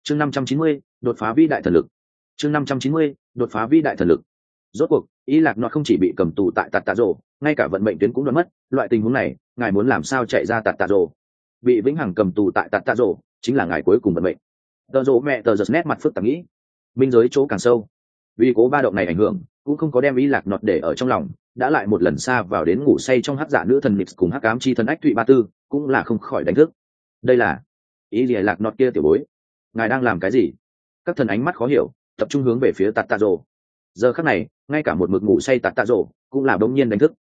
chương 590, đột phá vĩ đại thần lực. chương 590, đột phá vĩ đại thần lực. Rốt cuộc ý lạc nọt không chỉ bị cầm tù tại tạt tạ rồ, ngay cả vận mệnh tuyến cũng đoán mất. Loại tình huống này ngài muốn làm sao chạy ra tạt tạ rồ? Bị vĩnh hằng cầm tù tại tạt tạ rồ chính là ngài cuối cùng vận mệnh. Tờ rồ mẹ tờ giật nét mặt phức tạp nghĩ, minh giới chỗ càng sâu, vì cố ba động này ảnh hưởng cũng không có đem ý lạc nọt để ở trong lòng, đã lại một lần xa vào đến ngủ say trong hắc giả nữ thần nix cùng hắc ám chi thần ách thụy ba tư, cũng là không khỏi đánh thức. Đây là ý gì lạc nọt kia tiểu bối, ngài đang làm cái gì? Các thần ánh mắt khó hiểu tập trung hướng về phía tạt tạ rồ. Giờ khắc này ngay cả một mực ngủ say tạt tạ rồ cũng là đống nhiên đánh thức.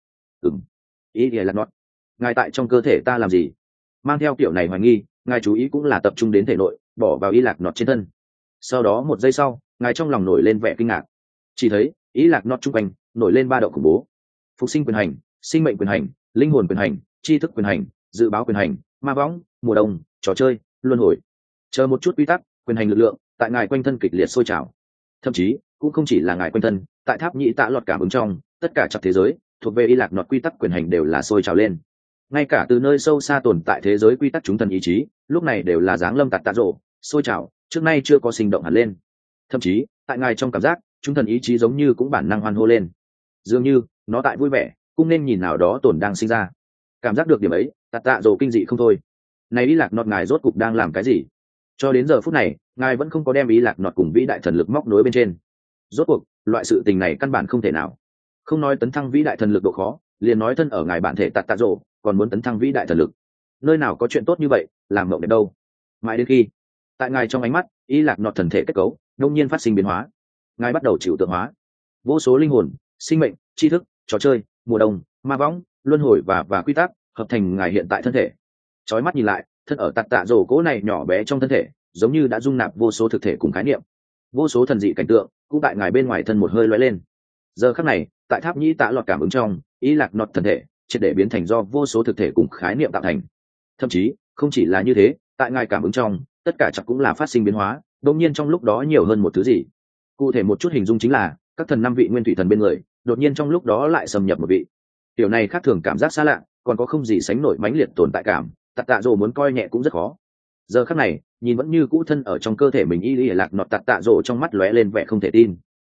Ý gì lạc nọt, ngài tại trong cơ thể ta làm gì? Mang theo kiểu này hoài nghi, ngài chú ý cũng là tập trung đến thể nội, bỏ vào ý lạc nọt trên thân. Sau đó một giây sau ngài trong lòng nổi lên vẻ kinh ngạc, chỉ thấy ý lạc nọt trung quanh nổi lên ba động khủng bố: phục sinh quyền hành, sinh mệnh quyền hành, linh hồn quyền hành, tri thức quyền hành, dự báo quyền hành, ma võng, mùa đông, trò chơi, luân hồi, chờ một chút quy tắc quyền hành lực lượng tại ngài quanh thân kịch liệt sôi trào. Thậm chí cũng không chỉ là ngài quanh thân, tại tháp nhị tạ lọt cảm ứng trong tất cả chặt thế giới thuộc về y lạc nọt quy tắc quyền hành đều là sôi trào lên. Ngay cả từ nơi sâu xa tồn tại thế giới quy tắc chúng thần ý chí lúc này đều là dáng lâm tạt tạ rộ, sôi trào trước nay chưa có sinh động hẳn lên. Thậm chí tại ngài trong cảm giác chúng thần ý chí giống như cũng bản năng hoan hô lên, dường như nó tại vui vẻ cũng nên nhìn nào đó tổn đang sinh ra. Cảm giác được điểm ấy tạt tạ rộ kinh dị không thôi. Này y lạc nọt ngài rốt cục đang làm cái gì? Cho đến giờ phút này ngài vẫn không có đem ý lạc nọt cùng vĩ đại thần lực móc nối bên trên. Rốt cuộc loại sự tình này căn bản không thể nào. Không nói tấn thăng vĩ đại thần lực độ khó, liền nói thân ở ngài bản thể tạt tạ rộ còn muốn tấn thăng vĩ đại thần lực, nơi nào có chuyện tốt như vậy làm mộng đẹp đâu. Mãi đến khi tại ngài trong ánh mắt ý lạc nọt thần thể kết cấu đông nhiên phát sinh biến hóa, ngài bắt đầu chịu tượng hóa vô số linh hồn, sinh mệnh, tri thức, trò chơi, mùa đông, ma võng, luân hồi và quy tắc hợp thành ngài hiện tại thân thể. Chói mắt nhìn lại, thân ở tạt tạ rổ cố này nhỏ bé trong thân thể giống như đã dung nạp vô số thực thể cùng khái niệm, vô số thần dị cảnh tượng cũng tại ngài bên ngoài thân một hơi lóe lên. Giờ khắc này tại tháp nhĩ tạ lọt cảm ứng trong ý lạc nọt thần thể triệt để biến thành do vô số thực thể cùng khái niệm tạo thành. Thậm chí không chỉ là như thế, tại ngài cảm ứng trong tất cả chắc cũng là phát sinh biến hóa, đột nhiên trong lúc đó nhiều hơn một thứ gì. Cụ thể một chút hình dung chính là các thần năm vị nguyên thủy thần bên người đột nhiên trong lúc đó lại xâm nhập một vị. Điều này khác thường cảm giác xa lạ, còn có không gì sánh nổi mãnh liệt tồn tại cảm, tạt tạ rồ muốn coi nhẹ cũng rất khó. Giờ khắc này nhìn vẫn như cũ thân ở trong cơ thể mình y lìa lạc nọt, tạt tạ rồ trong mắt lóe lên vẻ không thể tin.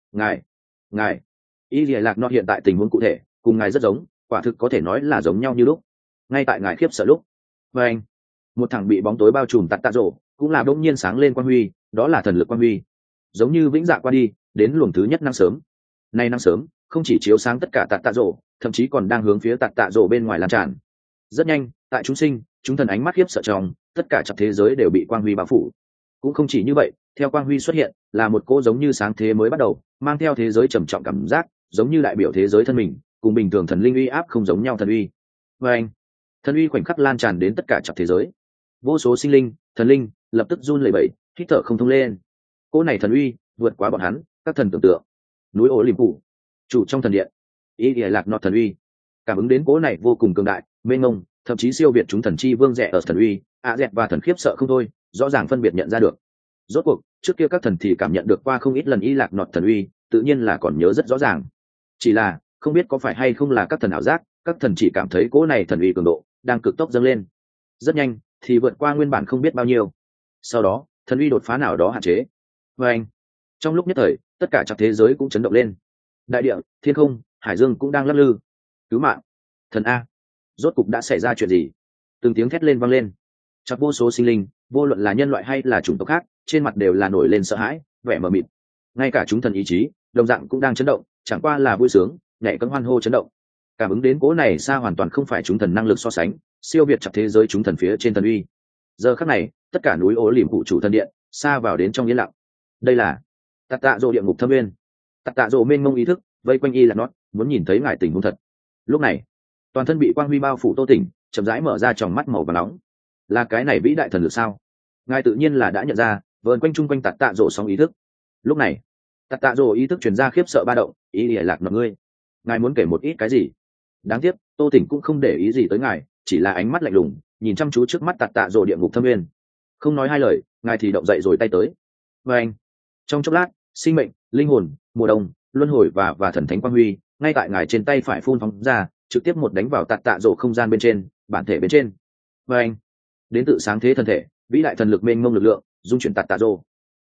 Ngài y lìa lạc nọt hiện tại tình huống cụ thể cùng ngài rất giống, quả thực có thể nói là giống nhau như lúc. Ngay tại ngài khiếp sợ lúc, và anh một thằng bị bóng tối bao trùm tạt tạ rồ cũng là đông nhiên sáng lên quang huy, đó là thần lực quang huy, giống như vĩnh dạ qua đi đến luồng thứ nhất năng sớm. Nay năng sớm không chỉ chiếu sáng tất cả tạt tạ rồ, thậm chí còn đang hướng phía tạt tạ rồ bên ngoài lan tràn. Rất nhanh tại chúng sinh chúng thần ánh mắt khiếp sợ trong tất cả chặp thế giới đều bị quang huy bao phủ. Cũng không chỉ như vậy, theo quang huy xuất hiện là một cỗ giống như sáng thế mới bắt đầu, mang theo thế giới trầm trọng cảm giác, giống như đại biểu thế giới thân mình cùng bình thường thần linh uy áp không giống nhau thần uy. Và anh thần uy khoảnh khắc lan tràn đến tất cả chặp thế giới, vô số sinh linh thần linh lập tức run lẩy bẩy hít thở không thông lên. Cỗ này thần uy vượt quá bọn hắn các thần tưởng tượng. Núi ố liềm phủ chủ trong thần điện ý ỉa lạc nọt thần uy cảm ứng đến cỗ này vô cùng cường đại mênh mông, thậm chí siêu việt chúng thần chi vương rẻ ở thần uy, dẹt và thần khiếp sợ không thôi, rõ ràng phân biệt nhận ra được. Rốt cuộc trước kia các thần thì cảm nhận được qua không ít lần y lạc nọt thần uy, tự nhiên là còn nhớ rất rõ ràng. Chỉ là không biết có phải hay không là các thần ảo giác, các thần chỉ cảm thấy cỗ này thần uy cường độ đang cực tốc dâng lên, rất nhanh thì vượt qua nguyên bản không biết bao nhiêu. Sau đó thần uy đột phá nào đó hạn chế, và anh trong lúc nhất thời tất cả chặt thế giới cũng chấn động lên, đại địa, thiên không, hải dương cũng đang lắc lư. Cứu mạng, thần a, rốt cục đã xảy ra chuyện gì? Từng tiếng thét lên vang lên, chắc vô số sinh linh vô luận là nhân loại hay là chủng tộc khác trên mặt đều là nổi lên sợ hãi, vẻ mờ mịt. Ngay cả chúng thần ý chí đồng dạng cũng đang chấn động, chẳng qua là vui sướng nhảy cẫng hoan hô chấn động. Cảm ứng đến cố này xa hoàn toàn không phải chúng thần năng lực so sánh, siêu việt chặt thế giới chúng thần phía trên thần uy. Giờ khắc này tất cả núi ố liềm phụ chủ thần điện xa vào đến trong yên lặng. Đây là tạt tạ rộ địa ngục thâm nguyên. Tạt tạ rộ mênh mông ý thức vây quanh y là nót, muốn nhìn thấy ngài tình huống thật. Lúc này toàn thân bị quang huy bao phủ Tô Tỉnh chậm rãi mở ra tròng mắt màu vàng nóng. Là cái này vĩ đại thần lực sao? Ngài tự nhiên là đã nhận ra, vờn quanh chung quanh tạt tạ rộ sóng ý thức. Lúc này tạt tạ rộ ý thức truyền ra khiếp sợ ba động, ý ỉa lạc nọt ngươi, ngài muốn kể một ít cái gì? Đáng tiếc Tô Tỉnh cũng không để ý gì tới ngài, chỉ là ánh mắt lạnh lùng nhìn chăm chú trước mắt tạt tạ rộ địa ngục thâm nguyên. Không nói hai lời, ngài thì động dậy rồi tay tới. Và anh trong chốc lát sinh mệnh, linh hồn, mùa đông, luân hồi và thần thánh quang huy ngay tại ngài trên tay phải phun phóng ra, trực tiếp một đánh vào tạt tạ rộ không gian bên trên, bản thể bên trên. Và anh đến tự sáng thế thân thể, vĩ đại thần lực mênh mông lực lượng dung chuyển tạt tạ rộ,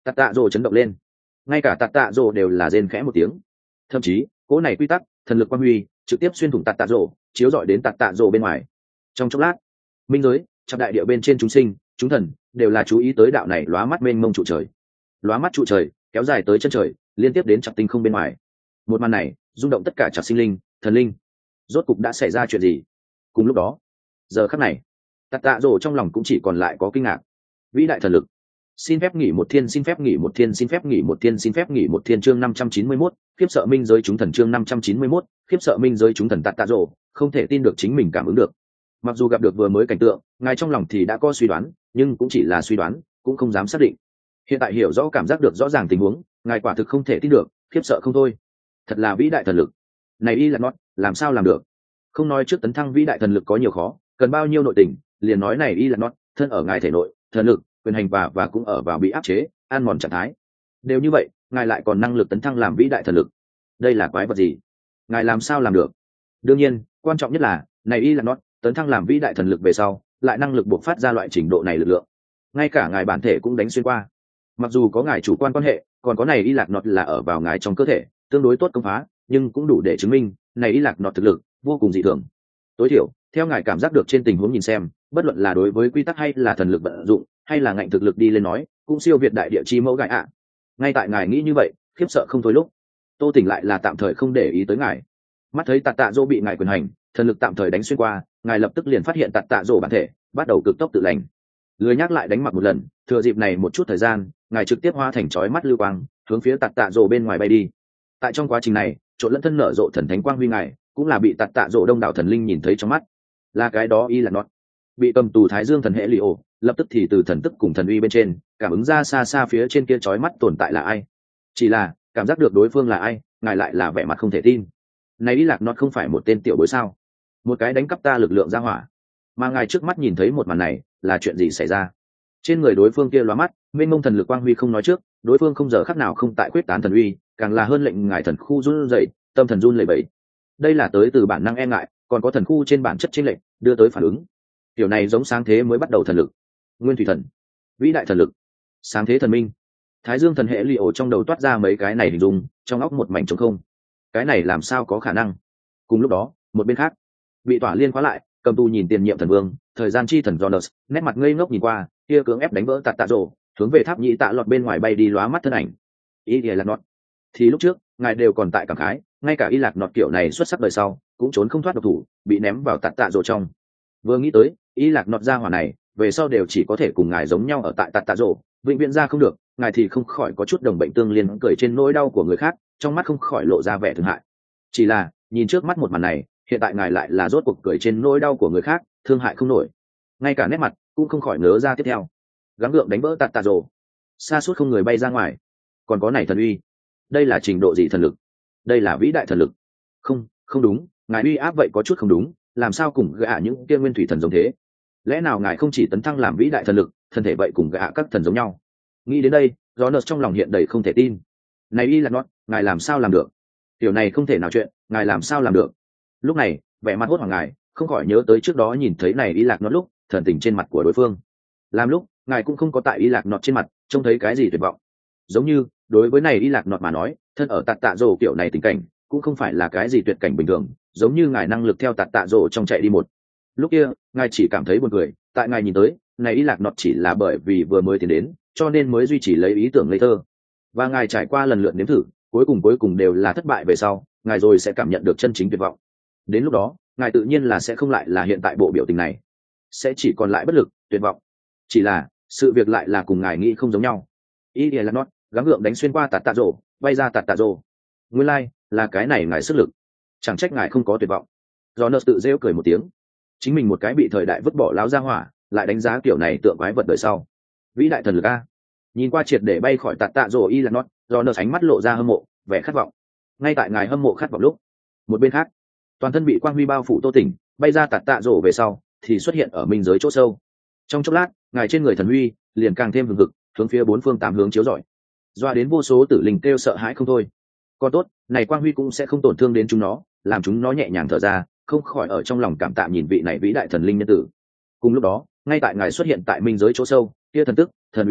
Tạt tạ rồ chấn động lên, ngay cả tạt tạ rồ đều là rên khẽ một tiếng. Thậm chí cỗ này quy tắc thần lực quang huy trực tiếp xuyên thủng tạt tạ rồ, chiếu rọi đến tạt tạ rồ bên ngoài. Trong chốc lát, minh giới trong đại địa bên trên chúng sinh chúng thần đều là chú ý tới đạo này lóa mắt mênh mông trụ trời. Lóa mắt trụ trời kéo dài tới chân trời, liên tiếp đến chặt tinh không bên ngoài. Một màn này rung động tất cả chặt sinh linh thần linh. Rốt cục đã xảy ra chuyện gì? Cùng lúc đó, giờ khắc này, tạt tạ rồ trong lòng cũng chỉ còn lại có kinh ngạc. Vĩ đại thần lực, xin phép nghỉ một thiên, xin phép nghỉ một thiên, xin phép nghỉ một thiên, xin phép nghỉ một thiên. Chương 591, khiếp sợ minh giới chúng thần. Chương 591, khiếp sợ minh giới chúng thần. Tạt tạ rồ không thể tin được chính mình cảm ứng được. Mặc dù gặp được vừa mới cảnh tượng, ngài trong lòng thì đã có suy đoán, nhưng cũng chỉ là suy đoán, cũng không dám xác định. Hiện tại hiểu rõ cảm giác được rõ ràng tình huống, ngài quả thực không thể tin được, khiếp sợ không thôi. Thật là vĩ đại thần lực. Này y là nót, làm sao làm được? Không nói trước tấn thăng vĩ đại thần lực có nhiều khó, cần bao nhiêu nội tình, liền nói này y là nót, thân ở ngài thể nội, thần lực, quyền hành và cũng ở vào bị áp chế, an mòn trạng thái. Đều như vậy, ngài lại còn năng lực tấn thăng làm vĩ đại thần lực. Đây là quái vật gì? Ngài làm sao làm được? Đương nhiên, quan trọng nhất là, này y là nót, tấn thăng làm vĩ đại thần lực về sau, lại năng lực buộc phát ra loại trình độ này lực lượng. Ngay cả ngài bản thể cũng đánh xuyên qua. Mặc dù có ngài chủ quan quan hệ, còn có này y lạc nọt là ở vào ngài trong cơ thể, tương đối tốt công phá, nhưng cũng đủ để chứng minh này y lạc nọt thực lực vô cùng dị thường. Tối thiểu theo ngài cảm giác được trên tình huống nhìn xem, bất luận là đối với quy tắc hay là thần lực vận dụng, hay là ngạnh thực lực đi lên nói, cũng siêu việt đại địa chi mẫu gại ạ. Ngay tại ngài nghĩ như vậy, khiếp sợ không thôi lúc, Tô Tỉnh lại là tạm thời không để ý tới ngài. Mắt thấy tạt tạ dỗ bị ngài quyền hành, thần lực tạm thời đánh xuyên qua, ngài lập tức liền phát hiện tạt tạ dỗ bản thể bắt đầu cực tốc tự lành. Lười nhắc lại đánh mặc một lần, thừa dịp này một chút thời gian, ngài trực tiếp hóa thành chói mắt lưu quang, hướng phía tạt tạ dỗ bên ngoài bay đi. Tại trong quá trình này, chỗ lẫn thân nở rộ thần thánh quang huy ngài cũng là bị tạt tạ dỗ đông đảo thần linh nhìn thấy trong mắt. Là cái đó y là nót, bị cầm tù thái dương thần hệ li ổ, lập tức thì từ thần tức cùng thần uy bên trên cảm ứng ra xa xa phía trên kia chói mắt tồn tại là ai. Chỉ là cảm giác được đối phương là ai, ngài lại là vẻ mặt không thể tin. Này y lạc nót không phải một tên tiểu bối sao? Một cái đánh cắp ta lực lượng ra hỏa. Mà ngài trước mắt nhìn thấy một màn này là chuyện gì xảy ra? Trên người đối phương kia lóa mắt mênh mông thần lực quang huy không nói trước, đối phương không giờ khắc nào không tại quyết tán thần uy, càng là hơn lệnh ngài thần khu run rẩy, tâm thần run lẩy bẩy. Đây là tới từ bản năng e ngại, còn có thần khu trên bản chất chênh lệch đưa tới phản ứng. Điều này giống sáng thế mới bắt đầu thần lực, nguyên thủy thần, vĩ đại thần lực, sáng thế thần minh, thái dương thần hệ li ổ. Trong đầu toát ra mấy cái này hình dung, trong óc một mảnh trống không. Cái này làm sao có khả năng? Cùng lúc đó, một bên khác, bị tỏa liên khóa lại, cầm tù nhìn tiền nhiệm thần vương, thời gian chi thần Jonas, nét mặt ngây ngốc nhìn qua, kia cưỡng ép đánh vỡ tạt tạ rồ, hướng về tháp nhị tạ lọt bên ngoài bay đi lóa mắt thân ảnh. Y lạc nọt, thì lúc trước ngài đều còn tại cảm khái, ngay cả y lạc nọt kiểu này xuất sắc đời sau cũng trốn không thoát độc thủ, bị ném vào tạt tạ rồ trong. Vừa nghĩ tới y lạc nọt ra hỏa này về sau đều chỉ có thể cùng ngài giống nhau ở tại tạt tạ rồ, vĩnh viễn ra không được, ngài thì không khỏi có chút đồng bệnh tương liên, cười trên nỗi đau của người khác, trong mắt không khỏi lộ ra vẻ thương hại. Chỉ là nhìn trước mắt một màn này, hiện tại ngài lại là rốt cuộc cười trên nỗi đau của người khác, thương hại không nổi, ngay cả nét mặt cũng không khỏi nớ ra. Tiếp theo gắng gượng đánh vỡ tạt tạ rồ, xa suốt không người bay ra ngoài. Còn có này thần uy, đây là trình độ gì thần lực? Đây là vĩ đại thần lực? Không đúng, ngài uy áp vậy có chút không đúng, làm sao cùng gạ những kia nguyên thủy thần giống thế? Lẽ nào ngài không chỉ tấn thăng làm vĩ đại thần lực, thân thể vậy cùng gạ các thần giống nhau? Nghĩ đến đây, Jonas trong lòng hiện đầy không thể tin. Này y là nót, ngài làm sao làm được? Điều này không thể nào chuyện, ngài làm sao làm được? Lúc này vẻ mặt hốt hoảng ngài không khỏi nhớ tới trước đó nhìn thấy này y lạc nót lúc thần tình trên mặt của đối phương. Làm lúc ngài cũng không có tại y lạc nọt trên mặt trông thấy cái gì tuyệt vọng, giống như đối với này y lạc nọt mà nói, thân ở tạt tạ rồ kiểu này tình cảnh cũng không phải là cái gì tuyệt cảnh bình thường, giống như ngài năng lực theo tạt tạ rồ trong chạy đi một lúc kia, ngài chỉ cảm thấy buồn cười. Tại ngài nhìn tới này y lạc nọt chỉ là bởi vì vừa mới tiến đến cho nên mới duy trì lấy ý tưởng ngây thơ, và ngài trải qua lần lượt nếm thử, cuối cùng đều là thất bại về sau, ngài rồi sẽ cảm nhận được chân chính tuyệt vọng. Đến lúc đó ngài tự nhiên là sẽ không lại là hiện tại bộ biểu tình này, sẽ chỉ còn lại bất lực, tuyệt vọng. Chỉ là sự việc lại là cùng ngài nghĩ không giống nhau. Y là nót gắng gượng đánh xuyên qua tạt tạ rồ, bay ra tạt tạ rồ. Nguyên lai là cái này ngài sức lực, chẳng trách ngài không có tuyệt vọng. Jonas tự rêu cười một tiếng, chính mình một cái bị thời đại vứt bỏ láo ra hỏa, lại đánh giá kiểu này tượng quái vật đời sau. Vĩ đại thần lực a. Nhìn qua triệt để bay khỏi tạt tạ rồ y là nót, Jonas ánh mắt lộ ra hâm mộ, vẻ khát vọng. Ngay tại ngài hâm mộ khát vọng lúc, một bên khác, toàn thân bị quang huy bao phủ Tô Tỉnh bay ra tạt tạ rồ về sau thì xuất hiện ở minh giới chỗ sâu. Trong chốc lát, ngài trên người thần huy liền càng thêm hừng hực, hướng phía bốn phương tám hướng chiếu rọi, doa đến vô số tử linh kêu sợ hãi không thôi. Còn tốt, này quang huy cũng sẽ không tổn thương đến chúng nó, làm chúng nó nhẹ nhàng thở ra, không khỏi ở trong lòng cảm tạ nhìn vị này vĩ đại thần linh nhân tử. Cùng lúc đó, ngay tại ngài xuất hiện tại minh giới chỗ sâu, kia thần tức, thần uy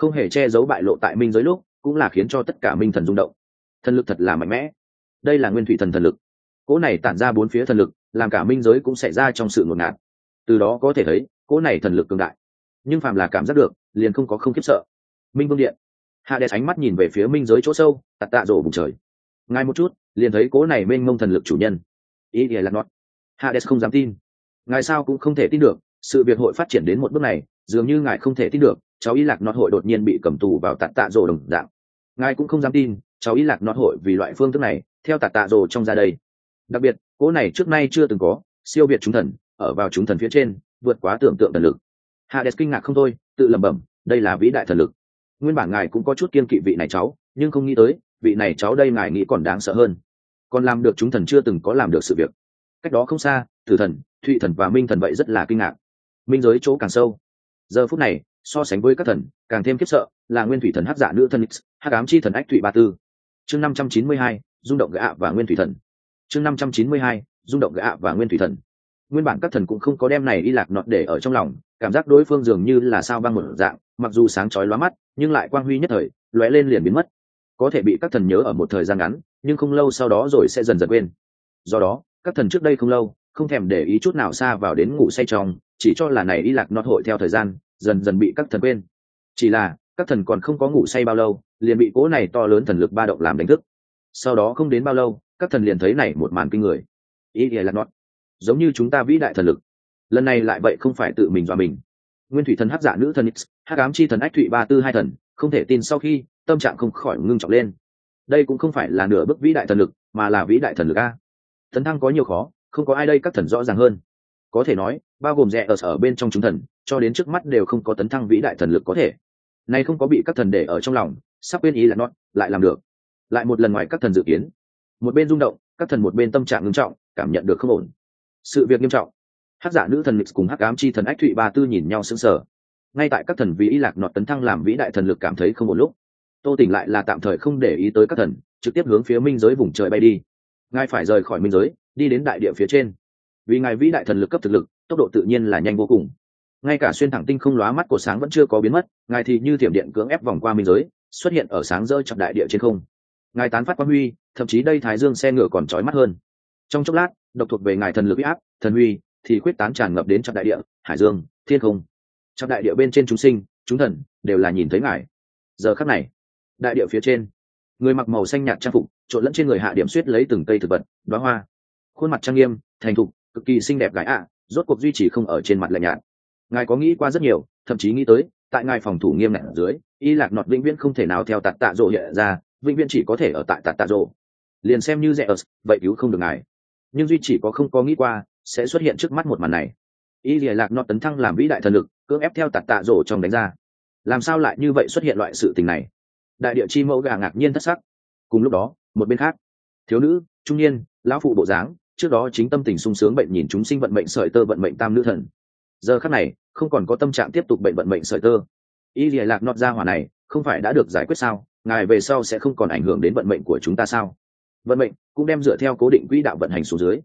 không hề che giấu bại lộ tại minh giới lúc cũng là khiến cho tất cả minh thần rung động. Thần lực thật là mạnh mẽ. Đây là nguyên thủy thần thần lực. Cỗ này tản ra bốn phía thần lực làm cả minh giới cũng xảy ra trong sự ngột ngạt. Từ đó có thể thấy cỗ này thần lực cường đại, nhưng phàm là cảm giác được liền không có không khiếp sợ. Minh vương điện. Hades ánh mắt nhìn về phía minh giới chỗ sâu tạt tạ rổ vùng trời. Ngay một chút liền thấy cỗ này mênh mông thần lực chủ nhân ý nghĩa là nót. Hades không dám tin. Ngài sao cũng không thể tin được, sự việc hội phát triển đến một bước này, dường như ngài không thể tin được cháu ý lạc nót hội đột nhiên bị cầm tù vào tạt tạ rổ đồng dạng. Ngài cũng không dám tin cháu ý lạc nót hội vì loại phương thức này theo tạt tạ rổ trong ra đây. Đặc biệt cỗ này trước nay chưa từng có, siêu việt chúng thần, ở vào chúng thần phía trên, vượt quá tưởng tượng thần lực. Hades kinh ngạc không thôi, tự lẩm bẩm, đây là vĩ đại thần lực. Nguyên bản ngài cũng có chút kiên kỵ vị này cháu, nhưng không nghĩ tới vị này cháu đây ngài nghĩ còn đáng sợ hơn, còn làm được chúng thần chưa từng có làm được sự việc. Cách đó không xa, tử thần, thụy thần và minh thần vậy rất là kinh ngạc. Minh giới chỗ càng sâu, giờ phút này so sánh với các thần càng thêm khiếp sợ là nguyên thủy thần hắc dạ nữ thần X, hắc ám chi thần ách thụy ba tư. Chương 592, rung động gã và nguyên thủy thần. Chương 592, rung động gã và nguyên thủy thần. Nguyên bản các thần cũng không có đem này y lạc nọt để ở trong lòng, cảm giác đối phương dường như là sao băng một dạng, mặc dù sáng chói lóa mắt nhưng lại quang huy nhất thời lóe lên liền biến mất, có thể bị các thần nhớ ở một thời gian ngắn, nhưng không lâu sau đó rồi sẽ dần dần quên. Do đó các thần trước đây không lâu không thèm để ý chút nào xa vào đến ngủ say trong, chỉ cho là này y lạc nọt hội theo thời gian dần dần bị các thần quên. Chỉ là các thần còn không có ngủ say bao lâu liền bị cỗ này to lớn thần lực ba động làm đánh thức. Sau đó không đến bao lâu các thần liền thấy này một màn kinh người. Y lạc nọt giống như chúng ta vĩ đại thần lực, lần này lại vậy không phải tự mình dọa mình. Nguyên thủy thần hắc dạ nữ thần X, hắc ám chi thần ách thụy ba tư hai thần không thể tin, sau khi tâm trạng không khỏi ngưng trọng lên. Đây cũng không phải là nửa bước vĩ đại thần lực, mà là vĩ đại thần lực a. Tấn thăng có nhiều khó, không có ai đây các thần rõ ràng hơn. Có thể nói bao gồm rẻ ở bên trong chúng thần cho đến trước mắt đều không có tấn thăng vĩ đại thần lực có thể. Nay không có bị các thần để ở trong lòng, sắp quên ý là nót lại làm được, lại một lần ngoài các thần dự kiến. Một bên rung động các thần, một bên tâm trạng ngưng trọng, cảm nhận được không ổn, sự việc nghiêm trọng. Hắc dạ nữ thần Nix cùng hắc ám chi thần ách thụy ba tư nhìn nhau sững sờ. Ngay tại các thần vì y lạc nọt tấn thăng làm vĩ đại thần lực cảm thấy không ổn lúc, Tô Tỉnh lại là tạm thời không để ý tới các thần, trực tiếp hướng phía minh giới vùng trời bay đi. Ngài phải rời khỏi minh giới, đi đến đại địa phía trên. Vì ngài vĩ đại thần lực cấp thực lực, tốc độ tự nhiên là nhanh vô cùng. Ngay cả xuyên thẳng tinh không lóa mắt của sáng vẫn chưa có biến mất, ngài thì như thiểm điện cưỡng ép vòng qua minh giới, xuất hiện ở sáng rỡ chập đại địa trên không. Ngài tán phát quang huy, thậm chí đây thái dương xe ngựa còn chói mắt hơn. Trong chốc lát, độc thuộc về ngài thần lực uy áp, thần huy thì khuyết tán tràn ngập đến chập đại địa, hải dương, thiên không. Chập đại địa bên trên chúng sinh, chúng thần đều là nhìn thấy ngài. Giờ khắc này, đại địa phía trên, người mặc màu xanh nhạt trang phục trộn lẫn trên người hạ điểm xuyết lấy từng cây thực vật, đóa hoa, khuôn mặt trang nghiêm, thành thục, cực kỳ xinh đẹp gái ạ, rốt cuộc duy trì không ở trên mặt lạnh nhạt. Ngài có nghĩ qua rất nhiều, thậm chí nghĩ tới tại ngài phòng thủ nghiêm ngặt ở dưới, y lạc nọt vĩnh viễn không thể nào theo tạt tạ rộ hiện ra, vĩnh viễn chỉ có thể ở tại tạt tạ rộ. Liền xem như rẻ ở vậy cứu không được ngài, nhưng duy chỉ có không có nghĩ qua sẽ xuất hiện trước mắt một màn này. Y lạc nọt tấn thăng làm vĩ đại thần lực, cưỡng ép theo tạt tạ rộ trong đánh ra. Làm sao lại như vậy xuất hiện loại sự tình này? Đại địa chi mẫu gà ngạc nhiên thất sắc. Cùng lúc đó một bên khác, thiếu nữ trung niên lão phụ bộ dáng trước đó chính tâm tình sung sướng bệnh nhìn chúng sinh vận mệnh sợi tơ vận mệnh tam nữ thần, giờ khắc này không còn có tâm trạng tiếp tục bệnh vận mệnh sợi tơ. Y lìa lạc nọt ra hỏa này không phải đã được giải quyết sao, ngài về sau sẽ không còn ảnh hưởng đến vận mệnh của chúng ta sao? Vận mệnh cũng đem dựa theo cố định quỹ đạo vận hành xuống dưới.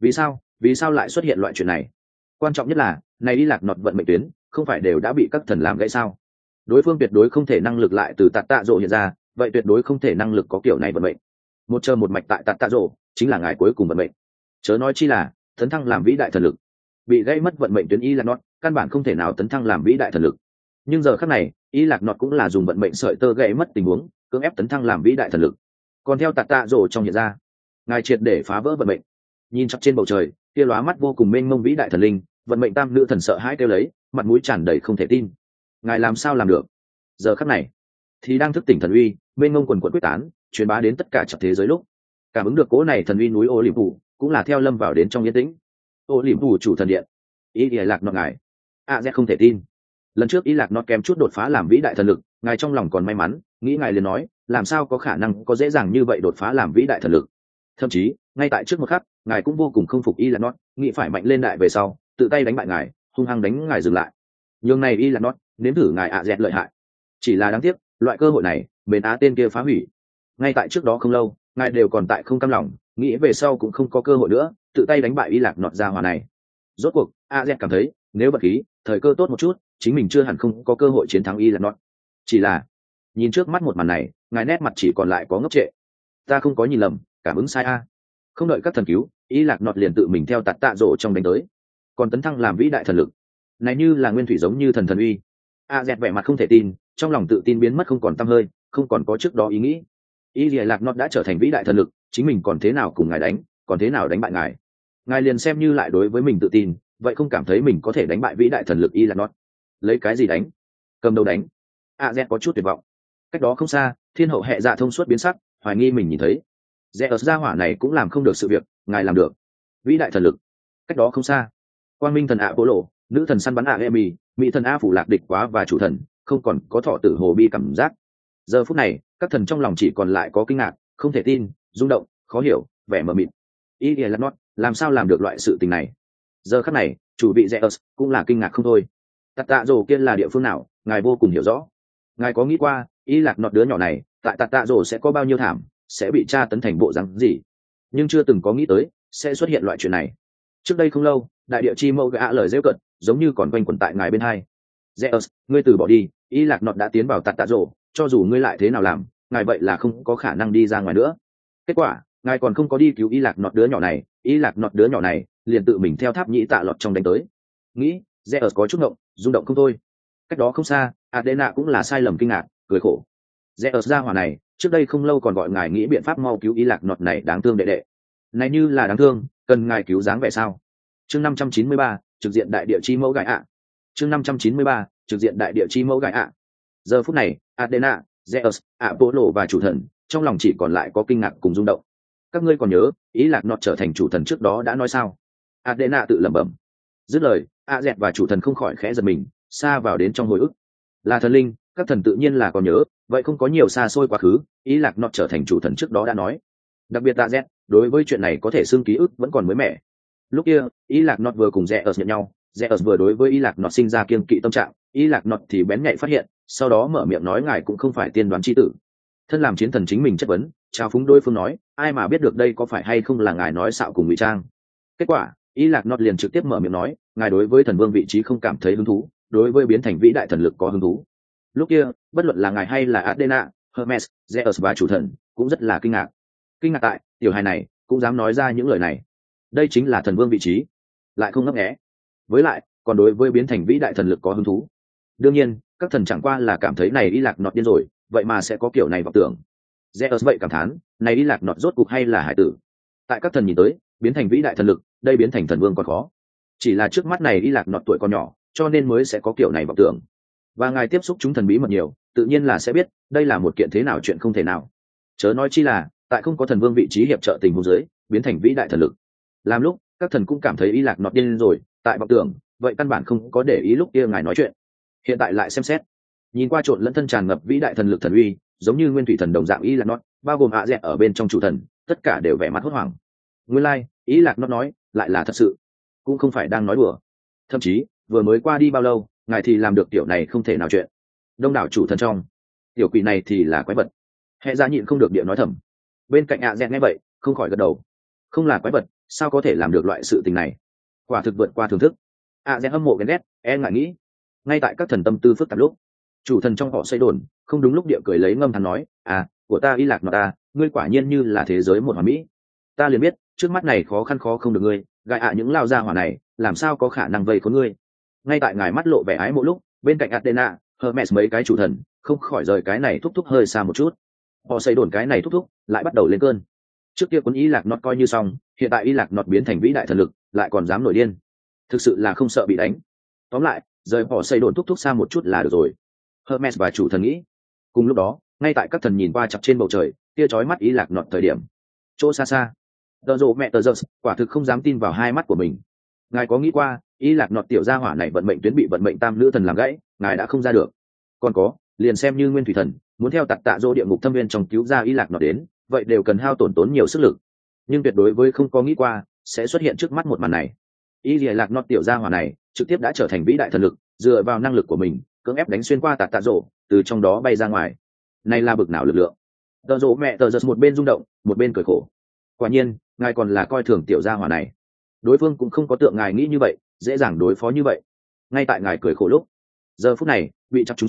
Vì sao lại xuất hiện loại chuyện này? Quan trọng nhất là này y lạc nọt vận mệnh tuyến không phải đều đã bị các thần làm gãy sao? Đối phương tuyệt đối không thể năng lực lại từ tạt tạ rộ hiện ra, vậy tuyệt đối không thể năng lực có kiểu này vận mệnh. Một chờ một mạch tại tạt tạ rộ chính là ngài cuối cùng vận mệnh, chớ nói chi là tấn thăng làm vĩ đại thần lực. Bị gây mất vận mệnh tuyến y lạc nọt căn bản không thể nào tấn thăng làm vĩ đại thần lực, nhưng giờ khắc này y lạc nọt cũng là dùng vận mệnh sợi tơ gãy mất tình huống cưỡng ép tấn thăng làm vĩ đại thần lực. Còn theo tạt tạ rộ trong hiện ra, ngài triệt để phá vỡ vận mệnh. Nhìn chọc trên bầu trời kia lóa mắt vô cùng mênh mông vĩ đại thần linh, vận mệnh tam nữ thần sợ hãi kêu lấy, mặt mũi tràn đầy không thể tin. Ngài làm sao làm được? Giờ khắc này thì đang thức tỉnh thần uy mênh mông quần quận quyết tán, truyền bá đến tất cả chập thế giới lúc, cảm ứng được cố này thần uy núi ô liềm phủ cũng là theo lâm vào đến trong yên tĩnh. Ô liềm phủ chủ thần điện, y lạc nọt ngài z không thể tin. Lần trước y lạc nọt kèm chút đột phá làm vĩ đại thần lực, ngài trong lòng còn may mắn, nghĩ ngài liền nói làm sao có khả năng có dễ dàng như vậy đột phá làm vĩ đại thần lực. Thậm chí ngay tại trước một khắc ngài cũng vô cùng không phục y lạc nọt, nghĩ phải mạnh lên đại về sau tự tay đánh bại ngài, hung hăng đánh ngài dừng lại. Nhưng này y lạc nọt nếm thử ngài z lợi hại, chỉ là đáng tiếc loại cơ hội này bền á tên kia phá hủy. Ngay tại trước đó không lâu ngài đều còn tại không cam lòng, nghĩ về sau cũng không có cơ hội nữa, tự tay đánh bại y lạc nọt ra hỏa này. Rốt cuộc az cảm thấy nếu bật khí thời cơ tốt một chút chính mình chưa hẳn không có cơ hội chiến thắng y lạc nọt. Chỉ là nhìn trước mắt một màn này, ngài nét mặt chỉ còn lại có ngốc trệ. Ta không có nhìn lầm, cảm ứng sai a. Không đợi các thần cứu, ý lạc nọt liền tự mình theo tạt tạ rộ trong đánh tới, còn tấn thăng làm vĩ đại thần lực này như là nguyên thủy giống như thần thần uy. A dẹt vẻ mặt không thể tin, trong lòng tự tin biến mất không còn tăm hơi, không còn có trước đó ý nghĩ. Ý lạc nọt đã trở thành vĩ đại thần lực, chính mình còn thế nào cùng ngài đánh, còn thế nào đánh bại ngài. Ngài liền xem như lại đối với mình tự tin, vậy không cảm thấy mình có thể đánh bại vĩ đại thần lực ý lạc nọt. Lấy cái gì đánh? Cầm đầu đánh. A dẹt có chút tuyệt vọng. Cách đó không xa, thiên hậu hệ dạ thông suốt biến sắc, hoài nghi mình nhìn thấy. Rẽ ở gia hỏa này cũng làm không được sự việc, ngài làm được. Vĩ đại thần lực. Cách đó không xa, quang minh thần ạ bố lộ, nữ thần săn bắn ạ Emi, mỹ thần a phủ lạc địch quá và chủ thần không còn có thọ tử hồ bi cảm giác. Giờ phút này các thần trong lòng chỉ còn lại có kinh ngạc, không thể tin, rung động, khó hiểu, vẻ mờ mịt. Ý là nó làm sao làm được loại sự tình này? Giờ khắc này chủ vị Zeus cũng là kinh ngạc không thôi. Tạt tạ rồ kia là địa phương nào, ngài vô cùng hiểu rõ. Ngài có nghĩ qua ý lạc nọt đứa nhỏ này tại tạt tạ rồ sẽ có bao nhiêu thảm, sẽ bị tra tấn thành bộ rắn gì? Nhưng chưa từng có nghĩ tới sẽ xuất hiện loại chuyện này. Trước đây không lâu, đại địa chi mẫu gã lời rêu cận giống như còn quanh quẩn tại ngài bên hai. Zeus, ngươi từ bỏ đi, ý lạc nọt đã tiến vào tạt tạ rồ, cho dù ngươi lại thế nào làm, ngài vậy là không có khả năng đi ra ngoài nữa. Kết quả ngài còn không có đi cứu ý lạc nọt đứa nhỏ này, ý lạc nọt đứa nhỏ này liền tự mình theo tháp nhĩ tạ lọt trong đánh tới. Nghĩ Zeus có chút ngộng, rung động không thôi. Cách đó không xa, Adena cũng là sai lầm kinh ngạc, cười khổ. Zeus ra hỏa này trước đây không lâu còn gọi ngài nghĩ biện pháp mau cứu ý lạc nọt này đáng thương đệ đệ, này như là đáng thương cần ngài cứu dáng vẻ sao? Chương 593, trực diện đại địa chi mẫu gái ạ. Chương 593, trực diện đại địa chi mẫu gái ạ. Giờ phút này Adena, Zeus, Apollo và chủ thần trong lòng chỉ còn lại có kinh ngạc cùng rung động. Các ngươi còn nhớ ý lạc nọt trở thành chủ thần trước đó đã nói sao? Adena tự lẩm bẩm. Dứt lời, Azet và chủ thần không khỏi khẽ giật mình, xa vào đến trong hồi ức. Là thần linh, các thần tự nhiên là còn nhớ, vậy không có nhiều xa xôi quá khứ, ý lạc nọt trở thành chủ thần trước đó đã nói. Đặc biệt Azet, đối với chuyện này có thể xưng ký ức vẫn còn mới mẻ. Lúc kia ý lạc nọt vừa cùng Zeus nhận nhau, Zeus vừa đối với ý lạc nọt sinh ra kiêng kỵ tâm trạng, ý lạc nọt thì bén nhạy phát hiện, sau đó mở miệng nói ngài cũng không phải tiên đoán chi tử. Thân làm chiến thần chính mình chất vấn, chào phúng đối phương nói, ai mà biết được đây có phải hay không là ngài nói xạo cùng ngụy trang. Kết quả ý lạc nọt liền trực tiếp mở miệng nói, ngài đối với thần vương vị trí không cảm thấy hứng thú, đối với biến thành vĩ đại thần lực có hứng thú. Lúc kia bất luận là ngài hay là Athena, Hermes, Zeus và chủ thần cũng rất là kinh ngạc. Kinh ngạc tại tiểu hài này cũng dám nói ra những lời này, đây chính là thần vương vị trí, lại không ngấp nghé, với lại còn đối với biến thành vĩ đại thần lực có hứng thú. Đương nhiên các thần chẳng qua là cảm thấy này ý lạc nọt điên rồi, vậy mà sẽ có kiểu này vọng tưởng. Zeus vậy cảm thán, này ý lạc nọt rốt cục hay là hải tử. Tại các thần nhìn tới, biến thành vĩ đại thần lực, đây biến thành thần vương còn khó. Chỉ là trước mắt này ý lạc nọt tuổi còn nhỏ, cho nên mới sẽ có kiểu này vọng tưởng. Và ngài tiếp xúc chúng thần bí mật nhiều, tự nhiên là sẽ biết đây là một kiện thế nào chuyện không thể nào. Chớ nói chi là tại không có thần vương vị trí hiệp trợ tình huống dưới, biến thành vĩ đại thần lực. Làm lúc các thần cũng cảm thấy ý lạc nọt điên rồi, tại vọng tưởng, vậy căn bản không có để ý lúc kia ngài nói chuyện. Hiện tại lại xem xét, nhìn qua trộn lẫn thân tràn ngập vĩ đại thần lực thần uy, giống như nguyên thủy thần đồng dạng ý lạc nọt, bao gồm ạ dẹt ở bên trong chủ thần, tất cả đều vẻ mặt hốt hoảng. Nguyên lai, ý lạc nọt nói lại là thật sự, cũng không phải đang nói đùa. Thậm chí vừa mới qua đi bao lâu, ngài thì làm được tiểu này không thể nào chuyện. Đông đảo chủ thần trong, tiểu quỷ này thì là quái vật. Hệ ra nhịn không được địa nói thầm. Bên cạnh ạ dẹt nghe vậy không khỏi gật đầu. Không là quái vật sao có thể làm được loại sự tình này, quả thực vượt qua thưởng thức. ạ dẹt hâm mộ ghen ghét, ngại nghĩ. Ngay tại các thần tâm tư phức tạp lúc, chủ thần trong họ xây đồn không đúng lúc địa cười lấy ngâm thắn nói, của ta ý lạc nọt ta, ngươi quả nhiên như là thế giới một hoàn mỹ. Ta liền biết trước mắt này khó khăn khó không được ngươi, gại những lao ra hỏa này làm sao có khả năng vây khốn ngươi. Ngay tại ngài mắt lộ vẻ ái mộ lúc, bên cạnh Athena, Hermes mấy cái chủ thần không khỏi rời cái này thúc thúc hơi xa một chút. Họ xây đồn cái này thúc thúc lại bắt đầu lên cơn. Trước kia quân ý lạc nọt coi như xong, hiện tại ý lạc nọt biến thành vĩ đại thần lực lại còn dám nổi điên, thực sự là không sợ bị đánh. Tóm lại rời họ xây đồn thúc thúc xa một chút là được rồi, Hermes và chủ thần nghĩ. Cùng lúc đó ngay tại các thần nhìn qua chặt trên bầu trời kia chói mắt ý lạc nọt thời điểm, chỗ xa xa tờ rộ mẹ tờ giơ quả thực không dám tin vào hai mắt của mình. Ngài có nghĩ qua ý lạc nọt tiểu gia hỏa này vận mệnh tuyến bị vận mệnh tam nữ thần làm gãy, ngài đã không ra được. Còn có liền xem như nguyên thủy thần muốn theo tạt tạ dỗ địa ngục thâm viên trong cứu ra ý lạc nọt đến, vậy đều cần hao tổn nhiều sức lực. Nhưng tuyệt đối với không có nghĩ qua sẽ xuất hiện trước mắt một màn này. Ý lạc nọt tiểu gia hỏa này trực tiếp đã trở thành vĩ đại thần lực, dựa vào năng lực của mình cưỡng ép đánh xuyên qua tạt tạ dỗ, từ trong đó bay ra ngoài. Này là bực nào lực lượng. Tờ rộ mẹ tờ giật một bên rung động một bên cười khổ. Quả nhiên ngài còn là coi thường tiểu gia hỏa này, đối phương cũng không có tượng ngài nghĩ như vậy dễ dàng đối phó như vậy. Ngay tại ngài cười khổ lúc, giờ phút này bị chặt chúng sinh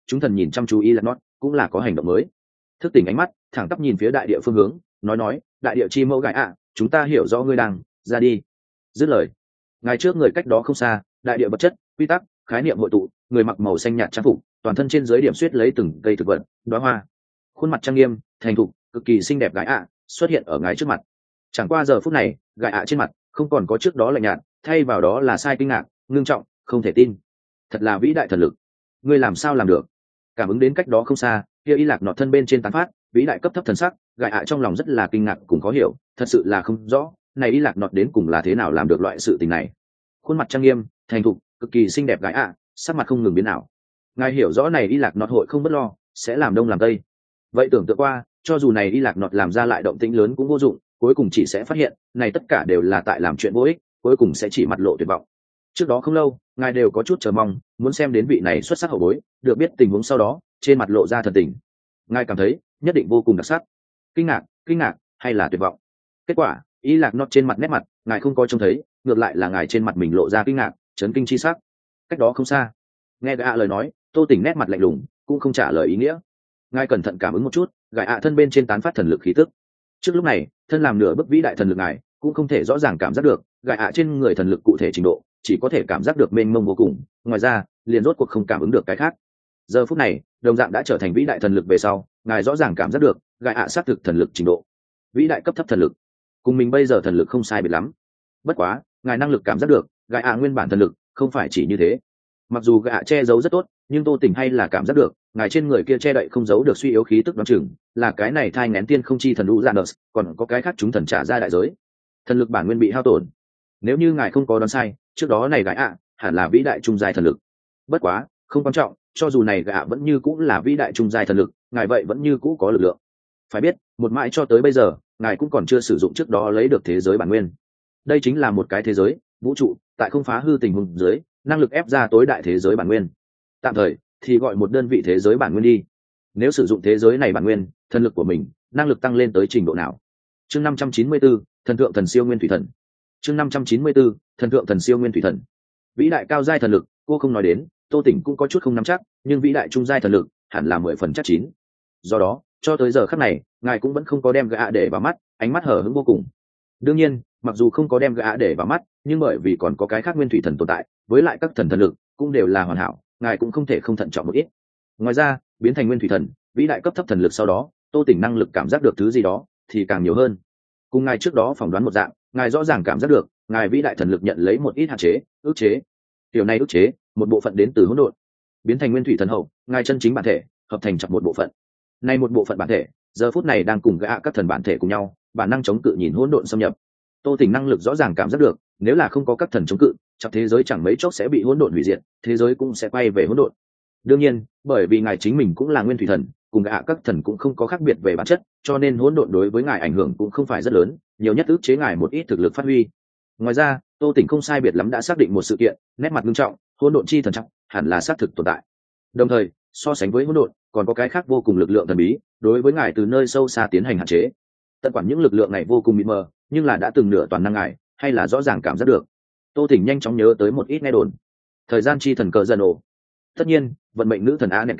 chúng thần nhìn chăm chú y lạc nót cũng là có hành động mới. Thức tỉnh ánh mắt thẳng tắp nhìn phía đại địa phương hướng, nói đại địa chi mẫu gái ạ, chúng ta hiểu rõ ngươi đang ra đi. Dứt lời, ngài trước người cách đó không xa, đại địa vật chất quy tắc khái niệm hội tụ, người mặc màu xanh nhạt trang phục, toàn thân trên dưới điểm xuyết lấy từng cây thực vật đóa hoa, khuôn mặt trang nghiêm thành thục cực kỳ xinh đẹp gái ạ xuất hiện ở ngài trước mặt. Chẳng qua giờ phút này gái ạ trên mặt không còn có trước đó lạnh nhạt, thay vào đó là sai kinh ngạc ngưng trọng không thể tin. Thật là vĩ đại thần lực, ngươi làm sao làm được? Cảm ứng đến cách đó không xa kia y lạc nọt thân bên trên tán phát vĩ đại cấp thấp thần sắc, gái ạ trong lòng rất là kinh ngạc cùng khó hiểu, thật sự là không rõ này y lạc nọt đến cùng là thế nào làm được loại sự tình này. Khuôn mặt trang nghiêm thành thục cực kỳ xinh đẹp gái ạ sắc mặt không ngừng biến ảo. Ngài hiểu rõ này y lạc nọt hội không bất lo sẽ làm đông làm tây, vậy tưởng tượng qua cho dù này y lạc nọt làm ra lại động tĩnh lớn cũng vô dụng, cuối cùng chỉ sẽ phát hiện này tất cả đều là tại làm chuyện vô ích, cuối cùng sẽ chỉ mặt lộ tuyệt vọng. Trước đó không lâu ngài đều có chút chờ mong muốn xem đến vị này xuất sắc hậu bối, được biết tình huống sau đó trên mặt lộ ra thần tình, ngài cảm thấy nhất định vô cùng đặc sắc. Kinh ngạc hay là tuyệt vọng? Kết quả y lạc nọt trên mặt nét mặt ngài không có trông thấy, ngược lại là ngài trên mặt mình lộ ra kinh ngạc chấn kinh chi sắc. Cách đó không xa nghe gã lời nói, Tô Tỉnh nét mặt lạnh lùng cũng không trả lời ý nghĩa. Ngài cẩn thận cảm ứng một chút gã thân bên trên tán phát thần lực khí tức. Trước lúc này thân làm nửa bức vĩ đại thần lực ngài cũng không thể rõ ràng cảm giác được gã trên người thần lực cụ thể trình độ, chỉ có thể cảm giác được mênh mông vô cùng, ngoài ra liền rốt cuộc không cảm ứng được cái khác. Giờ phút này đồng dạng đã trở thành vĩ đại thần lực về sau, ngài rõ ràng cảm giác được gã xác thực thần lực trình độ vĩ đại cấp thấp thần lực, cùng mình bây giờ thần lực không sai biệt lắm. Bất quá ngài năng lực cảm giác được gã nguyên bản thần lực không phải chỉ như thế. Mặc dù gã che giấu rất tốt, nhưng Tô Tỉnh hay là cảm giác được ngài trên người kia che đậy không giấu được suy yếu khí tức, đoán chừng là cái này thai nghén tiên không chi thần lũ Janus, còn có cái khác chúng thần trả ra đại giới, thần lực bản nguyên bị hao tổn. Nếu như ngài không có đoán sai, trước đó này gã hẳn là vĩ đại trung giai thần lực. Bất quá không quan trọng, cho dù này gã vẫn như cũng là vĩ đại trung giai thần lực, ngài vậy vẫn như cũ có lực lượng. Phải biết một mãi cho tới bây giờ ngài cũng còn chưa sử dụng trước đó lấy được thế giới bản nguyên. Đây chính là một cái thế giới vũ trụ tại không phá hư tình huống dưới năng lực ép ra tối đại thế giới bản nguyên, tạm thời thì gọi một đơn vị thế giới bản nguyên đi. Nếu sử dụng thế giới này bản nguyên, thần lực của mình năng lực tăng lên tới trình độ nào? Chương 594, thần thượng thần siêu nguyên thủy thần. Chương 594, thần thượng thần siêu nguyên thủy thần. Vĩ đại cao giai thần lực cô không nói đến, Tô Tỉnh cũng có chút không nắm chắc, nhưng vĩ đại trung giai thần lực hẳn là 10% chắc chín. Do đó cho tới giờ khắc này ngài cũng vẫn không có đem gã để vào mắt, ánh mắt hở hững vô cùng. Đương nhiên mặc dù không có đem gã để vào mắt, nhưng bởi vì còn có cái khác nguyên thủy thần tồn tại, với lại các thần thần lực cũng đều là hoàn hảo, ngài cũng không thể không thận trọng một ít. Ngoài ra biến thành nguyên thủy thần vĩ đại cấp thấp thần lực sau đó, Tô Tỉnh năng lực cảm giác được thứ gì đó thì càng nhiều hơn. Cùng ngài trước đó phỏng đoán một dạng, ngài rõ ràng cảm giác được ngài vĩ đại thần lực nhận lấy một ít hạn chế ức chế. Điều này ức chế một bộ phận đến từ hỗn độn, biến thành nguyên thủy thần hậu ngài chân chính bản thể hợp thành chặt một bộ phận. Này một bộ phận bản thể giờ phút này đang cùng gã các thần bản thể cùng nhau, bản năng chống cự nhìn hỗn độn xâm nhập. Tô Tỉnh năng lực rõ ràng cảm giác được, nếu là không có các thần chống cự, chắc thế giới chẳng mấy chốc sẽ bị hỗn độn hủy diệt, thế giới cũng sẽ quay về hỗn độn. Đương nhiên bởi vì ngài chính mình cũng là nguyên thủy thần, cùng gã các thần cũng không có khác biệt về bản chất, cho nên hỗn độn đối với ngài ảnh hưởng cũng không phải rất lớn, nhiều nhất ức chế ngài một ít thực lực phát huy. Ngoài ra Tô Tỉnh không sai biệt lắm đã xác định một sự kiện, nét mặt nghiêm trọng, hỗn độn chi thần trọng hẳn là xác thực tồn tại. Đồng thời so sánh với hỗn độn còn có cái khác vô cùng lực lượng thần bí đối với ngài từ nơi sâu xa tiến hành hạn chế. Tận quản những lực lượng này vô cùng mịt mờ, nhưng là đã từng nửa toàn năng ngài hay là rõ ràng cảm giác được. Tô Tỉnh nhanh chóng nhớ tới một ít nghe đồn. Thời gian chi thần cờ dân ổ, tất nhiên vận mệnh nữ thần a nẹn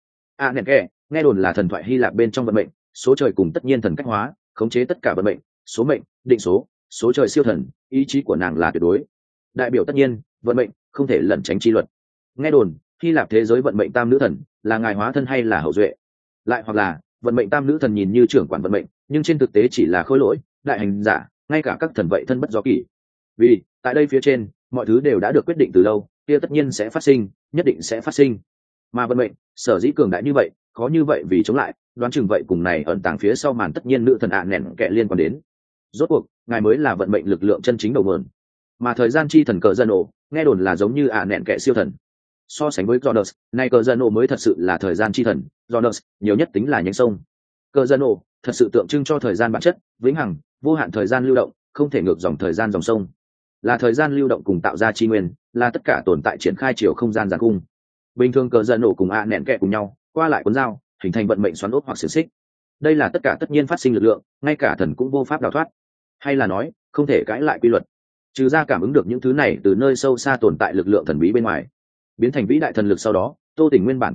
kè nghe đồn là thần thoại Hy Lạp bên trong vận mệnh, số trời cùng tất nhiên thần cách hóa khống chế tất cả vận mệnh, số mệnh định số trời siêu thần, ý chí của nàng là tuyệt đối, đại biểu tất nhiên vận mệnh không thể lẩn tránh chi luật. Nghe đồn Hy Lạp thế giới vận mệnh tam nữ thần là ngài hóa thân hay là hậu duệ, lại hoặc là vận mệnh tam nữ thần nhìn như trưởng quản vận mệnh, nhưng trên thực tế chỉ là khối lỗi đại hành giả, ngay cả các thần vậy thân bất do kỷ. Vì tại đây phía trên mọi thứ đều đã được quyết định từ lâu, kia tất nhiên sẽ phát sinh, nhất định sẽ phát sinh. Mà vận mệnh sở dĩ cường đại như vậy, khó như vậy vì chống lại, đoán chừng vậy cùng này ẩn tàng phía sau màn tất nhiên nữ thần nẹn kệ liên quan đến. Rốt cuộc ngài mới là vận mệnh lực lượng chân chính đầu nguồn. Mà thời gian chi thần cờ dân ổ nghe đồn là giống như nẹn kệ siêu thần. So sánh với Jonas, này cờ dân ổ mới thật sự là thời gian chi thần, Jonas nhiều nhất tính là nhánh sông. Cờ dân ổ thật sự tượng trưng cho thời gian bản chất, vĩnh hằng vô hạn thời gian lưu động, không thể ngược dòng thời gian dòng sông, là thời gian lưu động cùng tạo ra chi nguyên, là tất cả tồn tại triển khai chiều không gian giàn cung. Bình thường cờ dân ổ cùng nẹn kệ cùng nhau qua lại cuốn dao, hình thành vận mệnh xoắn ốc hoặc xiềng xích. Đây là tất cả tất nhiên phát sinh lực lượng, ngay cả thần cũng vô pháp đào thoát, hay là nói không thể cãi lại quy luật. Trừ ra cảm ứng được những thứ này từ nơi sâu xa tồn tại lực lượng thần bí bên ngoài, biến thành vĩ đại thần lực sau đó, Tô Tỉnh nguyên bản cảm thấy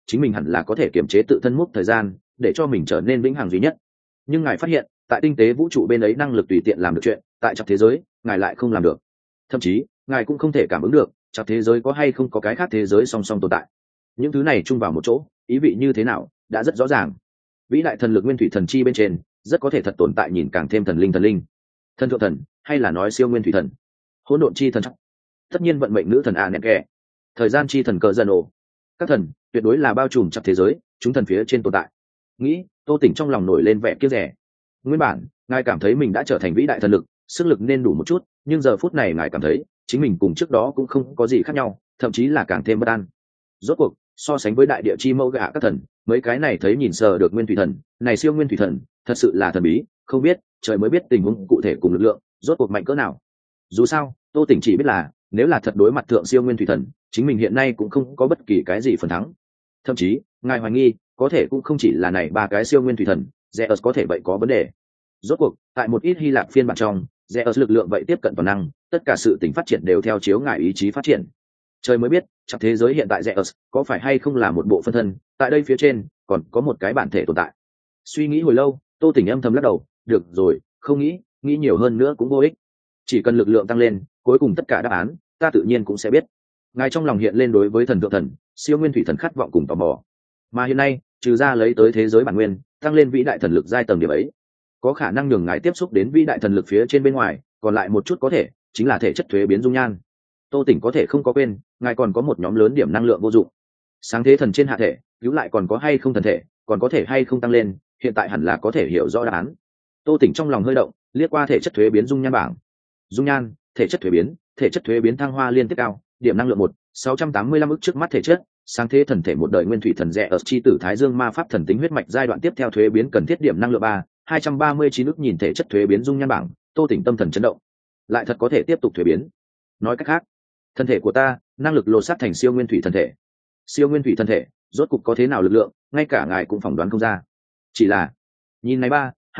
chính mình hẳn là có thể kiềm chế tự thân mốc thời gian để cho mình trở nên vĩnh hằng duy nhất. Nhưng ngài phát hiện tại tinh tế vũ trụ bên ấy năng lực tùy tiện làm được chuyện, tại trong thế giới ngài lại không làm được. Thậm chí ngài cũng không thể cảm ứng được trong thế giới có hay không có cái khác thế giới song song tồn tại. Những thứ này chung vào một chỗ ý vị như thế nào đã rất rõ ràng. Vĩ đại thần lực nguyên thủy thần chi bên trên rất có thể thật tồn tại nhìn càng thêm thần linh, thần thượng thần, hay là nói siêu nguyên thủy thần, hỗn độn chi thần, tất nhiên vận mệnh nữ thần a nẹn kẹ, thời gian chi thần cờ dân ổ. Các thần tuyệt đối là bao trùm trong thế giới chúng thần phía trên tồn tại. Nghĩ Tô Tỉnh trong lòng nổi lên vẻ kiêu rẻ. Nguyên bản ngài cảm thấy mình đã trở thành vĩ đại thần lực, sức lực nên đủ một chút, nhưng giờ phút này ngài cảm thấy chính mình cùng trước đó cũng không có gì khác nhau, thậm chí là càng thêm bất an. Rốt cuộc so sánh với đại địa chi mẫu gạ các thần, mấy cái này thấy nhìn sờ được nguyên thủy thần này siêu nguyên thủy thần thật sự là thần bí, không biết trời mới biết tình huống cụ thể cùng lực lượng rốt cuộc mạnh cỡ nào. Dù sao Tô Tỉnh chỉ biết là nếu là thật đối mặt thượng siêu nguyên thủy thần, chính mình hiện nay cũng không có bất kỳ cái gì phần thắng. Thậm chí ngài hoài nghi có thể cũng không chỉ là này ba cái siêu nguyên thủy thần, Zeus có thể vậy có vấn đề. Rốt cuộc tại một ít Hy Lạp phiên bản trong, Zeus lực lượng vậy tiếp cận toàn năng, tất cả sự tình phát triển đều theo chiếu ngài ý chí phát triển. Trời mới biết trong thế giới hiện tại Zeus có phải hay không là một bộ phân thân, tại đây phía trên còn có một cái bản thể tồn tại. Suy nghĩ hồi lâu, Tô Tỉnh âm thầm lắc đầu, được rồi, không nghĩ nhiều hơn nữa cũng vô ích. Chỉ cần lực lượng tăng lên, cuối cùng tất cả đáp án ta tự nhiên cũng sẽ biết. Ngài trong lòng hiện lên đối với thần thượng thần, siêu nguyên thủy thần khát vọng cùng tò mò. Mà hiện nay, trừ ra lấy tới thế giới bản nguyên, tăng lên vĩ đại thần lực giai tầng điểm ấy, có khả năng nhường ngài tiếp xúc đến vĩ đại thần lực phía trên bên ngoài, còn lại một chút có thể chính là thể chất thuế biến dung nhan. Tô Tỉnh có thể không có quên, ngài còn có một nhóm lớn điểm năng lượng vô dụng. Sáng thế thần trên hạ thể, cứu lại còn có hay không thần thể, còn có thể hay không tăng lên, hiện tại hẳn là có thể hiểu rõ đáp án. Tô Tỉnh trong lòng hơi động, liếc qua thể chất thuế biến dung nhan bảng. Dung nhan, thể chất thuế biến thăng hoa liên tiếp cao, điểm năng lượng 1, 685 ức trước mắt thể chất, sáng thế thần thể một đời nguyên thủy thần rẻ ở chi tử thái dương ma pháp thần tính huyết mạch giai đoạn tiếp theo thuế biến cần thiết điểm năng lượng 3, 239 ức. Nhìn thể chất thuế biến dung nhan bảng, Tô Tỉnh tâm thần chấn động, lại thật có thể tiếp tục thuế biến. Nói cách khác, thân thể của ta năng lực lột xác thành siêu nguyên thủy thần thể. Siêu nguyên thủy thần thể rốt cục có thế nào lực lượng, ngay cả ngài cũng phỏng đoán không ra. Chỉ là nhìn này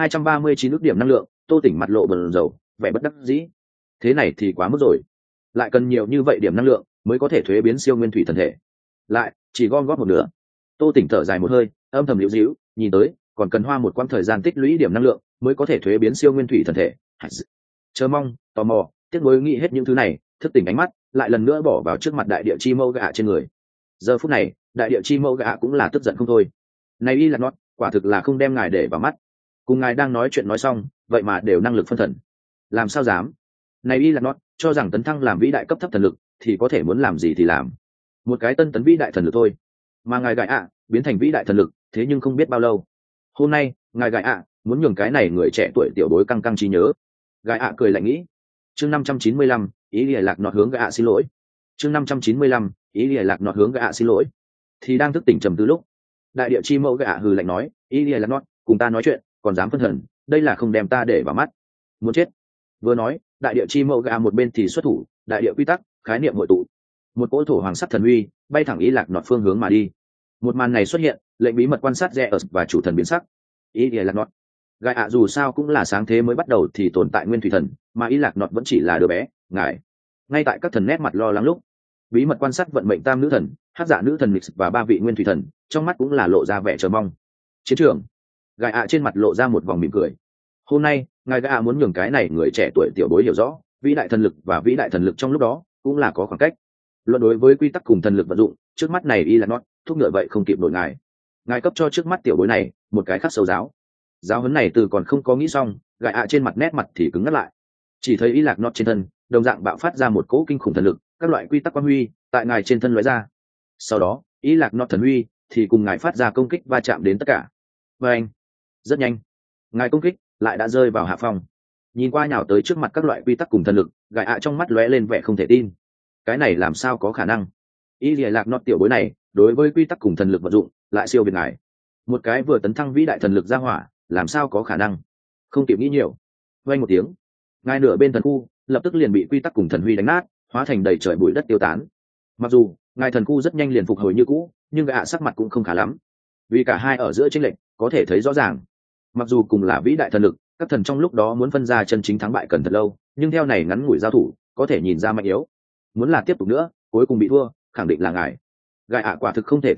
239 ức điểm năng lượng, Tô Tỉnh mặt lộ bần dầu, vẻ bất đắc dĩ. Thế này thì quá mức rồi, lại cần nhiều như vậy điểm năng lượng mới có thể thuế biến siêu nguyên thủy thần thể, lại chỉ gom góp một nửa. Tô Tỉnh thở dài một hơi, âm thầm liễu díu, nhìn tới còn cần hoa một quãng thời gian tích lũy điểm năng lượng mới có thể thuế biến siêu nguyên thủy thần thể. Chờ mong, tò mò, tiếc nuối nghĩ hết những thứ này, thức tỉnh ánh mắt lại lần nữa bỏ vào trước mặt đại địa chi mẫu gạ trên người. Giờ phút này đại địa chi mẫu gạ cũng là tức giận không thôi. Này y là nót, quả thực là không đem ngài để vào mắt. Cùng ngài đang nói chuyện nói xong, vậy mà đều năng lực phân thần, làm sao dám. Này y là nót, cho rằng tấn thăng làm vĩ đại cấp thấp thần lực thì có thể muốn làm gì thì làm. Một cái tân tấn vĩ đại thần lực thôi, mà ngài gại ạ biến thành vĩ đại thần lực thế nhưng không biết bao lâu. Hôm nay ngài gại ạ muốn nhường cái này người trẻ tuổi tiểu bối căng trí nhớ. Gại ạ cười lạnh nghĩ. Chương 595, ý lìa lạc nọt hướng gại ạ xin lỗi. Chương 595, ý lìa lạc nọt hướng gại ạ xin lỗi. Thì đang thức tỉnh trầm tư lúc, đại địa chi mẫu gại ạ hừ lạnh nói, ý lìa lạc nọt cùng ta nói chuyện còn dám phân thần, đây là không đem ta để vào mắt, muốn chết. Vừa nói, đại địa chi mẫu gà một bên thì xuất thủ, đại địa quy tắc khái niệm hội tụ, một cỗ thổ hoàng sắc thần uy bay thẳng ý lạc nọt phương hướng mà đi. Một màn này xuất hiện, lệnh bí mật quan sát Zeus và chủ thần biến sắc. Ý lạc nọt, gà ạ dù sao cũng là sáng thế mới bắt đầu thì tồn tại nguyên thủy thần, mà ý lạc nọt vẫn chỉ là đứa bé. Ngài ngay tại các thần nét mặt lo lắng lúc, bí mật quan sát vận mệnh tam nữ thần, hắc dạ nữ thần Nix và ba vị nguyên thủy thần, trong mắt cũng là lộ ra vẻ chờ mong. Chiến trường, gà ạ trên mặt lộ ra một vòng mỉm cười. Hôm nay ngài gã muốn nhường cái này người trẻ tuổi tiểu bối hiểu rõ vĩ đại thần lực và vĩ đại thần lực trong lúc đó cũng là có khoảng cách. Luận đối với quy tắc cùng thần lực vận dụng, trước mắt này y là nót thúc ngựa vậy không kịp nổi ngài cấp cho trước mắt tiểu bối này một cái khắc sâu giáo huấn này từ còn không có nghĩ xong, gại ạ trên mặt nét mặt thì cứng ngắt lại. Chỉ thấy y lạc nót trên thân đồng dạng bạo phát ra một cỗ kinh khủng thần lực, các loại quy tắc quang huy tại ngài trên thân lóe ra. Sau đó y lạc nót thần huy thì cùng ngài phát ra công kích va chạm đến tất cả. Và anh rất nhanh, ngài công kích lại đã rơi vào hạ phong. Nhìn qua nhào tới trước mặt các loại quy tắc cùng thần lực, gại ạ trong mắt lóe lên vẻ không thể tin. Cái này làm sao có khả năng? Y lìa lạc nót tiểu bối này đối với quy tắc cùng thần lực vận dụng lại siêu việt ngài. Một cái vừa tấn thăng vĩ đại thần lực ra hỏa, làm sao có khả năng? Không kịp nghĩ nhiều, vang một tiếng, ngài nửa bên thần khu lập tức liền bị quy tắc cùng thần huy đánh nát, hóa thành đầy trời bụi đất tiêu tán. Mặc dù ngài thần khu rất nhanh liền phục hồi như cũ, nhưng gã sắc mặt cũng không khá lắm, vì cả hai ở giữa chênh lệch có thể thấy rõ ràng. Mặc dù cùng là vĩ đại thần lực, các thần trong lúc đó muốn phân ra chân chính thắng bại cần thật lâu, nhưng theo này ngắn ngủi giao thủ có thể nhìn ra mạnh yếu. Muốn là tiếp tục nữa, cuối cùng bị thua khẳng định là ngài. Gại ạ quả thực không thể tin được,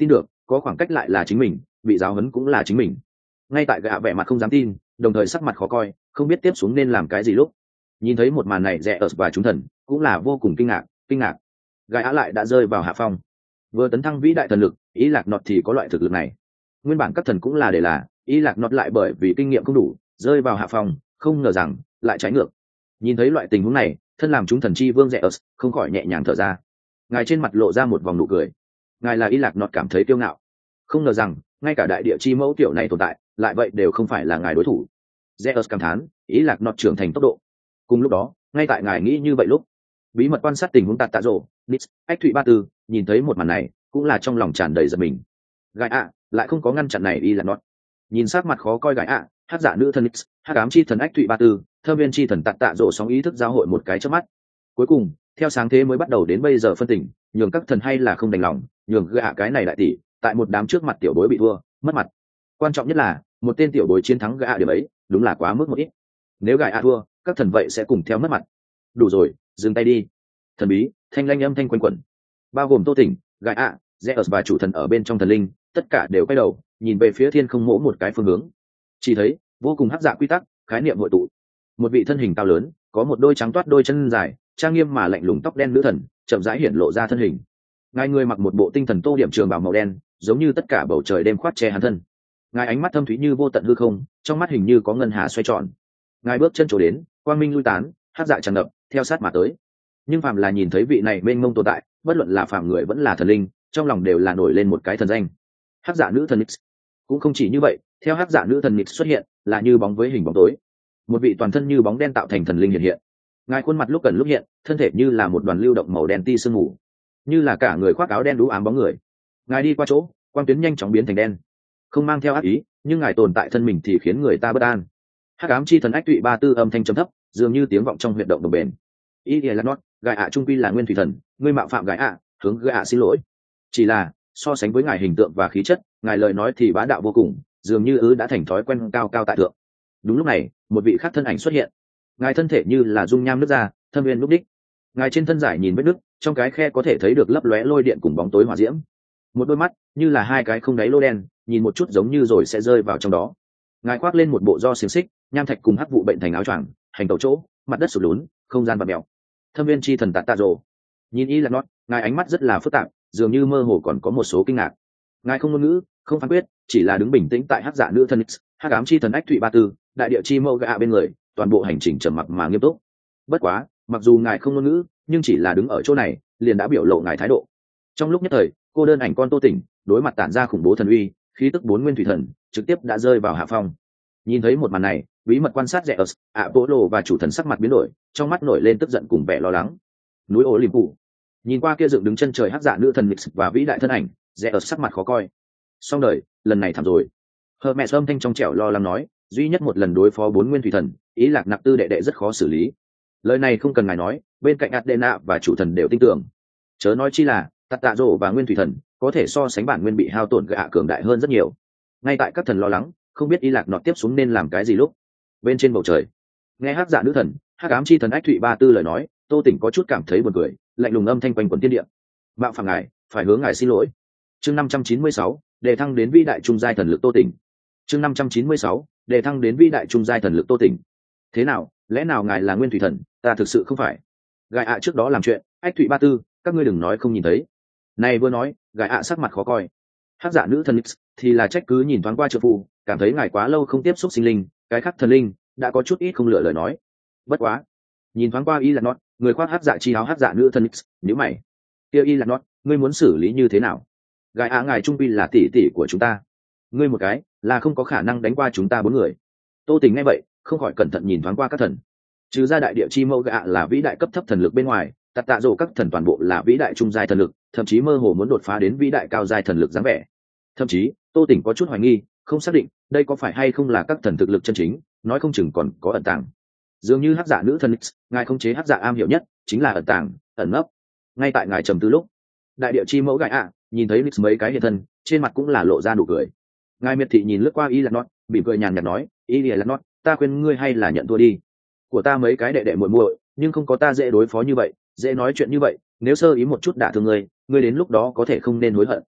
có khoảng cách lại là chính mình, bị giáo huấn cũng là chính mình. Ngay tại gã vẻ mặt không dám tin, đồng thời sắc mặt khó coi, không biết tiếp xuống nên làm cái gì lúc nhìn thấy một màn này, rẽ ớt và chúng thần cũng là vô cùng kinh ngạc. Gã lại đã rơi vào hạ phong, vừa tấn thăng vĩ đại thần lực, ý lạc nọt thì có loại thực lực này. Nguyên bản các thần cũng là để là ý lạc nọt lại bởi vì kinh nghiệm không đủ rơi vào hạ phong, không ngờ rằng lại trái ngược. Nhìn thấy loại tình huống này, thân làm chúng thần chi vương rẽ ớt không khỏi nhẹ nhàng thở ra. Ngài trên mặt lộ ra một vòng nụ cười. Ngài là ý lạc nọt cảm thấy kiêu ngạo, không ngờ rằng ngay cả đại địa chi mẫu tiểu này tồn tại lại vậy đều không phải là ngài đối thủ. Zeus cảm thán ý lạc nọt trưởng thành tốc độ. Cùng lúc đó, ngay tại ngài nghĩ như vậy lúc bí mật quan sát tình huống tạt tạ rộ, Nix, ách thụy ba tư nhìn thấy một màn này cũng là trong lòng tràn đầy giận mình. Gái ạ lại không có ngăn chặn này ý lạc nọt. Nhìn sát mặt khó coi gái ạ, hắc giả nữ thần Nix, hắc ám chi thần ách thụy ba tư, thơ viên chi thần tạt tạ rộ sóng ý thức giao hội một cái chớp mắt. Cuối cùng theo sáng thế mới bắt đầu đến bây giờ phân tỉnh, nhường các thần hay là không đành lòng nhường gạ cái này đại tỷ tại một đám trước mặt tiểu bối bị thua mất mặt. Quan trọng nhất là một tên tiểu bối chiến thắng gạ điểm ấy đúng là quá mức một ít. Nếu gạ thua, các thần vậy sẽ cùng theo mất mặt. Đủ rồi, dừng tay đi. Thần bí thanh lanh âm thanh quanh quẩn, bao gồm Tô Tỉnh, gạ, Zeus và chủ thần ở bên trong thần linh, tất cả đều quay đầu nhìn về phía thiên không mỗ một cái phương hướng. Chỉ thấy vô cùng hắc dạ quy tắc khái niệm hội tụ, một vị thân hình cao lớn, có một đôi trắng toát đôi chân dài, trang nghiêm mà lạnh lùng tóc đen nữ thần chậm rãi hiển lộ ra thân hình. Ngài người mặc một bộ tinh thần tô điểm trường bào màu đen, giống như tất cả bầu trời đêm khoát che hắn thân. Ngài ánh mắt thâm thúy như vô tận hư không, trong mắt hình như có ngân hà xoay tròn. Ngài bước chân trổ đến, quang minh lui tán, hắc dạ tràn ngập theo sát mà tới. Nhưng phàm là nhìn thấy vị này mênh mông tồn tại, bất luận là phàm người vẫn là thần linh, trong lòng đều là nổi lên một cái thần danh, hắc dạ nữ thần Nix. Cũng không chỉ như vậy, theo hắc dạ nữ thần Nix xuất hiện, là như bóng với hình bóng tối, một vị toàn thân như bóng đen tạo thành thần linh hiện hiện. Ngài khuôn mặt lúc gần lúc hiện, thân thể như là một đoàn lưu động màu đen ti sương mù, như là cả người khoác áo đen đũ ám bóng người. Ngài đi qua chỗ, quang tuyến nhanh chóng biến thành đen, không mang theo ác ý, nhưng ngài tồn tại thân mình thì khiến người ta bất an. Hắc ám chi thần ách tụy ba tư âm thanh trầm thấp, dường như tiếng vọng trong huyệt động đồng bền. Ý là nót, gài ạ trung quy là nguyên thủy thần, ngươi mạo phạm gài ạ, hướng gài ạ xin lỗi. Chỉ là so sánh với ngài hình tượng và khí chất, ngài lời nói thì bá đạo vô cùng, dường như đã thành thói quen cao cao tại thượng. Đúng lúc này, một vị khác thân ảnh xuất hiện. Ngài thân thể như là dung nham nước ra, thâm viên lúc đích. Ngài trên thân giải nhìn vết nước, trong cái khe có thể thấy được lấp lóe lôi điện cùng bóng tối hỏa diễm. Một đôi mắt như là hai cái không đáy lô đen, nhìn một chút giống như rồi sẽ rơi vào trong đó. Ngài khoác lên một bộ do xiềng xích, nham thạch cùng hắc vụ bệnh thành áo choàng, hành tẩu chỗ, mặt đất sụt lún, không gian vặn mèo. Thâm viên chi thần tạt tạ rồ. Nhìn y là nót, ngài ánh mắt rất là phức tạp, dường như mơ hồ còn có một số kinh ngạc. Ngài không ngôn ngữ, không phán quyết, chỉ là đứng bình tĩnh tại hắc dạ nữ thần X, hắc ám chi thần ách thụy ba tư, đại địa chi mâu gạ bên người, toàn bộ hành trình trầm mặc mà nghiêm túc. Bất quá, mặc dù ngài không ngôn ngữ, nhưng chỉ là đứng ở chỗ này, liền đã biểu lộ ngài thái độ. Trong lúc nhất thời, cô đơn ảnh con Tô Tỉnh, đối mặt tản ra khủng bố thần uy, khí tức bốn nguyên thủy thần, trực tiếp đã rơi vào hạ phong. Nhìn thấy một màn này, bí mật quan sát Zeus, Apollo và chủ thần sắc mặt biến đổi, trong mắt nổi lên tức giận cùng vẻ lo lắng. Núi Olympus. Nhìn qua kia dựng đứng chân trời hắc dạ nữ thần Nix và vĩ đại thân ảnh, Zeus sắc mặt khó coi. Xong đời, lần này thảm rồi. Hermes âm thanh trong trẻo lo lắng nói, duy nhất một lần đối phó bốn nguyên thủy thần, ý lạc nặc tư đệ đệ rất khó xử lý. Lời này không cần ngài nói, bên cạnh Athena và chủ thần đều tin tưởng. Chớ nói chi là tạt tạ rổ và nguyên thủy thần có thể so sánh bản nguyên bị hao tổn gạ cường đại hơn rất nhiều. Ngay tại các thần lo lắng không biết ý lạc nọt tiếp xuống nên làm cái gì lúc bên trên bầu trời nghe hắc dạ nữ thần hắc ám chi thần ách thụy ba tư lời nói, Tô Tỉnh có chút cảm thấy buồn cười, lạnh lùng âm thanh quanh quần thiên địa. Mạo phạm ngài, phải hướng ngài xin lỗi. Chương 596, đề thăng đến vĩ đại trung giai thần lực Tô Tỉnh. Chương 596, đề thăng đến vĩ đại trung giai thần lực Tô Tỉnh. Thế nào, lẽ nào ngài là nguyên thủy thần, ta thực sự không phải. Gài ạ trước đó làm chuyện, ách thụy ba tư, các ngươi đừng nói không nhìn thấy. Này vừa nói, gài ạ sắc mặt khó coi. Hắc dạ nữ thần X thì là trách cứ nhìn thoáng qua trợ phụ, cảm thấy ngài quá lâu không tiếp xúc sinh linh, cái khác thần linh đã có chút ít không lựa lời nói. Bất quá, nhìn thoáng qua y là nót, người khoác hắc dạ chi áo hắc dạ nữ thần X, nhíu mày. Kia y là nót, ngươi muốn xử lý như thế nào? Gài ạ ngài trung quy là tỷ tỷ của chúng ta, ngươi một cái là không có khả năng đánh qua chúng ta bốn người. Tô Tỉnh nghe vậy, không khỏi cẩn thận nhìn thoáng qua các thần. Trừ ra đại địa chi mâu gạ là vĩ đại cấp thấp thần lực bên ngoài, tạt tạ rổ các thần toàn bộ là vĩ đại trung giai thần lực, thậm chí mơ hồ muốn đột phá đến vĩ đại cao giai thần lực dáng vẻ. Thậm chí Tô Tỉnh có chút hoài nghi, không xác định đây có phải hay không là các thần thực lực chân chính, nói không chừng còn có ẩn tàng. Dường như hắc dạ nữ thần X, ngài không chế hắc dạ am hiểu nhất chính là ẩn tàng, ẩn nấp. Ngay tại ngài trầm tư lúc, đại địa chi mẫu gạ nhìn thấy X mấy cái hiện thân, trên mặt cũng là lộ ra nụ cười. Ngài miệt thị nhìn lướt qua y là nót, mỉm cười nhàn nhạt nói, y là nót, ta khuyên ngươi hay là nhận thua đi. Của ta mấy cái đệ đệ muội muội, nhưng không có ta dễ đối phó như vậy, dễ nói chuyện như vậy, nếu sơ ý một chút đả thương ngươi, ngươi đến lúc đó có thể không nên hối hận.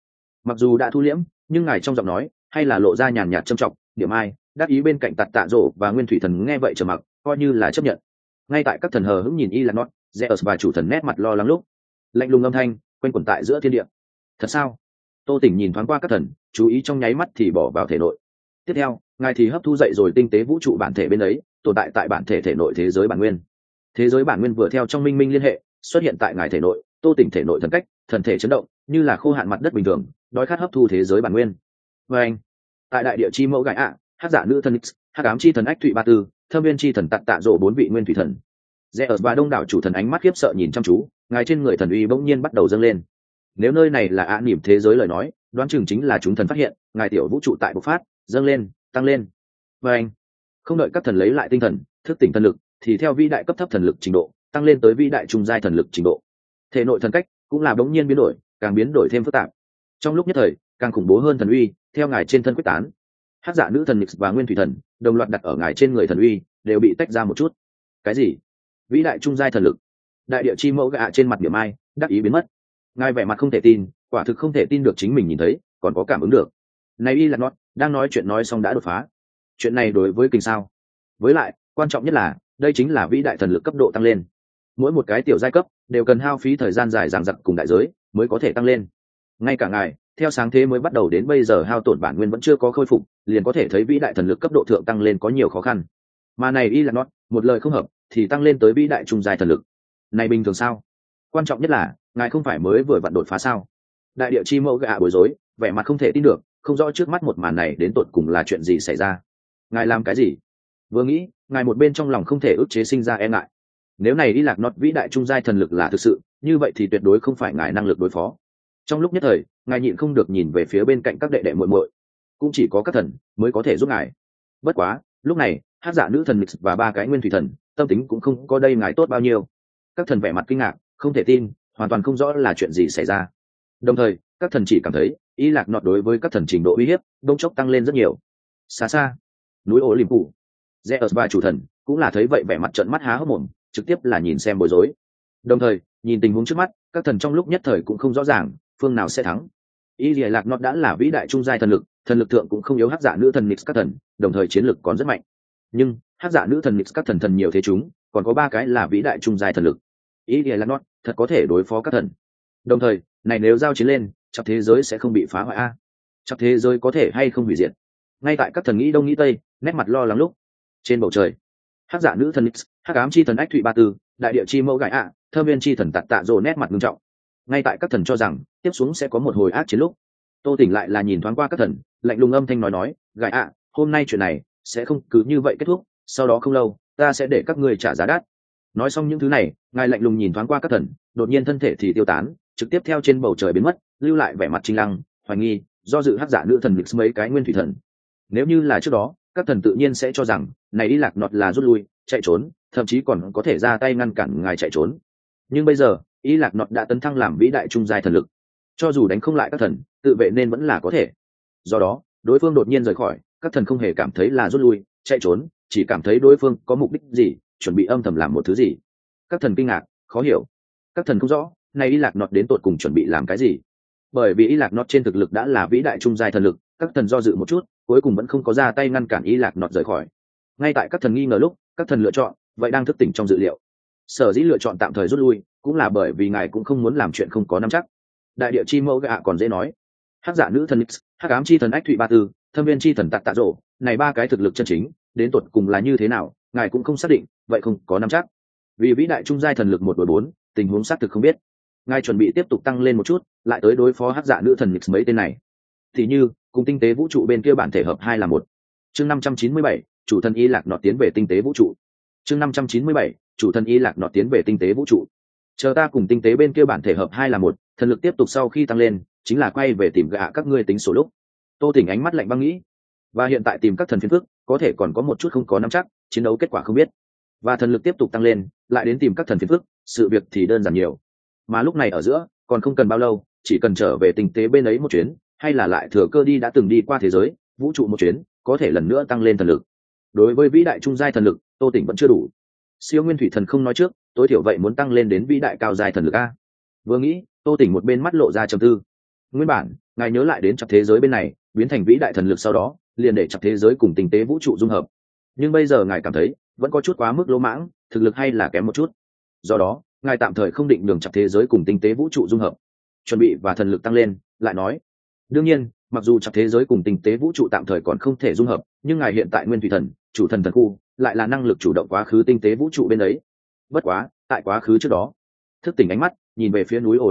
Mặc dù đã thu liễm, nhưng ngài trong giọng nói hay là lộ ra nhàn nhạt trầm trọng. Điểm ai đắc ý bên cạnh tạt tạ rổ và nguyên thủy thần nghe vậy trầm mặc, coi như là chấp nhận. Ngay tại các thần hờ hững nhìn y là nót, Zeus và chủ thần nét mặt lo lắng lúc, lạnh lùng âm thanh quanh quẩn tại giữa thiên địa. Thật sao? Tô Tỉnh nhìn thoáng qua các thần, chú ý trong nháy mắt thì bỏ vào thể nội. Tiếp theo, ngài thì hấp thu dậy rồi tinh tế vũ trụ bản thể bên ấy, tồn tại tại bản thể thể nội thế giới bản nguyên. Thế giới bản nguyên vừa theo trong minh minh liên hệ xuất hiện tại ngài thể nội. Tô Tỉnh thể nội thần cách, thần thể chấn động, như là khô hạn mặt đất bình thường, đói khát hấp thu thế giới bản nguyên. Và anh, tại đại địa chi mẫu gãi ạ, hắc giả nữ thần X, hắc ám chi thần ách thụy ba tư, thâm viên chi thần tạt tạ rộ bốn vị nguyên thủy thần. Zeus và đông đảo chủ thần ánh mắt khiếp sợ nhìn chăm chú, ngài trên người thần uy bỗng nhiên bắt đầu dâng lên. Nếu nơi này là ạ niệm thế giới lời nói, đoán chừng chính là chúng thần phát hiện ngài tiểu vũ trụ tại bộc phát, dâng lên, tăng lên. Và anh, không đợi các thần lấy lại tinh thần, thức tỉnh thần lực, thì theo vĩ đại cấp thấp thần lực trình độ tăng lên tới vĩ đại trung giai thần lực trình độ. Thể nội thần cách cũng là bỗng nhiên biến đổi, càng biến đổi thêm phức tạp. Trong lúc nhất thời, càng khủng bố hơn thần uy theo ngài trên thân quyết tán. Hắc dạ nữ thần Nix và nguyên thủy thần đồng loạt đặt ở ngài trên người thần uy đều bị tách ra một chút. Cái gì? Vĩ đại trung giai thần lực? Đại địa chi mẫu gạ trên mặt điểm ai đắc ý biến mất. Ngài vẻ mặt không thể tin, quả thực không thể tin được chính mình nhìn thấy, còn có cảm ứng được. Này y là nót đang nói chuyện nói xong đã đột phá. Chuyện này đối với kinh sao? Với lại quan trọng nhất là đây chính là vĩ đại thần lực cấp độ tăng lên. Mỗi một cái tiểu giai cấp đều cần hao phí thời gian dài dằng dặc cùng đại giới mới có thể tăng lên. Ngay cả ngài theo sáng thế mới bắt đầu đến bây giờ hao tổn bản nguyên vẫn chưa có khôi phục, liền có thể thấy vĩ đại thần lực cấp độ thượng tăng lên có nhiều khó khăn. Mà này y là nót một lời không hợp thì tăng lên tới vĩ đại trung giai thần lực. Này bình thường sao? Quan trọng nhất là ngài không phải mới vừa vặn đột phá sao? Đại địa chi mẫu gạ bối rối, vẻ mặt không thể tin được, không rõ trước mắt một màn này đến tột cùng là chuyện gì xảy ra. Ngài làm cái gì? Vừa nghĩ, ngài một bên trong lòng không thể ức chế sinh ra e ngại. Nếu này y lạc nót vĩ đại trung giai thần lực là thực sự, như vậy thì tuyệt đối không phải ngài năng lực đối phó. Trong lúc nhất thời, ngài nhịn không được nhìn về phía bên cạnh các đệ đệ muội muội, cũng chỉ có các thần mới có thể giúp ngài. Bất quá, lúc này, hắc dạ nữ thần Nix và ba cái nguyên thủy thần, tâm tính cũng không có đây ngài tốt bao nhiêu. Các thần vẻ mặt kinh ngạc, không thể tin, hoàn toàn không rõ là chuyện gì xảy ra. Đồng thời, các thần chỉ cảm thấy y lạc nọt đối với các thần trình độ uy hiếp đông chốc tăng lên rất nhiều. Xa xa, núi ổ liềm cụ, Zeus và chủ thần cũng là thấy vậy vẻ mặt trợn mắt há hốc mồm, trực tiếp là nhìn xem bối rối. Đồng thời, nhìn tình huống trước mắt, các thần trong lúc nhất thời cũng không rõ ràng phương nào sẽ thắng. Y lạc nọt đã là vĩ đại trung giai thần lực thượng cũng không yếu hắc dạ nữ thần Nix các thần, đồng thời chiến lực còn rất mạnh. Nhưng hắc dạ nữ thần Nix các thần nhiều thế chúng, còn có ba cái là vĩ đại trung giai thần lực. Y lạc nọt thật có thể đối phó các thần. Đồng thời, này nếu giao chiến lên, chắc thế giới sẽ không bị phá hoại a? Chắc thế giới có thể hay không hủy diệt? Ngay tại các thần nghĩ đông nghĩ tây, nét mặt lo lắng lúc, trên bầu trời, hắc dạ nữ thần X, hắc ám chi thần ách thụy ba tư, đại địa chi mẫu gãi ạ, thơ viên chi thần tạt tạ rồ nét mặt nghiêm trọng. Ngay tại các thần cho rằng tiếp xuống sẽ có một hồi ác chiến lúc, Tô Tỉnh lại là nhìn thoáng qua các thần, lạnh lùng âm thanh nói, gãi ạ, hôm nay chuyện này sẽ không cứ như vậy kết thúc, sau đó không lâu, ta sẽ để các ngươi trả giá đắt. Nói xong những thứ này, ngài lạnh lùng nhìn thoáng qua các thần, đột nhiên thân thể thì tiêu tán, trực tiếp theo trên bầu trời biến mất, lưu lại vẻ mặt trinh lăng, hoài nghi, do dự hắc giả nữ thần Nix mấy cái nguyên thủy thần. Nếu như là trước đó, các thần tự nhiên sẽ cho rằng này đi lạc nọt là rút lui, chạy trốn, thậm chí còn có thể ra tay ngăn cản ngài chạy trốn. Nhưng bây giờ, y lạc nọt đã tấn thăng làm vĩ đại trung giai thần lực, cho dù đánh không lại các thần, tự vệ nên vẫn là có thể. Do đó, đối phương đột nhiên rời khỏi, các thần không hề cảm thấy là rút lui, chạy trốn, chỉ cảm thấy đối phương có mục đích gì, chuẩn bị âm thầm làm một thứ gì. Các thần kinh ngạc, khó hiểu. Các thần không rõ, này y lạc nọt đến tột cùng chuẩn bị làm cái gì. Bởi vì y lạc nọt trên thực lực đã là vĩ đại trung giai thần lực, các thần do dự một chút, cuối cùng vẫn không có ra tay ngăn cản y lạc nọt rời khỏi. Ngay tại các thần nghi ngờ lúc, các thần lựa chọn, vậy đang thức tỉnh trong dự liệu. Sở dĩ lựa chọn tạm thời rút lui, cũng là bởi vì ngài cũng không muốn làm chuyện không có nắm chắc. Đại địa chi mẫu gạ còn dễ nói, hắc dạ nữ thần X, hắc ám chi thần ách thụy ba tư, thâm viên chi thần tạt tạ rổ, này ba cái thực lực chân chính đến tột cùng là như thế nào, ngài cũng không xác định, vậy không có nắm chắc. Vì vĩ đại trung giai thần lực 1/4, tình huống xác thực không biết. Ngài chuẩn bị tiếp tục tăng lên một chút, lại tới đối phó hắc dạ nữ thần Nix mấy tên này. Thì như, cùng tinh tế vũ trụ bên kia bản thể hợp 2 là 1. Chương 597, chủ thần y lạc nọt tiến về tinh tế vũ trụ. Chương 597, chủ thần y lạc nọt tiến về tinh tế vũ trụ. Chờ ta cùng tinh tế bên kia bản thể hợp 2 là 1, thần lực tiếp tục sau khi tăng lên, chính là quay về tìm gạ các ngươi tính số lúc. Tô Tỉnh ánh mắt lạnh băng nghĩ, và hiện tại tìm các thần phiền phức, có thể còn có một chút không có nắm chắc, chiến đấu kết quả không biết. Và thần lực tiếp tục tăng lên, lại đến tìm các thần phiền phức, sự việc thì đơn giản nhiều. Mà lúc này ở giữa, còn không cần bao lâu, chỉ cần trở về tinh tế bên ấy một chuyến, hay là lại thừa cơ đi đã từng đi qua thế giới vũ trụ một chuyến, có thể lần nữa tăng lên thần lực. Đối với vĩ đại trung giai thần lực, Tô Tỉnh vẫn chưa đủ. Siêu nguyên thủy thần không nói trước, tối thiểu vậy muốn tăng lên đến vĩ đại cao giai thần lực a. Vừa nghĩ, Tô Tỉnh một bên mắt lộ ra trầm tư. Nguyên bản, ngài nhớ lại đến chặt thế giới bên này biến thành vĩ đại thần lực sau đó liền để chặt thế giới cùng tinh tế vũ trụ dung hợp, nhưng bây giờ ngài cảm thấy vẫn có chút quá mức lỗ mãng, thực lực hay là kém một chút, do đó ngài tạm thời không định đường chặt thế giới cùng tinh tế vũ trụ dung hợp, chuẩn bị và thần lực tăng lên. Lại nói, đương nhiên mặc dù chặt thế giới cùng tinh tế vũ trụ tạm thời còn không thể dung hợp, nhưng ngài hiện tại nguyên thủy thần chủ thần thần khu lại là năng lực chủ động quá khứ tinh tế vũ trụ bên ấy. Bất quá tại quá khứ trước đó, thức tỉnh ánh mắt nhìn về phía núi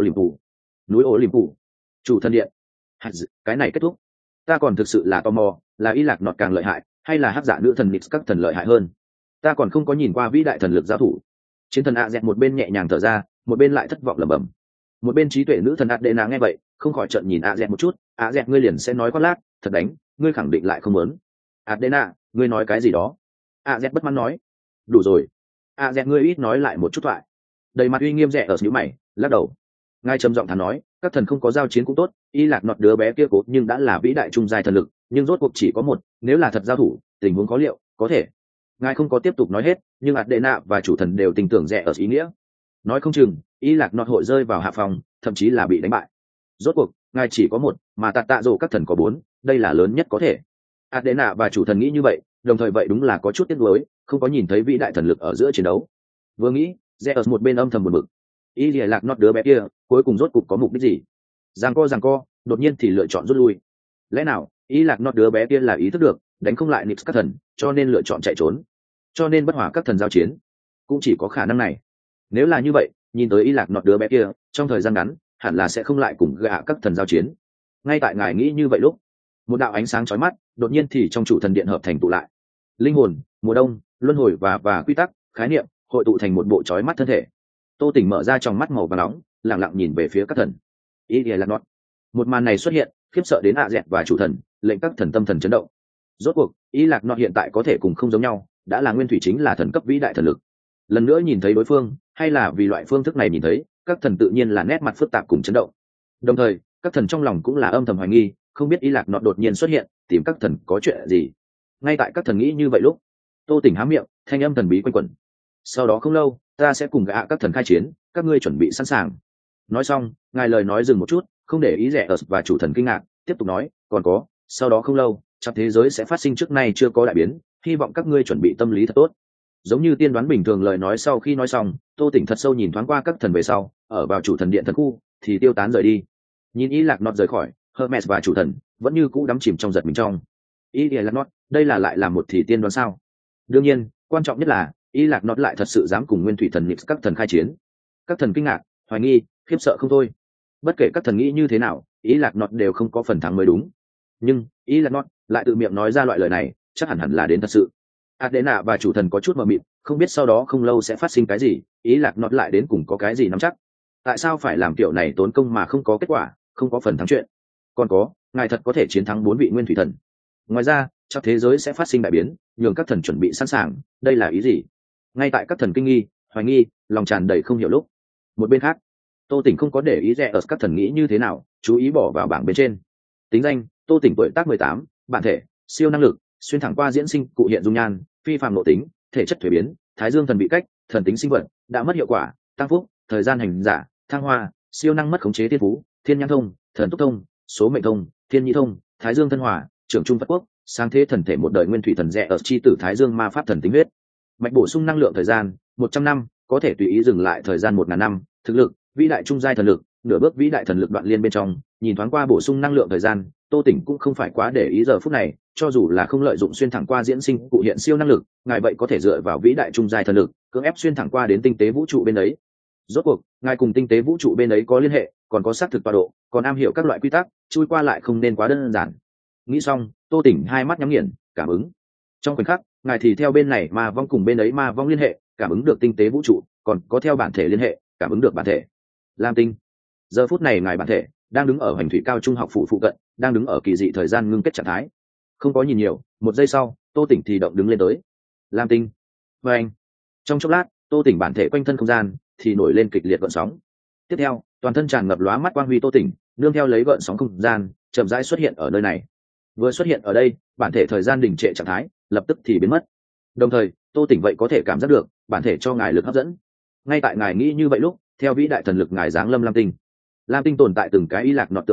Olympus, chủ thần điện. Cái này kết thúc, ta còn thực sự là tò mò, là y lạc nọt càng lợi hại hay là hắc dạ nữ thần nix các thần lợi hại hơn. Ta còn không có nhìn qua vĩ đại thần lực giao thủ. Chiến thần ạ dẹt một bên nhẹ nhàng thở ra, một bên lại thất vọng lẩm bẩm. Một bên trí tuệ nữ thần Adena nghe vậy không khỏi trợn nhìn ạ dẹt một chút. Ạ dẹt ngươi liền sẽ nói khoác lác, thật đánh, ngươi khẳng định lại không muốn. Adena, ngươi nói cái gì đó? ạ dẹt bất mãn nói. Đủ rồi, ạ dẹt ngươi ít nói lại một chút thoại. Đầy mặt uy nghiêm rẻ ở nhíu mày lắc đầu. Ngài trầm giọng thản nói, các thần không có giao chiến cũng tốt, y lạc nọt đứa bé kia cố nhưng đã là vĩ đại trung giai thần lực, nhưng rốt cuộc chỉ có một, nếu là thật giao thủ tình huống có liệu có thể. Ngài không có tiếp tục nói hết, nhưng Adena và chủ thần đều tin tưởng rẻ ở ý nghĩa, nói không chừng y lạc nọt hội rơi vào hạ phòng, thậm chí là bị đánh bại. Rốt cuộc ngài chỉ có một, mà tạt tạ rồ các thần có bốn, đây là lớn nhất có thể. Adena và chủ thần nghĩ như vậy, đồng thời vậy đúng là có chút tiếc nuối, không có nhìn thấy vĩ đại thần lực ở giữa chiến đấu. Vừa nghĩ, rẽ ở một bên âm thầm buồn bực, y lạc nọt đứa bé kia cuối cùng rốt cuộc có mục đích gì? Giằng co đột nhiên thì lựa chọn rút lui. Lẽ nào y lạc nọt đứa bé kia là ý thức được đánh không lại nix các thần, cho nên lựa chọn chạy trốn, cho nên bất hòa các thần giao chiến? Cũng chỉ có khả năng này. Nếu là như vậy, nhìn tới y lạc nọt đứa bé kia trong thời gian ngắn hẳn là sẽ không lại cùng gạ các thần giao chiến. Ngay tại ngài nghĩ như vậy lúc, một đạo ánh sáng chói mắt đột nhiên thì trong chủ thần điện hợp thành tụ lại. Linh hồn, mùa đông, luân hồi và quy tắc, khái niệm hội tụ thành một bộ chói mắt thân thể. Tô Tỉnh mở ra trong mắt màu vàng nóng, lặng lặng nhìn về phía các thần. Y lạc nọt. Một màn này xuất hiện, khiếp sợ đến ạ dẹt và chủ thần, lệnh các thần tâm thần chấn động. Rốt cuộc y lạc nọt hiện tại có thể cùng không giống nhau, đã là nguyên thủy chính là thần cấp vĩ đại thần lực. Lần nữa nhìn thấy đối phương, hay là vì loại phương thức này nhìn thấy, các thần tự nhiên là nét mặt phức tạp cùng chấn động. Đồng thời các thần trong lòng cũng là âm thầm hoài nghi, không biết y lạc nọt đột nhiên xuất hiện tìm các thần có chuyện gì. Ngay tại các thần nghĩ như vậy lúc, Tô Tỉnh há miệng, thanh âm thần bí quanh quẩn. Sau đó không lâu, ta sẽ cùng gạ các thần khai chiến, các ngươi chuẩn bị sẵn sàng. Nói xong, ngài lời nói dừng một chút, không để ý rẻ ở và chủ thần kinh ngạc, tiếp tục nói, còn có, sau đó không lâu chắc thế giới sẽ phát sinh trước nay chưa có đại biến, hy vọng các ngươi chuẩn bị tâm lý thật tốt. Giống như tiên đoán bình thường lời nói sau khi nói xong, Tô Tỉnh thật sâu nhìn thoáng qua các thần về sau, ở vào chủ thần điện thần khu thì tiêu tán rời đi. Nhìn y lạc nọt rời khỏi, Hermes và chủ thần vẫn như cũ đắm chìm trong giật mình trong. Y lạc nọt, đây là lại làm một thì tiên đoán sao? Đương nhiên quan trọng nhất là y lạc nọt lại thật sự dám cùng nguyên thủy thần nix các thần khai chiến. Các thần kinh ngạc, hoài nghi, khiếp sợ không thôi. Bất kể các thần nghĩ như thế nào, y lạc nọt đều không có phần thắng mới đúng. Nhưng y lạc nọt lại tự miệng nói ra loại lời này, chắc hẳn là đến thật sự. Adena và chủ thần có chút mờ mịt, không biết sau đó không lâu sẽ phát sinh cái gì, ý lạc nọt lại đến cùng có cái gì nắm chắc. Tại sao phải làm kiểu này tốn công mà không có kết quả, không có phần thắng chuyện? Còn có, ngài thật có thể chiến thắng 4 vị nguyên thủy thần. Ngoài ra, chắc thế giới sẽ phát sinh đại biến, nhường các thần chuẩn bị sẵn sàng, đây là ý gì? Ngay tại các thần kinh nghi, hoài nghi, lòng tràn đầy không hiểu lúc. Một bên khác, Tô Tỉnh không có để ý rẻ ở các thần nghĩ như thế nào, chú ý bỏ vào bảng bên trên. Tính danh: Tô Tỉnh, tuổi tác 18, bản thể: siêu năng lực, xuyên thẳng qua diễn sinh cụ hiện dung nhan, phi phàm nội tính, thể chất thuế biến, thái dương thần bị cách, thần tính sinh vật, đã mất hiệu quả, tăng phúc, thời gian hành giả, thăng hoa, siêu năng mất khống chế thiên phú, thiên nhãn thông, thần túc thông, số mệnh thông, thiên nhị thông, thái dương thân hòa, trưởng trung phật quốc, sáng thế thần thể một đời nguyên thủy thần rẽ ở chi tử thái dương ma pháp thần tính huyết. Mạch bổ sung năng lượng thời gian 100 năm, có thể tùy ý dừng lại thời gian 1000 năm. Thực lực: vĩ đại trung giai thần lực, nửa bước vĩ đại thần lực đoạn liên bên trong. Nhìn thoáng qua bổ sung năng lượng thời gian, Tô Tỉnh cũng không phải quá để ý giờ phút này, cho dù là không lợi dụng xuyên thẳng qua diễn sinh cụ hiện siêu năng lực, ngài vậy có thể dựa vào vĩ đại trung giai thần lực cưỡng ép xuyên thẳng qua đến tinh tế vũ trụ bên ấy. Rốt cuộc ngài cùng tinh tế vũ trụ bên ấy có liên hệ, còn có xác thực tọa độ, còn am hiểu các loại quy tắc, chui qua lại không nên quá đơn giản. Nghĩ xong, Tô Tỉnh hai mắt nhắm nghiền, cảm ứng. Trong khoảnh khắc, ngài thì theo bên này ma vong cùng bên ấy ma vong liên hệ, cảm ứng được tinh tế vũ trụ, còn có theo bản thể liên hệ, cảm ứng được bản thể Lam Tinh. Giờ phút này ngài bản thể đang đứng ở hành thủy cao trung học phủ phụ cận, đang đứng ở kỳ dị thời gian ngưng kết trạng thái. Không có nhìn nhiều, một giây sau, Tô Tỉnh thì động đứng lên tới Lam Tinh. Và anh, trong chốc lát, Tô Tỉnh bản thể quanh thân không gian thì nổi lên kịch liệt gợn sóng. Tiếp theo, toàn thân tràn ngập lóa mắt quang huy Tô Tỉnh, nương theo lấy gợn sóng không gian chậm rãi xuất hiện ở nơi này. Vừa xuất hiện ở đây, bản thể thời gian đình trệ trạng thái lập tức thì biến mất. Đồng thời, Tô Tỉnh vậy có thể cảm giác được bản thể cho ngài lực hấp dẫn. Ngay tại ngài nghĩ như vậy lúc, theo vĩ đại thần lực ngài giáng lâm Lam Tinh. Lam Tinh tồn tại từng cái y lạc nọt tượng thần,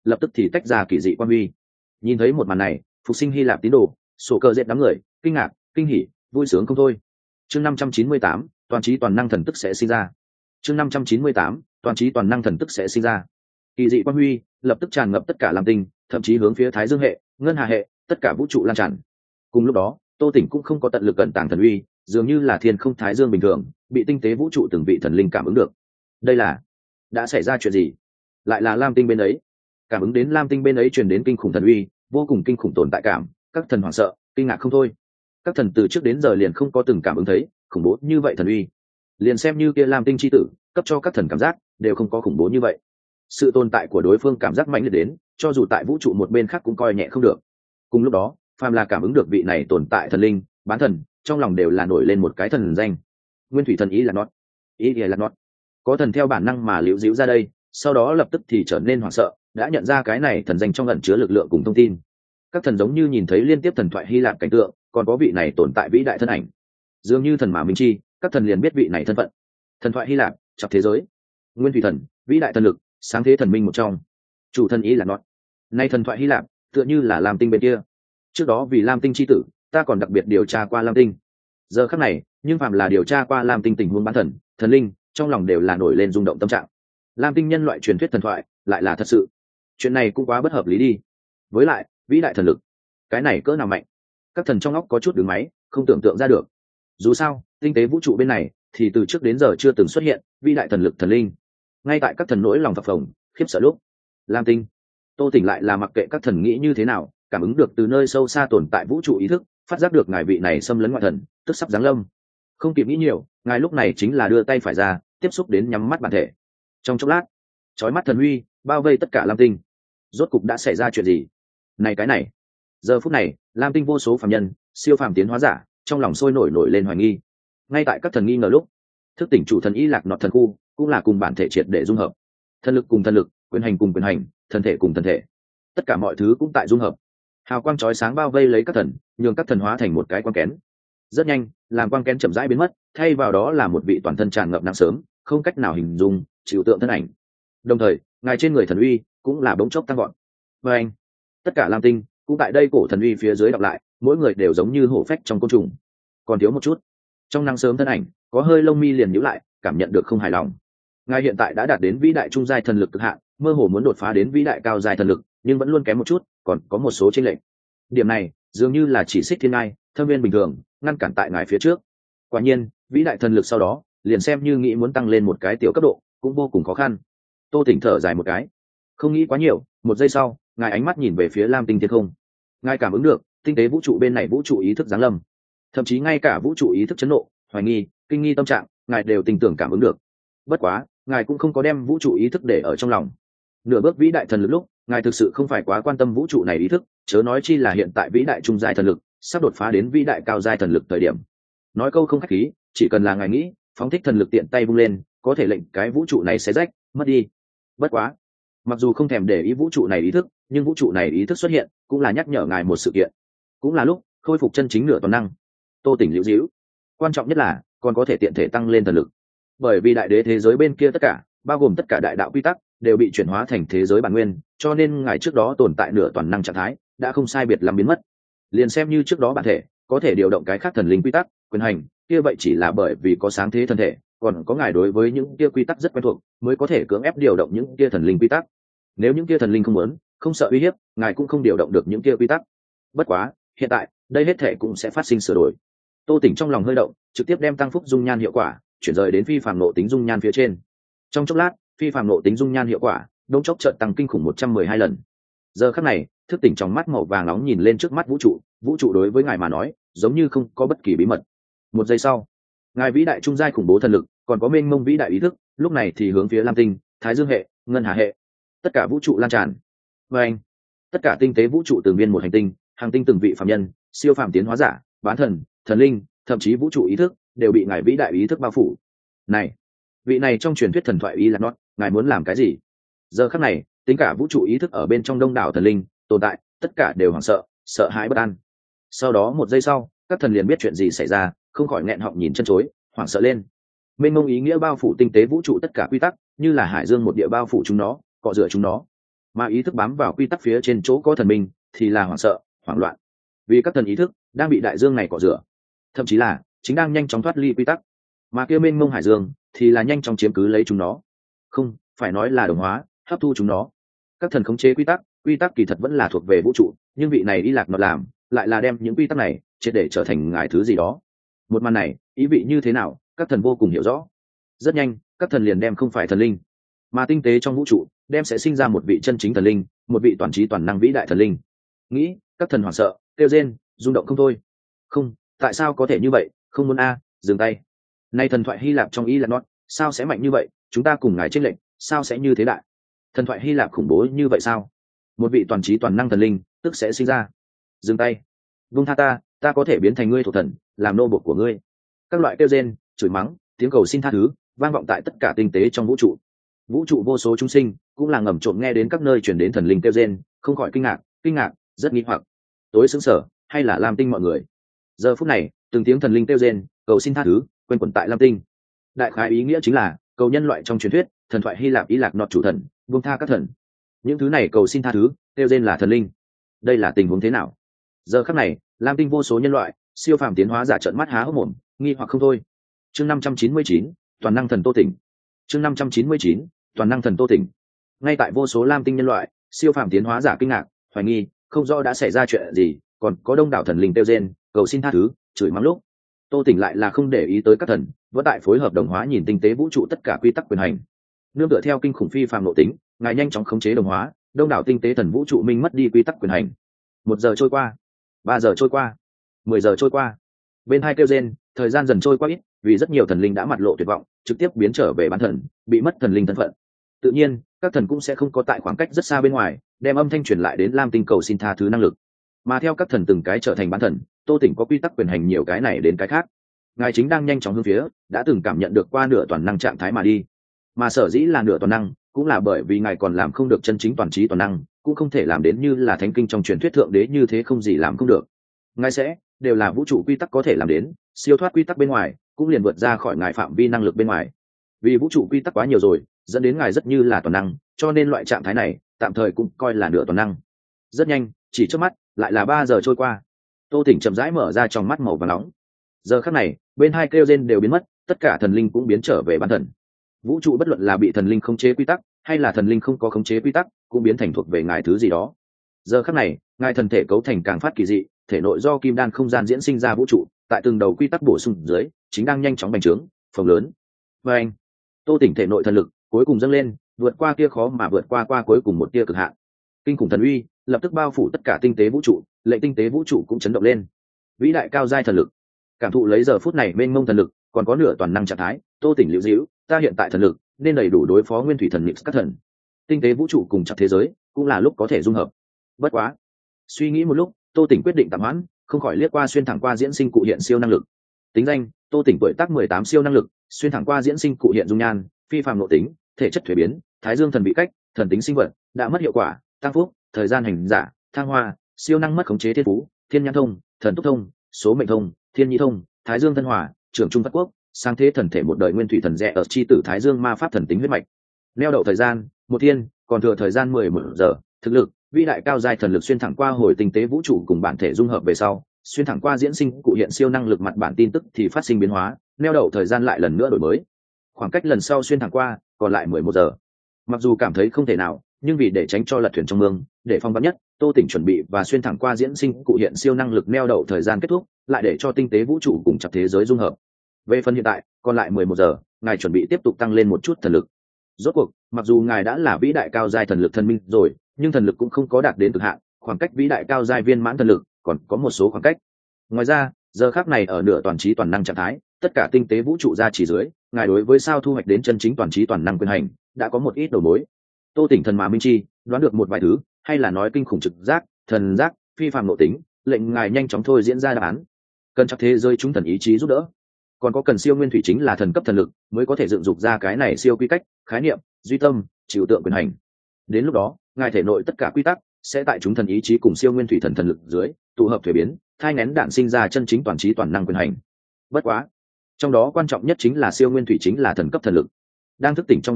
lập tức thì tách ra kỳ dị quan huy. Nhìn thấy một màn này, phục sinh Hy Lạp tín đồ, sổ cơ dệt đám người kinh ngạc, kinh hỉ, vui sướng không thôi. Chương 598, toàn trí toàn năng thần tức sẽ sinh ra. Chương 598, toàn trí toàn năng thần tức sẽ sinh ra. Kỳ dị quan huy lập tức tràn ngập tất cả lam tinh, thậm chí hướng phía Thái Dương hệ, Ngân Hà hệ, tất cả vũ trụ lan tràn. Cùng lúc đó, Tô Tỉnh cũng không có tận lực cẩn tàng thần uy, dường như là thiên không Thái Dương bình thường, bị tinh tế vũ trụ từng vị thần linh cảm ứng được. Đây là đã xảy ra chuyện gì? Lại là lam tinh bên ấy. Cảm ứng đến lam tinh bên ấy truyền đến kinh khủng thần uy, vô cùng kinh khủng tồn tại cảm, các thần hoảng sợ, kinh ngạc không thôi. Các thần từ trước đến giờ liền không có từng cảm ứng thấy khủng bố như vậy thần uy, liền xem như kia lam tinh chi tử cấp cho các thần cảm giác đều không có khủng bố như vậy. Sự tồn tại của đối phương cảm giác mạnh liệt đến, cho dù tại vũ trụ một bên khác cũng coi nhẹ không được. Cùng lúc đó, phàm là cảm ứng được vị này tồn tại thần linh, bán thần, trong lòng đều là nổi lên một cái thần danh. Nguyên thủy thần ý là nót, ý là nót. Có thần theo bản năng mà liễu díu ra đây, sau đó lập tức thì trở nên hoảng sợ, đã nhận ra cái này thần danh trong ẩn chứa lực lượng cùng thông tin. Các thần giống như nhìn thấy liên tiếp thần thoại Hy Lạp cảnh tượng, còn có vị này tồn tại vĩ đại thân ảnh, dường như thần mã minh chi, các thần liền biết vị này thân phận. Thần thoại Hy Lạp chọc thế giới, nguyên thủy thần, vĩ đại thần lực, sáng thế thần minh một trong, chủ thần ý là nót. Nay thần thoại Hy Lạp tựa như là lam tinh bên kia. Trước đó vì lam tinh chi tử, ta còn đặc biệt điều tra qua lam tinh. Giờ khắc này, nhưng phạm là điều tra qua lam tinh tình huống bán thần, thần linh, trong lòng đều là nổi lên rung động tâm trạng. Lam tinh nhân loại truyền thuyết thần thoại lại là thật sự. Chuyện này cũng quá bất hợp lý đi. Với lại, vĩ đại thần lực, cái này cỡ nào mạnh? Các thần trong óc có chút đứng máy, không tưởng tượng ra được. Dù sao, tinh tế vũ trụ bên này thì từ trước đến giờ chưa từng xuất hiện vĩ đại thần lực thần linh. Ngay tại các thần nỗi lòng phập phồng, khiếp sợ lúc, lam tinh, Tô Tỉnh lại là mặc kệ các thần nghĩ như thế nào, cảm ứng được từ nơi sâu xa tồn tại vũ trụ ý thức, phát giác được ngài vị này xâm lấn ngoại thần, tức sắp giáng lâm. Không kịp nghĩ nhiều, ngài lúc này chính là đưa tay phải ra, tiếp xúc đến nhắm mắt bản thể. Trong chốc lát, chói mắt thần uy bao vây tất cả lam tinh. Rốt cục đã xảy ra chuyện gì? Cái này. Giờ phút này, lam tinh vô số phàm nhân, siêu phàm tiến hóa giả, trong lòng sôi nổi lên hoài nghi. Ngay tại các thần nghi ngờ lúc, thức tỉnh chủ thần ý lạc nọt thần khu, cũng là cùng bản thể triệt để dung hợp. Thần lực cùng thần lực, quyền hành cùng quyền hành, thần thể cùng thần thể, tất cả mọi thứ cũng tại dung hợp. Hào quang chói sáng bao vây lấy các thần, nhường các thần hóa thành một cái quang kén. Rất nhanh, làm quang kén chậm rãi biến mất, thay vào đó là một vị toàn thân tràn ngập nắng sớm, không cách nào hình dung, chịu tượng thân ảnh. Đồng thời, ngài trên người thần uy cũng là bỗng chốc tăng gọn. Và anh, tất cả lam tinh cũng tại đây cổ thần uy phía dưới đọc lại, mỗi người đều giống như hổ phách trong côn trùng. Còn thiếu một chút. Trong nắng sớm thân ảnh, có hơi lông mi liền nhíu lại, cảm nhận được không hài lòng. Ngài hiện tại đã đạt đến vĩ đại trung giai thần lực cực hạn, mơ hồ muốn đột phá đến vĩ đại cao giai thần lực, nhưng vẫn luôn kém một chút, còn có một số chênh lệch. Điểm này, dường như là chỉ xích thiên ngai, thâm viên bình thường, ngăn cản tại ngài phía trước. Quả nhiên, vĩ đại thần lực sau đó, liền xem như nghĩ muốn tăng lên một cái tiểu cấp độ, cũng vô cùng khó khăn. Tô Tỉnh thở dài một cái, không nghĩ quá nhiều. Một giây sau, ngài ánh mắt nhìn về phía lam tinh thiên không. Ngài cảm ứng được tinh tế vũ trụ bên này vũ trụ ý thức giáng lâm, thậm chí ngay cả vũ trụ ý thức chấn nộ, hoài nghi, kinh nghi tâm trạng, ngài đều tình tưởng cảm ứng được. Bất quá, ngài cũng không có đem vũ trụ ý thức để ở trong lòng. Nửa bước vĩ đại thần lực lúc, ngài thực sự không phải quá quan tâm vũ trụ này ý thức, chớ nói chi là hiện tại vĩ đại trung giai thần lực sắp đột phá đến vĩ đại cao giai thần lực thời điểm. Nói câu không khách khí, chỉ cần là ngài nghĩ, phóng thích thần lực tiện tay vung lên, có thể lệnh cái vũ trụ này xé rách, mất đi. Bất quá, mặc dù không thèm để ý vũ trụ này ý thức, nhưng vũ trụ này ý thức xuất hiện cũng là nhắc nhở ngài một sự kiện, cũng là lúc khôi phục chân chính nửa toàn năng. Tô Tỉnh liễu díu, quan trọng nhất là còn có thể tiện thể tăng lên thần lực, bởi vì đại đế thế giới bên kia tất cả, bao gồm tất cả đại đạo quy tắc, đều bị chuyển hóa thành thế giới bản nguyên, cho nên ngài trước đó tồn tại nửa toàn năng trạng thái đã không sai biệt lắm biến mất. Liền xem như trước đó bản thể có thể điều động cái khác thần linh quy tắc, quyền hành, kia vậy chỉ là bởi vì có sáng thế thân thể, còn có ngài đối với những kia quy tắc rất quen thuộc, mới có thể cưỡng ép điều động những kia thần linh quy tắc. Nếu những kia thần linh không muốn, không sợ uy hiếp, ngài cũng không điều động được những kia quy tắc. Bất quá, hiện tại, đây hết thể cũng sẽ phát sinh sửa đổi. Tô Tỉnh trong lòng hơi động, trực tiếp đem tăng phúc dung nhan hiệu quả chuyển rời đến phi phàm nộ tính dung nhan phía trên. Trong chốc lát, phi phàm nộ tính dung nhan hiệu quả đống chốc chợt tăng kinh khủng 112 lần. Giờ khắc này, thức tỉnh trong mắt màu vàng nóng nhìn lên trước mắt vũ trụ, vũ trụ đối với ngài mà nói, giống như không có bất kỳ bí mật. Một giây sau, ngài vĩ đại trung giai khủng bố thần lực, còn có mênh mông vĩ đại ý thức, lúc này thì hướng phía lam tinh, Thái Dương hệ, Ngân Hà hệ, tất cả vũ trụ lan tràn. Và anh, tất cả tinh tế vũ trụ từng viên một hành tinh, hàng tinh từng vị phàm nhân, siêu phàm tiến hóa giả, bán thần, thần linh, thậm chí vũ trụ ý thức đều bị ngài vĩ đại ý thức bao phủ. Này, vị này trong truyền thuyết thần thoại ý là nót, ngài muốn làm cái gì? Giờ khắc này, tính cả vũ trụ ý thức ở bên trong đông đảo thần linh tồn tại, tất cả đều hoảng sợ, sợ hãi bất an. Sau đó một giây sau, các thần liền biết chuyện gì xảy ra, không khỏi nghẹn họng nhìn chân chối, hoảng sợ lên. Mênh mông ý nghĩa bao phủ tinh tế vũ trụ tất cả quy tắc, như là hải dương một địa bao phủ chúng nó, cọ rửa chúng nó. mà ý thức bám vào quy tắc phía trên chỗ có thần minh thì là hoảng sợ hoảng loạn, vì các thần ý thức đang bị đại dương này cọ rửa, thậm chí là chính đang nhanh chóng thoát ly quy tắc, mà kia mênh mông hải dương thì là nhanh chóng chiếm cứ lấy chúng nó, không phải nói là đồng hóa hấp thu chúng nó. Các thần khống chế quy tắc kỳ thật vẫn là thuộc về vũ trụ, nhưng vị này Y Lạc Nọt làm lại là đem những quy tắc này triệt để trở thành ngài thứ gì đó. Một màn này ý vị như thế nào các thần vô cùng hiểu rõ. Rất nhanh các thần liền đem không phải thần linh mà tinh tế trong vũ trụ đem sẽ sinh ra một vị chân chính thần linh, một vị toàn trí toàn năng vĩ đại thần linh. Nghĩ các thần hoảng sợ kêu rên rung động không thôi. Không, tại sao có thể như vậy, không muốn dừng tay. Nay thần thoại Hy Lạp trong Y Lạc Nọt sao sẽ mạnh như vậy, chúng ta cùng ngài chênh lệnh sao sẽ như thế đại. Thần thoại Hy Lạp khủng bố như vậy sao? Một vị toàn trí toàn năng thần linh tức sẽ sinh ra. Dừng tay, vung tha ta có thể biến thành ngươi thuộc thần, làm nô bộc của ngươi. Các loại kêu rên chửi mắng tiếng cầu xin tha thứ vang vọng tại tất cả tinh tế trong vũ trụ. Vũ trụ vô số chúng sinh cũng là ngầm trộm nghe đến các nơi chuyển đến thần linh kêu rên, không khỏi kinh ngạc rất nghi hoặc. Tối sững sờ hay là Lam Tinh mọi người. Giờ phút này từng tiếng thần linh kêu rên cầu xin tha thứ quanh quẩn tại Lam Tinh. Đại khái ý nghĩa chính là cầu nhân loại trong truyền thuyết thần thoại Hy Lạp Y Lạc Nọt chủ thần buông tha các thần. Những thứ này cầu xin tha thứ kêu rên là thần linh. Đây là tình huống thế nào? Giờ khắc này Lam Tinh vô số nhân loại siêu phàm tiến hóa giả trợn mắt há hốc mồm nghi hoặc không thôi. Chương 599, toàn năng thần Tô Tỉnh. Chương 599, toàn năng thần Tô Tỉnh. Ngay tại vô số Lam Tinh nhân loại siêu phàm tiến hóa giả kinh ngạc hoài nghi không rõ đã xảy ra chuyện gì, còn có đông đảo thần linh kêu rên cầu xin tha thứ chửi mắng lúc, Tô Tỉnh lại là không để ý tới các thần, vẫn tại phối hợp đồng hóa nhìn tinh tế vũ trụ tất cả quy tắc quyền hành. Nương tựa theo kinh khủng phi phàm nội tính, ngài nhanh chóng khống chế đồng hóa đông đảo tinh tế thần vũ trụ minh mất đi quy tắc quyền hành. 1 giờ trôi qua, 3 giờ trôi qua, 10 giờ trôi qua. Bên hai kêu rên, thời gian dần trôi qua ít, vì rất nhiều thần linh đã mặt lộ tuyệt vọng, trực tiếp biến trở về bán thần, bị mất thần linh thân phận. Tự nhiên, các thần cũng sẽ không có tại khoảng cách rất xa bên ngoài, đem âm thanh truyền lại đến Lam Tinh cầu xin tha thứ năng lực. Mà theo các thần từng cái trở thành bán thần, Tô Tỉnh có quy tắc quyền hành nhiều cái này đến cái khác. Ngài chính đang nhanh chóng hướng phía đã từng cảm nhận được qua nửa toàn năng trạng thái mà đi. Mà sở dĩ là nửa toàn năng, cũng là bởi vì ngài còn làm không được chân chính toàn trí toàn năng, cũng không thể làm đến như là thánh kinh trong truyền thuyết thượng đế như thế không gì làm không được. Ngài sẽ đều là vũ trụ quy tắc có thể làm đến, siêu thoát quy tắc bên ngoài, cũng liền vượt ra khỏi ngài phạm vi năng lực bên ngoài. Vì vũ trụ quy tắc quá nhiều rồi, dẫn đến ngài rất như là toàn năng, cho nên loại trạng thái này tạm thời cũng coi là nửa toàn năng. Rất nhanh, chỉ trước mắt lại là 3 giờ trôi qua. Tô Tỉnh chậm rãi mở ra trong mắt màu vàng nóng. Giờ khắc này bên hai kêu rên đều biến mất, tất cả thần linh cũng biến trở về bán thần. Vũ trụ bất luận là bị thần linh khống chế quy tắc hay là thần linh không có khống chế quy tắc cũng biến thành thuộc về ngài thứ gì đó. Giờ khắc này ngài thần thể cấu thành càng phát kỳ dị, thể nội do kim đan không gian diễn sinh ra vũ trụ tại từng đầu quy tắc bổ sung dưới chính đang nhanh chóng bành trướng phồng lớn. Và anh Tô Tỉnh thể nội thần lực cuối cùng dâng lên, vượt qua kia khó mà vượt qua cuối cùng một tia cực hạn. Kinh khủng thần uy lập tức bao phủ tất cả tinh tế vũ trụ, lệnh tinh tế vũ trụ cũng chấn động lên. Vĩ đại cao giai thần lực, cảm thụ lấy giờ phút này mênh mông thần lực, còn có nửa toàn năng trạng thái, Tô Tỉnh liễu dĩu, ta hiện tại thần lực nên đầy đủ đối phó nguyên thủy thần nix các thần. Tinh tế vũ trụ cùng chặt thế giới cũng là lúc có thể dung hợp. Bất quá, suy nghĩ một lúc, Tô Tỉnh quyết định tạm hoãn, không khỏi liếc qua xuyên thẳng qua diễn sinh cụ hiện siêu năng lực. Tính danh: Tô Tỉnh, tuổi tác 18, siêu năng lực, xuyên thẳng qua diễn sinh cụ hiện dung nhan, phi phàm nội tính, thể chất thuế biến, thái dương thần vị cách, thần tính sinh vật, đã mất hiệu quả, tăng phúc, thời gian hành giả, thăng hoa, siêu năng mất khống chế thiên phú, thiên nhãn thông, thần túc thông, số mệnh thông, thiên nhị thông, thái dương thân hòa, trưởng trung phát quốc, sang thế thần thể một đời nguyên thủy thần rẽ ở chi tử thái dương ma pháp thần tính huyết mạch. Neo đậu thời gian 1 thiên, còn thừa thời gian 11 giờ. Thực lực: vĩ đại cao giai thần lực xuyên thẳng qua hồi tinh tế vũ trụ cùng bản thể dung hợp về sau, xuyên thẳng qua diễn sinh cụ hiện siêu năng lực mặt bản tin tức thì phát sinh biến hóa, neo đậu thời gian lại lần nữa đổi mới. Khoảng cách lần sau xuyên thẳng qua còn lại 11 giờ. Mặc dù cảm thấy không thể nào, nhưng vì để tránh cho lật thuyền trong mương, để phong vắn nhất, Tô Tỉnh chuẩn bị và xuyên thẳng qua diễn sinh cụ hiện siêu năng lực neo đậu thời gian kết thúc, lại để cho tinh tế vũ trụ cùng chặt thế giới dung hợp. Về phần hiện tại còn lại 11 giờ, ngài chuẩn bị tiếp tục tăng lên một chút thần lực. Rốt cuộc, mặc dù ngài đã là vĩ đại cao giai thần lực thần minh rồi, nhưng thần lực cũng không có đạt đến cực hạn, khoảng cách vĩ đại cao giai viên mãn thần lực còn có một số khoảng cách. Ngoài ra, giờ khắc này ở nửa toàn trí toàn năng trạng thái, tất cả tinh tế vũ trụ ra chỉ dưới, ngài đối với sao thu hoạch đến chân chính toàn trí toàn năng quyền hành đã có một ít đầu mối. Tô Tỉnh thần mà minh chi đoán được một vài thứ, hay là nói kinh khủng trực giác, thần giác, phi phàm nội tính, lệnh ngài nhanh chóng thôi diễn ra đáp án. Cần chắc thế giới chúng thần ý chí giúp đỡ, còn có cần siêu nguyên thủy chính là thần cấp thần lực mới có thể dựng dục ra cái này siêu quy cách, khái niệm, duy tâm, chịu tượng quyền hành. Đến lúc đó ngài thể nội tất cả quy tắc sẽ tại chúng thần ý chí cùng siêu nguyên thủy thần thần lực dưới tụ hợp thuế biến, thai ngén đạn sinh ra chân chính toàn trí toàn năng quyền hành. Bất quá, trong đó quan trọng nhất chính là siêu nguyên thủy chính là thần cấp thần lực. Đang thức tỉnh trong cảm giác,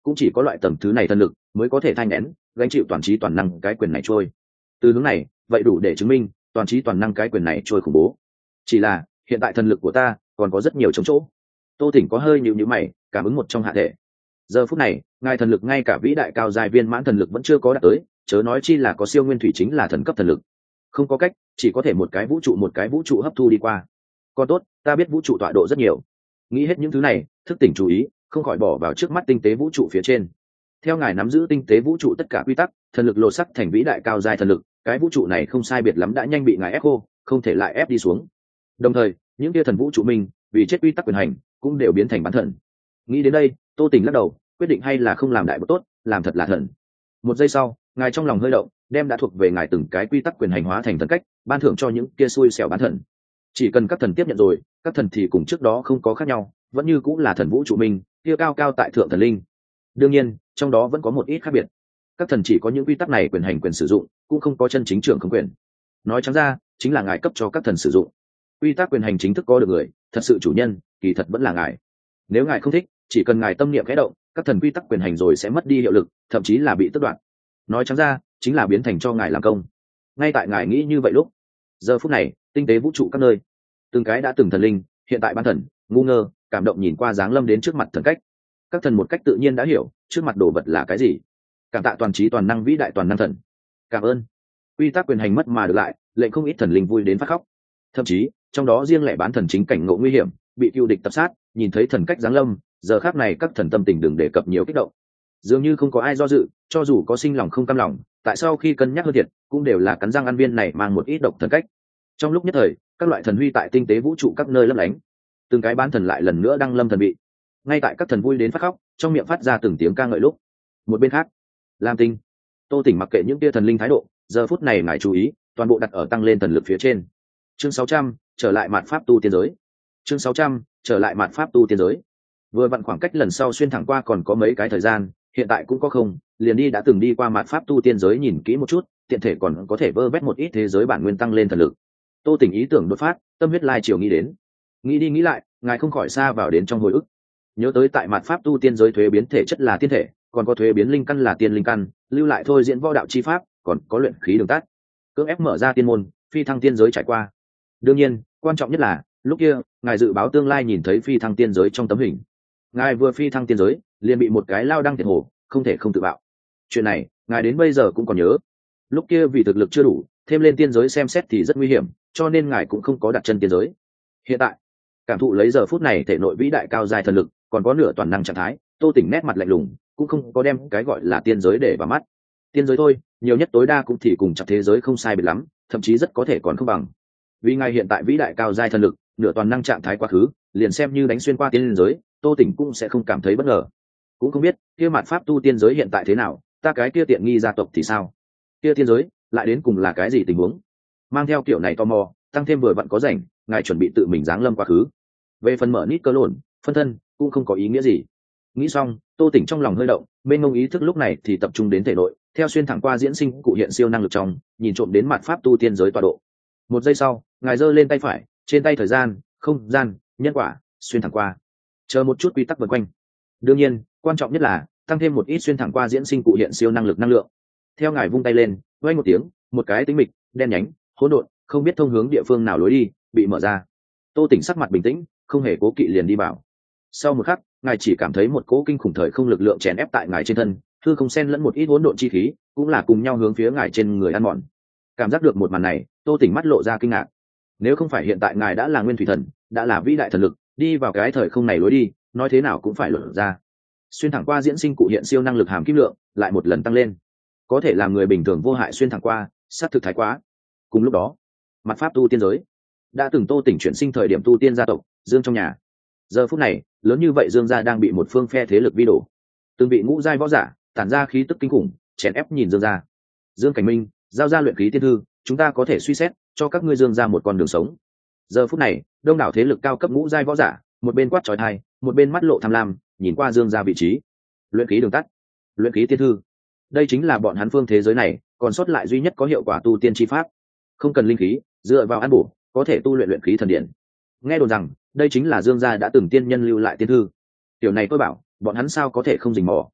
cũng chỉ có loại tầng thứ này thần lực mới có thể thai nén gánh chịu toàn trí toàn năng cái quyền này trôi. Từ hướng này vậy đủ để chứng minh toàn trí toàn năng cái quyền này trôi khủng bố. Chỉ là hiện tại thần lực của ta còn có rất nhiều trống chỗ. Tô Tỉnh có hơi nhíu nhíu mày, cảm ứng một trong hạ thể. Giờ phút này ngài thần lực ngay cả vĩ đại cao giai viên mãn thần lực vẫn chưa có đạt tới, chớ nói chi là có siêu nguyên thủy chính là thần cấp thần lực. Không có cách, chỉ có thể một cái vũ trụ hấp thu đi qua. Còn tốt ta biết vũ trụ tọa độ rất nhiều. Nghĩ hết những thứ này, thức tỉnh chú ý không khỏi bỏ vào trước mắt tinh tế vũ trụ phía trên. Theo ngài nắm giữ tinh tế vũ trụ tất cả quy tắc, thần lực lột sắc thành vĩ đại cao giai thần lực, cái vũ trụ này không sai biệt lắm đã nhanh bị ngài ép khô, không thể lại ép đi xuống. Đồng thời những kia thần vũ trụ mình vì chết quy tắc quyền hành cũng đều biến thành bán thần. Nghĩ đến đây, Tô Tỉnh lắc đầu, quyết định hay là không làm đại bột tốt, làm thật là thần. Một giây sau ngài trong lòng hơi động, đem đã thuộc về ngài từng cái quy tắc quyền hành hóa thành thần cách, ban thưởng cho những kia xui xẻo bán thần. Chỉ cần các thần tiếp nhận rồi, các thần thì cùng trước đó không có khác nhau, vẫn như cũng là thần vũ trụ mình kia cao cao tại thượng thần linh. Đương nhiên trong đó vẫn có một ít khác biệt, các thần chỉ có những quy tắc này quyền hành quyền sử dụng, cũng không có chân chính trưởng không quyền. Nói trắng ra chính là ngài cấp cho các thần sử dụng quy tắc quyền hành, chính thức có được người thật sự chủ nhân kỳ thật vẫn là ngài. Nếu ngài không thích, chỉ cần ngài tâm niệm khẽ động, các thần quy tắc quyền hành rồi sẽ mất đi hiệu lực, thậm chí là bị tước đoạt. Nói trắng ra chính là biến thành cho ngài làm công. Ngay tại ngài nghĩ như vậy lúc, giờ phút này tinh tế vũ trụ các nơi, từng cái đã từng thần linh hiện tại ban thần ngu ngơ cảm động nhìn qua dáng lâm đến trước mặt thần cách. Các thần một cách tự nhiên đã hiểu trước mặt đồ vật là cái gì. Cảm tạ toàn trí toàn năng vĩ đại toàn năng thần, cảm ơn. Quy tắc quyền hành mất mà được lại, lệnh không ít thần linh vui đến phát khóc. Thậm chí trong đó riêng lẻ bán thần chính cảnh ngộ nguy hiểm, bị cựu địch tập sát, nhìn thấy thần cách giáng lâm, giờ khắc này các thần tâm tình đừng đề cập nhiều kích động. Dường như không có ai do dự, cho dù có sinh lòng không cam lòng, tại sao khi cân nhắc hơn thiệt cũng đều là cắn răng ăn viên này mang một ít độc thần cách. Trong lúc nhất thời các loại thần huy tại tinh tế vũ trụ các nơi lấp lánh, từng cái bán thần lại lần nữa đăng lâm thần vị. Ngay tại các thần vui đến phát khóc, trong miệng phát ra từng tiếng ca ngợi lúc, một bên khác Lam Tinh, Tô Tỉnh mặc kệ những tia thần linh thái độ, giờ phút này ngài chú ý toàn bộ đặt ở tăng lên thần lực phía trên. Chương 600, trở lại mạt pháp tu tiên giới. Chương 600, trở lại mạt pháp tu tiên giới. Vừa vặn khoảng cách lần sau xuyên thẳng qua còn có mấy cái thời gian, hiện tại cũng có không, liền đi đã từng đi qua mạt pháp tu tiên giới nhìn kỹ một chút, tiện thể còn có thể vơ vét một ít thế giới bản nguyên tăng lên thần lực. Tô Tỉnh ý tưởng đột phát, tâm huyết lai chiều nghĩ đến. Nghĩ đi nghĩ lại, ngài không khỏi xa vào đến trong hồi ức. Nhớ tới tại mạt pháp tu tiên giới thuế biến thể chất là tiên thể, còn có thuế biến linh căn là tiên linh căn, lưu lại thôi diễn võ đạo chi pháp, còn có luyện khí đường tắt. Cưỡng ép mở ra tiên môn, phi thăng tiên giới trải qua. Đương nhiên quan trọng nhất là lúc kia ngài dự báo tương lai nhìn thấy phi thăng tiên giới trong tấm hình. Ngài vừa phi thăng tiên giới liền bị một cái lao đăng thiệt hồ, không thể không tự bạo. Chuyện này ngài đến bây giờ cũng còn nhớ. Lúc kia vì thực lực chưa đủ, thêm lên tiên giới xem xét thì rất nguy hiểm, cho nên ngài cũng không có đặt chân tiên giới. Hiện tại cảm thụ lấy giờ phút này thể nội vĩ đại cao dài thần lực, còn có nửa toàn năng trạng thái, Tô Tỉnh nét mặt lạnh lùng, cũng không có đem cái gọi là tiên giới để vào mắt. Tiên giới thôi, nhiều nhất tối đa cũng thì cùng chặt thế giới không sai biệt lắm, thậm chí rất có thể còn không bằng. Vì ngài hiện tại vĩ đại cao giai thần lực, nửa toàn năng trạng thái quá khứ, liền xem như đánh xuyên qua tiên giới, Tô Tỉnh cũng sẽ không cảm thấy bất ngờ. Cũng không biết kia mạt pháp tu tiên giới hiện tại thế nào, ta cái kia tiện nghi gia tộc thì sao? Kia tiên giới lại đến cùng là cái gì tình huống? Mang theo kiểu này tò mò, tăng thêm vừa vặn có rảnh, ngài chuẩn bị tự mình giáng lâm quá khứ. Về phần mở nít cơ lộn, phân thân cũng không có ý nghĩa gì. Nghĩ xong, Tô Tỉnh trong lòng hơi động, bên ngông ý thức lúc này thì tập trung đến thể nội, theo xuyên thẳng qua diễn sinh cụ hiện siêu năng lực trong, nhìn trộm đến mạt pháp tu tiên giới tọa độ. Một giây sau ngài giơ lên tay phải, trên tay thời gian không gian nhân quả xuyên thẳng qua, chờ một chút quy tắc vần quanh. Đương nhiên quan trọng nhất là tăng thêm một ít xuyên thẳng qua diễn sinh cụ hiện siêu năng lực năng lượng. Theo ngài vung tay lên, vang một tiếng, một cái tính mịch đen nhánh hỗn độn không biết thông hướng địa phương nào lối đi bị mở ra. Tô Tỉnh sắc mặt bình tĩnh, không hề cố kỵ liền đi vào. Sau một khắc ngài chỉ cảm thấy một cỗ kinh khủng thời không lực lượng chèn ép tại ngài trên thân, thư không xen lẫn một ít hỗn độn chi khí, cũng là cùng nhau hướng phía ngài trên người ăn mòn. Cảm giác được một màn này, Tô Tỉnh mắt lộ ra kinh ngạc. Nếu không phải hiện tại ngài đã là nguyên thủy thần, đã là vĩ đại thần lực, đi vào cái thời không này lối đi, nói thế nào cũng phải lộ ra. Xuyên thẳng qua diễn sinh cụ hiện siêu năng lực hàm kim lượng lại một lần tăng lên, có thể làm người bình thường vô hại xuyên thẳng qua, sát thực thái quá. Cùng lúc đó mặt pháp tu tiên giới đã từng Tô Tỉnh chuyển sinh thời điểm tu tiên gia tộc Dương trong nhà, giờ phút này lớn như vậy Dương gia đang bị một phương phe thế lực vi đổ. Từng bị ngũ giai võ giả tản ra khí tức kinh khủng chèn ép nhìn Dương gia. Dương Cảnh Minh giao ra luyện khí tiên thư, chúng ta có thể suy xét cho các ngươi Dương gia một con đường sống. Giờ phút này đông đảo thế lực cao cấp ngũ giai võ giả một bên quát chói tai, một bên mắt lộ tham lam nhìn qua Dương gia vị trí. Luyện khí đường tắt, luyện khí tiên thư, đây chính là bọn hắn phương thế giới này còn sót lại duy nhất có hiệu quả tu tiên chi pháp. Không cần linh khí, dựa vào ăn bổ có thể tu luyện luyện khí thần điện. Nghe đồn rằng đây chính là Dương gia đã từng tiên nhân lưu lại tiên thư. Tiểu này tôi bảo bọn hắn sao có thể không rình mò.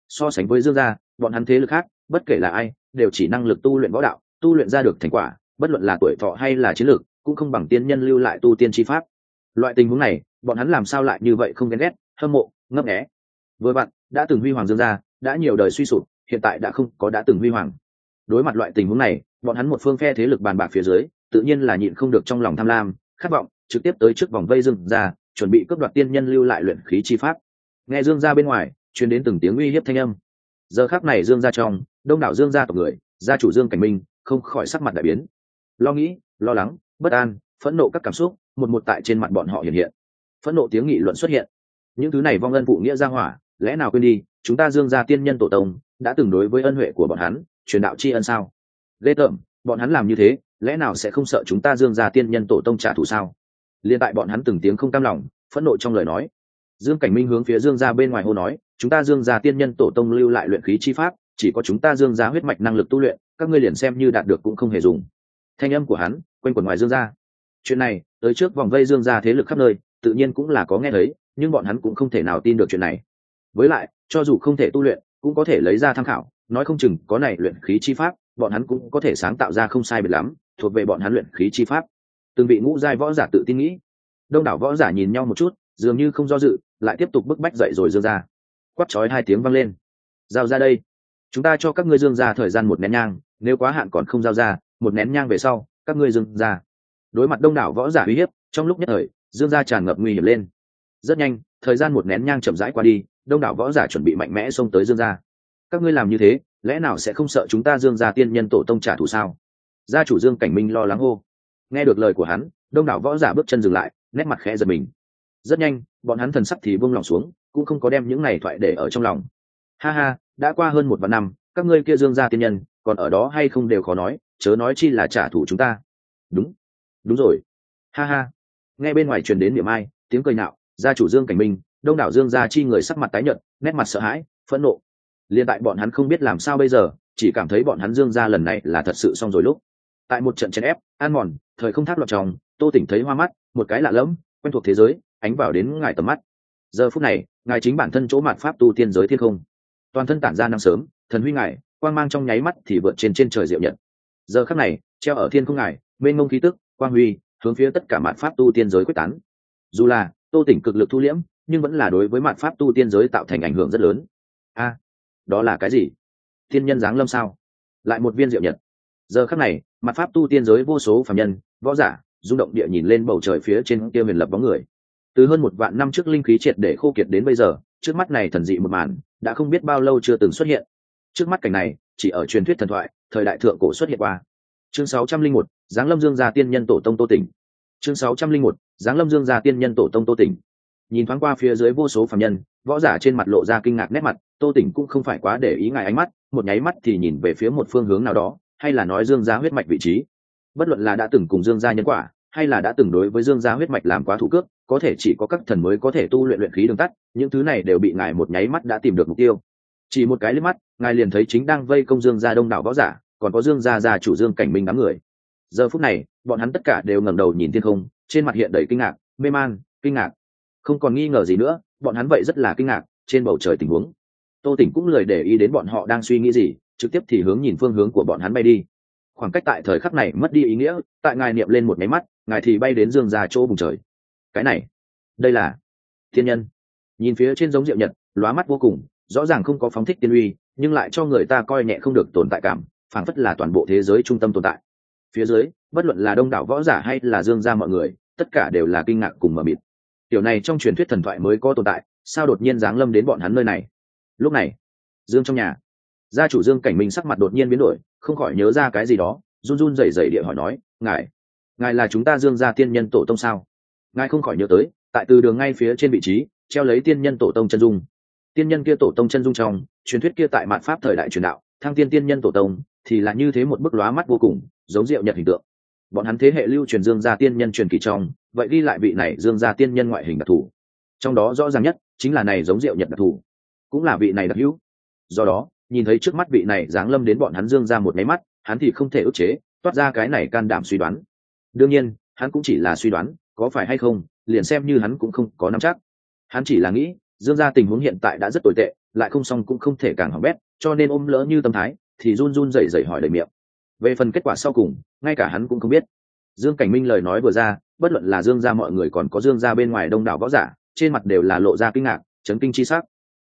So sánh với dương gia, bọn hắn thế lực khác bất kể là ai đều chỉ năng lực tu luyện võ đạo, tu luyện ra được thành quả bất luận là tuổi thọ hay là chiến lược cũng không bằng tiên nhân lưu lại tu tiên chi pháp. Loại tình huống này bọn hắn làm sao lại như vậy không ghen ghét, hâm mộ, ngấp nghé. Vừa vặn đã từng huy hoàng dương gia đã nhiều đời suy sụp, hiện tại đã không có đã từng huy hoàng. Đối mặt loại tình huống này, bọn hắn một phương phe thế lực bàn bạc phía dưới tự nhiên là nhịn không được trong lòng tham lam khát vọng, trực tiếp tới trước vòng vây dương gia, chuẩn bị cướp đoạt tiên nhân lưu lại luyện khí chi pháp. Nghe dương gia bên ngoài truyền đến từng tiếng uy hiếp thanh âm. Giờ khắc này dương gia trong đông đảo dương gia tộc người, gia chủ Dương Cảnh Minh không khỏi sắc mặt đại biến, lo nghĩ, lo lắng, bất an, phẫn nộ các cảm xúc một một tại trên mặt bọn họ hiện hiện. Phẫn nộ tiếng nghị luận xuất hiện. Những thứ này vong ân phụ nghĩa gia hỏa, lẽ nào quên đi chúng ta Dương gia tiên nhân tổ tông đã từng đối với ân huệ của bọn hắn truyền đạo tri ân sao? Ghê tởm, bọn hắn làm như thế lẽ nào sẽ không sợ chúng ta Dương gia tiên nhân tổ tông trả thù sao? Liên tại bọn hắn từng tiếng không cam lòng, phẫn nộ trong lời nói. Dương Cảnh Minh hướng phía Dương gia bên ngoài hô nói, chúng ta Dương gia tiên nhân tổ tông lưu lại luyện khí chi pháp, chỉ có chúng ta Dương gia huyết mạch năng lực tu luyện, các ngươi liền xem như đạt được cũng không hề dùng. Thanh âm của hắn quanh quẩn ngoài Dương gia. Chuyện này tới trước vòng vây Dương gia thế lực khắp nơi tự nhiên cũng là có nghe thấy, nhưng bọn hắn cũng không thể nào tin được chuyện này. Với lại cho dù không thể tu luyện cũng có thể lấy ra tham khảo, nói không chừng có này luyện khí chi pháp bọn hắn cũng có thể sáng tạo ra không sai biệt lắm, thuộc về bọn hắn luyện khí chi pháp. Từng vị ngũ giai võ giả tự tin nghĩ. Đông đảo võ giả nhìn nhau một chút, dường như không do dự, lại tiếp tục bức bách dậy rồi Dương gia. Quát chói hai tiếng vang lên. Giao ra đây, chúng ta cho các ngươi Dương gia thời gian 1 nén nhang, nếu quá hạn còn không giao ra, 1 nén nhang về sau các ngươi Dương gia. Đối mặt đông đảo võ giả uy hiếp, trong lúc nhất thời Dương gia tràn ngập nguy hiểm lên. Rất nhanh thời gian 1 nén nhang chậm rãi qua đi, đông đảo võ giả chuẩn bị mạnh mẽ xông tới Dương gia. Các ngươi làm như thế lẽ nào sẽ không sợ chúng ta Dương gia tiên nhân tổ tông trả thù sao? Gia chủ Dương Cảnh Minh lo lắng hô. Nghe được lời của hắn, đông đảo võ giả bước chân dừng lại, nét mặt khẽ giật mình. Rất nhanh bọn hắn thần sắc thì buông lòng xuống, cũng không có đem những này thoại để ở trong lòng. Ha ha, đã qua hơn 1 vạn năm, các ngươi kia Dương gia tiên nhân còn ở đó hay không đều khó nói, chớ nói chi là trả thù chúng ta. Đúng rồi, ha ha. Nghe bên ngoài truyền đến niệm ai tiếng cười nhạo, gia chủ Dương Cảnh Minh, đông đảo Dương gia chi người sắc mặt tái nhợt, nét mặt sợ hãi, phẫn nộ. Liên tại bọn hắn không biết làm sao bây giờ, chỉ cảm thấy bọn hắn Dương gia lần này là thật sự xong rồi lúc. Tại một trận chèn ép, ăn mòn, thời không thác loạn tròng, Tô Tỉnh thấy hoa mắt, một cái lạ lẫm, quen thuộc thế giới, ánh vào đến ngài tầm mắt. Giờ phút này, ngài chính bản thân chỗ mạt pháp tu tiên giới thiên không, toàn thân tản ra năng sớm, thần huy ngài, quang mang trong nháy mắt thì vượt trên trời diệu nhật. Giờ khắc này, treo ở thiên không ngài, mênh mông khí tức, quang huy, hướng phía tất cả mạt pháp tu tiên giới quyết tán. Dù là Tô Tỉnh cực lực thu liễm, nhưng vẫn là đối với mạt pháp tu tiên giới tạo thành ảnh hưởng rất lớn. A, đó là cái gì? Thiên nhân giáng lâm sao? Lại một viên diệu nhật. Giờ khắc này, mạt pháp tu tiên giới vô số phàm nhân, võ giả, rung động địa nhìn lên bầu trời phía trên kia huyền lập bóng người. Từ hơn 1 vạn năm trước linh khí triệt để khô kiệt đến bây giờ, trước mắt này thần dị một màn đã không biết bao lâu chưa từng xuất hiện. Trước mắt cảnh này chỉ ở truyền thuyết thần thoại thời đại thượng cổ xuất hiện qua. Chương 601, Giáng lâm Dương gia tiên nhân tổ tông Tô Tỉnh. Chương 601, Giáng lâm Dương gia tiên nhân tổ tông Tô Tỉnh. Nhìn thoáng qua phía dưới vô số phàm nhân, võ giả trên mặt lộ ra kinh ngạc nét mặt, Tô Tỉnh cũng không phải quá để ý ngài ánh mắt, một nháy mắt thì nhìn về phía một phương hướng nào đó, hay là nói Dương gia huyết mạch vị trí. Bất luận là đã từng cùng Dương gia nhân quả, hay là đã từng đối với Dương gia huyết mạch làm quá thủ cước, có thể chỉ có các thần mới có thể tu luyện luyện khí đường tắt, những thứ này đều bị ngài một nháy mắt đã tìm được mục tiêu. Chỉ một cái liếc mắt, ngài liền thấy chính đang vây công Dương gia đông đảo võ giả, còn có Dương gia gia chủ Dương Cảnh Minh đám người. Giờ phút này, bọn hắn tất cả đều ngẩng đầu nhìn thiên không, trên mặt hiện đầy kinh ngạc, mê man, kinh ngạc. Không còn nghi ngờ gì nữa, bọn hắn vậy rất là kinh ngạc, trên bầu trời tình huống. Tô Tỉnh cũng lười để ý đến bọn họ đang suy nghĩ gì, trực tiếp thì hướng nhìn phương hướng của bọn hắn bay đi. Khoảng cách tại thời khắc này mất đi ý nghĩa, tại ngài niệm lên một cái mắt, ngài thì bay đến Dương gia chỗ vùng trời. Cái này, đây là thiên nhân. Nhìn phía trên giống diệu nhật, lóa mắt vô cùng, rõ ràng không có phóng thích tiên uy, nhưng lại cho người ta coi nhẹ không được tồn tại cảm, phảng phất là toàn bộ thế giới trung tâm tồn tại. Phía dưới, bất luận là đông đảo võ giả hay là Dương gia mọi người, tất cả đều là kinh ngạc cùng mờ mịt. Điều này trong truyền thuyết thần thoại mới có tồn tại, sao đột nhiên giáng lâm đến bọn hắn nơi này? Lúc này, Dương trong nhà, gia chủ Dương Cảnh Minh sắc mặt đột nhiên biến đổi, không khỏi nhớ ra cái gì đó, run run rẩy rẩy địa hỏi nói, ngài là chúng ta Dương gia tiên nhân tổ tông sao? Ngài không khỏi nhớ tới, tại từ đường ngay phía trên vị trí treo lấy tiên nhân tổ tông chân dung. Tiên nhân kia tổ tông chân dung trong truyền thuyết kia tại mạn pháp thời đại truyền đạo, thăng tiên tiên nhân tổ tông thì là như thế một bức lóa mắt vô cùng, giống diệu nhật hình tượng. Bọn hắn thế hệ lưu truyền Dương gia tiên nhân truyền kỳ trong, vậy ghi lại vị này Dương gia tiên nhân ngoại hình đặc thù. Trong đó rõ ràng nhất chính là này giống diệu nhật đặc thù, cũng là vị này đặc hữu. Do đó, nhìn thấy trước mắt vị này giáng lâm đến bọn hắn Dương gia một cái mắt, hắn thì không thể ức chế, toát ra cái này can đảm suy đoán. Đương nhiên, hắn cũng chỉ là suy đoán, có phải hay không, liền xem như hắn cũng không có nắm chắc. Hắn chỉ là nghĩ, Dương gia tình huống hiện tại đã rất tồi tệ, lại không xong cũng không thể càng hỏng bét, cho nên ôm lỡ như tâm thái thì run run rẩy rẩy hỏi đầy miệng. Về phần kết quả sau cùng, ngay cả hắn cũng không biết. Dương Cảnh Minh lời nói vừa ra, bất luận là Dương gia mọi người còn có Dương gia bên ngoài đông đảo võ giả, trên mặt đều là lộ ra kinh ngạc, chấn kinh chi sắc.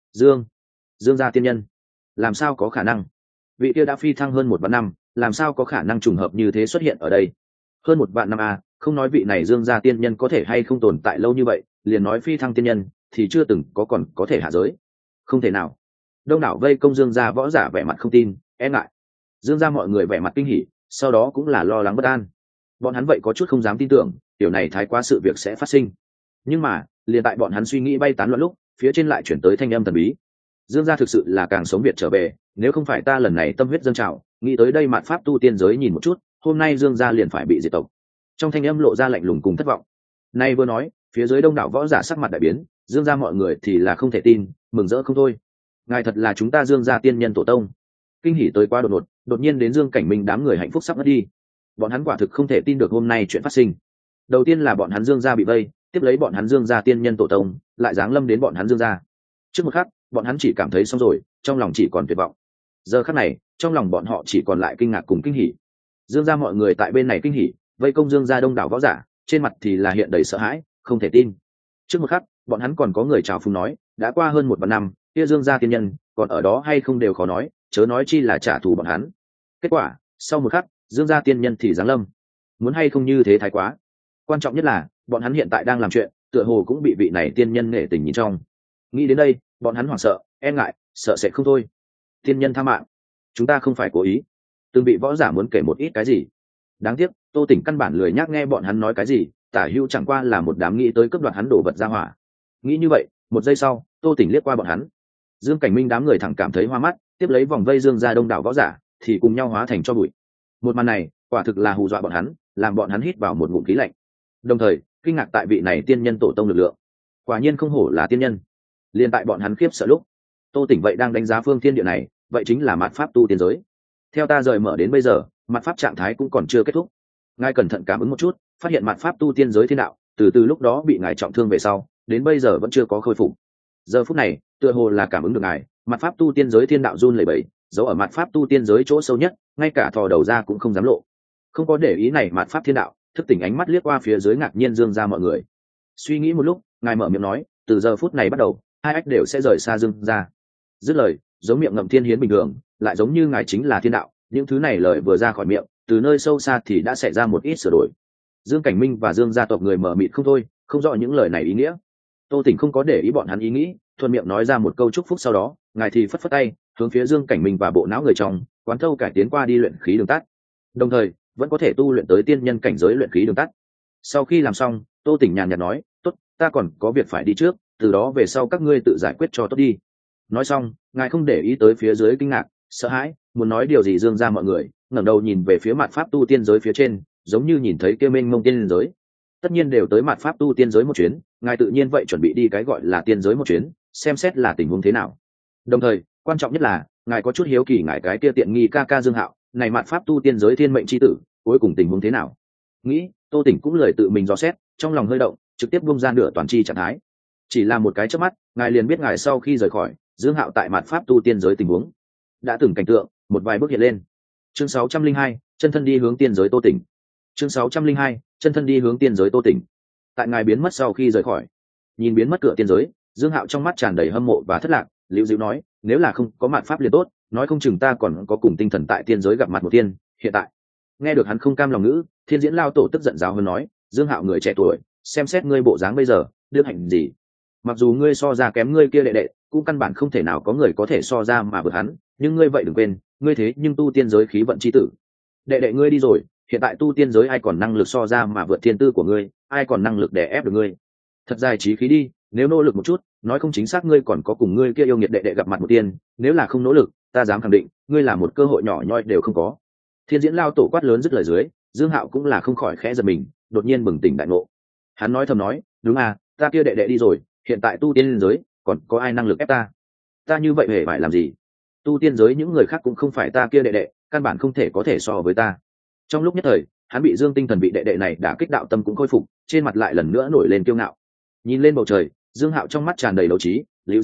Dương gia tiên nhân, làm sao có khả năng? Vị kia đã phi thăng hơn 1 vạn năm, làm sao có khả năng trùng hợp như thế xuất hiện ở đây? Hơn 1 vạn năm à, không nói vị này Dương gia tiên nhân có thể hay không tồn tại lâu như vậy, liền nói phi thăng tiên nhân thì chưa từng còn có thể hạ giới. Không thể nào. Đông đảo vây công Dương gia võ giả vẻ mặt không tin, e ngại. Dương gia mọi người vẻ mặt kinh hỉ, sau đó cũng là lo lắng bất an. Bọn hắn vậy có chút không dám tin tưởng, điều này thái quá sự việc sẽ phát sinh. Nhưng mà, liền tại bọn hắn suy nghĩ bay tán loạn lúc, phía trên lại chuyển tới thanh âm thần bí. Dương gia thực sự là càng sống Việt trở về, nếu không phải ta lần này tâm huyết dâng trào, nghĩ tới đây mạn pháp tu tiên giới nhìn một chút, hôm nay Dương gia liền phải bị diệt tộc. Trong thanh âm lộ ra lạnh lùng cùng thất vọng. Nay vừa nói, phía dưới đông đảo võ giả sắc mặt đại biến, Dương gia mọi người thì là không thể tin, mừng rỡ không thôi. Ngài thật là chúng ta Dương gia tiên nhân tổ tông. Kinh hỉ tới quá đột ngột, đột nhiên đến Dương Cảnh Minh đám người hạnh phúc sắp mất đi. Bọn hắn quả thực không thể tin được hôm nay chuyện phát sinh. Đầu tiên là bọn hắn Dương gia bị vây, tiếp lấy bọn hắn Dương gia tiên nhân tổ tông lại giáng lâm đến bọn hắn Dương gia. Trước một khắc, bọn hắn chỉ cảm thấy xong rồi, trong lòng chỉ còn tuyệt vọng. Giờ khắc này, trong lòng bọn họ chỉ còn lại kinh ngạc cùng kinh hỉ. Dương gia mọi người tại bên này kinh hỉ, vây công Dương gia đông đảo võ giả, trên mặt thì là hiện đầy sợ hãi, không thể tin. Trước một khắc, bọn hắn còn có người chào phúng nói, đã qua hơn 1 vạn năm, kia Dương gia tiên nhân còn ở đó hay không đều khó nói, chớ nói chi là trả thù bọn hắn. Kết quả, sau một khắc, Dương gia tiên nhân thì giáng lâm. Muốn hay không như thế thái quá. Quan trọng nhất là, bọn hắn hiện tại đang làm chuyện, tựa hồ cũng bị vị này tiên nhân nể tình nhìn trong. Nghĩ đến đây, bọn hắn hoảng sợ, e ngại, sợ sẽ không thôi. Tiên nhân tha mạng, chúng ta không phải cố ý. Từng bị võ giả muốn kể một ít cái gì. Đáng tiếc, Tô Tỉnh căn bản lười nhắc nghe bọn hắn nói cái gì, Tả Hữu chẳng qua là một đám nghĩ tới cướp đoạt hắn đổ vật ra hỏa. Nghĩ như vậy, một giây sau, Tô Tỉnh liếc qua bọn hắn. Dương Cảnh Minh đám người thẳng cảm thấy hoa mắt, tiếp lấy vòng vây Dương gia đông đảo võ giả, thì cùng nhau hóa thành cho bụi. Một màn này, quả thực là hù dọa bọn hắn, làm bọn hắn hít vào một ngụm khí lạnh. Đồng thời, kinh ngạc tại vị này tiên nhân tổ tông lực lượng. Quả nhiên không hổ là tiên nhân. Liên tại bọn hắn khiếp sợ lúc, Tô Tỉnh vậy đang đánh giá phương thiên địa này, vậy chính là mạt pháp tu tiên giới. Theo ta rời mở đến bây giờ, mạt pháp trạng thái cũng còn chưa kết thúc. Ngài cẩn thận cảm ứng một chút, phát hiện mạt pháp tu tiên giới thiên đạo, từ lúc đó bị ngài trọng thương về sau, đến bây giờ vẫn chưa có khôi phục. Giờ phút này, tựa hồ là cảm ứng được ngài, mạt pháp tu tiên giới thiên đạo run lẩy bẩy, giấu ở mạt pháp tu tiên giới chỗ sâu nhất, ngay cả thò đầu ra cũng không dám lộ. Không có để ý này mạt pháp thiên đạo, thức tỉnh ánh mắt liếc qua phía dưới ngạc nhiên Dương gia mọi người. Suy nghĩ một lúc, ngài mở miệng nói, từ giờ phút này bắt đầu, hai ách đều sẽ rời xa Dương gia. Dứt lời, giống miệng ngậm thiên hiến bình thường, lại giống như ngài chính là thiên đạo, những thứ này lời vừa ra khỏi miệng, từ nơi sâu xa thì đã xảy ra một ít sửa đổi. Dương Cảnh Minh và Dương gia tộc người mở mịt không thôi, không rõ những lời này ý nghĩa. Tô Tỉnh không có để ý bọn hắn ý nghĩ, thuận miệng nói ra một câu chúc phúc, sau đó ngài thì phất phất tay, hướng phía Dương Cảnh Minh và bộ não người trong quán thâu cải tiến qua đi luyện khí đường tắt, đồng thời vẫn có thể tu luyện tới tiên nhân cảnh giới luyện khí đường tắt. Sau khi làm xong, Tô Tỉnh nhàn nhạt nói, tốt, ta còn có việc phải đi trước, từ đó về sau các ngươi tự giải quyết cho tốt đi. Nói xong, ngài không để ý tới phía dưới kinh ngạc, sợ hãi, muốn nói điều gì Dương ra mọi người, ngẩng đầu nhìn về phía mặt pháp tu tiên giới phía trên, giống như nhìn thấy kia mênh mông tiên giới. Tất nhiên đều tới mặt pháp tu tiên giới một chuyến, ngài tự nhiên vậy chuẩn bị đi cái gọi là tiên giới một chuyến, xem xét là tình huống thế nào. Đồng thời, quan trọng nhất là, ngài có chút hiếu kỳ ngài cái kia tiện nghi ca ca Dương Hạo, này mặt pháp tu tiên giới thiên mệnh chi tử, cuối cùng tình huống thế nào. Nghĩ, Tô Tỉnh cũng lời tự mình dò xét, trong lòng hơi động, trực tiếp bung ra nửa toàn chi trạng thái. Chỉ là một cái chớp mắt, ngài liền biết ngài sau khi rời khỏi Dương Hạo tại mặt pháp tu tiên giới tình huống. Đã từng cảnh tượng, một vài bước hiện lên. Chương 602, chân thân đi hướng tiên giới Tô Tỉnh. Chương 602, chân thân đi hướng tiên giới Tô Tỉnh. Tại ngài biến mất sau khi rời khỏi, nhìn biến mất cửa tiên giới, Dương Hạo trong mắt tràn đầy hâm mộ và thất lạc, liễu dịu nói, nếu là không có mạn pháp liền tốt, nói không chừng ta còn có cùng tinh thần tại tiên giới gặp mặt một tiên, hiện tại. Nghe được hắn không cam lòng ngữ, Thiên Diễn lao tổ tức giận giáo hơn nói, Dương Hạo người trẻ tuổi, xem xét ngươi bộ dáng bây giờ, đương hạnh gì? Mặc dù ngươi so ra kém ngươi kia đệ đệ, cũng căn bản không thể nào có người có thể so ra mà vượt hắn, nhưng ngươi vậy đừng quên, ngươi thế nhưng tu tiên giới khí vận chi tử. Đệ đệ ngươi đi rồi, hiện tại tu tiên giới ai còn năng lực so ra mà vượt thiên tư của ngươi, ai còn năng lực đè ép được ngươi. Thật dài trí khí đi, nếu nỗ lực một chút, nói không chính xác ngươi còn có cùng ngươi kia yêu nghiệt đệ đệ gặp mặt một tiên, nếu là không nỗ lực, ta dám khẳng định, ngươi là một cơ hội nhỏ nhoi đều không có. Thiên Diễn lao tổ quát lớn dứt lời dưới, Dương Hạo cũng là không khỏi khẽ giật mình, đột nhiên bừng tỉnh đại ngộ. Hắn nói thầm nói, đúng à, ta kia đệ đệ đi rồi, hiện tại tu tiên giới còn có ai năng lực ép ta? Ta như vậy hề phải làm gì? Tu tiên giới những người khác cũng không phải ta kia đệ đệ, căn bản không thể có thể so với ta. Trong lúc nhất thời, hắn bị Dương tinh thần bị đệ đệ này đã kích đạo tâm cũng khôi phục, trên mặt lại lần nữa nổi lên kiêu ngạo. Nhìn lên bầu trời, Dương Hạo trong mắt tràn đầy đấu trí, liễu dịu nói,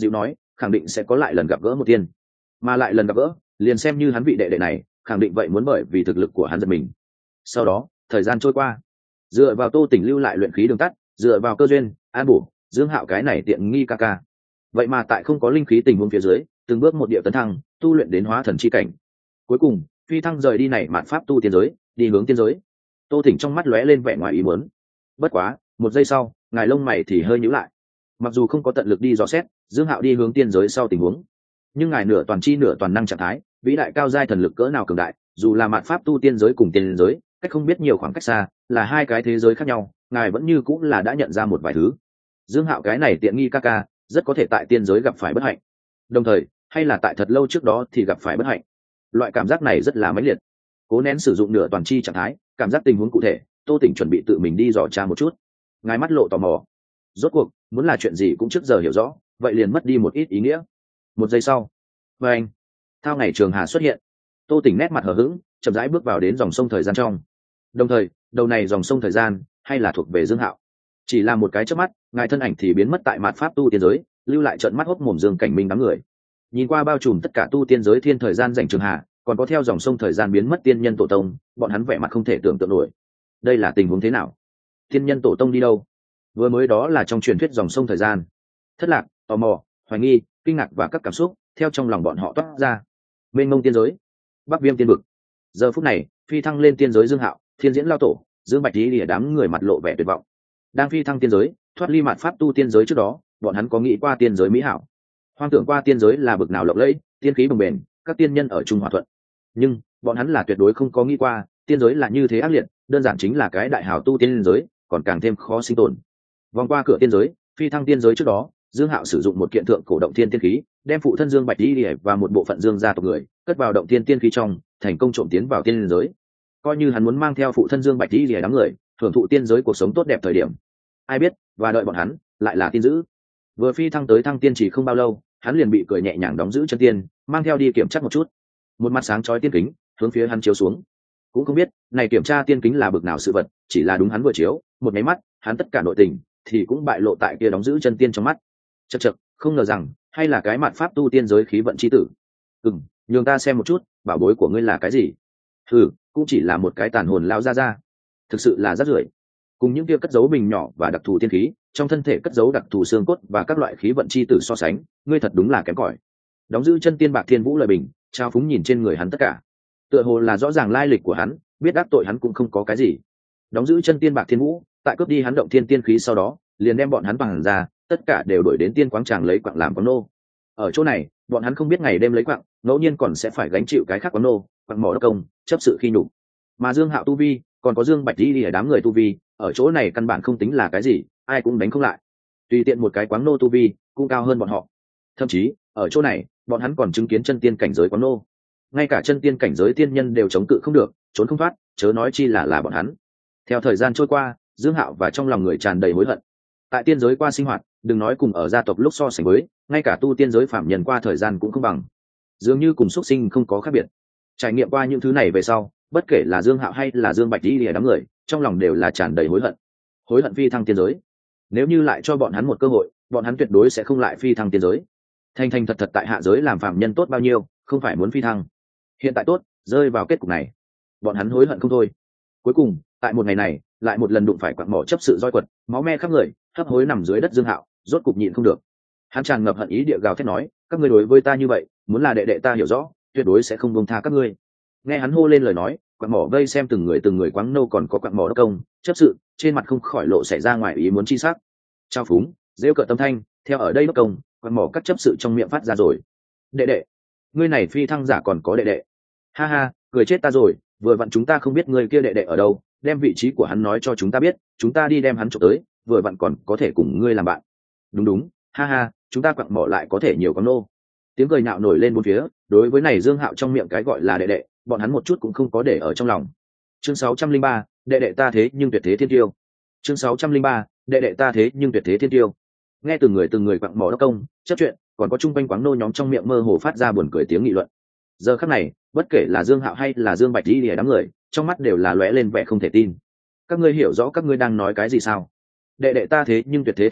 khẳng định sẽ có lại lần gặp gỡ một tiên, mà lại lần gặp gỡ liền xem như hắn vị đệ đệ này khẳng định vậy muốn bởi vì thực lực của hắn giật mình. Sau đó thời gian trôi qua, dựa vào Tô Tỉnh lưu lại luyện khí đường tắt, dựa vào cơ duyên an bổ Dương Hạo cái này tiện nghi ca ca, vậy mà tại không có linh khí tình huống phía dưới từng bước một địa tấn thăng, tu luyện đến hóa thần chi cảnh. Cuối cùng phi thăng rời đi này mạn pháp tu tiên giới, đi hướng tiên giới. Tô Thỉnh trong mắt lóe lên vẻ ngoài ý muốn. Bất quá một giây sau ngài lông mày thì hơi nhíu lại. Mặc dù không có tận lực đi dò xét Dương Hạo đi hướng tiên giới sau tình huống, nhưng ngài nửa toàn chi nửa toàn năng trạng thái, vĩ đại cao giai thần lực cỡ nào cường đại, dù là mạn pháp tu tiên giới cùng tiên giới cách không biết nhiều khoảng cách xa, là hai cái thế giới khác nhau, ngài vẫn như cũng là đã nhận ra một vài thứ. Dương Hạo cái này tiện nghi ca ca rất có thể tại tiên giới gặp phải bất hạnh, đồng thời hay là tại thật lâu trước đó thì gặp phải bất hạnh. Loại cảm giác này rất là mãnh liệt. Cố nén sử dụng nửa toàn chi trạng thái, cảm giác tình huống cụ thể, Tô Tỉnh chuẩn bị tự mình đi dò tra một chút. Ngài mắt lộ tò mò. Rốt cuộc muốn là chuyện gì cũng trước giờ hiểu rõ, vậy liền mất đi một ít ý nghĩa. Một giây sau, và anh thao ngày trường hà xuất hiện. Tô Tỉnh nét mặt hờ hững, chậm rãi bước vào đến dòng sông thời gian trong. Đồng thời đầu này dòng sông thời gian hay là thuộc về Dương Hạo. Chỉ là một cái chớp mắt, ngài thân ảnh thì biến mất tại mạt pháp tu tiên giới, lưu lại trận mắt hốc mồm Dương Cảnh Minh đám người. Nhìn qua bao trùm tất cả tu tiên giới thiên thời gian dành trường hà, còn có theo dòng sông thời gian biến mất tiên nhân tổ tông, bọn hắn vẻ mặt không thể tưởng tượng nổi. Đây là tình huống thế nào? Tiên nhân tổ tông đi đâu? Vừa mới đó là trong truyền thuyết dòng sông thời gian. Thất lạc, tò mò, hoài nghi, kinh ngạc và các cảm xúc theo trong lòng bọn họ toát ra. Mênh mông tiên giới, Bắc Viêm tiên vực. Giờ phút này phi thăng lên tiên giới Dương Hạo, Thiên Diễn lao tổ, Dương Bạch Lý lìa đám người mặt lộ vẻ tuyệt vọng. Đang phi thăng tiên giới, thoát ly mạt pháp tu tiên giới trước đó, bọn hắn có nghĩ qua tiên giới mỹ hảo, hoang tưởng qua tiên giới là bực nào lộng lẫy, tiên khí bồng bềnh, các tiên nhân ở chung hòa thuận. Nhưng bọn hắn là tuyệt đối không có nghĩ qua tiên giới là như thế ác liệt, đơn giản chính là cái đại hào tu tiên giới còn càng thêm khó sinh tồn. Vòng qua cửa tiên giới, phi thăng tiên giới trước đó, Dương Hạo sử dụng một kiện thượng cổ động thiên tiên khí, đem phụ thân Dương Bạch Di và một bộ phận Dương gia tộc người cất vào động thiên tiên khí trong, thành công trộm tiến vào tiên giới. Coi như hắn muốn mang theo phụ thân Dương Bạch Di đám người hưởng thụ tiên giới cuộc sống tốt đẹp thời điểm, ai biết và đợi bọn hắn lại là tiên dữ. Vừa phi thăng tới thăng tiên chỉ không bao lâu, hắn liền bị cười nhẹ nhàng đóng giữ chân tiên, mang theo đi kiểm tra một chút. Một mặt sáng chói tiên kính hướng phía hắn chiếu xuống. Cũng không biết này kiểm tra tiên kính là bực nào sự vật, chỉ là đúng hắn vừa chiếu một máy mắt, hắn tất cả nội tình thì cũng bại lộ tại kia đóng giữ chân tiên trong mắt. Chậc chậc, không ngờ rằng hay là cái mạt pháp tu tiên giới khí vận chi tử. Nhường ta xem một chút, bảo bối của ngươi là cái gì? Cũng chỉ là một cái tàn hồn lao ra, thực sự là rất rưởi. Cùng những kia cất giấu bình nhỏ và đặc thù tiên khí, trong thân thể cất giấu đặc thù xương cốt và các loại khí vận chi tử so sánh, ngươi thật đúng là kém cỏi. Đóng giữ chân tiên Bạc Thiên Vũ lời bình, trao phúng nhìn trên người hắn tất cả. Tựa hồ là rõ ràng lai lịch của hắn, biết đắc tội hắn cũng không có cái gì. Đóng giữ chân tiên Bạc Thiên Vũ, tại cướp đi hắn động thiên tiên khí sau đó, liền đem bọn hắn bằng ra, tất cả đều đuổi đến tiên quáng tràng lấy quặng làm quán nô. Ở chỗ này, bọn hắn không biết ngày đêm lấy quặng, ngẫu nhiên còn sẽ phải gánh chịu cái khác quán nô, quặng mỏ đất công, chấp sự khi nhục. Mà Dương Hạo tu vi, còn có Dương Bạch Di ở đám người tu vi, ở chỗ này căn bản không tính là cái gì, ai cũng đánh không lại. Tùy tiện một cái quán nô tu vi cũng cao hơn bọn họ. Thậm chí ở chỗ này, bọn hắn còn chứng kiến chân tiên cảnh giới quán nô, ngay cả chân tiên cảnh giới tiên nhân đều chống cự không được, trốn không thoát, chớ nói chi là bọn hắn. Theo thời gian trôi qua, Dương Hạo và trong lòng người tràn đầy hối hận. Tại tiên giới qua sinh hoạt, đừng nói cùng ở gia tộc lúc so sánh với, ngay cả tu tiên giới phạm nhân qua thời gian cũng không bằng, dường như cùng xuất sinh không có khác biệt. Trải nghiệm qua những thứ này về sau, bất kể là Dương Hạo hay là Dương Bạch Di đám người, trong lòng đều là tràn đầy hối hận phi thăng tiên giới. Nếu như lại cho bọn hắn một cơ hội, bọn hắn tuyệt đối sẽ không lại phi thăng tiên giới. Thành thật tại hạ giới làm phạm nhân tốt bao nhiêu, không phải muốn phi thăng. Hiện tại tốt, rơi vào kết cục này, bọn hắn hối hận không thôi. Cuối cùng, tại một ngày này, lại một lần đụng phải quặng mỏ chấp sự roi quật, máu me khắp người, hấp hối nằm dưới đất Dương Hạo, rốt cục nhịn không được. Hắn tràn ngập hận ý địa gào thét nói, các ngươi đối với ta như vậy, muốn là đệ đệ ta hiểu rõ, tuyệt đối sẽ không buông tha các ngươi. Nghe hắn hô lên lời nói, quặng mỏ vây xem từng người quáng nô còn có quặng mỏ đất công, chấp sự, trên mặt không khỏi lộ xảy ra ngoài ý muốn chi sắc. Trao phúng, rêu cợt tâm thanh, theo ở đây đất công, quặng mỏ các chấp sự trong miệng phát ra rồi. Đệ đệ, ngươi này phi thăng giả còn có đệ đệ? Ha ha, cười chết ta rồi, vừa vặn chúng ta không biết ngươi kia đệ đệ ở đâu, đem vị trí của hắn nói cho chúng ta biết, chúng ta đi đem hắn trộm tới, vừa vặn còn có thể cùng ngươi làm bạn. Đúng, ha ha, chúng ta quặng mỏ lại có thể nhiều quáng nô. Tiếng cười nhạo nổi lên bốn phía, đối với này Dương Hạo trong miệng cái gọi là đệ đệ, bọn hắn một chút cũng không có để ở trong lòng. Chương 603, đệ đệ ta thế nhưng tuyệt thế thiên tiêu. Chương 603, đệ đệ ta thế nhưng tuyệt thế thiên tiêu. Nghe từng người quặng mỏ đất công, chấp chuyện, còn có trung quanh quáng nô nhóm trong miệng mơ hồ phát ra buồn cười tiếng nghị luận. Giờ khắc này, bất kể là Dương Hạo hay là Dương Bạch Di đám người, trong mắt đều là lóe lên vẻ không thể tin. Các ngươi hiểu rõ các ngươi đang nói cái gì sao? Đệ đệ ta thế nhưng tuyệt thế thiên tiêu,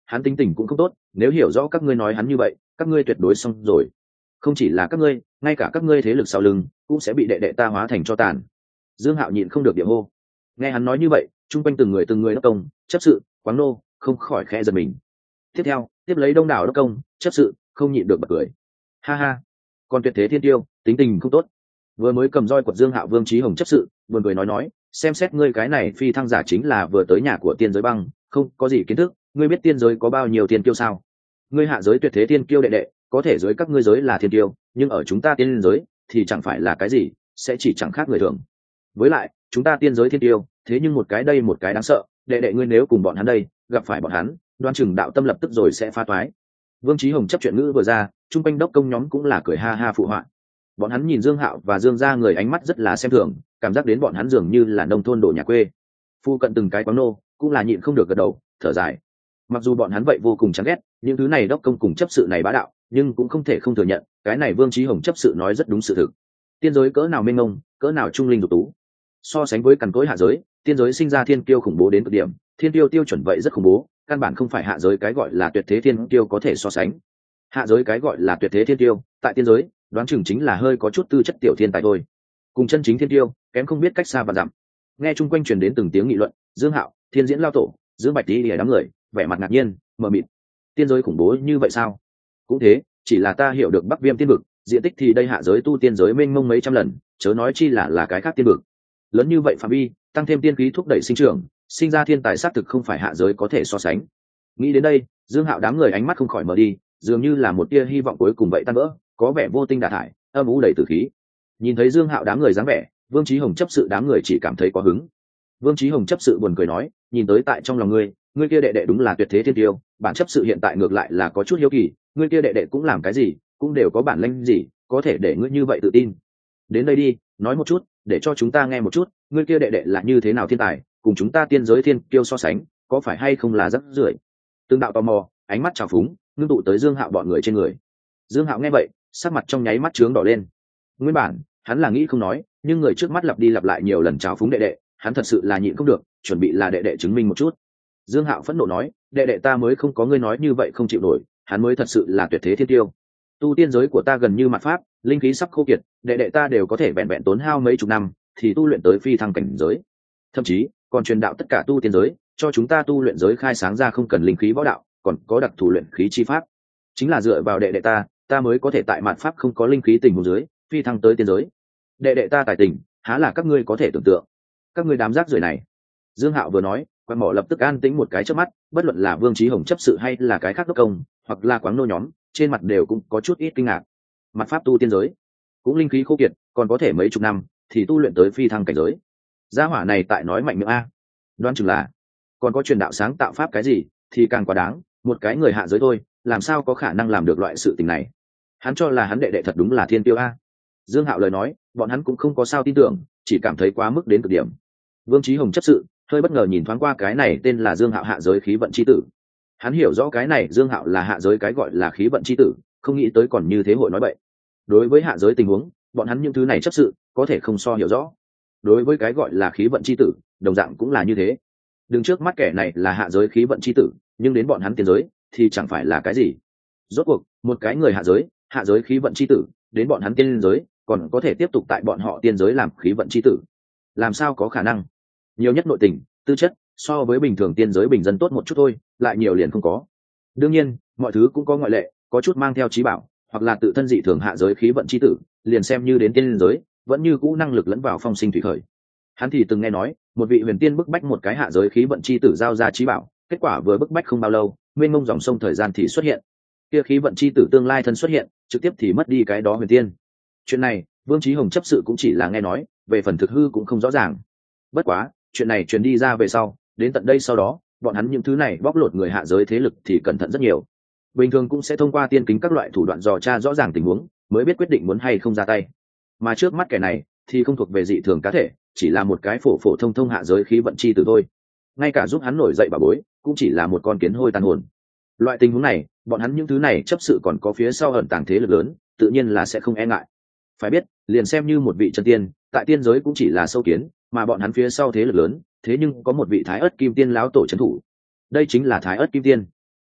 hắn tính tình cũng không tốt, nếu hiểu rõ các ngươi nói hắn như vậy, các ngươi tuyệt đối xong rồi. Không chỉ là các ngươi, ngay cả các ngươi thế lực sau lưng cũng sẽ bị đệ đệ ta hóa thành cho tàn. Dương Hạo nhịn không được địa hô. Nghe hắn nói như vậy, chung quanh từng người đốc công, chấp sự, quáng nô không khỏi khẽ giật mình. Tiếp theo tiếp lấy đông đảo đốc công, chấp sự không nhịn được bật cười. Ha ha, còn tuyệt thế thiên tiêu tính tình không tốt. Vừa mới cầm roi quật Dương Hạo Vương Chí Hồng chấp sự buồn cười nói, xem xét ngươi cái này phi thăng giả chính là vừa tới nhà của tiên giới băng, không có gì kiến thức. Ngươi biết tiên giới có bao nhiêu thiên kiêu sao? Ngươi hạ giới tuyệt thế thiên kiêu đệ đệ, có thể giới các ngươi giới là thiên kiêu, nhưng ở chúng ta tiên giới thì chẳng phải là cái gì, sẽ chỉ chẳng khác người thường. Với lại chúng ta tiên giới thiên kiêu, thế nhưng một cái đây một cái đáng sợ, đệ đệ ngươi nếu cùng bọn hắn đây gặp phải bọn hắn, đoan chừng đạo tâm lập tức rồi sẽ pha toái. Vương Chí Hồng chấp chuyện ngữ vừa ra, trung quanh đốc công nhóm cũng là cười ha ha phụ họa. Bọn hắn nhìn Dương Hạo và Dương gia người ánh mắt rất là xem thường, cảm giác đến bọn hắn dường như là nông thôn đồ nhà quê. Phu cận từng cái quán nô cũng là nhịn không được gật đầu thở dài. Mặc dù bọn hắn vậy vô cùng chán ghét những thứ này đốc công cùng chấp sự này bá đạo, nhưng cũng không thể không thừa nhận cái này Vương Chí Hồng chấp sự nói rất đúng sự thực. Tiên giới cỡ nào mênh mông, cỡ nào trung linh dục tú, so sánh với cằn cỗi hạ giới, tiên giới sinh ra thiên kiêu khủng bố đến cực điểm, thiên kiêu tiêu chuẩn vậy rất khủng bố, căn bản không phải hạ giới cái gọi là tuyệt thế thiên kiêu có thể so sánh. Hạ giới cái gọi là tuyệt thế thiên kiêu, tại tiên giới đoán chừng chính là hơi có chút tư chất tiểu thiên tài thôi, cùng chân chính thiên kiêu kém không biết cách xa và dặm. Nghe chung quanh truyền đến từng tiếng nghị luận, Dương Hạo, Thiên Diễn lao tổ, Dương Bạch Tỷ lìa đám người vẻ mặt ngạc nhiên mờ mịt. Tiên giới khủng bố như vậy sao? Cũng thế, chỉ là ta hiểu được Bắc Viêm tiên vực diện tích thì đây hạ giới tu tiên giới mênh mông mấy trăm lần, chớ nói chi là cái khác tiên vực. Lớn như vậy phạm vi, tăng thêm tiên khí thúc đẩy sinh trưởng, sinh ra thiên tài xác thực không phải hạ giới có thể so sánh. Nghĩ đến đây, Dương Hạo đám người ánh mắt không khỏi mở đi, dường như là một tia hy vọng cuối cùng vậy tan vỡ, có vẻ vô tinh đả thải, âm u đầy tử khí. Nhìn thấy Dương Hạo đám người dáng vẻ, Vương Chí Hồng chấp sự đám người chỉ cảm thấy có hứng. Vương Chí Hồng chấp sự buồn cười nói, nhìn tới tại trong lòng ngươi kia đệ đệ đúng là tuyệt thế thiên tiêu, bản chấp sự hiện tại ngược lại là có chút hiếu kỳ, ngươi kia đệ đệ cũng làm cái gì, cũng đều có bản lĩnh gì, có thể để ngươi như vậy tự tin. Đến đây đi, nói một chút, để cho chúng ta nghe một chút, ngươi kia đệ đệ là như thế nào thiên tài, cùng chúng ta tiên giới thiên kiêu so sánh, có phải hay không là rất rưởi. Từng đạo tò mò, ánh mắt trào phúng, ngưng tụ tới Dương Hạo bọn người trên người. Dương Hạo nghe vậy, sắc mặt trong nháy mắt trướng đỏ lên. Nguyên bản hắn là nghĩ không nói, nhưng người trước mắt lặp đi lặp lại nhiều lần trào phúng đệ đệ, hắn thật sự là nhịn không được, chuẩn bị là đệ đệ chứng minh một chút. Dương Hạo phẫn nộ nói, đệ đệ ta mới không có ngươi nói như vậy không chịu nổi, hắn mới thật sự là tuyệt thế thiên tiêu. Tu tiên giới của ta gần như mạt pháp, linh khí sắp khô kiệt, đệ đệ ta đều có thể vẹn vẹn tốn hao mấy chục năm thì tu luyện tới phi thăng cảnh giới, thậm chí còn truyền đạo tất cả tu tiên giới, cho chúng ta tu luyện giới khai sáng ra không cần linh khí võ đạo, còn có đặc thù luyện khí chi pháp. Chính là dựa vào đệ đệ ta mới có thể tại mạt pháp không có linh khí tình huống dưới phi thăng tới tiên giới. Đệ đệ ta tài tình há là các ngươi có thể tưởng tượng. Các ngươi đám rác rưởi này. Dương Hạo vừa nói, quan mỏ lập tức an tĩnh một cái chớp mắt, bất luận là Vương Chí Hồng chấp sự hay là cái khác đốc công, hoặc là quáng nô nhóm, trên mặt đều cũng có chút ít kinh ngạc. Mặt pháp tu tiên giới, cũng linh khí khô kiệt, còn có thể mấy chục năm thì tu luyện tới phi thăng cảnh giới. Gia hỏa này tại nói mạnh miệng a. Đoán chừng là còn có truyền đạo sáng tạo pháp cái gì, thì càng quá đáng, một cái người hạ giới thôi, làm sao có khả năng làm được loại sự tình này. Hắn cho là hắn đệ đệ thật đúng là thiên tiêu a. Dương Hạo lời nói, bọn hắn cũng không có sao tin tưởng, chỉ cảm thấy quá mức đến cực điểm. Vương Chí Hồng chấp sự hơi bất ngờ nhìn thoáng qua cái này tên là Dương Hạo hạ giới khí vận chi tử. Hắn hiểu rõ cái này Dương Hạo là hạ giới cái gọi là khí vận chi tử, không nghĩ tới còn như thế hội nói bậy. Đối với hạ giới tình huống, bọn hắn những thứ này chấp sự có thể không so hiểu rõ. Đối với cái gọi là khí vận chi tử, đồng dạng cũng là như thế. Đứng trước mắt kẻ này là hạ giới khí vận chi tử, nhưng đến bọn hắn tiên giới thì chẳng phải là cái gì. Rốt cuộc, một cái người hạ giới khí vận chi tử, đến bọn hắn tiên giới còn có thể tiếp tục tại bọn họ tiên giới làm khí vận chi tử. Làm sao có khả năng? Nhiều nhất nội tình, tư chất so với bình thường tiên giới bình dân tốt một chút thôi, lại nhiều liền không có. Đương nhiên, mọi thứ cũng có ngoại lệ, có chút mang theo trí bảo, hoặc là tự thân dị thường hạ giới khí vận chi tử, liền xem như đến tiên giới, vẫn như cũ năng lực lẫn vào phong sinh thủy khởi. Hắn thì từng nghe nói, một vị huyền tiên bức bách một cái hạ giới khí vận chi tử giao ra trí bảo, kết quả vừa bức bách không bao lâu, mênh mông dòng sông thời gian thì xuất hiện. Kia khí vận chi tử tương lai thân xuất hiện, trực tiếp thì mất đi cái đó huyền tiên. Chuyện này, Vương Chí Hồng chấp sự cũng chỉ là nghe nói, về phần thực hư cũng không rõ ràng. Bất quá, chuyện này truyền đi ra về sau, đến tận đây sau đó, bọn hắn những thứ này bóc lột người hạ giới thế lực thì cẩn thận rất nhiều. Bình thường cũng sẽ thông qua tiên kính các loại thủ đoạn dò tra rõ ràng tình huống, mới biết quyết định muốn hay không ra tay. Mà trước mắt kẻ này thì không thuộc về dị thường cá thể, chỉ là một cái phổ phổ thông thông hạ giới khí vận chi tử thôi. Ngay cả giúp hắn nổi dậy bà bối, cũng chỉ là một con kiến hôi tàn hồn. Loại tình huống này, bọn hắn những thứ này chấp sự còn có phía sau ẩn tàng thế lực lớn, tự nhiên là sẽ không e ngại. Phải biết, liền xem như một vị chân tiên, tại tiên giới cũng chỉ là sâu kiến, mà bọn hắn phía sau thế lực lớn, thế nhưng có một vị Thái Ức Kim Tiên lão tổ trấn thủ. Đây chính là Thái Ức Kim Tiên.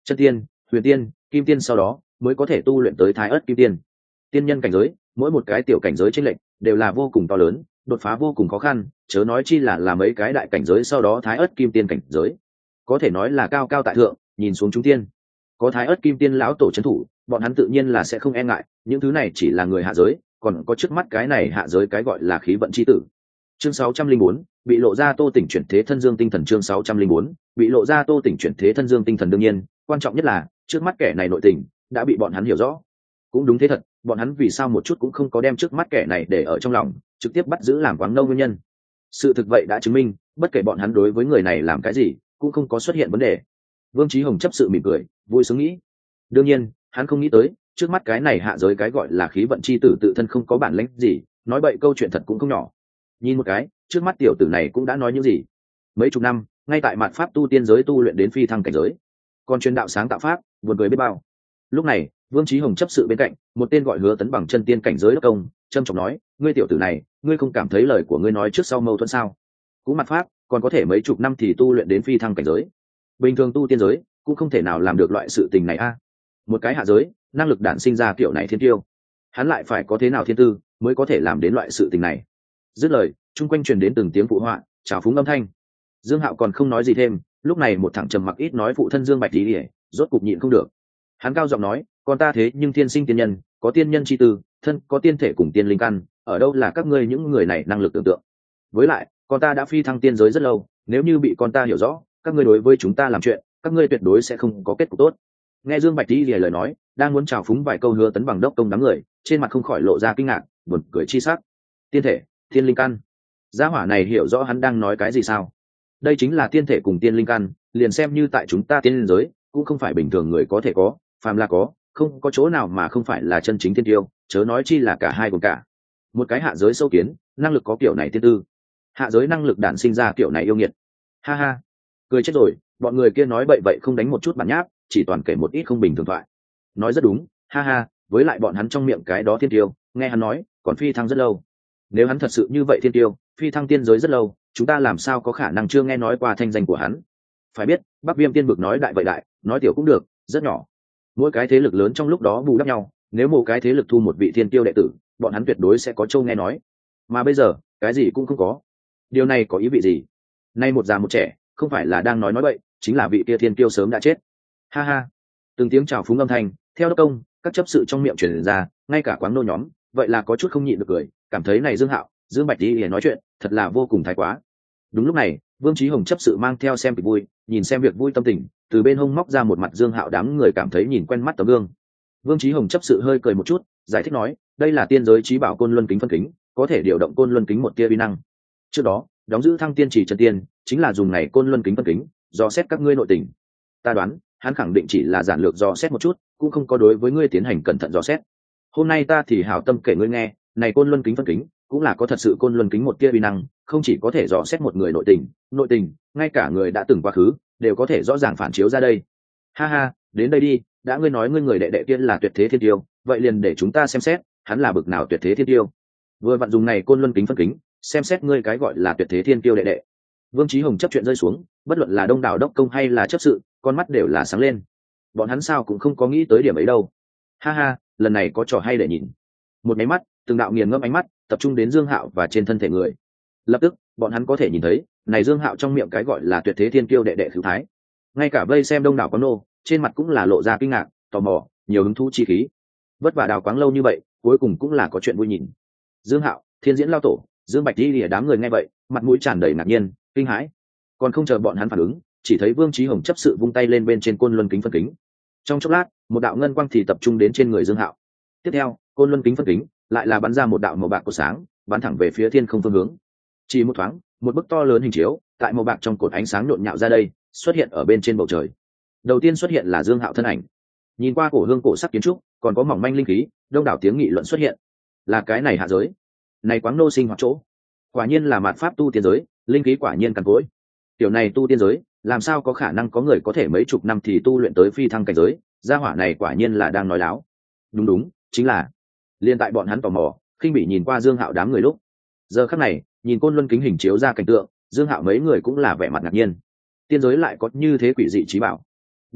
chân tiên, huyền tiên, kim tiên sau đó mới có thể tu luyện tới thái ớt kim tiên. Tiên nhân cảnh giới, mỗi một cái tiểu cảnh giới chênh lệch đều là vô cùng to lớn, đột phá vô cùng khó khăn, chớ nói chi là mấy cái đại cảnh giới sau đó thái ớt kim tiên cảnh giới, có thể nói là cao cao tại thượng, nhìn xuống chúng tiên. Có thái ớt kim tiên lão tổ trấn thủ, bọn hắn tự nhiên là sẽ không e ngại, những thứ này chỉ là người hạ giới, còn có trước mắt cái này hạ giới cái gọi là khí vận chi tử. Chương 604, bị lộ ra Tô Tỉnh chuyển thế thân dương tinh thần. Chương 604, bị lộ ra Tô Tỉnh chuyển thế thân dương tinh thần. Đương nhiên, quan trọng nhất là trước mắt kẻ này nội tình đã bị bọn hắn hiểu rõ. Cũng đúng thế thật, bọn hắn vì sao một chút cũng không có đem trước mắt kẻ này để ở trong lòng, trực tiếp bắt giữ làm quáng nâu nguyên nhân. Sự thực vậy đã chứng minh, bất kể bọn hắn đối với người này làm cái gì, cũng không có xuất hiện vấn đề. Vương Chí Hồng chấp sự mỉm cười, vui sướng nghĩ. Đương nhiên, hắn không nghĩ tới, trước mắt cái này hạ giới cái gọi là khí vận chi tử tự thân không có bản lĩnh gì, nói bậy câu chuyện thật cũng không nhỏ. Nhìn một cái, trước mắt tiểu tử này cũng đã nói những gì. Mấy chục năm, ngay tại mạt pháp tu tiên giới tu luyện đến phi thăng cảnh giới, còn truyền đạo sáng tạo pháp, buồn cười biết bao. Lúc này, Vương Chí Hồng chấp sự bên cạnh, một tên gọi Hứa Tấn bằng chân tiên cảnh giới đốc công, trầm trọng nói, ngươi tiểu tử này, ngươi không cảm thấy lời của ngươi nói trước sau mâu thuẫn sao? Cũng mặt pháp, còn có thể mấy chục năm thì tu luyện đến phi thăng cảnh giới. Bình thường tu tiên giới, cũng không thể nào làm được loại sự tình này a. Một cái hạ giới, năng lực đản sinh ra kiểu này thiên tiêu, hắn lại phải có thế nào thiên tư mới có thể làm đến loại sự tình này? Dứt lời, chung quanh truyền đến từng tiếng phụ họa, chào phúng âm thanh. Dương Hạo còn không nói gì thêm, lúc này một thằng trầm mặc ít nói phụ thân Dương Bạch Tỷ, rốt cục nhịn không được. Hắn cao giọng nói, con ta thế nhưng thiên sinh tiên nhân, có tiên nhân chi tư, thân có tiên thể cùng tiên linh căn, ở đâu là các ngươi những người này năng lực tưởng tượng. Với lại, con ta đã phi thăng tiên giới rất lâu, nếu như bị con ta hiểu rõ, các ngươi đối với chúng ta làm chuyện, các ngươi tuyệt đối sẽ không có kết cục tốt. Nghe Dương Bạch Tỷ lời nói, đang muốn chào phúng vài câu Hứa Tấn bằng đốc công đám người, trên mặt không khỏi lộ ra kinh ngạc, buồn cười chi sắc. Tiên thể, tiên linh căn. Gia hỏa này hiểu rõ hắn đang nói cái gì sao? Đây chính là tiên thể cùng tiên linh căn, liền xem như tại chúng ta tiên linh giới, cũng không phải bình thường người có thể có, phàm là có, không có chỗ nào mà không phải là chân chính tiên tiêu, chớ nói chi là cả hai cùng cả. Một cái hạ giới sâu kiến, năng lực có kiểu này tiên tư, hạ giới năng lực đản sinh ra kiểu này yêu nghiệt. Ha ha, cười chết rồi, bọn người kia nói bậy vậy không đánh một chút bản nháp, chỉ toàn kể một ít không bình thường thoại. Nói rất đúng, ha ha, với lại bọn hắn trong miệng cái đó tiên tiêu, nghe hắn nói, còn phi thăng rất lâu. Nếu hắn thật sự như vậy tiên tiêu, phi thăng tiên giới rất lâu, chúng ta làm sao có khả năng chưa nghe nói qua thanh danh của hắn? Phải biết, Bắc Viêm tiên vực nói đại vậy đại, nói tiểu cũng được, rất nhỏ. Mỗi cái thế lực lớn trong lúc đó bù đắp nhau, nếu một cái thế lực thu một vị thiên tiêu đệ tử, bọn hắn tuyệt đối sẽ có châu nghe nói. Mà bây giờ, cái gì cũng không có. Điều này có ý vị gì? Nay một già một trẻ, không phải là đang nói bậy, chính là vị kia thiên tiêu sớm đã chết. Ha ha. Từng tiếng chào phúng âm thanh, theo đốc công, các chấp sự trong miệng truyền ra, ngay cả quán nô nhóm, vậy là có chút không nhịn được cười, cảm thấy này Dương Hạo, Dương Bạch Tỷ nói chuyện, thật là vô cùng thái quá. Đúng lúc này, Vương Chí Hồng chấp sự mang theo xem kịch vui, nhìn xem việc vui tâm tình, từ bên hông móc ra một mặt Dương Hạo, đám người cảm thấy nhìn quen mắt tấm gương. Vương Chí Hồng chấp sự hơi cười một chút, giải thích nói, đây là tiên giới chí bảo Côn Luân kính phân kính, có thể điều động Côn Luân kính một tia uy năng. Trước đó, đóng giữ thăng tiên chỉ chân tiên, chính là dùng này Côn Luân kính phân kính, dò xét các ngươi nội tình. Ta đoán, hắn khẳng định chỉ là giản lược dò xét một chút, cũng không có đối với ngươi tiến hành cẩn thận dò xét. Hôm nay ta thì hảo tâm kể ngươi nghe, này Côn Luân kính phân kính, cũng là có thật sự Côn Luân kính một tia uy năng, không chỉ có thể dò xét một người nội tình, ngay cả người đã từng quá khứ đều có thể rõ ràng phản chiếu ra đây. Ha ha, đến đây đi, đã ngươi nói ngươi người đệ đệ kia là tuyệt thế thiên tiêu, vậy liền để chúng ta xem xét, hắn là bậc nào tuyệt thế thiên tiêu. Vừa vặn dùng này Côn Luân kính phân kính, xem xét ngươi cái gọi là tuyệt thế thiên tiêu đệ đệ. Vương Chí Hồng chấp chuyện rơi xuống, bất luận là đông đảo đốc công hay là chấp sự, con mắt đều là sáng lên. Bọn hắn sao cũng không có nghĩ tới điểm ấy đâu. Ha ha, lần này có trò hay để nhìn. Một máy mắt, từng đạo nghiền ngẫm ánh mắt tập trung đến Dương Hạo và trên thân thể người. Lập tức, bọn hắn có thể nhìn thấy, này Dương Hạo trong miệng cái gọi là tuyệt thế thiên kiêu đệ đệ khứu thái. Ngay cả vây xem đông đảo quán nô, trên mặt cũng là lộ ra kinh ngạc, tò mò, nhiều hứng thú chi khí. Vất vả đào quáng lâu như vậy, cuối cùng cũng là có chuyện vui nhìn. Dương Hạo, Thiên Diễn lao tổ, Dương Bạch Tỷ lìa đám người nghe vậy, mặt mũi tràn đầy ngạc nhiên, kinh hãi. Còn không chờ bọn hắn phản ứng, chỉ thấy Vương Chí Hồng chấp sự vung tay lên bên trên Côn Luân kính phân kính. Trong chốc lát, một đạo ngân quang thì tập trung đến trên người Dương Hạo. Tiếp theo, Côn Luân kính phân kính lại là bắn ra một đạo màu bạc của sáng, bắn thẳng về phía thiên không phương hướng. Chỉ một thoáng, một bức to lớn hình chiếu tại màu bạc trong cột ánh sáng nhộn nhạo ra đây, xuất hiện ở bên trên bầu trời. Đầu tiên xuất hiện là Dương Hạo thân ảnh. Nhìn qua cổ hương cổ sắc kiến trúc, còn có mỏng manh linh khí, đông đảo tiếng nghị luận xuất hiện. Là cái này hạ giới, này quáng nô sinh hoạt chỗ, quả nhiên là mạt pháp tu tiên giới, linh khí quả nhiên cằn cỗi. Tiểu này tu tiên giới, làm sao có khả năng có người có thể mấy chục năm thì tu luyện tới phi thăng cảnh giới, gia hỏa này quả nhiên là đang nói láo. Đúng, chính là. Liên tại bọn hắn tò mò, khinh bỉ nhìn qua Dương Hạo đám người lúc. Giờ khắc này, nhìn Côn Luân kính hình chiếu ra cảnh tượng, Dương Hạo mấy người cũng là vẻ mặt ngạc nhiên. Tiên giới lại có như thế quỷ dị trí bảo.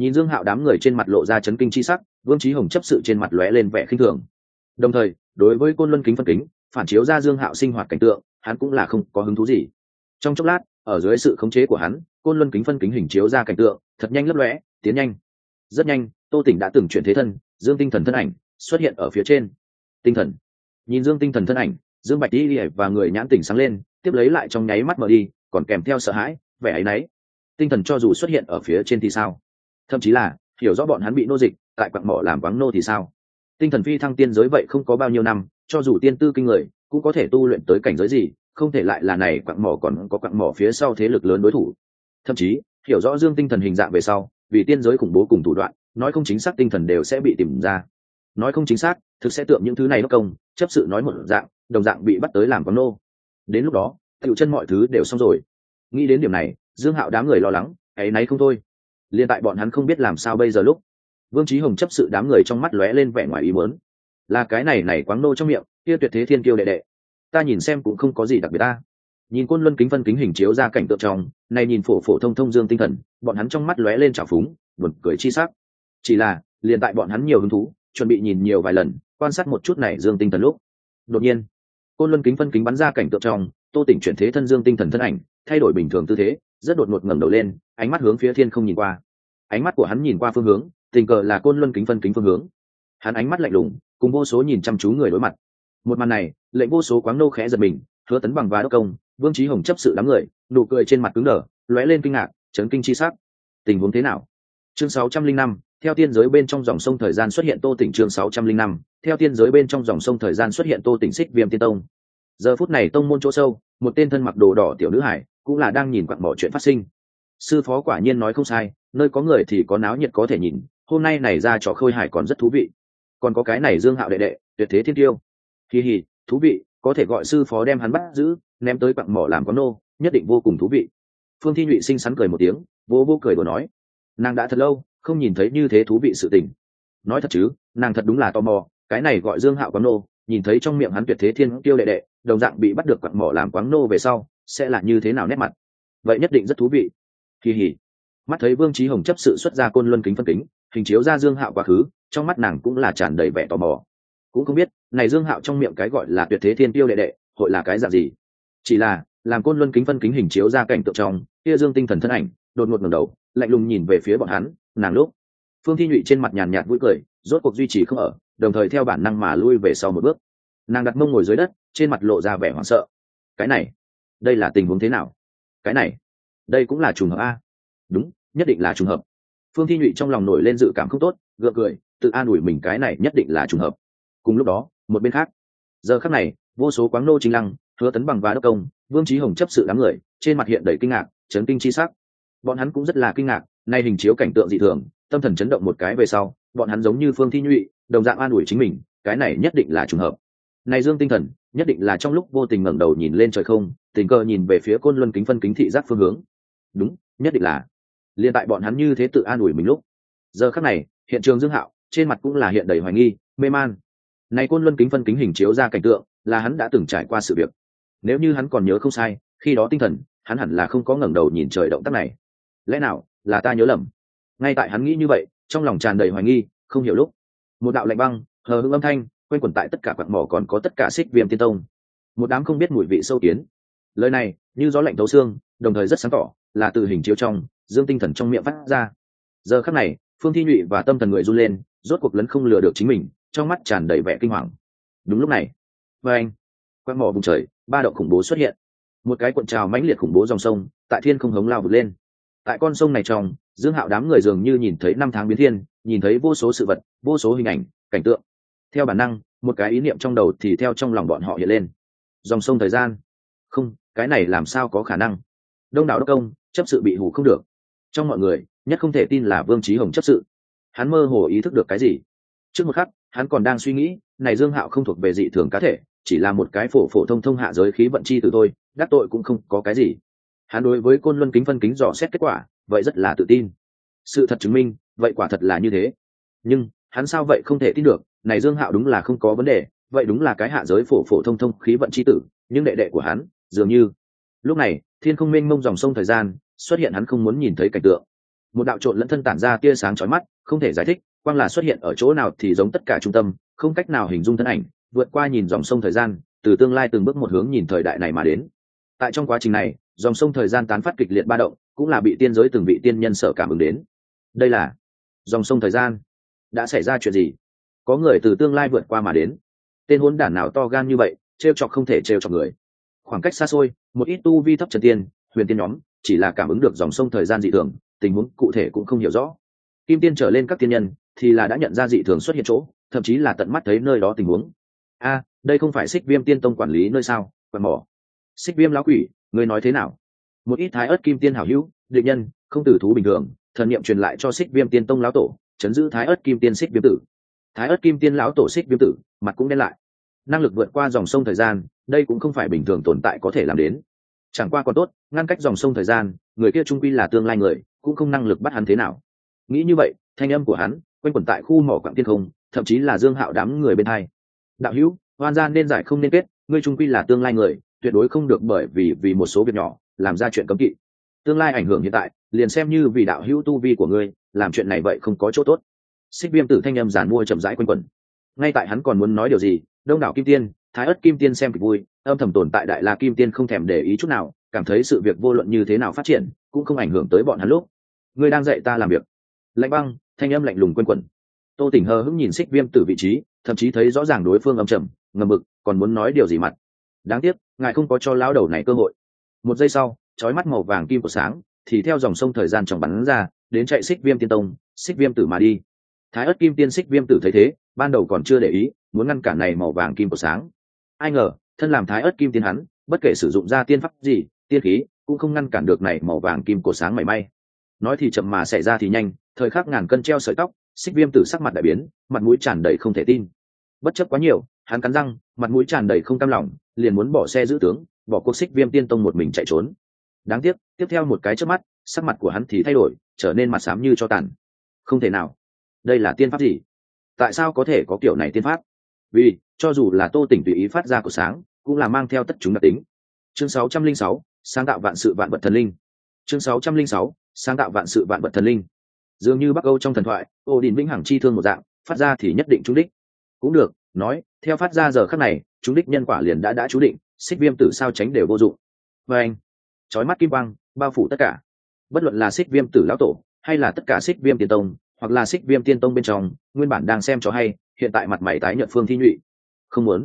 Nhìn Dương Hạo đám người trên mặt lộ ra chấn kinh chi sắc, Vương Chí Hồng chấp sự trên mặt lóe lên vẻ khinh thường. Đồng thời, đối với Côn Luân kính phân kính, phản chiếu ra Dương Hạo sinh hoạt cảnh tượng, hắn cũng là không có hứng thú gì. Trong chốc lát, ở dưới sự khống chế của hắn, Côn Luân kính phân kính hình chiếu ra cảnh tượng, thật nhanh lấp lóe, tiến nhanh. Rất nhanh, Tô Tỉnh đã từng chuyển thế thân, Dương Tinh Thần thân ảnh xuất hiện ở phía trên. Tinh thần. Nhìn Dương Tinh Thần thân ảnh, Dương Bạch Y và người nhãn tỉnh sáng lên, tiếp lấy lại trong nháy mắt mở đi, còn kèm theo sợ hãi, vẻ áy náy. Tinh thần cho dù xuất hiện ở phía trên thì sao? Thậm chí là hiểu rõ bọn hắn bị nô dịch, tại quặng mỏ làm quáng nô thì sao? Tinh thần phi thăng tiên giới vậy không có bao nhiêu năm, cho dù tiên tư kinh người, cũng có thể tu luyện tới cảnh giới gì, không thể lại là này quặng mỏ còn có quặng mỏ phía sau thế lực lớn đối thủ. Thậm chí, hiểu rõ Dương Tinh Thần hình dạng về sau, vì tiên giới khủng bố cùng thủ đoạn, nói không chính xác tinh thần đều sẽ bị tìm ra. Nói không chính xác, thực sẽ tượng những thứ này nó công, chấp sự nói một dạng, đồng dạng bị bắt tới làm quáng nô. Đến lúc đó, tiểu chân mọi thứ đều xong rồi. Nghĩ đến điểm này, Dương Hạo đám người lo lắng, ấy nấy không thôi. Liên tại bọn hắn không biết làm sao bây giờ lúc, Vương Chí Hồng chấp sự đám người trong mắt lóe lên vẻ ngoài ý muốn. Là cái này quáng nô trong miệng, kia tuyệt thế thiên kiêu đệ đệ. Ta nhìn xem cũng không có gì đặc biệt ta. Nhìn Côn Luân kính phân kính hình chiếu ra cảnh tượng trong, này nhìn phổ phổ thông thông Dương Tinh Thần, bọn hắn trong mắt lóe lên trào phúng, buồn cười chi sắc. Chỉ là, liền tại bọn hắn nhiều hứng thú, chuẩn bị nhìn nhiều vài lần, quan sát một chút này Dương Tinh Thần lúc. Đột nhiên, Côn Luân kính phân kính bắn ra cảnh tượng trong, Tô Tỉnh chuyển thế thân Dương Tinh Thần thân ảnh, thay đổi bình thường tư thế, rất đột ngột ngẩng đầu lên, ánh mắt hướng phía thiên không nhìn qua. Ánh mắt của hắn nhìn qua phương hướng, tình cờ là Côn Luân kính phân kính phương hướng. Hắn ánh mắt lạnh lùng, cùng vô số nhìn chăm chú người đối mặt. Một màn này, lệnh vô số quáng nô khẽ giật mình, Hứa Tấn Bằng và Đốc Công, Vương Chí Hồng chấp sự đám người, nụ cười trên mặt cứng đờ, lóe lên kinh ngạc, chấn kinh chi sắc. Tình huống thế nào? Chương 605, theo tiên giới bên trong dòng sông thời gian xuất hiện Tô Tỉnh. Chương 605, theo tiên giới bên trong dòng sông thời gian xuất hiện Tô Tỉnh Xích Viêm Tiên Tông. Giờ phút này tông môn chỗ sâu, một tên thân mặc đồ đỏ tiểu nữ hải, cũng là đang nhìn quặng mỏ chuyện phát sinh. Sư phó quả nhiên nói không sai, nơi có người thì có náo nhiệt có thể nhìn, hôm nay này ra trò khôi hải còn rất thú vị. Còn có cái này Dương Hạo đệ đệ, tuyệt thế thiên tiêu. Hi hi, thú vị, có thể gọi sư phó đem hắn bắt giữ, ném tới quặng mỏ làm quán nô, nhất định vô cùng thú vị. Phương Thi Nhụy xinh xắn cười một tiếng, vô cười đùa nói, nàng đã thật lâu không nhìn thấy như thế thú vị sự tình. Nói thật chứ, nàng thật đúng là tò mò, cái này gọi Dương Hạo quán nô, nhìn thấy trong miệng hắn tuyệt thế thiên tiêu đệ đệ, đồng dạng bị bắt được quặng mỏ làm quán nô về sau, sẽ là như thế nào nét mặt. Vậy nhất định rất thú vị. Hi hi. Mắt thấy Vương Chí Hồng chấp sự xuất ra Côn Luân kính phân kính, hình chiếu ra Dương Hạo quá khứ, trong mắt nàng cũng là tràn đầy vẻ tò mò. Cũng không biết, này Dương Hạo trong miệng cái gọi là tuyệt thế thiên tiêu đệ đệ, hội là cái dạng gì. Chỉ là, làm Côn Luân kính phân kính hình chiếu ra cảnh tượng trong, kia Dương Tinh Thần thân ảnh, đột ngột ngẩng đầu, lạnh lùng nhìn về phía bọn hắn, nàng lúc. Phương Thi Nhụy trên mặt nhàn nhạt vui cười, rốt cuộc duy trì không ở, đồng thời theo bản năng mà lui về sau một bước. Nàng đặt mông ngồi dưới đất, trên mặt lộ ra vẻ hoảng sợ. Cái này, đây là tình huống thế nào? Cái này, đây cũng là trùng hợp a? Đúng, nhất định là trùng hợp. Phương Thi Nhụy trong lòng nổi lên dự cảm không tốt, gượng cười, tự an ủi mình cái này nhất định là trùng hợp. Cùng lúc đó, một bên khác, giờ khắc này, vô số quáng nô chính lăng, Hứa Tấn Bằng và Đốc Công, Vương Chí Hồng chấp sự đám người, trên mặt hiện đầy kinh ngạc, chấn kinh chi sắc. Bọn hắn cũng rất là kinh ngạc, nay hình chiếu cảnh tượng dị thường, tâm thần chấn động một cái về sau, bọn hắn giống như Phương Thi Nhụy, đồng dạng an ủi chính mình, cái này nhất định là trùng hợp. Này Dương Tinh Thần, nhất định là trong lúc vô tình ngẩng đầu nhìn lên trời không, tình cờ nhìn về phía Côn Luân kính phân kính thị giác phương hướng. Đúng, nhất định là. Liên tại bọn hắn như thế tự an ủi mình lúc, giờ khắc này, hiện trường Dương Hạo, trên mặt cũng là hiện đầy hoài nghi, mê man. Này Côn Luân kính phân kính hình chiếu ra cảnh tượng, là hắn đã từng trải qua sự việc. Nếu như hắn còn nhớ không sai, khi đó tinh thần, hắn hẳn là không có ngẩng đầu nhìn trời động tác này. Lẽ nào là ta nhớ lầm? Ngay tại hắn nghĩ như vậy, trong lòng tràn đầy hoài nghi, không hiểu lúc, một đạo lạnh băng, hờ hững âm thanh quanh quẩn tại tất cả quặng mỏ còn có tất cả Xích Viêm Tiên Tông. Một đám không biết mùi vị sâu kiến. Lời này như gió lạnh thấu xương, đồng thời rất sáng tỏ, là từ hình chiếu trong Dương Tinh Thần trong miệng phát ra. Giờ khắc này, Phương Thi Nhụy và tâm thần người run lên, rốt cuộc lấn không lừa được chính mình, trong mắt tràn đầy vẻ kinh hoàng. Đúng lúc này, với anh, quặng mỏ vùng trời, ba động khủng bố xuất hiện. Một cái cuộn trào mãnh liệt khủng bố dòng sông, tại thiên không hống lao vụt lên. Tại con sông này trong, Dương Hạo đám người dường như nhìn thấy năm tháng biến thiên, nhìn thấy vô số sự vật, vô số hình ảnh, cảnh tượng. Theo bản năng, một cái ý niệm trong đầu thì theo trong lòng bọn họ hiện lên. Dòng sông thời gian. Không, cái này làm sao có khả năng? Đông đảo Đốc Công, chấp sự bị hù không được. Trong mọi người, nhất không thể tin là Vương Chí Hồng chấp sự. Hắn mơ hồ ý thức được cái gì. Trước một khắc, hắn còn đang suy nghĩ, này Dương Hạo không thuộc về dị thường cá thể, chỉ là một cái phổ phổ thông thông hạ giới khí vận chi từ thôi, đắc tội cũng không có cái gì. Hắn đối với Côn Luân kính phân kính dò xét kết quả, vậy rất là tự tin. Sự thật chứng minh, vậy quả thật là như thế. Nhưng, hắn sao vậy không thể tin được, này Dương Hạo đúng là không có vấn đề, vậy đúng là cái hạ giới phổ phổ thông thông khí vận chi tử, nhưng đệ đệ của hắn, dường như. Lúc này, thiên không mênh mông dòng sông thời gian, xuất hiện hắn không muốn nhìn thấy cảnh tượng. một đạo trộn lẫn thân tản ra tia sáng chói mắt, không thể giải thích, quang là xuất hiện ở chỗ nào thì giống tất cả trung tâm, không cách nào hình dung thân ảnh, vượt qua nhìn dòng sông thời gian, từ tương lai từng bước một hướng nhìn thời đại này mà đến. Tại trong quá trình này, dòng sông thời gian tán phát kịch liệt ba động, cũng là bị tiên giới từng vị tiên nhân sở cảm ứng đến. Đây là dòng sông thời gian. Đã xảy ra chuyện gì? Có người từ tương lai vượt qua mà đến. Tên hỗn đản nào to gan như vậy, trêu chọc không thể trêu chọc người. Khoảng cách xa xôi, một ít tu vi thấp trần tiên, huyền tiên nhóm, chỉ là cảm ứng được dòng sông thời gian dị thường, tình huống cụ thể cũng không hiểu rõ. Kim tiên trở lên các tiên nhân thì là đã nhận ra dị thường xuất hiện chỗ, thậm chí là tận mắt thấy nơi đó tình huống. A, đây không phải Xích Viêm Tiên Tông quản lý nơi sao? Quản mỏ. Xích Viêm lão quỷ, ngươi nói thế nào? Một ít thái ớt kim tiên hảo hữu, định nhân, không tử thú bình thường, thần niệm truyền lại cho Xích Viêm Tiên Tông lão tổ, chấn giữ thái ớt kim tiên Xích Viêm tử. Thái ớt kim tiên lão tổ Xích Viêm tử, mặt cũng đen lại. Năng lực vượt qua dòng sông thời gian, đây cũng không phải bình thường tồn tại có thể làm đến. Chẳng qua còn tốt, ngăn cách dòng sông thời gian, người kia trung quy là tương lai người, cũng không năng lực bắt hắn thế nào. Nghĩ như vậy, thanh âm của hắn quanh quẩn tại khu mỏ quặng tiên không, thậm chí là Dương Hạo đám người bên hai. Đạo hữu, oan gian nên giải không nên kết, ngươi trung quy là tương lai người, tuyệt đối không được bởi vì một số việc nhỏ làm ra chuyện cấm kỵ. Tương lai ảnh hưởng hiện tại, liền xem như vì đạo hữu tu vi của ngươi, làm chuyện này vậy không có chỗ tốt. Xích Viêm tử thanh âm giản mua chậm rãi quanh quẩn. Ngay tại hắn còn muốn nói điều gì, đông đảo kim tiên, thái ớt kim tiên xem kịch vui, âm thầm tồn tại đại la kim tiên không thèm để ý chút nào, cảm thấy sự việc vô luận như thế nào phát triển, cũng không ảnh hưởng tới bọn hắn lúc. Ngươi đang dạy ta làm việc. Lạnh băng, thanh âm lạnh lùng quanh quẩn. Tô Tỉnh hờ hững nhìn Xích Viêm tử vị trí, thậm chí thấy rõ ràng đối phương âm trầm, ngầm mực, còn muốn nói điều gì mặt. Đáng tiếc, ngài không có cho lão đầu này cơ hội. Một giây sau, chói mắt màu vàng kim của sáng thì theo dòng sông thời gian trong bắn ra, đến chạy Xích Viêm Tiên Tông, Xích Viêm tử mà đi. Thái ớt kim tiên Xích Viêm tử thấy thế, ban đầu còn chưa để ý, muốn ngăn cản này màu vàng kim của sáng. Ai ngờ, thân làm Thái ớt kim tiên hắn, bất kể sử dụng ra tiên pháp gì, tiên khí, cũng không ngăn cản được này màu vàng kim của sáng mảy may. Nói thì chậm mà xảy ra thì nhanh, thời khắc ngàn cân treo sợi tóc, Xích Viêm tử sắc mặt đại biến, mặt mũi tràn đầy không thể tin. Bất chấp quá nhiều, hắn cắn răng, mặt mũi tràn đầy không cam lòng, liền muốn bỏ xe giữ tướng, bỏ cuộc Xích Viêm Tiên Tông một mình chạy trốn. Đáng tiếc, tiếp theo một cái chớp mắt, sắc mặt của hắn thì thay đổi, trở nên mặt xám như cho tàn. Không thể nào, đây là tiên pháp gì? Tại sao có thể có kiểu này tiên pháp? Vì cho dù là Tô Tỉnh tùy ý phát ra của sáng, cũng là mang theo tất chúng đặc tính. Chương 606, sáng tạo vạn sự vạn vật thần linh. Chương 606, sáng tạo vạn sự vạn vật thần linh. Dường như Bắc Âu trong thần thoại, Odin vĩnh hằng chi thương một dạng, phát ra thì nhất định trúng đích. Cũng được, nói, theo phát ra giờ khắc này, trúng đích nhân quả liền đã chú định, Xích Viêm tử sao tránh đều vô dụng. Và anh, chói mắt kim quang, bao phủ tất cả. Bất luận là Xích Viêm tử lão tổ, hay là tất cả Xích Viêm Tiên Tông, hoặc là Xích Viêm Tiên Tông bên trong, nguyên bản đang xem cho hay, hiện tại mặt mày tái nhợt Phương Thi Nhụy. Không muốn.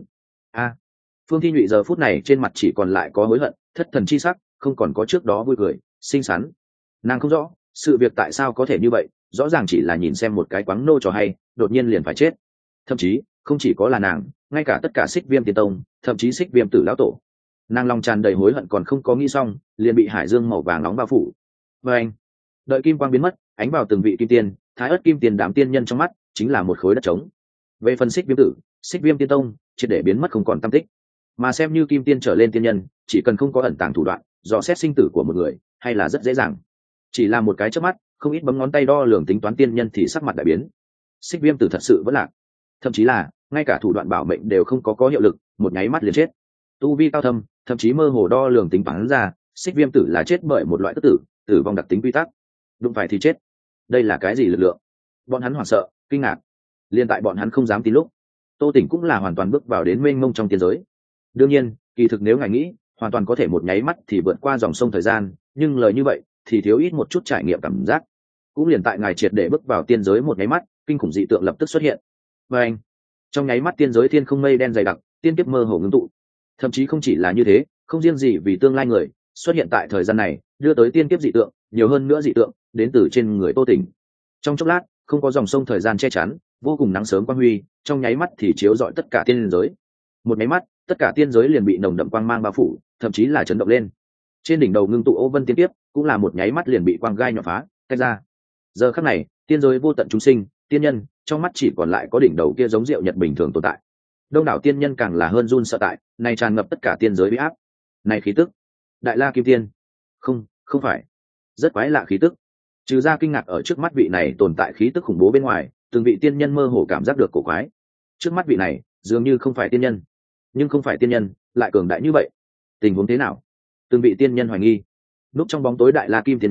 Phương Thi Nhụy giờ phút này trên mặt chỉ còn lại có hối hận, thất thần chi sắc, không còn có trước đó vui cười, xinh xắn. Nàng không rõ, sự việc tại sao có thể như vậy, rõ ràng chỉ là nhìn xem một cái quáng nô trò hay, đột nhiên liền phải chết. Thậm chí, không chỉ có là nàng, ngay cả tất cả Xích Viêm Tiên Tông, thậm chí Xích Viêm tử lão tổ. Nàng lòng tràn đầy hối hận còn không có nghĩ xong, liền bị hải dương màu vàng nóng bao phủ. Và anh, đợi kim quang biến mất, ánh vào từng vị kim tiên, thái ớt kim tiền đạm tiên nhân trong mắt, chính là một khối đất trống. Về phần Xích Viêm tử, Xích Viêm Tiên Tông, triệt để biến mất không còn tăm tích. Mà xem như kim tiên trở lên tiên nhân, chỉ cần không có ẩn tàng thủ đoạn, dò xét sinh tử của một người, hay là rất dễ dàng. Chỉ là một cái chớp mắt, không ít bấm ngón tay đo lường tính toán tiên nhân thì sắc mặt đại biến. Xích Viêm tử thật sự vẫn lạc, thậm chí là ngay cả thủ đoạn bảo mệnh đều không có hiệu lực, một nháy mắt liền chết. Tu vi cao thâm, thậm chí mơ hồ đo lường tính toán ra, Xích Viêm tử là chết bởi một loại tức tử, tử vong đặc tính quy tắc. Đụng phải thì chết. Đây là cái gì lực lượng? Bọn hắn hoảng sợ, kinh ngạc. Liên tại bọn hắn không dám tin lúc, Tô Tỉnh cũng là hoàn toàn bước vào đến mênh mông trong tiên giới. Đương nhiên, kỳ thực nếu ngài nghĩ, hoàn toàn có thể một nháy mắt thì vượt qua dòng sông thời gian, nhưng lời như vậy thì thiếu ít một chút trải nghiệm cảm giác. Cũng liền tại ngài triệt để bước vào tiên giới một nháy mắt, kinh khủng dị tượng lập tức xuất hiện. Và anh, trong nháy mắt tiên giới thiên không mây đen dày đặc, tiên kiếp mơ hồ ngưng tụ. Thậm chí không chỉ là như thế, không riêng gì vì tương lai người xuất hiện tại thời gian này, đưa tới tiên kiếp dị tượng, nhiều hơn nữa dị tượng đến từ trên người Tô Tỉnh. Trong chốc lát, không có dòng sông thời gian che chắn, vô cùng nắng sớm quang huy, trong nháy mắt thì chiếu rọi tất cả tiên giới. Một nháy mắt, tất cả tiên giới liền bị nồng đậm quang mang bao phủ, thậm chí là chấn động lên. Trên đỉnh đầu ngưng tụ ô vân tiên kiếp, cũng là một nháy mắt liền bị quang gai nhọn phá, tách ra. Giờ khắc này, tiên giới vô tận chúng sinh, tiên nhân, trong mắt chỉ còn lại có đỉnh đầu kia giống rượu nhật bình thường tồn tại. Đông đảo tiên nhân càng là hơn run sợ tại, này tràn ngập tất cả tiên giới uy áp. Này khí tức, Đại La Kim Tiên. Không phải. Rất quái lạ khí tức. Trừ ra kinh ngạc ở trước mắt vị này tồn tại khí tức khủng bố bên ngoài, từng vị tiên nhân mơ hồ cảm giác được cổ quái. Trước mắt vị này, dường như không phải tiên nhân, nhưng không phải tiên nhân, lại cường đại như vậy. Tình huống thế nào? Từng vị tiên nhân hoài nghi. Núp trong bóng tối Đại La Kim Tiên nhóm,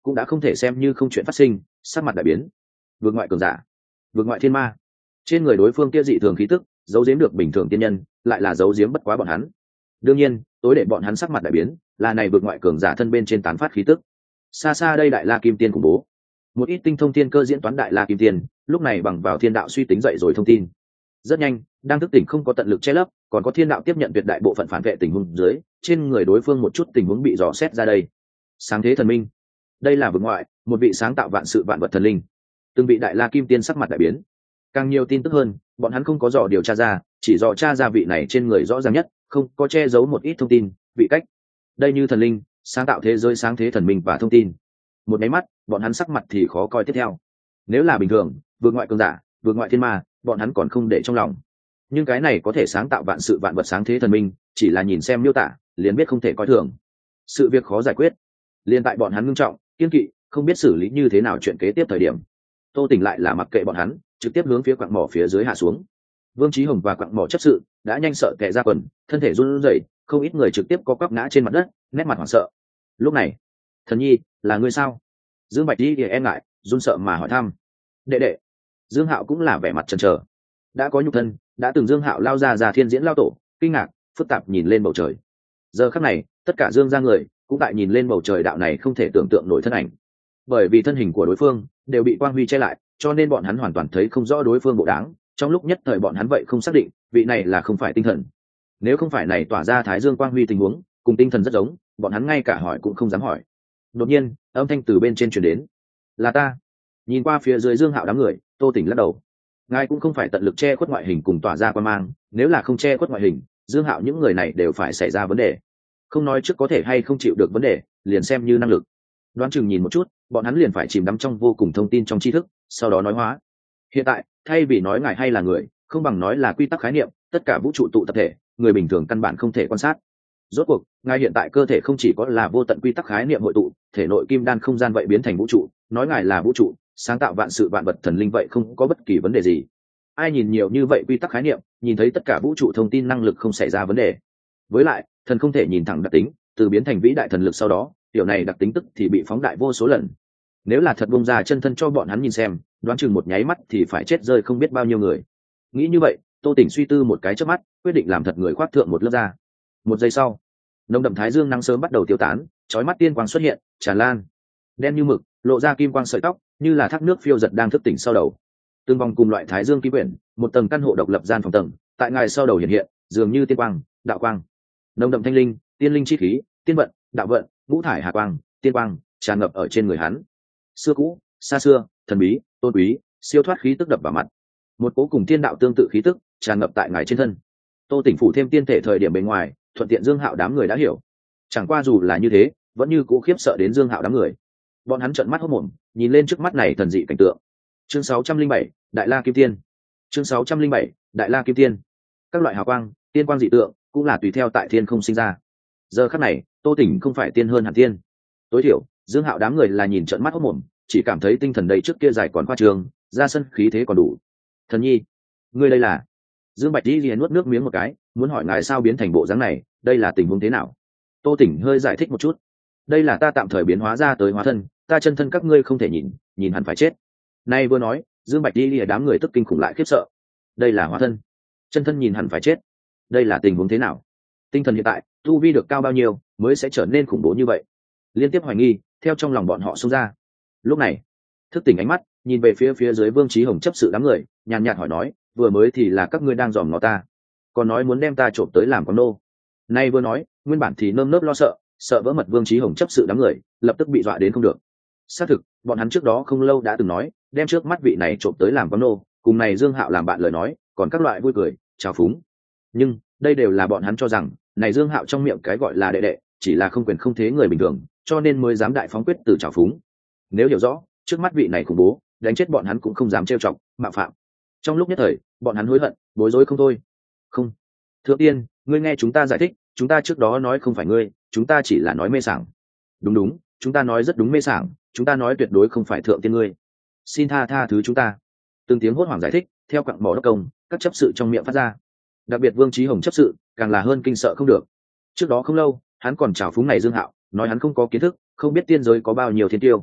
cũng đã không thể xem như không chuyện phát sinh, sắc mặt đại biến. Vượt ngoại cường giả, vượt ngoại thiên ma, trên người đối phương kia dị thường khí tức giấu giếm được bình thường tiên nhân, lại là giấu giếm bất quá bọn hắn. Đương nhiên tối để bọn hắn sắc mặt đại biến là này vượt ngoại cường giả thân bên trên tán phát khí tức. Xa xa đây đại la kim tiên khủng bố, một ít tinh thông thiên cơ diễn toán đại la kim tiên lúc này bằng vào thiên đạo suy tính dậy rồi thông tin. Rất nhanh, đang thức tỉnh không có tận lực che lấp, còn có thiên đạo tiếp nhận tuyệt đại bộ phận phản vệ tình huống dưới, trên người đối phương một chút tình huống bị dò xét ra đây. Sáng thế thần minh, đây là vực ngoại một vị sáng tạo vạn sự vạn vật thần linh. Từng vị đại la kim tiên sắc mặt đại biến. Càng nhiều tin tức hơn, bọn hắn không có dò điều tra ra, chỉ dò tra ra vị này trên người rõ ràng nhất, không có che giấu một ít thông tin, vị cách. Đây như thần linh, sáng tạo thế giới sáng thế thần minh và thông tin. Một máy mắt, bọn hắn sắc mặt thì khó coi tiếp theo. Nếu là bình thường, vượt ngoại cường giả, vượt ngoại thiên ma, bọn hắn còn không để trong lòng. Nhưng cái này có thể sáng tạo vạn sự vạn vật sáng thế thần minh, chỉ là nhìn xem miêu tả, liền biết không thể coi thường. Sự việc khó giải quyết. Liên tại bọn hắn ngưng trọng, kiên kỵ, không biết xử lý như thế nào chuyện kế tiếp thời điểm. Tô Tỉnh lại là mặc kệ bọn hắn, trực tiếp hướng phía quặng mỏ phía dưới hạ xuống. Vương Chí Hồng và quặng mỏ chấp sự đã nhanh sợ tè ra quần, thân thể run rẩy, không ít người trực tiếp co quắp ngã trên mặt đất, nét mặt hoảng sợ. Lúc này, Thần Nhi, là ngươi sao? Dương Bạch Di e ngại, run sợ mà hỏi thăm. Đệ đệ. Dương Hạo cũng là vẻ mặt chần chờ. Đã có nhục thân, đã từng Dương Hạo lao ra thiên diễn lao tổ, kinh ngạc, phức tạp nhìn lên bầu trời. Giờ khắc này, tất cả Dương gia người cũng tại nhìn lên bầu trời đạo này không thể tưởng tượng nổi thân ảnh. Bởi vì thân hình của đối phương đều bị quang huy che lại, cho nên bọn hắn hoàn toàn thấy không rõ đối phương bộ dáng. Trong lúc nhất thời bọn hắn vậy không xác định vị này là không phải tinh thần. Nếu không phải này tỏa ra thái dương quang huy tình huống cùng tinh thần rất giống, bọn hắn ngay cả hỏi cũng không dám hỏi. Đột nhiên, âm thanh từ bên trên truyền đến. Là ta. Nhìn qua phía dưới Dương Hạo đám người, Tô Tỉnh lắc đầu. Ngài cũng không phải tận lực che khuất ngoại hình cùng tỏa ra quan mang, nếu là không che khuất ngoại hình, Dương Hạo những người này đều phải xảy ra vấn đề. Không nói trước có thể hay không chịu được vấn đề, liền xem như năng lực. Đoán chừng nhìn một chút, bọn hắn liền phải chìm đắm trong vô cùng thông tin trong tri thức, sau đó nói hóa. Hiện tại, thay vì nói ngài hay là người, không bằng nói là quy tắc khái niệm, tất cả vũ trụ tụ tập thể, người bình thường căn bản không thể quan sát. Rốt cuộc, ngài hiện tại cơ thể không chỉ có là vô tận quy tắc khái niệm hội tụ, thể nội kim đan không gian vậy biến thành vũ trụ, nói ngài là vũ trụ, sáng tạo vạn sự vạn vật thần linh vậy không có bất kỳ vấn đề gì. Ai nhìn nhiều như vậy quy tắc khái niệm, nhìn thấy tất cả vũ trụ thông tin năng lực không xảy ra vấn đề. Với lại, thần không thể nhìn thẳng đặc tính, từ biến thành vĩ đại thần lực sau đó, điều này đặc tính tức thì bị phóng đại vô số lần. Nếu là thật bung ra chân thân cho bọn hắn nhìn xem, đoán chừng một nháy mắt thì phải chết rơi không biết bao nhiêu người. Nghĩ như vậy, Tô Tỉnh suy tư một cái chớp mắt, quyết định làm thật người khoác thượng một lớp da. Một giây sau, nồng đậm thái dương nắng sớm bắt đầu tiêu tán, chói mắt tiên quang xuất hiện, tràn lan, đen như mực, lộ ra kim quang sợi tóc, như là thác nước phiêu giật đang thức tỉnh sau đầu. Tương vòng cùng loại thái dương ký quyển, một tầng căn hộ độc lập gian phòng tầng, tại ngài sau đầu hiện hiện, dường như tiên quang, đạo quang, nồng đậm thanh linh, tiên linh chi khí, tiên vận, đạo vận, ngũ thải hà quang, tiên quang tràn ngập ở trên người hắn. Xưa cũ, xa xưa, thần bí, tôn quý, siêu thoát khí tức đập vào mặt. Một cố cùng tiên đạo tương tự khí tức tràn ngập tại ngài trên thân. Tô Tỉnh phủ thêm tiên thể thời điểm bên ngoài, thuận tiện Dương Hạo đám người đã hiểu. Chẳng qua dù là như thế, vẫn như cũ khiếp sợ đến Dương Hạo đám người. Bọn hắn trợn mắt hốt mồm, nhìn lên trước mắt này thần dị cảnh tượng. Chương 607, Đại La Kim Tiên. Chương 607, Đại La Kim Tiên. Các loại hào quang, tiên quang dị tượng cũng là tùy theo tại thiên không sinh ra. Giờ khắc này, Tô Tỉnh không phải tiên hơn hẳn tiên. Tối thiểu, Dương Hạo đám người là nhìn trợn mắt hốt mồm, chỉ cảm thấy tinh thần đầy trước kia dài còn khoa trương, ra sân khí thế còn đủ. Thần Nhi, ngươi đây là? Dương Bạch Di liền nuốt nước miếng một cái, muốn hỏi ngài sao biến thành bộ dáng này, đây là tình huống thế nào? Tô Tỉnh hơi giải thích một chút. Đây là ta tạm thời biến hóa ra tới hóa thân, ta chân thân các ngươi không thể nhìn hẳn phải chết. Nay vừa nói, Dương Bạch Di lìa đám người tức kinh khủng lại khiếp sợ. Đây là hóa thân, chân thân nhìn hẳn phải chết. Đây là tình huống thế nào? Tinh thần hiện tại, tu vi được cao bao nhiêu mới sẽ trở nên khủng bố như vậy? Liên tiếp hoài nghi theo trong lòng bọn họ xông ra. Lúc này, thức tỉnh ánh mắt nhìn về phía dưới Vương Chí Hồng chấp sự đám người, nhàn nhạt hỏi nói, vừa mới thì là các ngươi đang dòm ngó ta, còn nói muốn đem ta trộm tới làm con nô. Nay vừa nói, nguyên bản thì nơm nớp lo sợ vỡ mật Vương Chí Hồng chấp sự đám người lập tức bị dọa đến không được. Xác thực, bọn hắn trước đó không lâu đã từng nói đem trước mắt vị này trộm tới làm con nô, cùng này Dương Hạo làm bạn lời nói, còn các loại vui cười chào phúng. Nhưng đây đều là bọn hắn cho rằng này Dương Hạo trong miệng cái gọi là đệ đệ chỉ là không quyền không thế người bình thường, cho nên mới dám đại phóng quyết từ chào phúng. Nếu hiểu rõ trước mắt vị này khủng bố, đánh chết bọn hắn cũng không dám trêu chọc mạo phạm. Trong lúc nhất thời, bọn hắn hối hận bối rối không thôi. Không, thượng tiên, ngươi nghe chúng ta giải thích, chúng ta trước đó nói không phải ngươi, chúng ta chỉ là nói mê sảng. Đúng, chúng ta nói rất đúng mê sảng, chúng ta nói tuyệt đối không phải thượng tiên ngươi, xin tha thứ chúng ta. Từng tiếng hốt hoảng giải thích theo quặng mỏ đốc công các chấp sự trong miệng phát ra. Đặc biệt Vương Chí Hồng chấp sự càng là hơn kinh sợ không được. Trước đó không lâu hắn còn chào phúng này Dương Hạo, nói hắn không có kiến thức, không biết tiên giới có bao nhiêu thiên tiêu,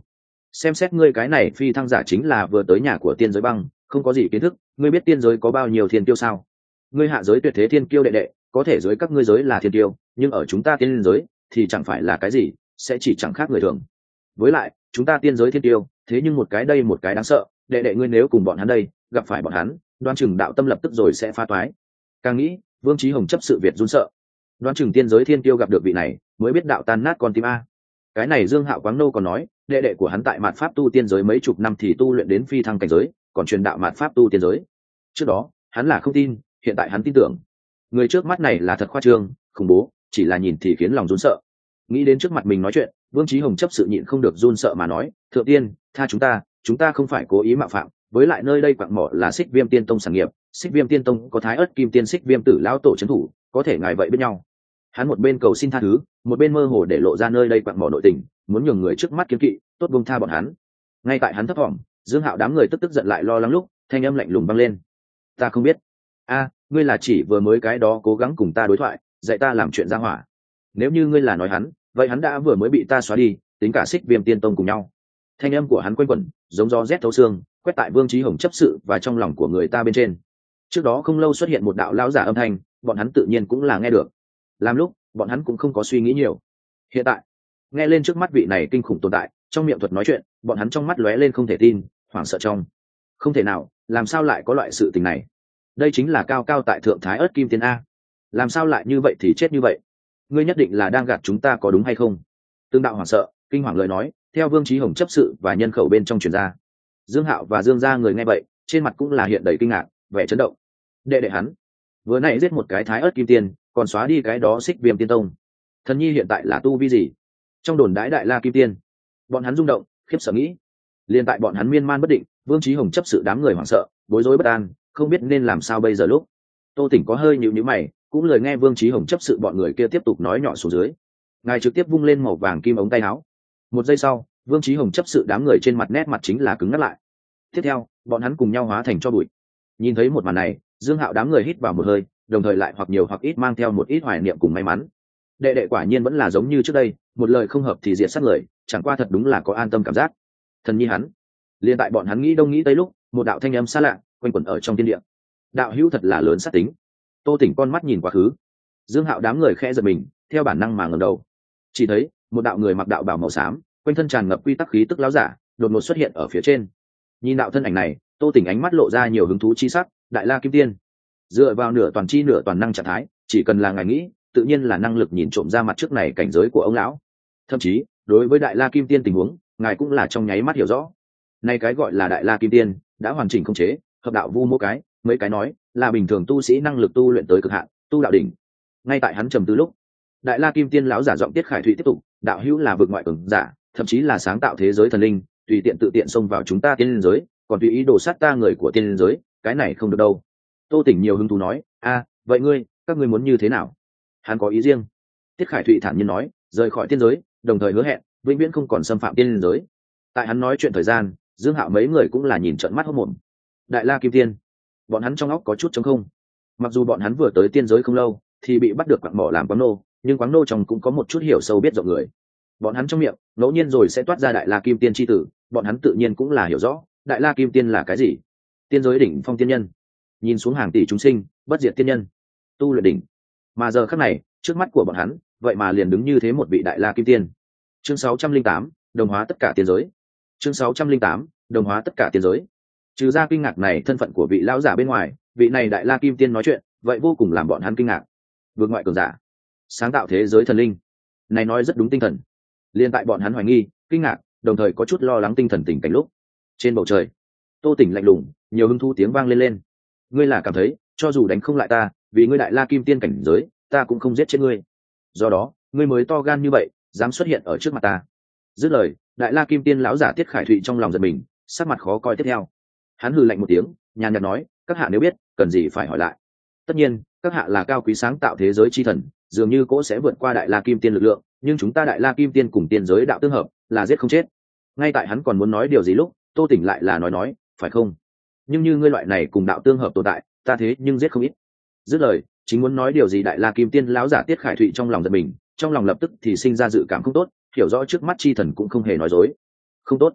xem xét ngươi cái này phi thăng giả chính là vừa tới nhà của tiên giới băng, không có gì kiến thức. Ngươi biết tiên giới có bao nhiêu thiên tiêu sao? Ngươi hạ giới tuyệt thế thiên kiêu đệ đệ, có thể giới các ngươi giới là thiên tiêu, nhưng ở chúng ta tiên giới thì chẳng phải là cái gì, sẽ chỉ chẳng khác người thường. Với lại chúng ta tiên giới thiên tiêu, thế nhưng một cái đây một cái đáng sợ, đệ đệ ngươi nếu cùng bọn hắn đây gặp phải bọn hắn, đoan chừng đạo tâm lập tức rồi sẽ phá toái. Càng nghĩ, Vương Chí Hồng chấp sự Việt run sợ. Đoan chừng tiên giới thiên tiêu gặp được vị này, mới biết đạo tan nát con tim a. Cái này Dương Hạo Quáng Nô còn nói, đệ đệ của hắn tại mạt pháp tu tiên giới mấy chục năm thì tu luyện đến phi thăng cảnh giới, còn truyền đạo mạt pháp tu tiên giới. Trước đó hắn là không tin, hiện tại hắn tin tưởng. Người trước mắt này là thật khoa trương, khủng bố, chỉ là nhìn thì khiến lòng run sợ. Nghĩ đến trước mặt mình nói chuyện, Vương Chí Hồng chấp sự nhịn không được run sợ mà nói, thượng tiên, tha chúng ta không phải cố ý mạo phạm, với lại nơi đây quặng mỏ là Xích Viêm Tiên Tông sản nghiệp, Xích Viêm Tiên Tông có Thái Ức Kim Tiên Xích Viêm Tử lão tổ trấn thủ, có thể ngài vậy biết nhau. Hắn một bên cầu xin tha thứ, một bên mơ hồ để lộ ra nơi đây quặng mỏ nội tình, muốn nhường người trước mắt kiêng kỵ, tốt buông tha bọn hắn. Ngay tại hắn thấp thỏm, Dương Hạo đám người tức giận lại lo lắng lúc, thanh âm lạnh lùng vang lên. Ta không biết. A, ngươi là chỉ vừa mới cái đó cố gắng cùng ta đối thoại, dạy ta làm chuyện ra hỏa. Nếu như ngươi là nói hắn, vậy hắn đã vừa mới bị ta xóa đi, tính cả Xích Viêm Tiên Tông cùng nhau. Thanh âm của hắn quanh quẩn, giống gió rét thấu xương, quét tại Vương Chí Hồng chấp sự và trong lòng của người ta bên trên. Trước đó không lâu xuất hiện một đạo lão giả âm thanh, bọn hắn tự nhiên cũng là nghe được. Làm lúc, bọn hắn cũng không có suy nghĩ nhiều. Hiện tại, nghe lên trước mắt vị này kinh khủng tồn tại, trong miệng thuật nói chuyện, bọn hắn trong mắt lóe lên không thể tin, hoảng sợ trong. Không thể nào, làm sao lại có loại sự tình này? Đây chính là cao cao tại thượng Thái Ức Kim Tiên a. Làm sao lại như vậy thì chết như vậy? Ngươi nhất định là đang gạt chúng ta có đúng hay không? Tương đạo hoảng sợ, kinh hoàng lời nói, theo Vương Chí Hồng chấp sự và nhân khẩu bên trong truyền ra. Dương Hạo và Dương gia người nghe vậy, trên mặt cũng là hiện đầy kinh ngạc, vẻ chấn động. Đệ đệ hắn, vừa nãy giết một cái Thái Ức Kim Tiên, còn xóa đi cái đó Xích Viêm Tiên Tông. Thần nhi hiện tại là tu vi gì? Trong đồn đãi Đại La Kim Tiên. Bọn hắn rung động, khiếp sợ nghĩ. Liên tại bọn hắn miên man bất định, Vương Chí Hồng chấp sự đám người hoảng sợ, bối rối bất an, không biết nên làm sao bây giờ lúc. Tô Tỉnh có hơi nhíu nhíu mày, cũng lời nghe Vương Chí Hồng chấp sự bọn người kia tiếp tục nói nhỏ xuống dưới. Ngài trực tiếp vung lên màu vàng kim ống tay áo. Một giây sau, Vương Chí Hồng chấp sự đám người trên mặt nét mặt chính là cứng ngắt lại. Tiếp theo, bọn hắn cùng nhau hóa thành tro bụi. Nhìn thấy một màn này, Dương Hạo đám người hít vào một hơi, đồng thời lại hoặc nhiều hoặc ít mang theo một ít hoài niệm cùng may mắn. Đệ đệ quả nhiên vẫn là giống như trước đây, một lời không hợp thì diệt sát người, chẳng qua thật đúng là có an tâm cảm giác. Thần nhi hắn. Liên tại bọn hắn nghĩ đông nghĩ tây lúc, một đạo thanh âm xa lạ quanh quẩn ở trong thiên địa. Đạo hữu thật là lớn sát tính. Tô Tỉnh con mắt nhìn quá khứ. Dương Hạo đám người khẽ giật mình, theo bản năng mà ngẩng đầu. Chỉ thấy một đạo người mặc đạo bào màu xám, quanh thân tràn ngập quy tắc khí tức láo giả, đột ngột xuất hiện ở phía trên. Nhìn đạo thân ảnh này, Tô Tỉnh ánh mắt lộ ra nhiều hứng thú chi sắc. Đại La Kim Tiên, dựa vào nửa toàn chi nửa toàn năng trạng thái, chỉ cần là ngài nghĩ, tự nhiên là năng lực nhìn trộm ra mặt trước này cảnh giới của ông lão. Thậm chí, đối với Đại La Kim Tiên tình huống, ngài cũng là trong nháy mắt hiểu rõ. Nay cái gọi là Đại La Kim Tiên, đã hoàn chỉnh khống chế, hợp đạo vu mỗi cái, mấy cái nói, là bình thường tu sĩ năng lực tu luyện tới cực hạn, tu đạo đỉnh. Ngay tại hắn trầm tư lúc, Đại La Kim Tiên lão giả giọng Tiết Khải Thụy tiếp tục, đạo hữu là vực ngoại cường giả, thậm chí là sáng tạo thế giới thần linh, tùy tiện tự tiện xông vào chúng ta tiên giới, còn tùy ý đổ sát ta người của tiên giới, cái này không được đâu. Tô Tỉnh nhiều hứng thú nói, vậy các ngươi muốn như thế nào? Hắn có ý riêng. Tiết Khải Thụy thản nhiên nói, rời khỏi tiên giới, đồng thời hứa hẹn vĩnh viễn không còn xâm phạm tiên giới. Tại hắn nói chuyện thời gian, Dương Hạo mấy người cũng là nhìn trợn mắt hốt mồm. Đại La Kim Tiên, bọn hắn trong óc có chút trống không. Mặc dù bọn hắn vừa tới tiên giới không lâu, thì bị bắt được quặng mỏ làm quáng nô, nhưng quáng nô trong cũng có một chút hiểu sâu biết rộng người. Bọn hắn trong miệng ngẫu nhiên rồi sẽ toát ra Đại La Kim Tiên chi tử, bọn hắn tự nhiên cũng là hiểu rõ Đại La Kim Tiên là cái gì. Tiên giới đỉnh phong tiên nhân, nhìn xuống hàng tỷ chúng sinh, bất diệt tiên nhân, tu luyện đỉnh. Mà giờ khắc này, trước mắt của bọn hắn, vậy mà liền đứng như thế một vị Đại La Kim Tiên. Chương 608, đồng hóa tất cả tiên giới. Chương 608, đồng hóa tất cả tiên giới. Trừ ra kinh ngạc này thân phận của vị lão giả bên ngoài, vị này Đại La Kim Tiên nói chuyện, vậy vô cùng làm bọn hắn kinh ngạc. Vượt ngoại cường giả, sáng tạo thế giới thần linh, này nói rất đúng tinh thần. Liên tại bọn hắn hoài nghi, kinh ngạc, đồng thời có chút lo lắng tinh thần tình cảnh lúc, trên bầu trời, Tô Tỉnh lạnh lùng, nhiều hứng thú tiếng vang lên. Ngươi là cảm thấy, cho dù đánh không lại ta, vì ngươi Đại La Kim Tiên cảnh giới, ta cũng không giết chết ngươi. Do đó, ngươi mới to gan như vậy, dám xuất hiện ở trước mặt ta. Dứt lời, Đại La Kim Tiên lão giả Tiết Khải Thụy trong lòng giật mình, sắc mặt khó coi tiếp theo. Hắn hừ lạnh một tiếng, nhàn nhạt nói, các hạ nếu biết, cần gì phải hỏi lại. Tất nhiên, các hạ là cao quý sáng tạo thế giới chi thần, dường như cỗ sẽ vượt qua Đại La Kim Tiên lực lượng, nhưng chúng ta Đại La Kim Tiên cùng tiên giới đạo tương hợp, là giết không chết. Ngay tại hắn còn muốn nói điều gì lúc, Tô Tỉnh lại là nói, phải không? Nhưng như ngươi loại này cùng đạo tương hợp tồn tại, ta thế nhưng giết không ít. Dứt lời, chính muốn nói điều gì Đại La Kim Tiên lão giả Tiết Khải Thụy trong lòng giật mình, trong lòng lập tức thì sinh ra dự cảm không tốt, hiểu rõ trước mắt chi thần cũng không hề nói dối. Không tốt.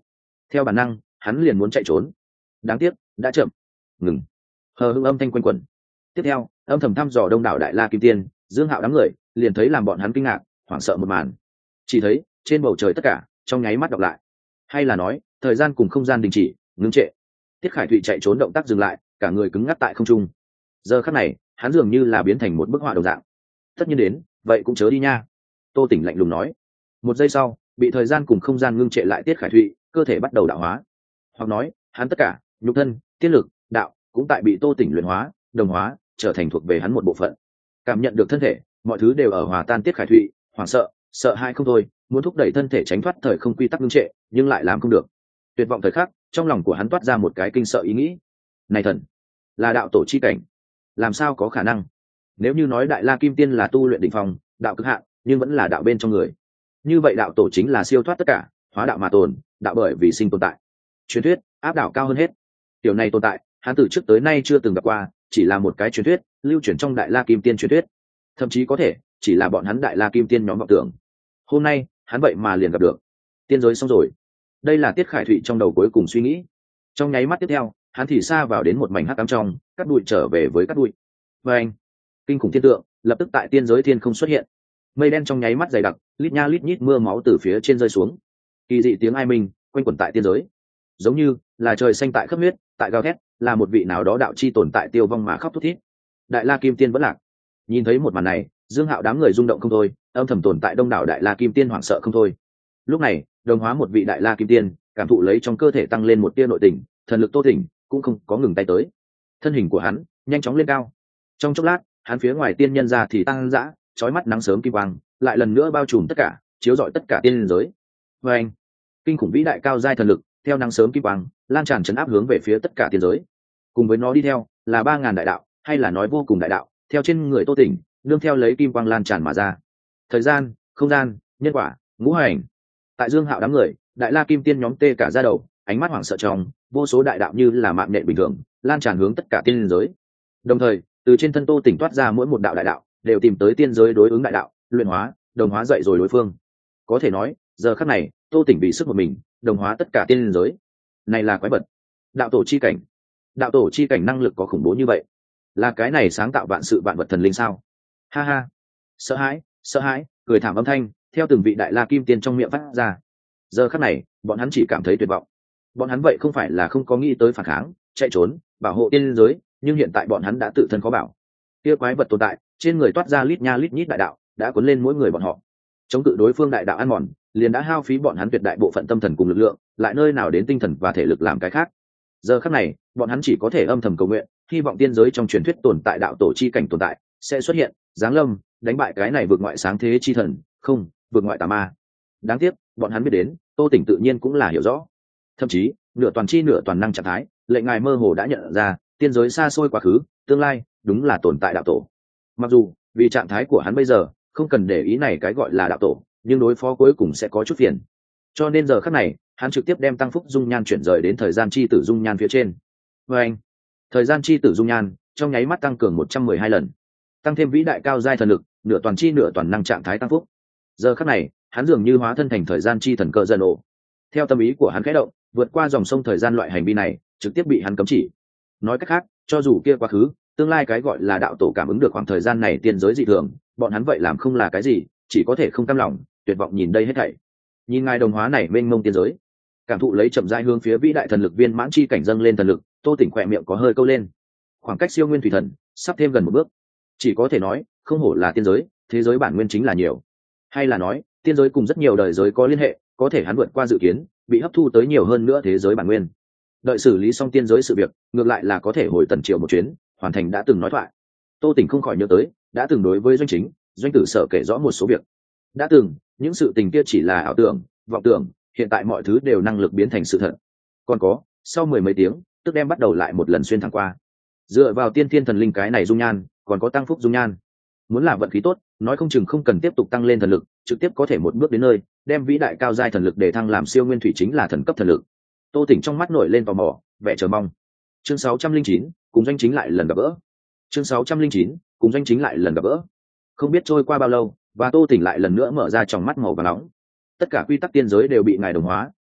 theo bản năng hắn liền muốn chạy trốn, đáng tiếc đã chậm. Ngừng. Hờ hững âm thanh quanh quẩn. Tiếp theo âm thầm thăm dò đông đảo đại la kim tiên, Dương Hạo đám người liền thấy làm bọn hắn kinh ngạc hoảng sợ một màn. Chỉ thấy trên bầu trời tất cả trong nháy mắt đọc lại, hay là nói thời gian cùng không gian đình chỉ ngưng trệ. Tiết Khải Thụy chạy trốn động tác dừng lại, cả người cứng ngắc tại không trung. Giờ khắc này hắn dường như là biến thành một bức họa đồng dạng. Tất nhiên đến vậy cũng chớ đi nha, Tô Tỉnh lạnh lùng nói. Một giây sau bị thời gian cùng không gian ngưng trệ lại Tiết Khải Thụy cơ thể bắt đầu đạo hóa, hoặc nói hắn tất cả nhục thân, tiên lực, đạo cũng tại bị Tô Tỉnh luyện hóa, đồng hóa, trở thành thuộc về hắn một bộ phận. Cảm nhận được thân thể mọi thứ đều ở hòa tan, Tiết Khải Thụy hoảng sợ, sợ hãi không thôi, muốn thúc đẩy thân thể tránh thoát thời không quy tắc ngưng trệ, nhưng lại làm không được. Tuyệt vọng thời khắc, trong lòng của hắn toát ra một cái kinh sợ ý nghĩ. Này thần, là đạo tổ chi cảnh, làm sao có khả năng? Nếu như nói đại la kim tiên là tu luyện đỉnh phong, đạo cực hạn, nhưng vẫn là đạo bên trong người, như vậy đạo tổ chính là siêu thoát tất cả, hóa đạo mà tồn, đạo bởi vì sinh tồn tại. Truyền thuyết áp đảo cao hơn hết. Điều này tồn tại, hắn từ trước tới nay chưa từng gặp qua, chỉ là một cái truyền thuyết lưu truyền trong đại la kim tiên truyền thuyết, thậm chí có thể chỉ là bọn hắn đại la kim tiên nhóm vọng tưởng. Hôm nay hắn vậy mà liền gặp được. Tiên giới xong rồi, đây là Tiết Khải Thụy trong đầu cuối cùng suy nghĩ. Trong nháy mắt tiếp theo hắn thì xa vào đến một mảnh hắc ám trong, cắt bụi trở về với cắt bụi. Và anh, kinh khủng thiên tượng lập tức tại tiên giới thiên không xuất hiện. Mây đen trong nháy mắt dày đặc, lít nha lít nhít mưa máu từ phía trên rơi xuống. Kỳ dị tiếng ai minh quanh quẩn tại tiên giới, giống như là trời xanh tại khắp huyết, tại gào thét, là một vị nào đó đạo chi tồn tại tiêu vong mà khóc thút thít. Đại la kim tiên vẫn lạc. Nhìn thấy một màn này, Dương Hạo đám người rung động không thôi, âm thầm tồn tại đông đảo đại la kim tiên hoảng sợ không thôi. Lúc này đồng hóa một vị đại la kim tiên, cảm thụ lấy trong cơ thể tăng lên một tia nội tình, thần lực Tô Tỉnh cũng không có ngừng tay tới. Thân hình của hắn nhanh chóng lên cao. Trong chốc lát hắn phía ngoài tiên nhân ra thì tăng dã, chói mắt nắng sớm kim quang lại lần nữa bao trùm tất cả, chiếu rọi tất cả tiên giới. Và anh, kinh khủng vĩ đại cao giai thần lực theo nắng sớm kim quang lan tràn chấn áp hướng về phía tất cả tiên giới. Cùng với nó đi theo là 3000 đại đạo, hay là nói vô cùng đại đạo, theo trên người Tô Tỉnh nương theo lấy kim quang lan tràn mà ra. Thời gian, không gian, nhân quả, ngũ hành. Tại Dương Hạo đám người, đại la kim tiên nhóm tê cả da đầu, ánh mắt hoảng sợ trong, vô số đại đạo như là mạng nhện bình thường lan tràn hướng tất cả tiên giới. Đồng thời từ trên thân Tô Tỉnh toát ra mỗi một đạo đại đạo đều tìm tới tiên giới đối ứng đại đạo, luyện hóa, đồng hóa dậy rồi đối phương. Có thể nói giờ khắc này Tô Tỉnh bị sức một mình đồng hóa tất cả tiên giới. Này là quái vật, đạo tổ chi cảnh. Đạo tổ chi cảnh năng lực có khủng bố như vậy, là cái này sáng tạo vạn sự vạn vật thần linh sao? Ha ha, sợ hãi, cười thảm âm thanh theo từng vị đại la kim tiên trong miệng phát ra. Giờ khắc này bọn hắn chỉ cảm thấy tuyệt vọng. Bọn hắn vậy không phải là không có nghĩ tới phản kháng, chạy trốn, bảo hộ tiên giới, nhưng hiện tại bọn hắn đã tự thân khó bảo. Kia quái vật tồn tại trên người toát ra lít nha lít nhít đại đạo đã cuốn lên mỗi người bọn họ. Chống cự đối phương đại đạo ăn mòn liền đã hao phí bọn hắn tuyệt đại bộ phận tâm thần cùng lực lượng, lại nơi nào đến tinh thần và thể lực làm cái khác. Giờ khắc này bọn hắn chỉ có thể âm thầm cầu nguyện, hy vọng tiên giới trong truyền thuyết tồn tại đạo tổ chi cảnh tồn tại sẽ xuất hiện, giáng lâm, đánh bại cái này vượt ngoại sáng thế chi thần, không, vượt ngoại tà ma. Đáng tiếc bọn hắn biết đến, Tô Tỉnh tự nhiên cũng là hiểu rõ. Thậm chí nửa toàn chi nửa toàn năng trạng thái, lệnh ngài mơ hồ đã nhận ra tiên giới xa xôi quá khứ, tương lai đúng là tồn tại đạo tổ. Mặc dù vì trạng thái của hắn bây giờ không cần để ý này cái gọi là đạo tổ, nhưng đối phó cuối cùng sẽ có chút phiền. Cho nên giờ khắc này hắn trực tiếp đem tăng phúc dung nhan chuyển rời đến thời gian chi tử dung nhan phía trên. Và anh, thời gian chi tử dung nhan trong nháy mắt tăng cường 112 lần, tăng thêm vĩ đại cao giai thần lực, nửa toàn chi nửa toàn năng trạng thái tăng phúc. Giờ khắc này hắn dường như hóa thân thành thời gian chi thần cơ dân ổ. Theo tâm ý của hắn khẽ động, vượt qua dòng sông thời gian loại hành vi này trực tiếp bị hắn cấm chỉ. Nói cách khác, cho dù kia quá khứ, tương lai cái gọi là đạo tổ cảm ứng được khoảng thời gian này tiên giới dị thường, bọn hắn vậy làm không là cái gì, chỉ có thể không cam lòng, tuyệt vọng nhìn đây hết thảy. Nhìn ngài đồng hóa này mênh mông tiên giới, cảm thụ lấy chậm rãi hướng phía vĩ đại thần lực viên mãn chi cảnh dâng lên thần lực, Tô Tỉnh khỏe miệng có hơi câu lên. Khoảng cách siêu nguyên thủy thần sắp thêm gần một bước. Chỉ có thể nói, không hổ là tiên giới, thế giới bản nguyên chính là nhiều. Hay là nói, tiên giới cùng rất nhiều đời giới có liên hệ, có thể hắn vượt qua dự kiến, bị hấp thu tới nhiều hơn nữa thế giới bản nguyên. Đợi xử lý xong tiên giới sự việc, ngược lại là có thể hồi Tần Triều một chuyến, hoàn thành đã từng nói thoại. Tô Tỉnh không khỏi nhớ tới, đã từng đối với Doanh Chính, Doanh Tử Sở kể rõ một số việc. Đã từng, những sự tình kia chỉ là ảo tưởng, vọng tưởng, hiện tại mọi thứ đều năng lực biến thành sự thật. Còn có, sau mười mấy tiếng, tức đem bắt đầu lại một lần xuyên thẳng qua. Dựa vào tiên thiên thần linh cái này dung nhan, còn có tăng phúc dung nhan. Muốn là vận khí tốt, nói không chừng không cần tiếp tục tăng lên thần lực, trực tiếp có thể một bước đến nơi, đem vĩ đại cao giai thần lực để thăng làm siêu nguyên thủy chính là thần cấp thần lực. Tô Tỉnh trong mắt nổi lên tò mò, vẻ chờ mong. Chương 609, cùng Doanh Chính lại lần gặp gỡ. Chương 609, cùng Doanh Chính lại lần gặp gỡ. Không biết trôi qua bao lâu, và Tô Tỉnh lại lần nữa mở ra tròng mắt màu vàng nóng. Tất cả quy tắc tiên giới đều bị ngài đồng hóa,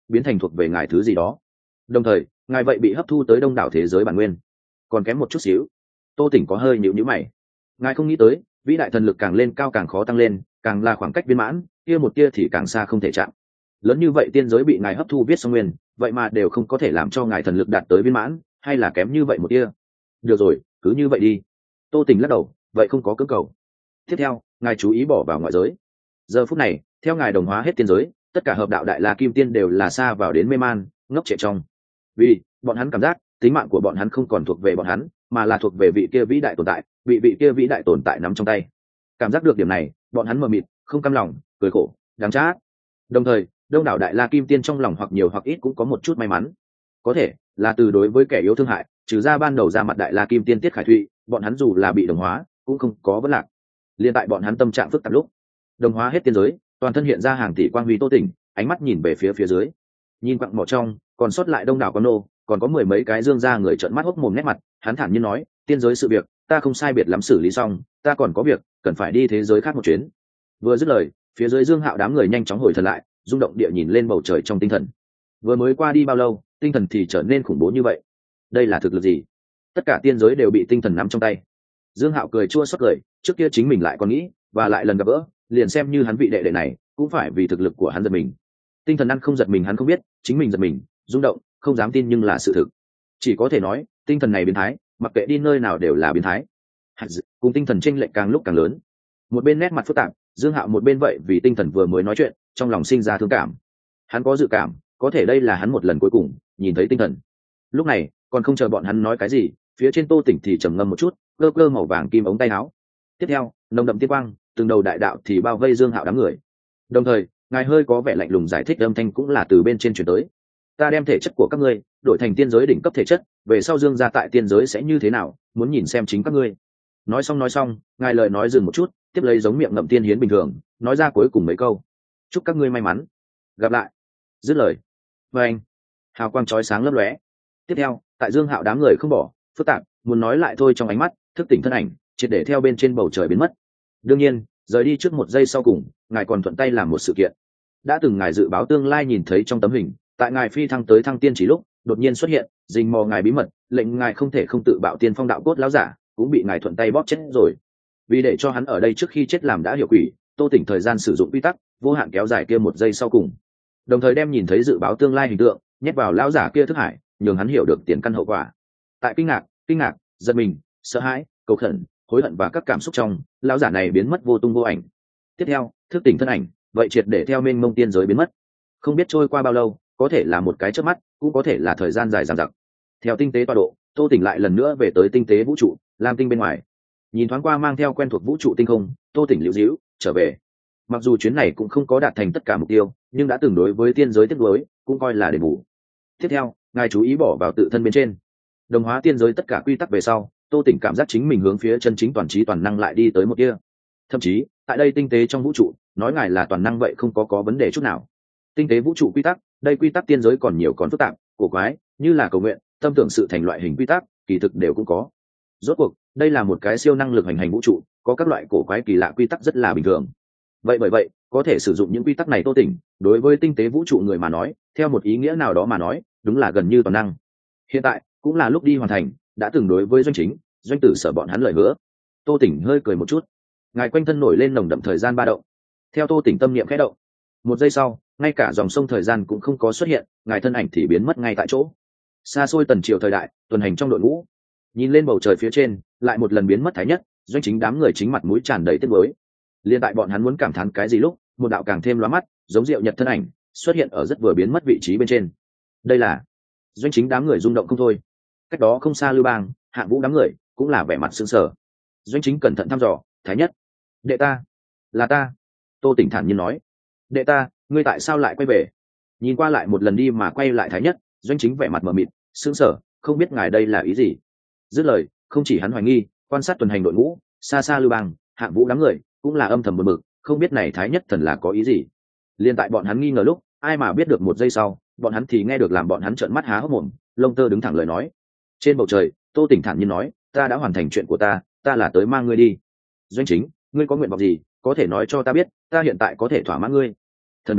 biến thành thuộc về ngài thứ gì đó, đồng thời ngài vậy bị hấp thu tới đông đảo thế giới bản nguyên. Còn kém một chút xíu. Tô Tỉnh có hơi nhíu nhíu mày. Ngài không nghĩ tới vĩ đại thần lực càng lên cao càng khó tăng lên, càng là khoảng cách viên mãn kia một tia thì càng xa không thể chạm. Lớn như vậy tiên giới bị ngài hấp thu viết xong nguyên, vậy mà đều không có thể làm cho ngài thần lực đạt tới viên mãn, hay là kém như vậy một tia. Được rồi, cứ như vậy đi. Tô Tỉnh lắc đầu, vậy không có cưỡng cầu. Tiếp theo ngài chú ý bỏ vào ngoại giới. Giờ phút này theo ngài đồng hóa hết tiên giới, tất cả hợp đạo đại la kim tiên đều là xa vào đến mê man ngốc trệ trong, vì bọn hắn cảm giác tính mạng của bọn hắn không còn thuộc về bọn hắn, mà là thuộc về vị kia vĩ đại tồn tại, bị vị kia vĩ đại tồn tại nắm trong tay. Cảm giác được điểm này, bọn hắn mờ mịt, không cam lòng, cười khổ, đáng chát. Đồng thời đông đảo đại la kim tiên trong lòng hoặc nhiều hoặc ít cũng có một chút may mắn, có thể là từ đối với kẻ yếu thương hại, trừ ra ban đầu ra mặt đại la kim tiên Tiết Khải Thụy, bọn hắn dù là bị đồng hóa cũng không có vấn lạc. Liên tại bọn hắn tâm trạng phức tạp lúc, đồng hóa hết tiên giới, toàn thân hiện ra hàng tỷ quang huy Tô Tỉnh ánh mắt nhìn về phía dưới, nhìn quặng mỏ trong còn sót lại đông đảo con nô, còn có mười mấy cái dương ra người trợn mắt hốc mồm nét mặt. Hắn thản nhiên nói, tiên giới sự việc ta không sai biệt lắm xử lý xong, ta còn có việc cần phải đi thế giới khác một chuyến. Vừa dứt lời, phía dưới Dương Hạo đám người nhanh chóng hồi thần lại, rung động địa nhìn lên bầu trời trong tinh thần. Vừa mới qua đi bao lâu, tinh thần thì trở nên khủng bố như vậy? Đây là thực lực gì? Tất cả tiên giới đều bị tinh thần nắm trong tay. Dương Hạo cười chua xót cười, trước kia chính mình lại còn nghĩ, và lại lần gặp gỡ, liền xem như hắn vị đệ đệ này, cũng phải vì thực lực của hắn giật mình. Tinh thần ăn không giật mình hắn không biết, chính mình giật mình, rung động, không dám tin nhưng là sự thực. Chỉ có thể nói, tinh thần này biến thái, mặc kệ đi nơi nào đều là biến thái. Cùng tinh thần chênh lệch càng lúc càng lớn. Một bên nét mặt phức tạp, Dương Hạo một bên vậy vì tinh thần vừa mới nói chuyện, trong lòng sinh ra thương cảm. Hắn có dự cảm, có thể đây là hắn một lần cuối cùng nhìn thấy tinh thần. Lúc này, còn không chờ bọn hắn nói cái gì, phía trên Tô Tỉnh thì trầm ngâm một chút, cơ cơ màu vàng kim ống tay áo. Tiếp theo, nồng đậm tiên quang, từng đầu đại đạo thì bao vây Dương Hạo đám người. Đồng thời, ngài hơi có vẻ lạnh lùng giải thích âm thanh cũng là từ bên trên truyền tới. Ta đem thể chất của các ngươi đổi thành tiên giới đỉnh cấp thể chất, về sau Dương gia tại tiên giới sẽ như thế nào, muốn nhìn xem chính các ngươi. Nói xong, ngài lời nói dừng một chút, tiếp lấy giống miệng ngậm tiên hiến bình thường, nói ra cuối cùng mấy câu. Chúc các ngươi may mắn, gặp lại. Dứt lời, và anh hào quang chói sáng lấp lóe. Tiếp theo, tại Dương Hạo đám người không bỏ phức tạp muốn nói lại thôi trong ánh mắt, thức tỉnh thân ảnh triệt để theo bên trên bầu trời biến mất. Đương nhiên, rời đi trước một giây sau cùng, ngài còn thuận tay làm một sự kiện. Đã từng ngài dự báo tương lai nhìn thấy trong tấm hình, tại ngài phi thăng tới thăng tiên chỉ lúc, đột nhiên xuất hiện, rình mò ngài bí mật, lệnh ngài không thể không tự bạo tiên phong đạo cốt lão giả, cũng bị ngài thuận tay bóp chết rồi. Vì để cho hắn ở đây trước khi chết làm đã hiểu quỷ, Tô Tỉnh thời gian sử dụng quy tắc vô hạn kéo dài kia một giây sau cùng, đồng thời đem nhìn thấy dự báo tương lai hình tượng nhét vào lão giả kia thức hải, nhường hắn hiểu được tiền căn hậu quả. Tại kinh ngạc, giật mình, sợ hãi, cầu khẩn, hối hận và các cảm xúc trong, lão giả này biến mất vô tung vô ảnh. Tiếp theo, thức tỉnh thân ảnh vậy triệt để theo mênh mông tiên giới biến mất. Không biết trôi qua bao lâu, có thể là một cái chớp mắt, cũng có thể là thời gian dài dằng dặc. Theo tinh tế tọa độ, Tô Tỉnh lại lần nữa về tới tinh tế vũ trụ lam tinh bên ngoài, nhìn thoáng qua mang theo quen thuộc vũ trụ tinh không, Tô Tỉnh liễu díu trở về. Mặc dù chuyến này cũng không có đạt thành tất cả mục tiêu, nhưng đã từng đối với tiên giới tiếc nuối cũng coi là đền bù. Tiếp theo, ngài chú ý bỏ vào tự thân bên trên, đồng hóa tiên giới tất cả quy tắc về sau, Tô Tỉnh cảm giác chính mình hướng phía chân chính toàn trí toàn năng lại đi tới một kia. Thậm chí tại đây tinh tế trong vũ trụ, nói ngài là toàn năng vậy không có vấn đề chút nào. Tinh tế vũ trụ quy tắc, đây quy tắc tiên giới còn nhiều còn phức tạp, cổ quái, như là cầu nguyện, tâm tưởng sự thành loại hình quy tắc, kỳ thực đều cũng có. Rốt cuộc, đây là một cái siêu năng lực hành vũ trụ, có các loại cổ quái kỳ lạ quy tắc rất là bình thường. Vậy bởi vậy, có thể sử dụng những quy tắc này Tô Tỉnh, đối với tinh tế vũ trụ người mà nói, theo một ý nghĩa nào đó mà nói, đúng là gần như toàn năng. Hiện tại, cũng là lúc đi hoàn thành, đã từng đối với doanh chính, doanh tử sở bọn hắn lời hứa. Tô Tỉnh hơi cười một chút, ngài quanh thân nổi lên nồng đậm thời gian ba động. Theo Tô Tỉnh tâm niệm khẽ động, một giây sau, ngay cả dòng sông thời gian cũng không có xuất hiện, ngài thân ảnh thì biến mất ngay tại chỗ. Xa xôi tần triều thời đại, tuần hành trong đội ngũ, nhìn lên bầu trời phía trên, lại một lần biến mất thái nhất, doanh chính đám người chính mặt mũi tràn đầy tiếc nuối. Liên tại bọn hắn muốn cảm thán cái gì lúc, một đạo càng thêm lóa mắt, giống diệu nhật thân ảnh xuất hiện ở rất vừa biến mất vị trí bên trên. Đây là doanh chính đám người rung động không thôi. Cách đó không xa Lưu Bang, Hạng Vũ đám người cũng là vẻ mặt sững sờ. Doanh chính cẩn thận thăm dò, thái nhất, đệ ta, là ta. Tô Tỉnh thản nhiên nói, đệ ta, ngươi tại sao lại quay về? Nhìn qua lại một lần đi mà quay lại thái nhất, doanh chính vẻ mặt mờ mịt, sững sờ, không biết ngài đây là ý gì. Dứt lời, không chỉ hắn hoài nghi, quan sát tuần hành đội ngũ, xa xa Lưu Bang, Hạng Vũ đám người cũng là âm thầm buồn bực, không biết này thái nhất thần là có ý gì. Liên tại bọn hắn nghi ngờ lúc, ai mà biết được một giây sau, bọn hắn thì nghe được làm bọn hắn trợn mắt há hốc mồm, lông tơ đứng thẳng lời nói. Trên bầu trời, Tô Tỉnh thản nhiên nói, ta đã hoàn thành chuyện của ta, ta là tới mang ngươi đi. Doanh chính, ngươi có nguyện vọng gì, có thể nói cho ta biết, ta hiện tại có thể thỏa mãn ngươi. Thần bí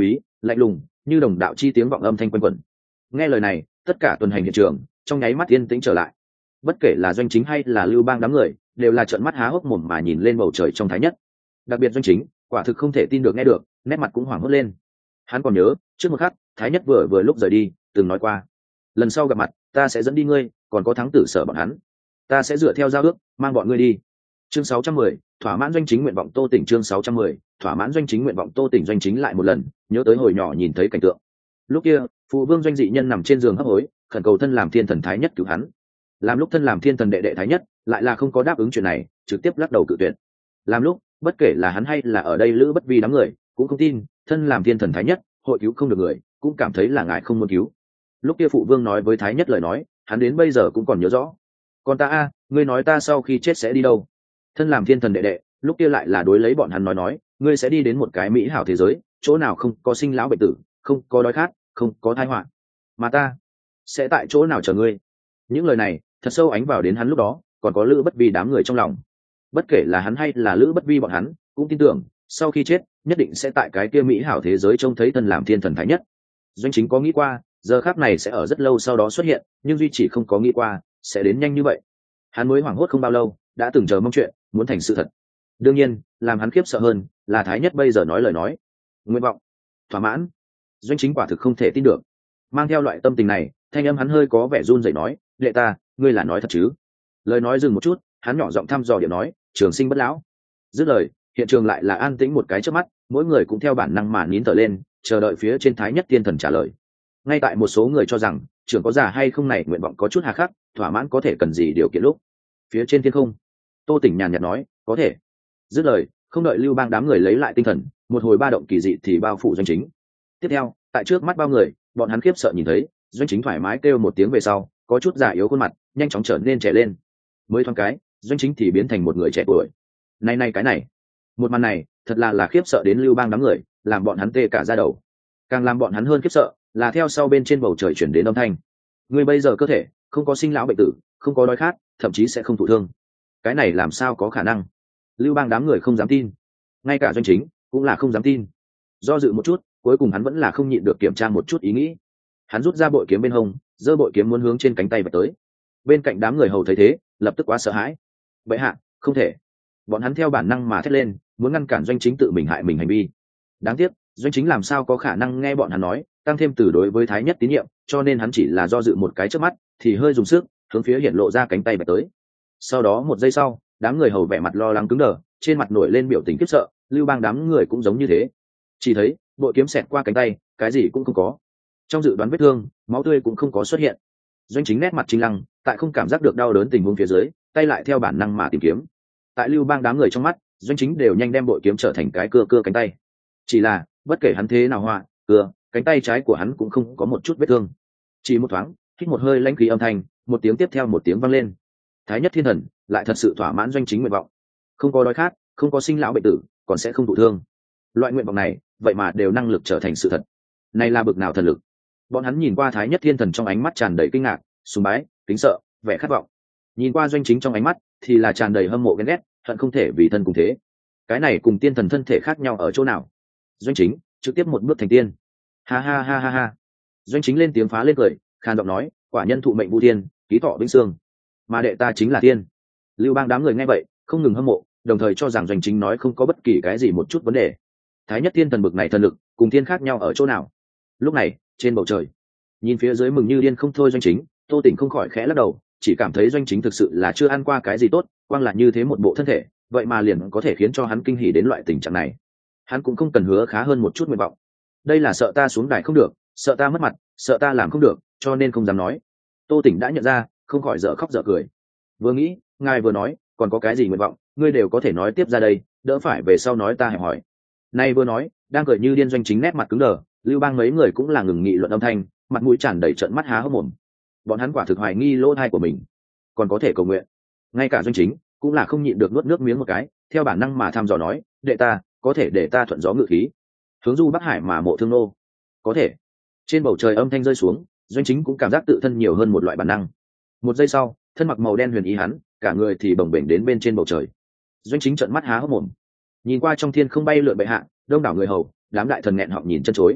lạnh lùng như đồng đạo chi tiếng vọng âm thanh quanh quẩn. Nghe lời này, tất cả tuần hành hiện trường trong nháy mắt yên tĩnh trở lại. Bất kể là Doanh Chính hay là Lưu Bang đám người đều là trợn mắt há hốc mồm mà nhìn lên bầu trời trong Thái Nhất. Đặc biệt Doanh Chính quả thực không thể tin được nghe được, nét mặt cũng hoảng hốt lên. Hắn còn nhớ trước một khắc Thái Nhất vừa lúc rời đi từng nói qua, lần sau gặp mặt ta sẽ dẫn đi ngươi, còn có Thắng Tử Sở bọn hắn, ta sẽ dựa theo giao ước mang bọn ngươi đi. Chương 610, thỏa mãn Doanh Chính nguyện vọng Tô Tỉnh. Chương 610, thỏa mãn Doanh Chính nguyện vọng Tô Tỉnh. Doanh Chính lại một lần nhớ tới hồi nhỏ nhìn thấy cảnh tượng. Lúc kia phụ vương Doanh Dị Nhân nằm trên giường hấp hối khẩn cầu thân làm thiên thần Thái Nhất cứu hắn. Làm lúc thân làm thiên thần đệ đệ Thái Nhất lại là không có đáp ứng chuyện này, trực tiếp lắc đầu cự tuyệt. Làm lúc bất kể là hắn hay là ở đây Lữ Bất Vi đám người cũng không tin thân làm thiên thần Thái Nhất hội cứu không được người, cũng cảm thấy là ngài không muốn cứu. Lúc kia phụ vương nói với Thái Nhất lời nói hắn đến bây giờ cũng còn nhớ rõ. Còn ta ngươi nói ta sau khi chết sẽ đi đâu? Thân làm thiên thần đệ đệ lúc kia lại là đối lấy bọn hắn nói ngươi sẽ đi đến một cái mỹ hảo thế giới, chỗ nào không có sinh lão bệnh tử, không có đói khát, không có tai họa, mà ta sẽ tại chỗ nào chờ ngươi. Những lời này thật sâu ánh vào đến hắn lúc đó còn có Lữ Bất Vi đám người trong lòng. Bất kể là hắn hay là Lữ Bất Vi bọn hắn cũng tin tưởng sau khi chết nhất định sẽ tại cái kia mỹ hảo thế giới trông thấy thân làm thiên thần Thái Nhất. Doanh Chính có nghĩ qua giờ khắc này sẽ ở rất lâu sau đó xuất hiện, nhưng duy chỉ không có nghĩ qua sẽ đến nhanh như vậy. Hắn mới hoảng hốt không bao lâu đã từng chờ mong chuyện muốn thành sự thật. Đương nhiên làm hắn khiếp sợ hơn là Thái Nhất bây giờ nói lời nói nguyện vọng thỏa mãn. Doanh Chính quả thực không thể tin được. Mang theo loại tâm tình này, thanh âm hắn hơi có vẻ run rẩy nói, đệ ta ngươi là nói thật chứ? Lời nói dừng một chút, hắn nhỏ giọng thăm dò điệu nói, trường sinh bất lão. Dứt lời hiện trường lại là an tĩnh một cái trước mắt, mỗi người cũng theo bản năng mà nín thở lên chờ đợi phía trên Thái Nhất thiên thần trả lời. Ngay tại một số người cho rằng trưởng có già hay không này nguyện vọng có chút hà khắc, thỏa mãn có thể cần gì điều kiện lúc phía trên thiên không Tô Tỉnh nhàn nhạt nói có thể. Dứt lời không đợi Lưu Bang đám người lấy lại tinh thần, một hồi ba động kỳ dị thì bao phủ Doanh Chính. Tiếp theo tại trước mắt bao người bọn hắn khiếp sợ nhìn thấy Doanh Chính thoải mái kêu một tiếng về sau có chút già yếu khuôn mặt nhanh chóng trở nên trẻ lên. Mới thoáng cái Doanh Chính thì biến thành một người trẻ tuổi. Này cái này một màn này thật là khiếp sợ đến Lưu Bang đám người, làm bọn hắn tê cả da đầu. Càng làm bọn hắn hơn khiếp sợ là theo sau bên trên bầu trời chuyển đến âm thanh, người bây giờ cơ thể không có sinh lão bệnh tử, không có đói khát, thậm chí sẽ không thụ thương. Cái này làm sao có khả năng? Lưu Bang đám người không dám tin, ngay cả Doanh Chính cũng là không dám tin. Do dự một chút cuối cùng hắn vẫn là không nhịn được kiểm tra một chút ý nghĩ. Hắn rút ra bội kiếm bên hông, giơ bội kiếm muốn hướng trên cánh tay vạch tới. Bên cạnh đám người hầu thấy thế lập tức quá sợ hãi. Bệ hạ không thể. Bọn hắn theo bản năng mà thét lên muốn ngăn cản Doanh Chính tự mình hại mình hành vi. Đáng tiếc Doanh Chính làm sao có khả năng nghe bọn hắn nói, tăng thêm từ đối với Thái Nhất tín nhiệm, cho nên hắn chỉ là do dự một cái trước mắt thì hơi dùng sức hướng phía hiện lộ ra cánh tay vạch tới. Sau đó một giây sau đám người hầu vẻ mặt lo lắng cứng đờ, trên mặt nổi lên biểu tình khiếp sợ. Lưu Bang đám người cũng giống như thế, chỉ thấy bội kiếm xẹt qua cánh tay, cái gì cũng không có. Trong dự đoán vết thương máu tươi cũng không có xuất hiện. Doanh Chính nét mặt chính lăng, tại không cảm giác được đau đớn tình huống phía dưới tay lại theo bản năng mà tìm kiếm. Tại Lưu Bang đám người trong mắt Doanh Chính đều nhanh đem bội kiếm trở thành cái cưa cánh tay. Chỉ là bất kể hắn thế nào hoa cưa cánh tay trái của hắn cũng không có một chút vết thương. Chỉ một thoáng hít một hơi lãnh khí âm thanh, một tiếng tiếp theo một tiếng vang lên. Thái Nhất thiên thần lại thật sự thỏa mãn Doanh Chính nguyện vọng, không có đói khát, không có sinh lão bệnh tử, còn sẽ không thụ thương. Loại nguyện vọng này vậy mà đều năng lực trở thành sự thật, này là bực nào thần lực. Bọn hắn nhìn qua Thái Nhất thiên thần trong ánh mắt tràn đầy kinh ngạc, sùng bái, kính sợ, vẻ khát vọng. Nhìn qua Doanh Chính trong ánh mắt thì là tràn đầy hâm mộ ghen ghét, hận không thể vì thân cùng thế. Cái này cùng tiên thần thân thể khác nhau ở chỗ nào? Doanh Chính trực tiếp một bước thành tiên. Ha ha ha ha ha. Doanh Chính lên tiếng phá lên cười, khan giọng nói, quả nhân thụ mệnh vu thiên, ký thọ vĩnh sương, mà đệ ta chính là tiên. Lưu Bang đám người nghe vậy không ngừng hâm mộ, đồng thời cho rằng Doanh Chính nói không có bất kỳ cái gì một chút vấn đề. Thái Nhất thiên thần bực này thần lực cùng thiên khác nhau ở chỗ nào? Lúc này trên bầu trời nhìn phía dưới mừng như điên không thôi Doanh Chính, Tô Tỉnh không khỏi khẽ lắc đầu, chỉ cảm thấy Doanh Chính thực sự là chưa ăn qua cái gì tốt, quang là như thế một bộ thân thể vậy mà liền có thể khiến cho hắn kinh hỉ đến loại tình trạng này. Hắn cũng không cần hứa khá hơn một chút nguyện vọng. Đây là sợ ta xuống đài không được, sợ ta mất mặt, sợ ta làm không được, cho nên không dám nói. Tô Tỉnh đã nhận ra, không khỏi dở khóc dở cười. Vừa nghĩ ngài vừa nói còn có cái gì nguyện vọng ngươi đều có thể nói tiếp ra đây, đỡ phải về sau nói ta hẹp hỏi. Nay vừa nói đang cười như điên Doanh Chính nét mặt cứng đờ. Lưu Bang mấy người cũng là ngừng nghị luận âm thanh, mặt mũi tràn đầy trợn mắt há hốc mồm. Bọn hắn quả thực hoài nghi lỗ thai của mình còn có thể cầu nguyện. Ngay cả Doanh Chính cũng là không nhịn được nuốt nước miếng một cái, theo bản năng mà thăm dò nói, đệ ta có thể để ta thuận gió ngự khí hướng du Bắc Hải mà mộ thương nô? Có thể. Trên bầu trời âm thanh rơi xuống, Doanh Chính cũng cảm giác tự thân nhiều hơn một loại bản năng. Một giây sau thân mặc màu đen huyền ý hắn cả người thì bồng bềnh đến bên trên bầu trời. Doanh Chính trợn mắt há hốc mồm nhìn qua trong thiên không bay lượn bệ hạ, đông đảo người hầu, đám đại thần nghẹn họng nhìn chân chối.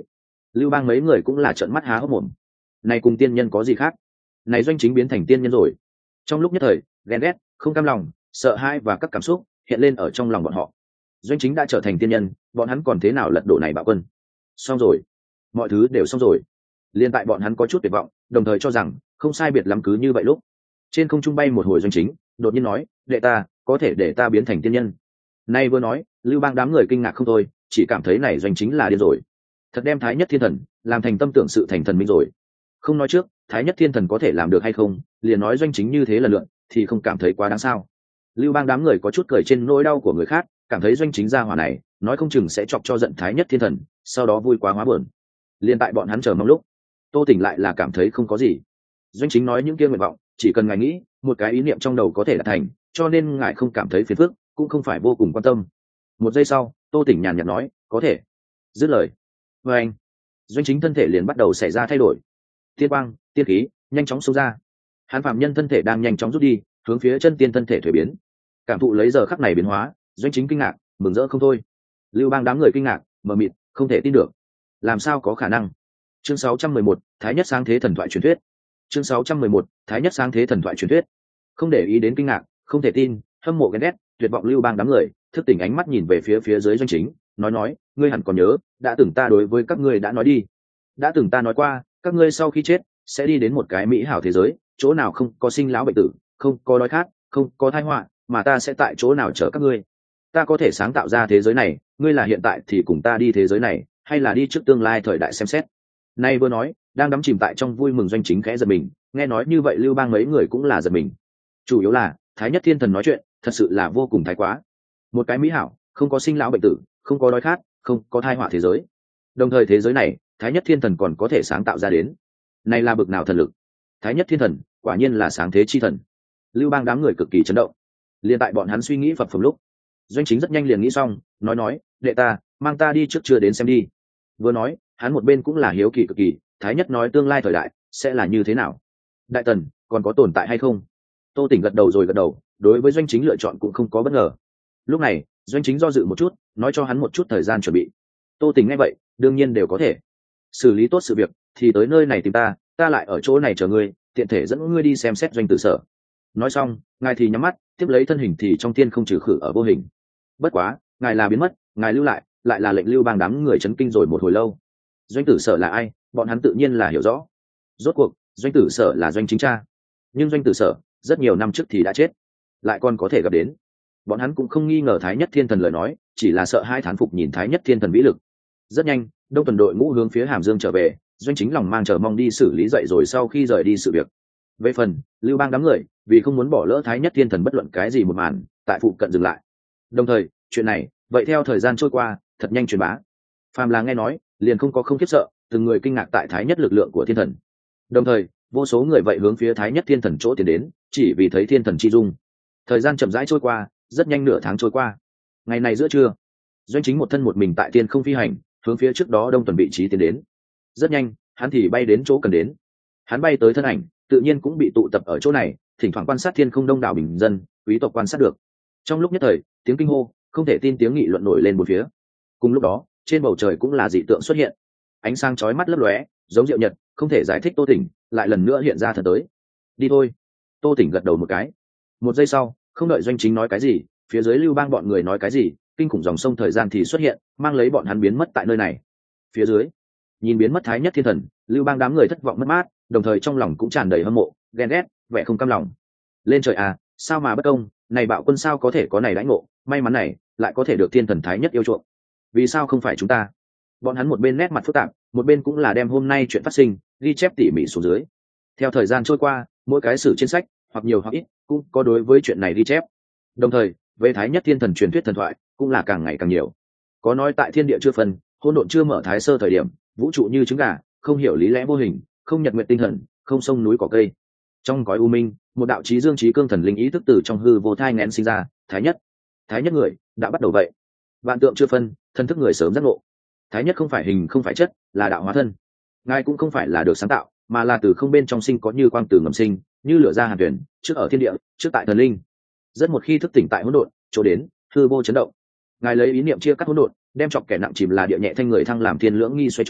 Lưu Bang mấy người cũng là trợn mắt há hốc mồm. Này cùng tiên nhân có gì khác? Này doanh chính biến thành tiên nhân rồi. Trong lúc nhất thời, ghen ghét, không cam lòng, sợ hãi và các cảm xúc hiện lên ở trong lòng bọn họ. Doanh chính đã trở thành tiên nhân, bọn hắn còn thế nào lật đổ này bạo quân? Xong rồi, mọi thứ đều xong rồi. Liên tại bọn hắn có chút tuyệt vọng, đồng thời cho rằng không sai biệt lắm cứ như vậy lúc. Trên không trung bay một hồi doanh chính, đột nhiên nói, đệ ta, có thể để ta biến thành tiên nhân. Nay vừa nói, Lưu Bang đám người kinh ngạc không thôi, chỉ cảm thấy này doanh chính là điên rồi. Thật đem Thái Nhất Thiên Thần làm thành tâm tưởng sự thành thần minh rồi. Không nói trước, Thái Nhất Thiên Thần có thể làm được hay không, liền nói doanh chính như thế là lượn, thì không cảm thấy quá đáng sao? Lưu Bang đám người có chút cười trên nỗi đau của người khác, cảm thấy doanh chính gia hỏa này, nói không chừng sẽ chọc cho giận Thái Nhất Thiên Thần, sau đó vui quá hóa buồn. Liên tại bọn hắn chờ mong lúc, Tô Tỉnh lại là cảm thấy không có gì. Doanh chính nói những kia nguyện vọng, chỉ cần ngài nghĩ, một cái ý niệm trong đầu có thể đạt thành, cho nên ngài không cảm thấy phiền phức, cũng không phải vô cùng quan tâm. Một giây sau, Tô Tỉnh nhàn nhạt nói, có thể. Dứt lời, và anh, doanh chính thân thể liền bắt đầu xảy ra thay đổi. Tiên quang, tiên khí nhanh chóng xông ra. Hắn phạm nhân thân thể đang nhanh chóng rút đi, hướng phía chân tiên thân thể thuế biến. Cảm thụ lấy giờ khắc này biến hóa, doanh chính kinh ngạc, mừng rỡ không thôi. Lưu Bang đám người kinh ngạc, mờ mịt, không thể tin được. Làm sao có khả năng? Chương 611, Thái Nhất sáng thế thần thoại truyền thuyết. Chương 611, Thái Nhất sáng thế thần thoại truyền thuyết. Không để ý đến kinh ngạc, không thể tin, hâm mộ ghen ghét, tuyệt vọng Lưu Bang đám người, thức tỉnh ánh mắt nhìn về phía dưới doanh chính, nói, ngươi hẳn còn nhớ, đã từng ta đối với các ngươi đã nói đi. Đã từng ta nói qua, các ngươi sau khi chết sẽ đi đến một cái mỹ hảo thế giới, chỗ nào không có sinh lão bệnh tử, không có đói khát, không có tai họa, mà ta sẽ tại chỗ nào chở các ngươi. Ta có thể sáng tạo ra thế giới này, ngươi là hiện tại thì cùng ta đi thế giới này, hay là đi trước tương lai thời đại xem xét. Nay vừa nói, đang đắm chìm tại trong vui mừng doanh chính khẽ giật mình, nghe nói như vậy Lưu Bang mấy người cũng là giật mình. Chủ yếu là Thái Nhất Thiên Thần nói chuyện thật sự là vô cùng thái quá. Một cái mỹ hảo, không có sinh lão bệnh tử, không có đói khát, không có tai họa thế giới, đồng thời thế giới này Thái Nhất Thiên Thần còn có thể sáng tạo ra đến. Này là bực nào thần lực? Thái Nhất Thiên Thần quả nhiên là sáng thế chi thần. Lưu Bang đám người cực kỳ chấn động. Liên tại bọn hắn suy nghĩ phập phồng lúc, doanh chính rất nhanh liền nghĩ xong, nói, đệ ta, mang ta đi trước chưa đến xem đi. Vừa nói, hắn một bên cũng là hiếu kỳ cực kỳ, Thái Nhất nói tương lai thời đại sẽ là như thế nào? Đại tần còn có tồn tại hay không? Tô Tỉnh gật đầu rồi gật đầu, đối với doanh chính lựa chọn cũng không có bất ngờ. Lúc này, doanh chính do dự một chút, nói cho hắn một chút thời gian chuẩn bị. Tô Tỉnh nghe vậy, đương nhiên đều có thể. Xử lý tốt sự việc thì tới nơi này tìm ta, ta lại ở chỗ này chờ ngươi, tiện thể dẫn ngươi đi xem xét doanh tử sở. Nói xong, ngài thì nhắm mắt, tiếp lấy thân hình thì trong thiên không trừ khử ở vô hình. Bất quá, ngài là biến mất, ngài lưu lại là lệnh Lưu Bang đám người chấn kinh rồi một hồi lâu. Doanh tử sở là ai, bọn hắn tự nhiên là hiểu rõ. Rốt cuộc doanh tử sở là doanh chính cha, nhưng doanh tử sở rất nhiều năm trước thì đã chết, lại còn có thể gặp đến. Bọn hắn cũng không nghi ngờ Thái Nhất Thiên Thần lời nói, chỉ là sợ hai thán phục nhìn Thái Nhất Thiên Thần vĩ lực. Rất nhanh, đông tuần đội ngũ hướng phía Hàm Dương trở về, doanh chính lòng mang chờ mong đi xử lý dậy rồi sau khi rời đi sự việc. Về phần Lưu Bang đám người, vì không muốn bỏ lỡ Thái Nhất Thiên Thần bất luận cái gì một màn, tại phụ cận dừng lại. Đồng thời, chuyện này vậy theo thời gian trôi qua thật nhanh truyền bá. Phàm là nghe nói, liền không có không khiếp sợ, từng người kinh ngạc tại Thái Nhất lực lượng của Thiên Thần. Đồng thời, vô số người vậy hướng phía Thái Nhất Thiên Thần chỗ tiến đến, chỉ vì thấy Thiên Thần chi dung. Thời gian chậm rãi trôi qua, rất nhanh nửa tháng trôi qua. Ngày này giữa trưa, doanh chính một thân một mình tại thiên không phi hành, hướng phía trước đó đông tuần vị trí tiến đến. Rất nhanh, hắn thì bay đến chỗ cần đến. Hắn bay tới thân ảnh, tự nhiên cũng bị tụ tập ở chỗ này, thỉnh thoảng quan sát thiên không đông đảo bình dân, quý tộc quan sát được. Trong lúc nhất thời, tiếng kinh hô, không thể tin tiếng nghị luận nổi lên bốn phía. Cùng lúc đó, trên bầu trời cũng là dị tượng xuất hiện. Ánh sáng chói mắt lấp lóe, giống diệu nhật, không thể giải thích. Tô Tỉnh lại lần nữa hiện ra thật tới. Đi thôi. Tô Tỉnh gật đầu một cái. Một giây sau, không đợi doanh chính nói cái gì, phía dưới Lưu Bang bọn người nói cái gì, kinh khủng dòng sông thời gian thì xuất hiện, mang lấy bọn hắn biến mất tại nơi này. Phía dưới, nhìn biến mất Thái Nhất Thiên Thần, Lưu Bang đám người thất vọng mất mát, đồng thời trong lòng cũng tràn đầy hâm mộ, ghen ghét, vẻ không cam lòng. Lên trời à, sao mà bất công, này bạo quân sao có thể có này đãi ngộ, may mắn này lại có thể được Thiên Thần Thái Nhất yêu chuộng. Vì sao không phải chúng ta? Bọn hắn một bên nét mặt phức tạp, một bên cũng là đem hôm nay chuyện phát sinh ghi chép tỉ mỉ xuống dưới. Theo thời gian trôi qua, mỗi cái sử trên sách, hoặc nhiều hoặc ít, cũng có đối với chuyện này ghi chép. Đồng thời, về Thái Nhất Thiên Thần truyền thuyết thần thoại cũng là càng ngày càng nhiều. Có nói tại thiên địa chưa phân, hỗn độn chưa mở thái sơ thời điểm, vũ trụ như trứng gà, không hiểu lý lẽ vô hình, không nhật nguyện tinh thần, không sông núi cỏ cây. Trong cõi u minh, một đạo chí dương chí cương thần linh ý thức từ trong hư vô thai nghén sinh ra, thái nhất người đã bắt đầu vậy. Vạn tượng chưa phân, thân thức người sớm giác ngộ. Thái nhất không phải hình không phải chất, là đạo hóa thân. Ngài cũng không phải là được sáng tạo, mà là từ không bên trong sinh, có như quang từ ngầm sinh, như lửa ra hàn tuyển, trước ở thiên địa, trước tại thần linh. Rất một khi thức tỉnh tại hỗn độn, chỗ đến hư vô chấn động. Ngài lấy ý niệm chia cắt hỗn độn, đem chọc kẻ nặng chìm là địa nhẹ thanh người thăng làm thiên lưỡng nghi xoay tròn,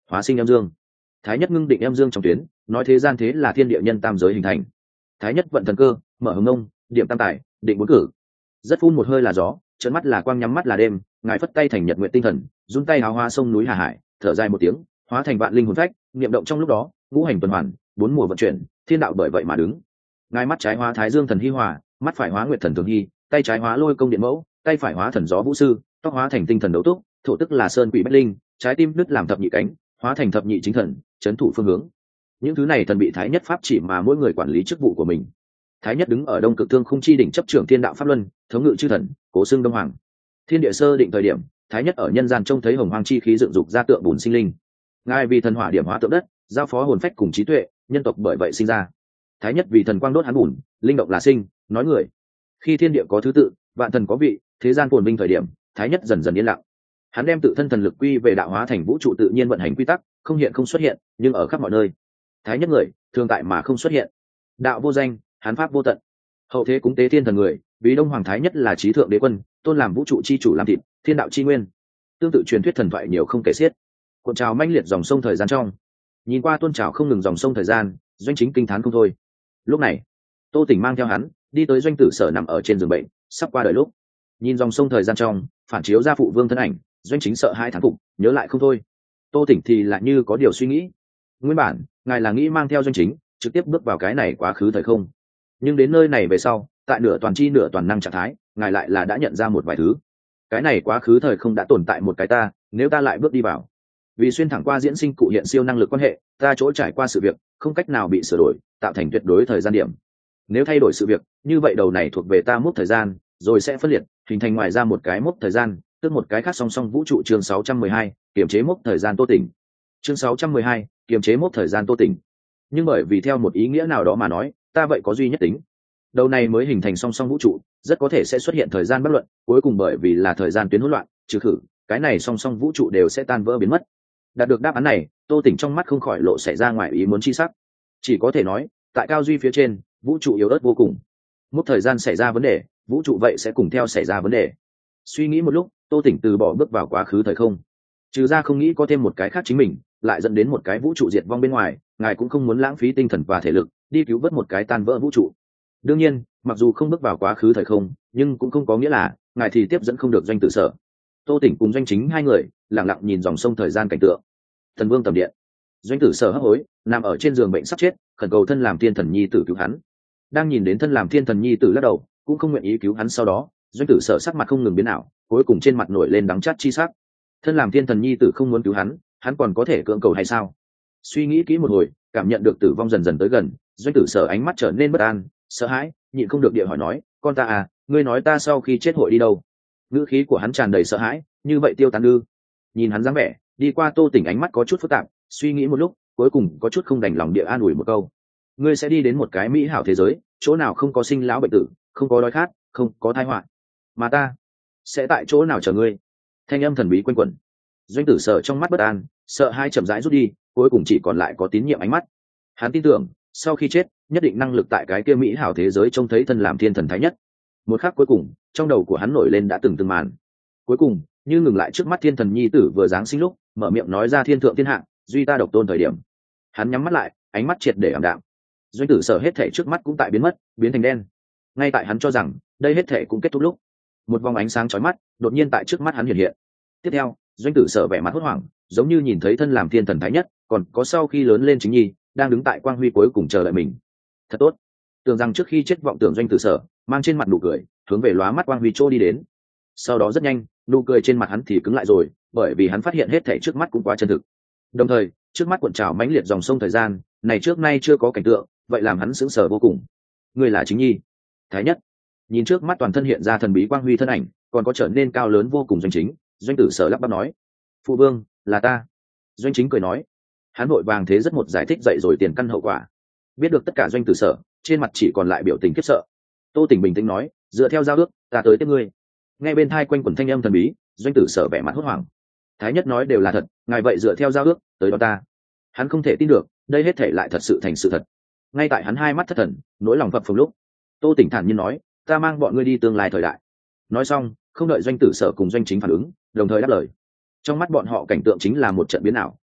hóa sinh âm dương. Thái nhất ngưng định âm dương trong tuyến, nói thế gian thế là thiên địa nhân tam giới hình thành. Thái nhất vận thần cơ, mở hồng nông, điểm tam tài, định bốn cử. Rất phun một hơi là gió, trợn mắt là quang, nhắm mắt là đêm, ngài phất tay thành nhật nguyện tinh thần, run tay hào hoa sông núi hà hải, thở dài một tiếng, hóa thành vạn linh hồn phách, niệm động trong lúc đó, ngũ hành tuần hoàn, bốn mùa vận chuyển, thiên đạo bởi vậy mà đứng. Ngài mắt trái hóa thái dương thần hi hòa, mắt phải hóa nguyệt thần thường hy, tay trái hóa lôi công điện mẫu, tay phải hóa thần gió vũ sư, tóc hóa thành tinh thần đấu túc, thổ tức là sơn quỷ bách linh, trái tim đứt làm thập nhị cánh, hóa thành thập nhị chính thần, chấn thủ phương hướng. Những thứ này thần bị thái nhất pháp chỉ mà mỗi người quản lý chức vụ của mình. Thái nhất đứng ở đông cực thương khung chi đỉnh chấp trưởng thiên đạo pháp luân, thống ngự chư thần, cố xưng đông hoàng. Thiên địa sơ định thời điểm, thái nhất ở nhân gian trông thấy hồng hoang chi khí dựng dục ra tượng bùn sinh linh. Ngài vì thần hỏa điểm hóa tượng đất, giao phó hồn phách cùng trí tuệ, nhân tộc bởi vậy sinh ra. Thái nhất vì thần quang đốt hắn bùn, linh động là sinh, nói người. Khi thiên địa có thứ tự, vạn thần có vị, thế gian phồn vinh thời điểm, thái nhất dần dần yên lặng. Hắn đem tự thân thần lực quy về đạo hóa thành vũ trụ tự nhiên vận hành quy tắc, không hiện không xuất hiện, nhưng ở khắp mọi nơi. Thái nhất người, thường tại mà không xuất hiện. Đạo vô danh, hắn pháp vô tận. Hậu thế cúng tế thiên thần người, vì đông hoàng thái nhất là trí thượng đế quân, tôn làm vũ trụ chi chủ làm thịt, thiên đạo chi nguyên. Tương tự truyền thuyết thần thoại nhiều không kể xiết. Cuộn trào manh liệt dòng sông thời gian trong, nhìn qua tôn trào không ngừng dòng sông thời gian, doanh chính kinh thán không thôi. Lúc này, Tô Tỉnh mang theo hắn đi tới doanh tử sở nằm ở trên giường bệnh, sắp qua đời lúc. Nhìn dòng sông thời gian trong, phản chiếu ra phụ vương thân ảnh, doanh chính sợ hai thán phục, nhớ lại không thôi. Tô Tỉnh thì lại như có điều suy nghĩ. Nguyên bản, ngài là nghĩ mang theo doanh chính, trực tiếp bước vào cái này quá khứ thời không. Nhưng đến nơi này về sau, tại nửa toàn chi nửa toàn năng trạng thái, ngài lại là đã nhận ra một vài thứ. Cái này quá khứ thời không đã tồn tại một cái ta, nếu ta lại bước đi vào, vì xuyên thẳng qua diễn sinh cụ hiện siêu năng lực quan hệ, ta chỗ trải qua sự việc không cách nào bị sửa đổi, tạo thành tuyệt đối thời gian điểm. Nếu thay đổi sự việc, như vậy đầu này thuộc về ta mốc thời gian, rồi sẽ phân liệt, hình thành ngoài ra một cái mốc thời gian, tức một cái khác song song vũ trụ. Chương 612, kiềm chế mốc thời gian Tô Tỉnh. Chương 612, kiềm chế mốc thời gian Tô Tỉnh. Nhưng bởi vì theo một ý nghĩa nào đó mà nói, ta vậy có duy nhất tính. Đầu này mới hình thành song song vũ trụ, rất có thể sẽ xuất hiện thời gian bất luận, cuối cùng bởi vì là thời gian tuyến hỗn loạn, trừ khử, cái này song song vũ trụ đều sẽ tan vỡ biến mất. Đạt được đáp án này, Tô Tỉnh trong mắt không khỏi lộ xảy ra ngoài ý muốn chi sắc. Chỉ có thể nói, tại cao duy phía trên, vũ trụ yếu ớt vô cùng. Một thời gian xảy ra vấn đề, vũ trụ vậy sẽ cùng theo xảy ra vấn đề. Suy nghĩ một lúc, Tô Tỉnh từ bỏ bước vào quá khứ thời không. Trừ ra không nghĩ có thêm một cái khác chính mình, lại dẫn đến một cái vũ trụ diệt vong bên ngoài, ngài cũng không muốn lãng phí tinh thần và thể lực, đi cứu vớt một cái tan vỡ vũ trụ. Đương nhiên, mặc dù không bước vào quá khứ thời không, nhưng cũng không có nghĩa là ngài thì tiếp dẫn không được doanh tử sở. Tô Tỉnh cùng doanh chính hai người lặng lặng nhìn dòng sông thời gian cảnh tượng. Thần vương tầm điện, doanh tử sở hấp hối nằm ở trên giường bệnh sắp chết, khẩn cầu thân làm thiên thần nhi tử cứu hắn. Đang nhìn đến thân làm thiên thần nhi tử lắc đầu, cũng không nguyện ý cứu hắn. Sau đó doanh tử sở sắc mặt không ngừng biến ảo, cuối cùng trên mặt nổi lên đắng chát chi sắc. Thân làm thiên thần nhi tử không muốn cứu hắn, hắn còn có thể cưỡng cầu hay sao? Suy nghĩ kỹ một hồi, cảm nhận được tử vong dần dần tới gần, doanh tử sở ánh mắt trở nên bất an, sợ hãi, nhịn không được địa hỏi nói, con ta à, ngươi nói ta sau khi chết hội đi đâu? Ngữ khí của hắn tràn đầy sợ hãi, như vậy tiêu tán ư? Nhìn hắn dáng vẻ, đi qua Tô Tỉnh ánh mắt có chút phức tạp, suy nghĩ một lúc, cuối cùng có chút không đành lòng địa an ủi một câu. Ngươi sẽ đi đến một cái mỹ hảo thế giới, chỗ nào không có sinh lão bệnh tử, không có đói khát, không có tai họa. Mà ta sẽ tại chỗ nào chờ ngươi? Thanh âm thần bí quanh quẩn. Doanh tử sở trong mắt bất an, sợ hai chậm rãi rút đi, cuối cùng chỉ còn lại có tín nhiệm ánh mắt. Hắn tin tưởng, sau khi chết, nhất định năng lực tại cái kia mỹ hảo thế giới trông thấy thân làm thiên thần thái nhất. Một khắc cuối cùng, trong đầu của hắn nổi lên đã từng màn. Cuối cùng, như ngừng lại trước mắt thiên thần nhi tử vừa giáng sinh lúc, mở miệng nói ra thiên thượng thiên hạ, duy ta độc tôn thời điểm. Hắn nhắm mắt lại, ánh mắt triệt để ảm đạm. Doanh tử sở hết thể trước mắt cũng tại biến mất, biến thành đen. Ngay tại hắn cho rằng đây hết thể cũng kết thúc lúc, một vòng ánh sáng chói mắt đột nhiên tại trước mắt hắn hiện hiện. Tiếp theo, doanh tử sở vẻ mặt hốt hoảng, giống như nhìn thấy thân làm thiên thần thái nhất, còn có sau khi lớn lên chính nhi đang đứng tại quang huy cuối cùng chờ đợi mình. Thật tốt. Tưởng rằng trước khi chết vọng tưởng doanh tử sở mang trên mặt nụ cười, hướng về lóa mắt quang huy chỗ đi đến. Sau đó rất nhanh, nụ cười trên mặt hắn thì cứng lại rồi, bởi vì hắn phát hiện hết thảy trước mắt cũng quá chân thực. Đồng thời, trước mắt cuộn trào mãnh liệt dòng sông thời gian, này trước nay chưa có cảnh tượng, vậy làm hắn sững sờ vô cùng. Người là chính nhi, thái nhất. Nhìn trước mắt toàn thân hiện ra thần bí quang huy thân ảnh, còn có trở nên cao lớn vô cùng doanh chính, doanh tử sở lắp bắp nói: "Phụ vương, là ta." Doanh chính cười nói. Hắn vội vàng thế rất một giải thích dậy rồi tiền căn hậu quả. Biết được tất cả doanh tử sở, trên mặt chỉ còn lại biểu tình khiếp sợ. Tô Tỉnh bình tĩnh nói: "Dựa theo giao ước, ta tới tiếp ngươi." Nghe bên tai quanh quẩn thanh âm thần bí, doanh tử sở vẻ mặt hốt hoảng. Thái nhất nói đều là thật, ngài vậy dựa theo giao ước tới đó ta? Hắn không thể tin được, đây hết thể lại thật sự thành sự thật. Ngay tại hắn hai mắt thất thần, nỗi lòng phập phồng lúc, Tô Tỉnh thản nhiên nói: "Ta mang bọn ngươi đi tương lai thời đại." Nói xong, không đợi doanh tử sở cùng doanh chính phản ứng, đồng thời đáp lời. Trong mắt bọn họ cảnh tượng chính là một trận biến ảo,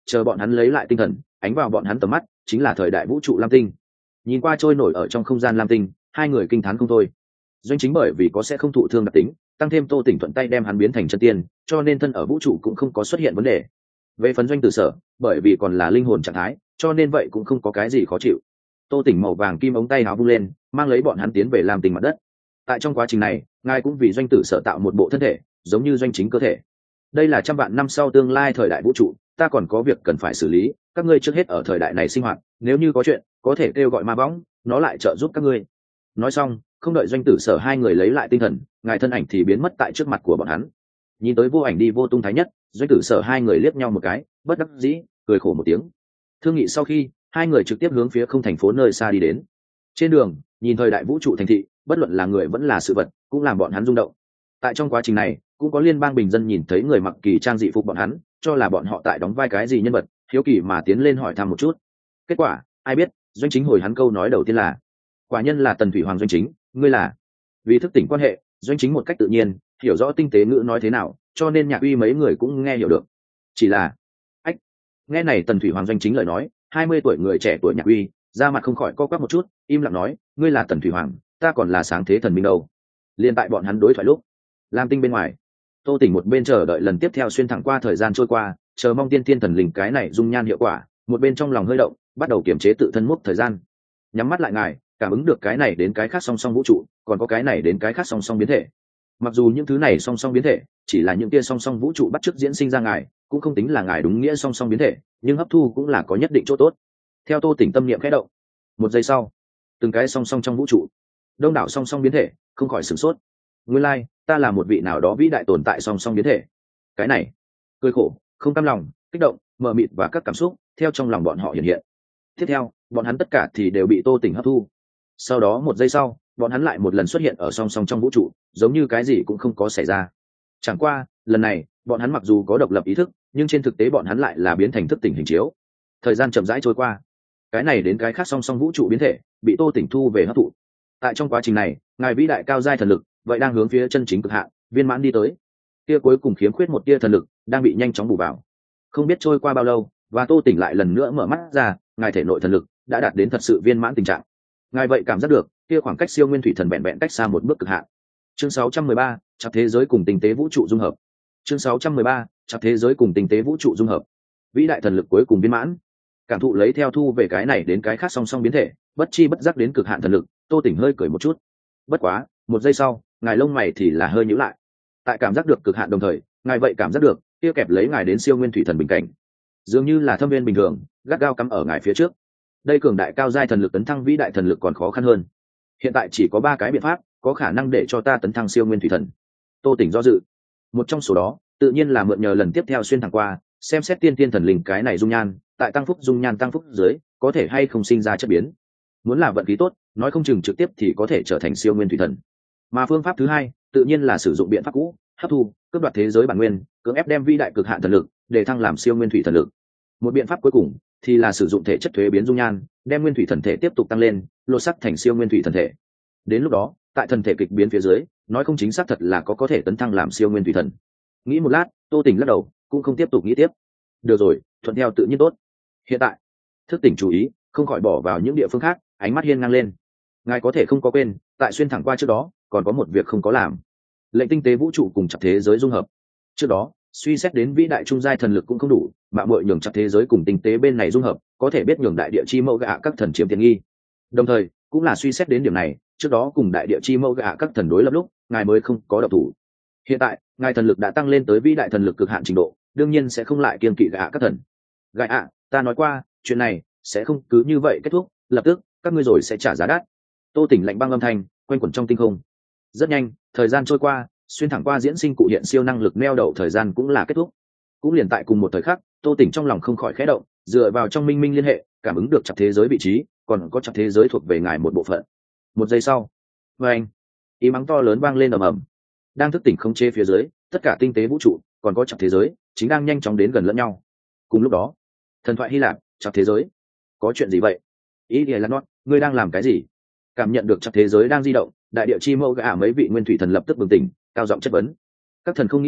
chờ bọn hắn lấy lại tinh thần, ánh vào bọn hắn tầm mắt chính là thời đại vũ trụ lam tinh. Nhìn qua trôi nổi ở trong không gian lam tinh, hai người kinh thán không thôi. Doanh Chính bởi vì có sẽ không thụ thương đặc tính, tăng thêm Tô Tỉnh thuận tay đem hắn biến thành chân tiên, cho nên thân ở vũ trụ cũng không có xuất hiện vấn đề. Về phần Doanh Tử Sở, bởi vì còn là linh hồn trạng thái, cho nên vậy cũng không có cái gì khó chịu. Tô Tỉnh màu vàng kim ống tay áo vung lên, mang lấy bọn hắn tiến về làm tình mặt đất. Tại trong quá trình này, ngài cũng vì Doanh Tử Sở tạo một bộ thân thể, giống như Doanh Chính cơ thể. Đây là trăm vạn năm sau tương lai thời đại vũ trụ, ta còn có việc cần phải xử lý, các ngươi trước hết ở thời đại này sinh hoạt, nếu như có chuyện, có thể kêu gọi ma võng, nó lại trợ giúp các ngươi. Nói xong, không đợi Doanh Tử Sở hai người lấy lại tinh thần, ngài thân ảnh thì biến mất tại trước mặt của bọn hắn. Nhìn tới vô ảnh đi vô tung thái nhất, Doanh Tử Sở hai người liếc nhau một cái, bất đắc dĩ cười khổ một tiếng. Thương nghị sau khi, hai người trực tiếp hướng phía không thành phố nơi xa đi đến. Trên đường, nhìn thời đại vũ trụ thành thị, bất luận là người vẫn là sự vật, cũng làm bọn hắn rung động. Tại trong quá trình này, cũng có liên bang bình dân nhìn thấy người mặc kỳ trang dị phục bọn hắn, cho là bọn họ tại đóng vai cái gì nhân vật, hiếu kỳ mà tiến lên hỏi thăm một chút. Kết quả, ai biết, Doanh Chính hồi hắn câu nói đầu tiên là: quả nhân là Tần Thủy Hoàng Doanh Chính, ngươi là. Vì thức tỉnh quan hệ, Doanh Chính một cách tự nhiên hiểu rõ tinh tế ngữ nói thế nào, cho nên Nhạc Uy mấy người cũng nghe hiểu được. Chỉ là ách, nghe này Tần Thủy Hoàng Doanh Chính lời nói, 20 tuổi người trẻ tuổi Nhạc Uy da mặt không khỏi co quắp một chút, im lặng nói: ngươi là Tần Thủy Hoàng, ta còn là sáng thế thần minh đâu. Liên tại bọn hắn đối thoại lúc, lam tinh bên ngoài, Tô Tỉnh một bên chờ đợi lần tiếp theo xuyên thẳng qua thời gian trôi qua, chờ mong tiên thiên thần linh cái này dung nhan hiệu quả, một bên trong lòng hơi động, bắt đầu kiềm chế tự thân mốc thời gian. Nhắm mắt lại ngài, cảm ứng được cái này đến cái khác song song vũ trụ, còn có cái này đến cái khác song song biến thể. Mặc dù những thứ này song song biến thể chỉ là những kia song song vũ trụ bắt chước diễn sinh ra ngài, cũng không tính là ngài đúng nghĩa song song biến thể, nhưng hấp thu cũng là có nhất định chỗ tốt. Theo Tô Tỉnh tâm niệm khẽ động, một giây sau, từng cái song song trong vũ trụ, đông đảo song song biến thể không khỏi sửng sốt. Nguyên lai, ta là một vị nào đó vĩ đại tồn tại song song biến thể. Cái này, cười khổ, không cam lòng, kích động, mờ mịt và các cảm xúc theo trong lòng bọn họ hiện hiện. Tiếp theo, bọn hắn tất cả thì đều bị Tô Tỉnh hấp thu. Sau đó một giây sau, bọn hắn lại một lần xuất hiện ở song song trong vũ trụ, giống như cái gì cũng không có xảy ra. Chẳng qua, lần này, bọn hắn mặc dù có độc lập ý thức, nhưng trên thực tế bọn hắn lại là biến thành thức tỉnh hình chiếu. Thời gian chậm rãi trôi qua, cái này đến cái khác song song vũ trụ biến thể bị Tô Tỉnh thu về hấp thụ. Tại trong quá trình này, ngài vĩ đại cao giai thần lực vậy đang hướng phía chân chính cực hạn viên mãn đi tới. Kia cuối cùng khiếm khuyết một tia thần lực đang bị nhanh chóng bù vào. Không biết trôi qua bao lâu, và Tô Tỉnh lại lần nữa mở mắt ra, ngài thể nội thần lực đã đạt đến thật sự viên mãn tình trạng. Ngài vậy cảm giác được kia khoảng cách siêu nguyên thủy thần vẹn vẹn cách xa một bước cực hạn. Chương 613, chặt thế giới cùng tinh tế vũ trụ dung hợp. Chương 613, chặt thế giới cùng tinh tế vũ trụ dung hợp. Vĩ đại thần lực cuối cùng viên mãn. Cảm thụ lấy theo thu về cái này đến cái khác song song biến thể, bất chi bất giác đến cực hạn thần lực, Tô Tỉnh hơi cười một chút. Bất quá, một giây sau, ngài lông mày thì là hơi nhíu lại. Tại cảm giác được cực hạn đồng thời, ngài vậy cảm giác được kia kẹp lấy ngài đến siêu nguyên thủy thần bình cảnh, dường như là thâm viên bình thường, gắt gao cắm ở ngài phía trước. Đây cường đại cao giai thần lực tấn thăng vĩ đại thần lực còn khó khăn hơn. Hiện tại chỉ có 3 cái biện pháp có khả năng để cho ta tấn thăng siêu nguyên thủy thần. Tô Tỉnh do dự. Một trong số đó, tự nhiên là mượn nhờ lần tiếp theo xuyên thẳng qua, xem xét tiên tiên thần linh cái này dung nhan, tại tăng phúc dung nhan tăng phúc dưới, có thể hay không sinh ra chất biến. Muốn là vận khí tốt, nói không chừng trực tiếp thì có thể trở thành siêu nguyên thủy thần. Mà phương pháp thứ hai, tự nhiên là sử dụng biện pháp cũ, hấp thu, cướp đoạt thế giới bản nguyên, cưỡng ép đem vĩ đại cực hạn thần lực để thăng làm siêu nguyên thủy thần lực. Một biện pháp cuối cùng thì là sử dụng thể chất thuế biến dung nhan, đem nguyên thủy thần thể tiếp tục tăng lên, lột sắc thành siêu nguyên thủy thần thể. Đến lúc đó, tại thần thể kịch biến phía dưới, nói không chính xác thật là có thể tấn thăng làm siêu nguyên thủy thần. Nghĩ một lát, Tô Tỉnh lắc đầu, cũng không tiếp tục nghĩ tiếp. Được rồi, thuận theo tự nhiên tốt. Hiện tại, thức tỉnh chú ý, không khỏi bỏ vào những địa phương khác, ánh mắt hiên ngang lên. Ngài có thể không có quên, tại xuyên thẳng qua trước đó, còn có một việc không có làm. Lệnh tinh tế vũ trụ cùng chặt thế giới dung hợp. Trước đó, suy xét đến vĩ đại trung giai thần lực cũng không đủ, mà muội nhường chặt thế giới cùng tinh tế bên này dung hợp, có thể biết nhường đại địa chi mẫu gạ các thần chiếm tiện nghi. Đồng thời, cũng là suy xét đến điểm này, trước đó cùng đại địa chi mẫu gạ các thần đối lập lúc, ngài mới không có động thủ. Hiện tại, ngài thần lực đã tăng lên tới vĩ đại thần lực cực hạn trình độ, đương nhiên sẽ không lại kiêng kỵ gạ các thần. Gạ, ta nói qua, chuyện này sẽ không cứ như vậy kết thúc, lập tức các ngươi rồi sẽ trả giá đắt. Tô Tỉnh lạnh băng âm thanh quanh quẩn trong tinh không. Rất nhanh, thời gian trôi qua, xuyên thẳng qua diễn sinh cụ hiện siêu năng lực neo đậu thời gian cũng là kết thúc. Cũng liền tại cùng một thời khắc, Tô Tỉnh trong lòng không khỏi khẽ động, dựa vào trong minh minh liên hệ, cảm ứng được chặt thế giới vị trí, còn có chặt thế giới thuộc về ngài một bộ phận. Một giây sau, anh, ý mắng to lớn vang lên ầm ầm. Đang thức tỉnh không chế phía dưới, tất cả tinh tế vũ trụ, còn có chặt thế giới, chính đang nhanh chóng đến gần lẫn nhau. Cùng lúc đó, thần thoại Hy Lạp, chặt thế giới, có chuyện gì vậy? Ý là Lanot, ngươi đang làm cái gì? Cảm nhận được chặt thế giới đang di động, đại địa chi mẫu gã mấy vị nguyên thủy thần lập tức bừng tỉnh, cao giọng chất vấn. Các thần không nghĩ tới,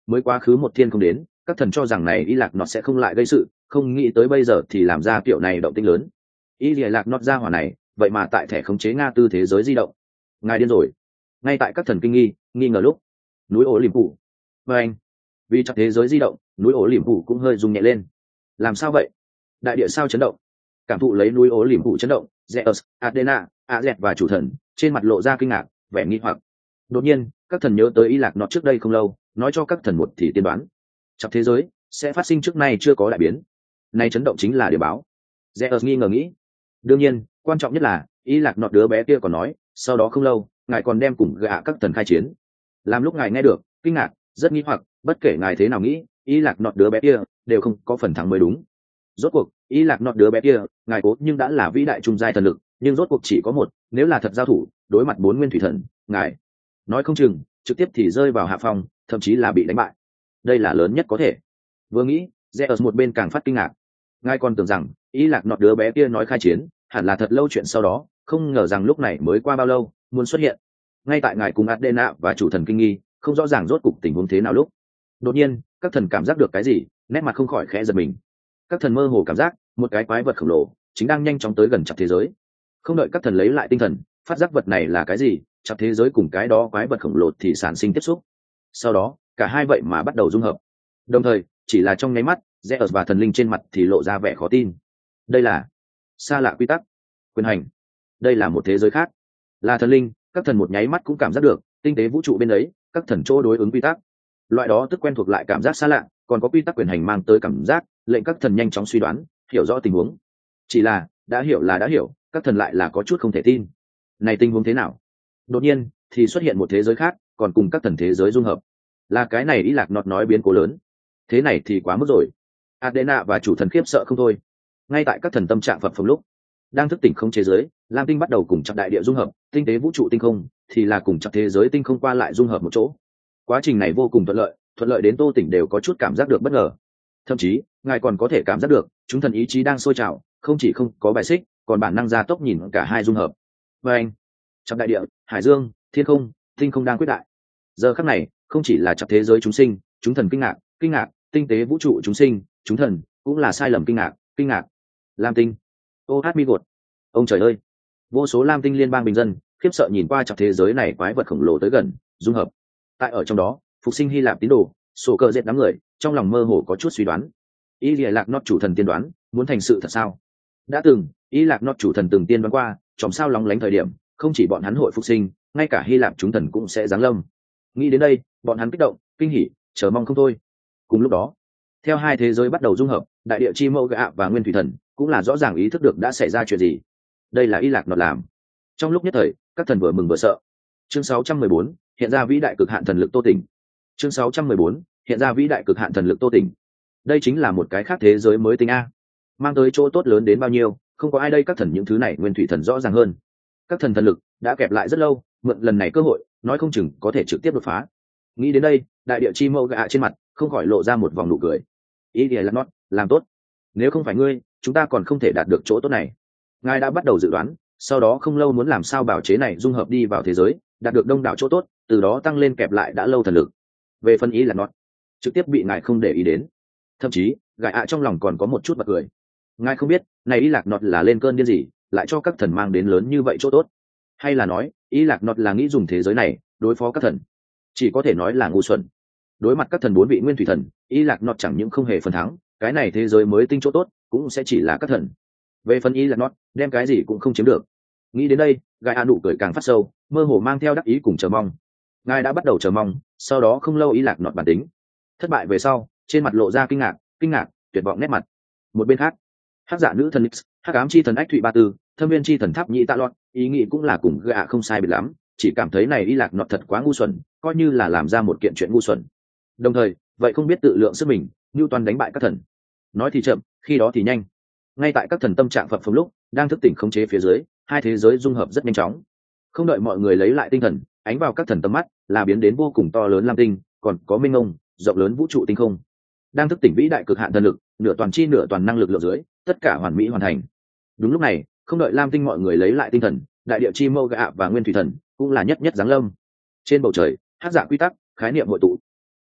mới quá khứ một thiên không đến, các thần cho rằng này y lạc nọt sẽ không lại gây sự, không nghĩ tới bây giờ thì làm ra kiểu này động tĩnh lớn. Y lạc nọt ra hỏa này vậy mà tại thẻ khống chế Nga tư thế giới di động, ngài điên rồi. Ngay tại các thần nghi ngờ lúc, núi ổ liềm phủ và anh vì trong thế giới di động, núi ổ liềm phủ cũng hơi rung nhẹ lên. Làm sao vậy? Đại địa sao chấn động? Cảm thụ lấy núi ổ liềm phủ chấn động, Zeus, Athena, Ares và chủ thần trên mặt lộ ra kinh ngạc, vẻ nghi hoặc. Đột nhiên các thần nhớ tới y lạc nọt trước đây không lâu nói cho các thần một thì tiên đoán trong thế giới sẽ phát sinh trước nay chưa có đại biến, nay chấn động chính là địa báo. Zeus nghi ngờ nghĩ. Đương nhiên quan trọng nhất là y lạc nọt đứa bé kia còn nói sau đó không lâu ngài còn đem cùng gạ các thần khai chiến. Làm lúc ngài nghe được kinh ngạc, rất nghi hoặc, bất kể ngài thế nào nghĩ y lạc nọt đứa bé kia đều không có phần thắng mới đúng. Rốt cuộc y lạc nọt đứa bé kia ngài cố nhưng đã là vĩ đại trung giai thần lực, nhưng rốt cuộc chỉ có một, nếu là thật giao thủ đối mặt 4 nguyên thủy thần, ngài nói không chừng trực tiếp thì rơi vào hạ phòng, thậm chí là bị đánh bại. Đây là lớn nhất có thể. Vừa nghĩ, Zeus một bên càng phát kinh ngạc. Ngài còn tưởng rằng y lạc nọt đứa bé kia nói khai chiến hẳn là thật lâu chuyện sau đó, không ngờ rằng lúc này mới qua bao lâu muốn xuất hiện. Ngay tại ngài cùng Athena và chủ thần kinh nghi không rõ ràng rốt cục tình huống thế nào lúc, đột nhiên các thần cảm giác được cái gì, nét mặt không khỏi khẽ giật mình. Các thần mơ hồ cảm giác một cái quái vật khổng lồ chính đang nhanh chóng tới gần chặt thế giới. Không đợi các thần lấy lại tinh thần phát giác vật này là cái gì, chặt thế giới cùng cái đó quái vật khổng lồ thì sản sinh tiếp xúc. Sau đó cả hai vậy mà bắt đầu dung hợp. Đồng thời chỉ là trong nháy mắt, Zeus và thần linh trên mặt thì lộ ra vẻ khó tin. Đây là xa lạ quy tắc, quyền hành. Đây là một thế giới khác. Là thần linh, các thần một nháy mắt cũng cảm giác được tinh tế vũ trụ bên ấy các thần chỗ đối ứng quy tắc. Loại đó tức quen thuộc lại cảm giác xa lạ, còn có quy tắc quyền hành mang tới cảm giác lệnh các thần nhanh chóng suy đoán, hiểu rõ tình huống. Chỉ là đã hiểu, các thần lại là có chút không thể tin. Này tình huống thế nào? Đột nhiên thì xuất hiện một thế giới khác còn cùng các thần thế giới dung hợp. Là cái này ý lạc nọt nói biến cố lớn. Thế này thì quá mức rồi. Athena và chủ thần khiếp sợ không thôi. Ngay tại các thần tâm trạng phập phồng lúc đang thức tỉnh không chế giới, lam tinh bắt đầu cùng chặt đại địa dung hợp, tinh tế vũ trụ tinh không thì là cùng chặt thế giới tinh không qua lại dung hợp một chỗ. Quá trình này vô cùng thuận lợi đến Tô Tỉnh đều có chút cảm giác được bất ngờ. Thậm chí ngài còn có thể cảm giác được chúng thần ý chí đang sôi trào, không chỉ không có bài xích, còn bản năng gia tốc nhìn cả hai dung hợp. Và anh trong đại địa, hải dương, thiên không, tinh không đang quyết đại. Giờ khắc này không chỉ là chặt thế giới chúng sinh chúng thần kinh ngạc, tinh tế vũ trụ chúng sinh chúng thần cũng là sai lầm kinh ngạc. Lam tinh, ô hát mi gột, ông trời ơi, vô số lam tinh liên bang bình dân khiếp sợ nhìn qua chặt thế giới này quái vật khổng lồ tới gần dung hợp. Tại ở trong đó phục sinh Hy Lạp tín đồ sổ cờ dệt đám người trong lòng mơ hồ có chút suy đoán, y lạc nọt chủ thần tiên đoán muốn thành sự thật sao? Đã từng y lạc nọt chủ thần từng tiên đoán qua chòm sao lóng lánh thời điểm không chỉ bọn hắn hội phục sinh, ngay cả Hy Lạp chúng thần cũng sẽ giáng lâm. Nghĩ đến đây bọn hắn kích động kinh hỉ chờ mong không thôi. Cùng lúc đó theo hai thế giới bắt đầu dung hợp, đại địa chi mẫu gạ và nguyên thủy thần cũng là rõ ràng ý thức được đã xảy ra chuyện gì. Đây là y lạc nọt làm. Trong lúc nhất thời các thần vừa mừng vừa sợ. Chương 614, hiện ra vĩ đại cực hạn thần lực Tô Tỉnh. Chương 614, hiện ra vĩ đại cực hạn thần lực Tô Tỉnh. Đây chính là một cái khác thế giới mới tinh a, mang tới chỗ tốt lớn đến bao nhiêu, không có ai đây các thần những thứ này nguyên thủy thần rõ ràng hơn. Các thần thần lực đã kẹp lại rất lâu, mượn lần này cơ hội nói không chừng có thể trực tiếp đột phá. Nghĩ đến đây đại địa chi mẫu gạ trên mặt không khỏi lộ ra một vòng nụ cười. Ý là nót làm tốt, nếu không phải ngươi chúng ta còn không thể đạt được chỗ tốt này. Ngài đã bắt đầu dự đoán sau đó không lâu muốn làm sao bảo chế này dung hợp đi vào thế giới, đạt được đông đảo chỗ tốt, từ đó tăng lên kẹp lại đã lâu thần lực. Về phân ý là nót trực tiếp bị ngài không để ý đến, thậm chí gài ạ trong lòng còn có một chút bật cười. Ngài không biết này ý lạc nọt là lên cơn điên gì lại cho các thần mang đến lớn như vậy chỗ tốt, hay là nói ý lạc nọt là nghĩ dùng thế giới này đối phó các thần? Chỉ có thể nói là ngu xuẩn. Đối mặt các thần 4 vị nguyên thủy thần, ý lạc nọt chẳng những không hề phần thắng, cái này thế giới mới tinh chỗ tốt cũng sẽ chỉ là các thần. Về phần ý lạc nọt đem cái gì cũng không chiếm được. Nghĩ đến đây gai a nụ cười càng phát sâu, mơ hồ mang theo đắc ý cùng chờ mong. Ngài đã bắt đầu chờ mong, sau đó không lâu ý lạc nọt bản tính thất bại về sau trên mặt lộ ra kinh ngạc tuyệt vọng nét mặt. Một bên khác hắc dạ nữ thần X, hắc ám chi thần ách thụy ba tư, thâm viên chi thần tháp nhị tạ loạn, ý nghĩ cũng là cùng gạ không sai biệt lắm, chỉ cảm thấy này y lạc nọt thật quá ngu xuẩn, coi như là làm ra một kiện chuyện ngu xuẩn. Đồng thời vậy không biết tự lượng sức mình như toàn đánh bại các thần. Nói thì chậm khi đó thì nhanh. Ngay tại các thần tâm trạng phập phồng lúc đang thức tỉnh khống chế phía dưới, hai thế giới dung hợp rất nhanh chóng. Không đợi mọi người lấy lại tinh thần, ánh vào các thần tầm mắt là biến đến vô cùng to lớn lam tinh, còn có mênh mông rộng lớn vũ trụ tinh không. Đang thức tỉnh vĩ đại cực hạn thần lực, nửa toàn chi nửa toàn năng lực lượng dưới, tất cả hoàn mỹ hoàn thành. Đúng lúc này không đợi lam tinh mọi người lấy lại tinh thần, đại địa chi mâu gạ và nguyên thủy thần cũng là nhất giáng lâm. Trên bầu trời hắc dạ quy tắc khái niệm hội tụ,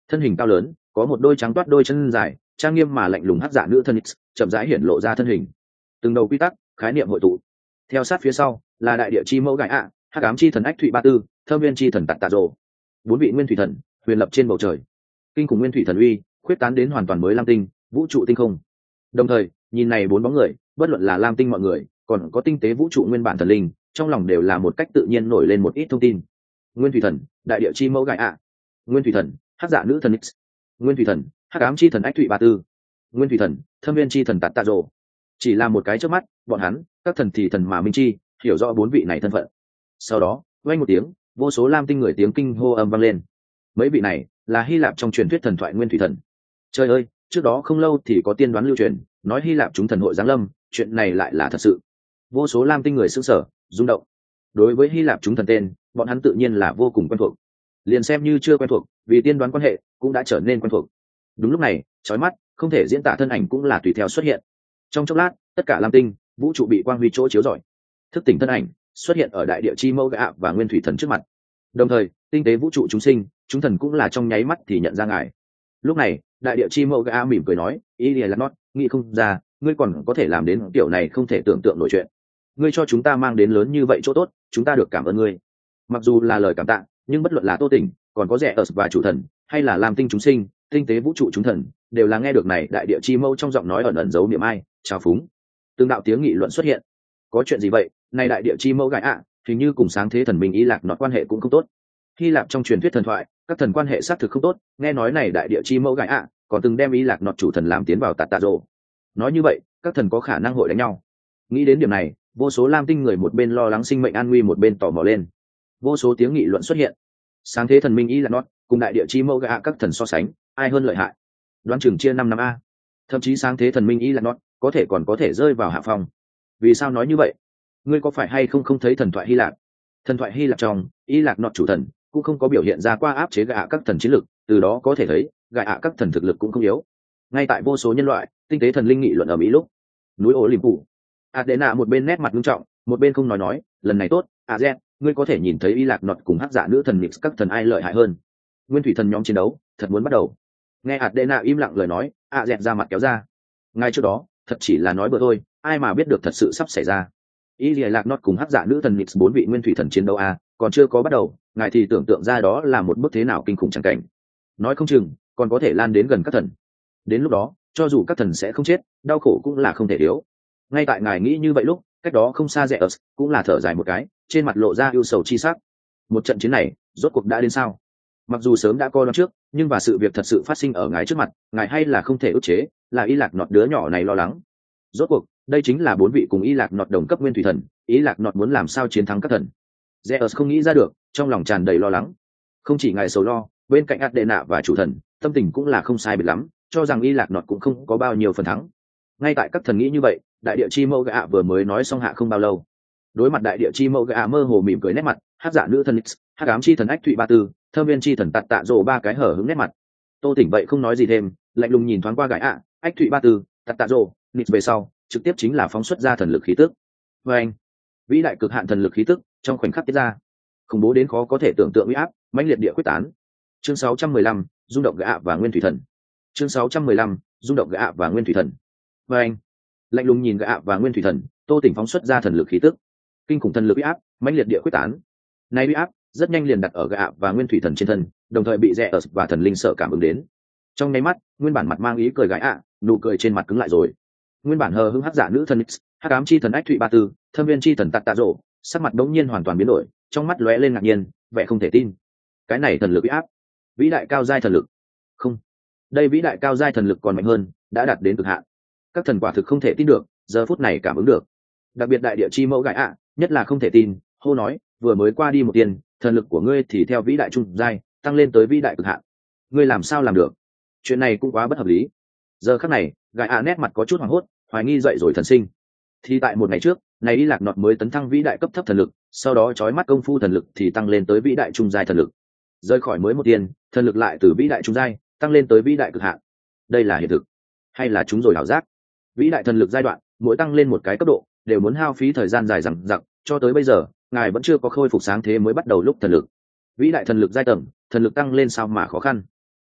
thân hình cao lớn, có một đôi trắng toát đôi chân dài, trang nghiêm mà lạnh lùng hắc dạ nữ thân X, chậm rãi hiển lộ ra thân hình. Từng đầu quy tắc, khái niệm hội tụ. Theo sát phía sau là đại địa chi mẫu gãi ạ, hắc ám chi thần ách thụy ba tư, thâm viên chi thần tạt tạ rồ. Bốn vị nguyên thủy thần huyền lập trên bầu trời. Kinh khủng nguyên thủy thần uy, khuyết tán đến hoàn toàn mới lam tinh, vũ trụ tinh không. Đồng thời, nhìn này bốn bóng người, bất luận là lam tinh mọi người, còn có tinh tế vũ trụ nguyên bản thần linh, trong lòng đều là một cách tự nhiên nổi lên một ít thông tin. Nguyên thủy thần, đại địa chi mẫu gãi ạ. Nguyên thủy thần, hắc dạ nữ thần X. Nguyên thủy thần, hắc ám chi thần ách thụy ba tư. Nguyên thủy thần, thâm viên chi thần tạt tạ rồ. Chỉ là một cái trước mắt, bọn hắn, các thần thì thần mà minh chi, hiểu rõ bốn vị này thân phận. Sau đó, vang một tiếng, vô số lam tinh người tiếng kinh hô âm vang lên. Mấy vị này là Hy Lạp trong truyền thuyết thần thoại nguyên thủy thần. Trời ơi, trước đó không lâu thì có tiên đoán lưu truyền, nói Hy Lạp chúng thần hội giáng lâm, chuyện này lại là thật sự. Vô số lam tinh người sững sờ, rung động. Đối với Hy Lạp chúng thần tên, bọn hắn tự nhiên là vô cùng quen thuộc. Liền xem như chưa quen thuộc, vì tiên đoán quan hệ cũng đã trở nên quen thuộc. Đúng lúc này, chói mắt, không thể diễn tả thân ảnh cũng là tùy theo xuất hiện. Trong chốc lát, tất cả lam tinh, vũ trụ bị quang huy chỗ chiếu rọi. Thức tỉnh thân ảnh xuất hiện ở đại địa chi mẫu gạ và nguyên thủy thần trước mặt. Đồng thời, tinh tế vũ trụ chúng sinh, chúng thần cũng là trong nháy mắt thì nhận ra ngài. Lúc này, đại địa chi mẫu gạ mỉm cười nói, ý là nót, nghĩ không ra, ngươi còn có thể làm đến kiểu này không thể tưởng tượng nổi chuyện. Ngươi cho chúng ta mang đến lớn như vậy chỗ tốt, chúng ta được cảm ơn ngươi. Mặc dù là lời cảm tạ, nhưng bất luận là Tô Tỉnh, còn có rẻ ở và chủ thần, hay là làm tinh chúng sinh, tinh tế vũ trụ chúng thần, đều là nghe được này đại địa chi mẫu trong giọng nói ẩn ẩn giấu niệm ai, trào phúng. Tương đạo tiếng nghị luận xuất hiện. Có chuyện gì vậy? Này đại địa chi mẫu gái ạ, hình như cùng sáng thế thần minh Hy Lạc nọt quan hệ cũng không tốt. Hy Lạp trong truyền thuyết thần thoại, các thần quan hệ xác thực không tốt, nghe nói này đại địa chi mẫu gái ạ, còn từng đem Hy Lạc nọt chủ thần làm tiến vào tạt tạ rồ. Nói như vậy, các thần có khả năng hội đánh nhau. Nghĩ đến điểm này, vô số lam tinh người một bên lo lắng sinh mệnh an nguy một bên tò mò lên. Vô số tiếng nghị luận xuất hiện. Sáng thế thần minh Hy Lạc nọt cùng đại địa chi mẫu gái ạ các thần so sánh, ai hơn lợi hại? Đoán chừng chia 5 năm a. Thậm chí sáng thế thần minh Hy Lạc nọt có thể rơi vào hạ phong. Vì sao nói như vậy? Ngươi có phải hay không thấy thần thoại Hy Lạp? Thần thoại Hy Lạp trong, Hy Lạc nọt chủ thần cũng không có biểu hiện ra qua áp chế gạ các thần chiến lực, từ đó có thể thấy gạ các thần thực lực cũng không yếu. Ngay tại vô số nhân loại tinh tế thần linh nghị luận ở mỹ lúc, núi ổ liềm phủ Adena một bên nét mặt nghiêm trọng, một bên không nói, lần này tốt, Azen, ngươi có thể nhìn thấy Hy Lạc nọt cùng hắc dạ nữ thần Nix các thần ai lợi hại hơn. Nguyên thủy thần nhóm chiến đấu thật muốn bắt đầu. Nghe Adena im lặng lời nói, Azen ra mặt kéo ra. Ngay trước đó, thật chỉ là nói bừa thôi, ai mà biết được thật sự sắp xảy ra. Hy Lạc nọt cùng hắc dạ nữ thần Nix bốn vị nguyên thủy thần chiến đấu còn chưa có bắt đầu, ngài thì tưởng tượng ra đó là một bước thế nào kinh khủng chẳng cảnh. Nói không chừng còn có thể lan đến gần các thần. Đến lúc đó, cho dù các thần sẽ không chết, đau khổ cũng là không thể thiếu. Ngay tại ngài nghĩ như vậy lúc, cách đó không xa rẻ cũng là thở dài một cái, trên mặt lộ ra ưu sầu chi sắc. Một trận chiến này rốt cuộc đã đến sao? Mặc dù sớm đã coi đoán trước, nhưng và sự việc thật sự phát sinh ở ngài trước mặt, ngài hay là không thể ức chế, là Hy Lạc nọt đứa nhỏ này lo lắng. Rốt cuộc đây chính là bốn vị cùng Hy Lạc nọt đồng cấp nguyên thủy thần, Hy Lạc nọt muốn làm sao chiến thắng các thần? Zeus không nghĩ ra được, trong lòng tràn đầy lo lắng. Không chỉ ngài sầu lo, bên cạnh Adena và chủ thần, tâm tình cũng là không sai biệt lắm, cho rằng Hy Lạc nọt cũng không có bao nhiêu phần thắng. Ngay tại các thần nghĩ như vậy, đại địa chi mẫu gạ vừa mới nói xong hạ không bao lâu. Đối mặt đại địa chi mẫu gạ mơ hồ mỉm cười nét mặt, hắc dạ nữ thần X, hắc ám chi thần ách thụy ba tư, thâm viên chi thần tạt tạ rồ ba cái hở hứng nét mặt. Tô Tỉnh vậy không nói gì thêm, lạnh lùng nhìn thoáng qua gạ ách thụy ba tư, tạt tạ rồ, nịt về sau, trực tiếp chính là phóng xuất ra thần lực khí tức. Và anh, vĩ đại cực hạn thần lực khí tức trong khoảnh khắc tiết ra, khủng bố đến khó có thể tưởng tượng uy áp mãnh liệt địa quyết tán. Chương 615, rung động gạ và nguyên thủy thần. Chương 615, rung động gạ và nguyên thủy thần. Và anh, lạnh lùng nhìn gạ và nguyên thủy thần, Tô Tỉnh phóng xuất ra thần lực khí tức, kinh khủng thần lực uy áp mãnh liệt địa quyết tán. Này uy áp rất nhanh liền đặt ở gạ và nguyên thủy thần trên thân, đồng thời bị rẽ ở và thần linh sợ cảm ứng đến. Trong nháy mắt, nguyên bản mặt mang ý cười gạ, nụ cười trên mặt cứng lại rồi. Nguyên bản hờ hững hắc giả nữ thần X, hắc ám chi thần ách thụy ba tư, thâm viên chi thần tạt tạ rồ, sắc mặt đống nhiên hoàn toàn biến đổi, trong mắt lóe lên ngạc nhiên, vẻ không thể tin. Cái này thần lực uy áp, vĩ đại cao giai thần lực. Không, đây vĩ đại cao giai thần lực còn mạnh hơn, đã đạt đến cực hạn. Các thần quả thực không thể tin được, giờ phút này cảm ứng được. Đặc biệt đại địa chi mẫu gãi nhất là không thể tin, hô nói, vừa mới qua đi một tiền, thần lực của ngươi thì theo vĩ đại trung giai tăng lên tới vĩ đại cực hạn. Ngươi làm sao làm được? Chuyện này cũng quá bất hợp lý. Giờ khắc này, gãi nét mặt có chút hoảng hốt, hoài nghi dậy rồi thần sinh. Thì tại một ngày trước, này Hy Lạc nọt mới tấn thăng vĩ đại cấp thấp thần lực, sau đó chói mắt công phu thần lực thì tăng lên tới vĩ đại trung giai thần lực. Rơi khỏi mới một tiền, thần lực lại từ vĩ đại trung giai tăng lên tới vĩ đại cực hạn. Đây là hiện thực hay là chúng rồi ảo giác? Vĩ đại thần lực giai đoạn, mỗi tăng lên một cái cấp độ, đều muốn hao phí thời gian dài dằng dặc, cho tới bây giờ, ngài vẫn chưa có khôi phục sáng thế mới bắt đầu lúc thần lực. Vĩ đại thần lực giai tầng, thần lực tăng lên sao mà khó khăn.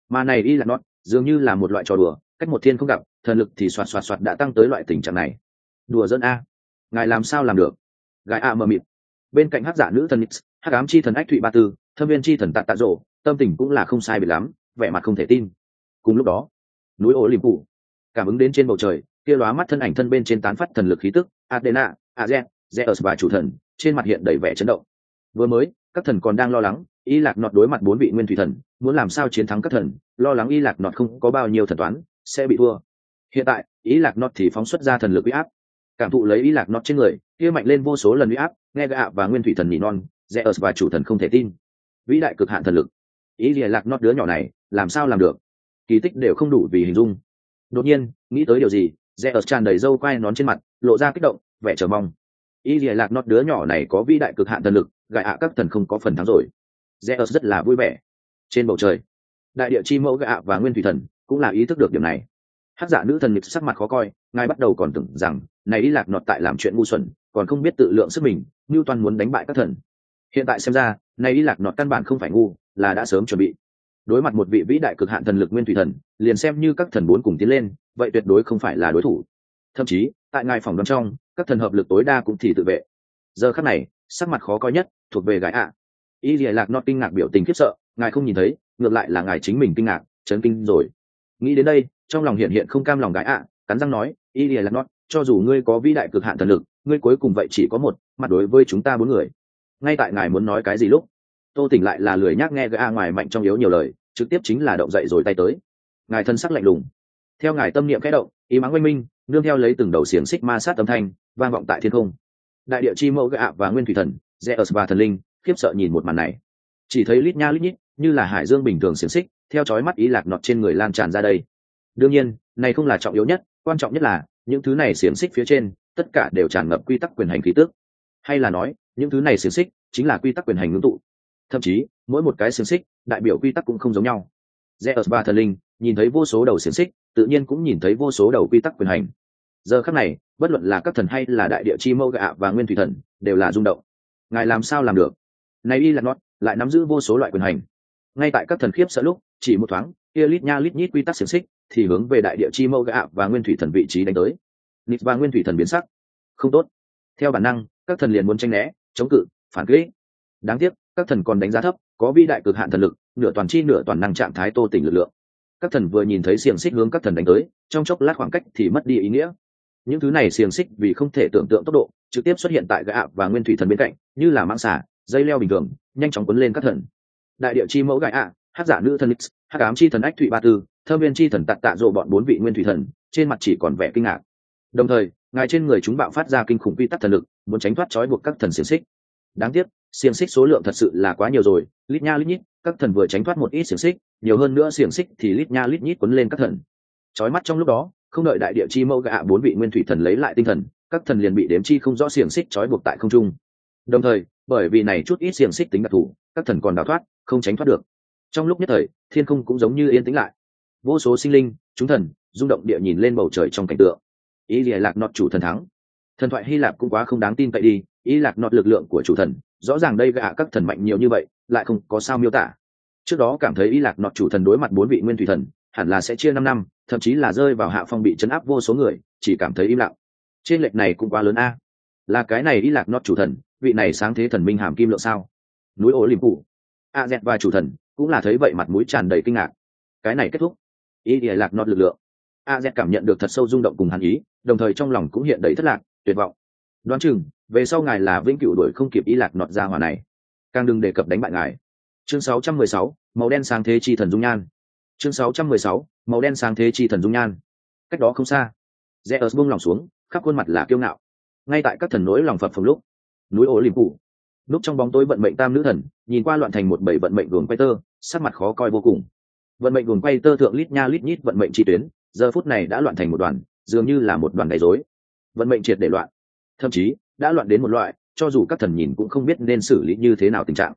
Mà này y lạc nót dường như là một loại trò đùa, cách một thiên không gặp, thần lực thì xoạt xoạt xoạt đã tăng tới loại tình trạng này. Đùa dân a, ngài làm sao làm được? Gái a mờ mịt. Bên cạnh hắc giả nữ thần Nix, hắc ám chi thần ách thụy ba tư, thâm viên chi thần tạ tạ rộ, tâm tình cũng là không sai biệt lắm, vẻ mặt không thể tin. Cùng lúc đó, núi ổ liềm phủ cảm ứng đến trên bầu trời kia lóa mắt thân ảnh thân bên trên tán phát thần lực khí tức Athena, Azen, Zeus và chủ thần trên mặt hiện đầy vẻ chấn động. Vừa mới các thần còn đang lo lắng y lạc nọt đối mặt 4 vị nguyên thủy thần muốn làm sao chiến thắng các thần, lo lắng y lạc nọt không có bao nhiêu thần toán sẽ bị thua. Hiện tại y lạc nọt thì phóng xuất ra thần lực uy áp, cảm thụ lấy y lạc nọt trên người kia mạnh lên vô số lần uy áp, nghe gạ và nguyên thủy thần nhỉ non, Zeus và chủ thần không thể tin. Vĩ đại cực hạn thần lực, y lạc nọt đứa nhỏ này làm sao làm được, kỳ tích đều không đủ vì hình dung. Đột nhiên nghĩ tới điều gì, Zeus tràn đầy râu quai nón trên mặt lộ ra kích động vẻ chờ mong. Y lạc nọt đứa nhỏ này có vĩ đại cực hạn thần lực, gạ các thần không có phần thắng rồi. Zeus rất là vui vẻ. Trên bầu trời đại địa chi mẫu gạ và nguyên thủy thần cũng là ý thức được điểm này. Hắc giả nữ thần nhịp sắc mặt khó coi, ngài bắt đầu còn tưởng rằng này y lạc nọt tại làm chuyện ngu xuẩn, còn không biết tự lượng sức mình, Newton muốn đánh bại các thần. Hiện tại xem ra này y lạc nọt căn bản không phải ngu, là đã sớm chuẩn bị. Đối mặt một vị vĩ đại cực hạn thần lực nguyên thủy thần, liền xem như các thần 4 cùng tiến lên, vậy tuyệt đối không phải là đối thủ. Thậm chí tại ngài phòng đoán trong, các thần hợp lực tối đa cũng thì tự vệ. Giờ khắc này sắc mặt khó coi nhất thuộc về gái ạ. Y lạc nọt kinh ngạc biểu tình khiếp sợ, ngài không nhìn thấy, ngược lại là ngài chính mình kinh ngạc chấn kinh rồi. Nghĩ đến đây trong lòng hiện không cam lòng gái ạ, cắn răng nói, y lạc nọt, cho dù ngươi có vĩ đại cực hạn thần lực, ngươi cuối cùng vậy chỉ có một mặt đối với chúng ta 4 người. Ngay tại ngài muốn nói cái gì lúc, Tô Tỉnh lại là lười nhác nghe gã ngoài mạnh trong yếu nhiều lời, trực tiếp chính là động dậy rồi tay tới. Ngài thân sắc lạnh lùng, theo ngài tâm niệm khẽ động, ý mắng oanh minh nương theo lấy từng đầu xiềng xích ma sát âm thanh vang vọng tại thiên không. Đại địa chi mẫu gạ và nguyên thủy thần Zeus và thần linh khiếp sợ nhìn một màn này, chỉ thấy lít nha lít nhít như là hải dương bình thường xiềng xích theo chói mắt ý lạc nọt trên người lan tràn ra đây. Đương nhiên này không là trọng yếu nhất, quan trọng nhất là những thứ này xiềng xích phía trên tất cả đều tràn ngập quy tắc quyền hành khí tức, hay là nói những thứ này xiềng xích chính là quy tắc quyền hành ngưng tụ. Thậm chí mỗi một cái xiềng xích đại biểu quy tắc cũng không giống nhau. Zeus và thần linh nhìn thấy vô số đầu xiềng xích, tự nhiên cũng nhìn thấy vô số đầu quy tắc quyền hành. Giờ khắc này bất luận là các thần hay là đại địa chi mẫu gạ và nguyên thủy thần đều là rung động. Ngài làm sao làm được? Này y là nót lại nắm giữ vô số loại quyền hành. Ngay tại các thần khiếp sợ lúc, chỉ một thoáng kia lít nha lít nhít quy tắc xiềng xích thì hướng về đại địa chi mẫu gạ và nguyên thủy thần vị trí đánh tới. Nít và nguyên thủy thần biến sắc, không tốt. Theo bản năng các thần liền muốn tranh né chống cự phản kích. Đáng tiếc các thần còn đánh giá thấp có vĩ đại cực hạn thần lực nửa toàn chi nửa toàn năng trạng thái Tô Tỉnh lực lượng. Các thần vừa nhìn thấy xiềng xích hướng các thần đánh tới, trong chốc lát khoảng cách thì mất đi ý nghĩa. Những thứ này xiềng xích vì không thể tưởng tượng tốc độ trực tiếp xuất hiện tại gã và nguyên thủy thần bên cạnh, như là mãng xà dây leo bình thường nhanh chóng quấn lên các thần. Đại địa chi mẫu gã, hắc giả nữ thần X, hắc ám chi thần ách thụy ba tư, thâm viên chi thần tạt tạ rộ bọn 4 vị nguyên thủy thần trên mặt chỉ còn vẻ kinh ngạc. Đồng thời ngài trên người chúng bạo phát ra kinh khủng quy tắc thần lực, muốn tránh thoát trói buộc các thần xiềng xích. Đáng tiếc xiềng xích số lượng thật sự là quá nhiều rồi, lít nha lít nhít các thần vừa tránh thoát một ít xiềng xích, nhiều hơn nữa xiềng xích thì lít nha lít nhít quấn lên các thần. Chói mắt trong lúc đó, không đợi đại địa chi mẫu gạ 4 vị nguyên thủy thần lấy lại tinh thần, các thần liền bị đếm chi không rõ xiềng xích trói buộc tại không trung. Đồng thời bởi vì này chút ít xiềng xích tính đặc thù, các thần còn đào thoát không tránh thoát được. Trong lúc nhất thời thiên không cũng giống như yên tĩnh lại, vô số sinh linh chúng thần rung động địa nhìn lên bầu trời trong cảnh tượng. Ý lạc nọt chủ thần thắng. Thần thoại Hy Lạp cũng quá không đáng tin cậy đi, ý lạc nọt lực lượng của chủ thần rõ ràng đây gạ các thần mạnh nhiều như vậy lại không có sao miêu tả. Trước đó cảm thấy ý lạc nọt chủ thần đối mặt 4 vị nguyên thủy thần hẳn là sẽ chia 5 năm, thậm chí là rơi vào hạ phong bị chấn áp vô số người, chỉ cảm thấy im lặng. Trên lệch này cũng quá lớn a. Là cái này ý lạc nọt chủ thần, vị này sáng thế thần minh hàm kim lượng sao? Núi ổ liềm phủ Azen và chủ thần cũng là thấy vậy mặt mũi tràn đầy kinh ngạc. Cái này kết thúc, ý lạc nọt lực lượng. Azen cảm nhận được thật sâu rung động cùng hàn ý, đồng thời trong lòng cũng hiện đầy thất lạc tuyệt vọng. Đoán chừng về sau ngài là vĩnh cửu đuổi không kịp ý lạc nọt gia hỏa này, càng đừng đề cập đánh bại ngài. Chương 616, màu đen sáng thế chi thần dung nhan. Chương 616, màu đen sáng thế chi thần dung nhan. Cách đó không xa, Zeus buông lòng xuống, khắp khuôn mặt là kiêu ngạo. Ngay tại các thần nỗi lòng phập phồng lúc, núi ổ liềm phủ núp trong bóng tối vận mệnh tam nữ thần nhìn qua loạn thành một bầy vận mệnh guồng quay tơ, sắc mặt khó coi vô cùng. Vận mệnh guồng quay tơ thượng lít nha lít nhít vận mệnh chi tuyến giờ phút này đã loạn thành một đoàn, dường như là một đoàn gây rối. Vận mệnh triệt để loạn, thậm chí đã loạn đến một loại cho dù các thần nhìn cũng không biết nên xử lý như thế nào tình trạng.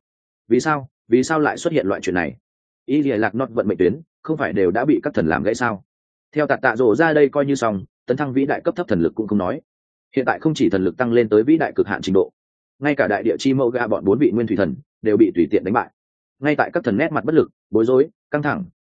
Vì sao lại xuất hiện loại chuyện này? Ý lạc nọt vận mệnh tuyến không phải đều đã bị các thần làm gãy sao? Theo tạt tạ rồ ra đây coi như xong, tấn thăng vĩ đại cấp thấp thần lực cũng không nói, hiện tại không chỉ thần lực tăng lên tới vĩ đại cực hạn trình độ, ngay cả đại địa chi mẫu gạ bọn 4 vị nguyên thủy thần đều bị tùy tiện đánh bại. Ngay tại các thần nét mặt bất lực bối rối căng thẳng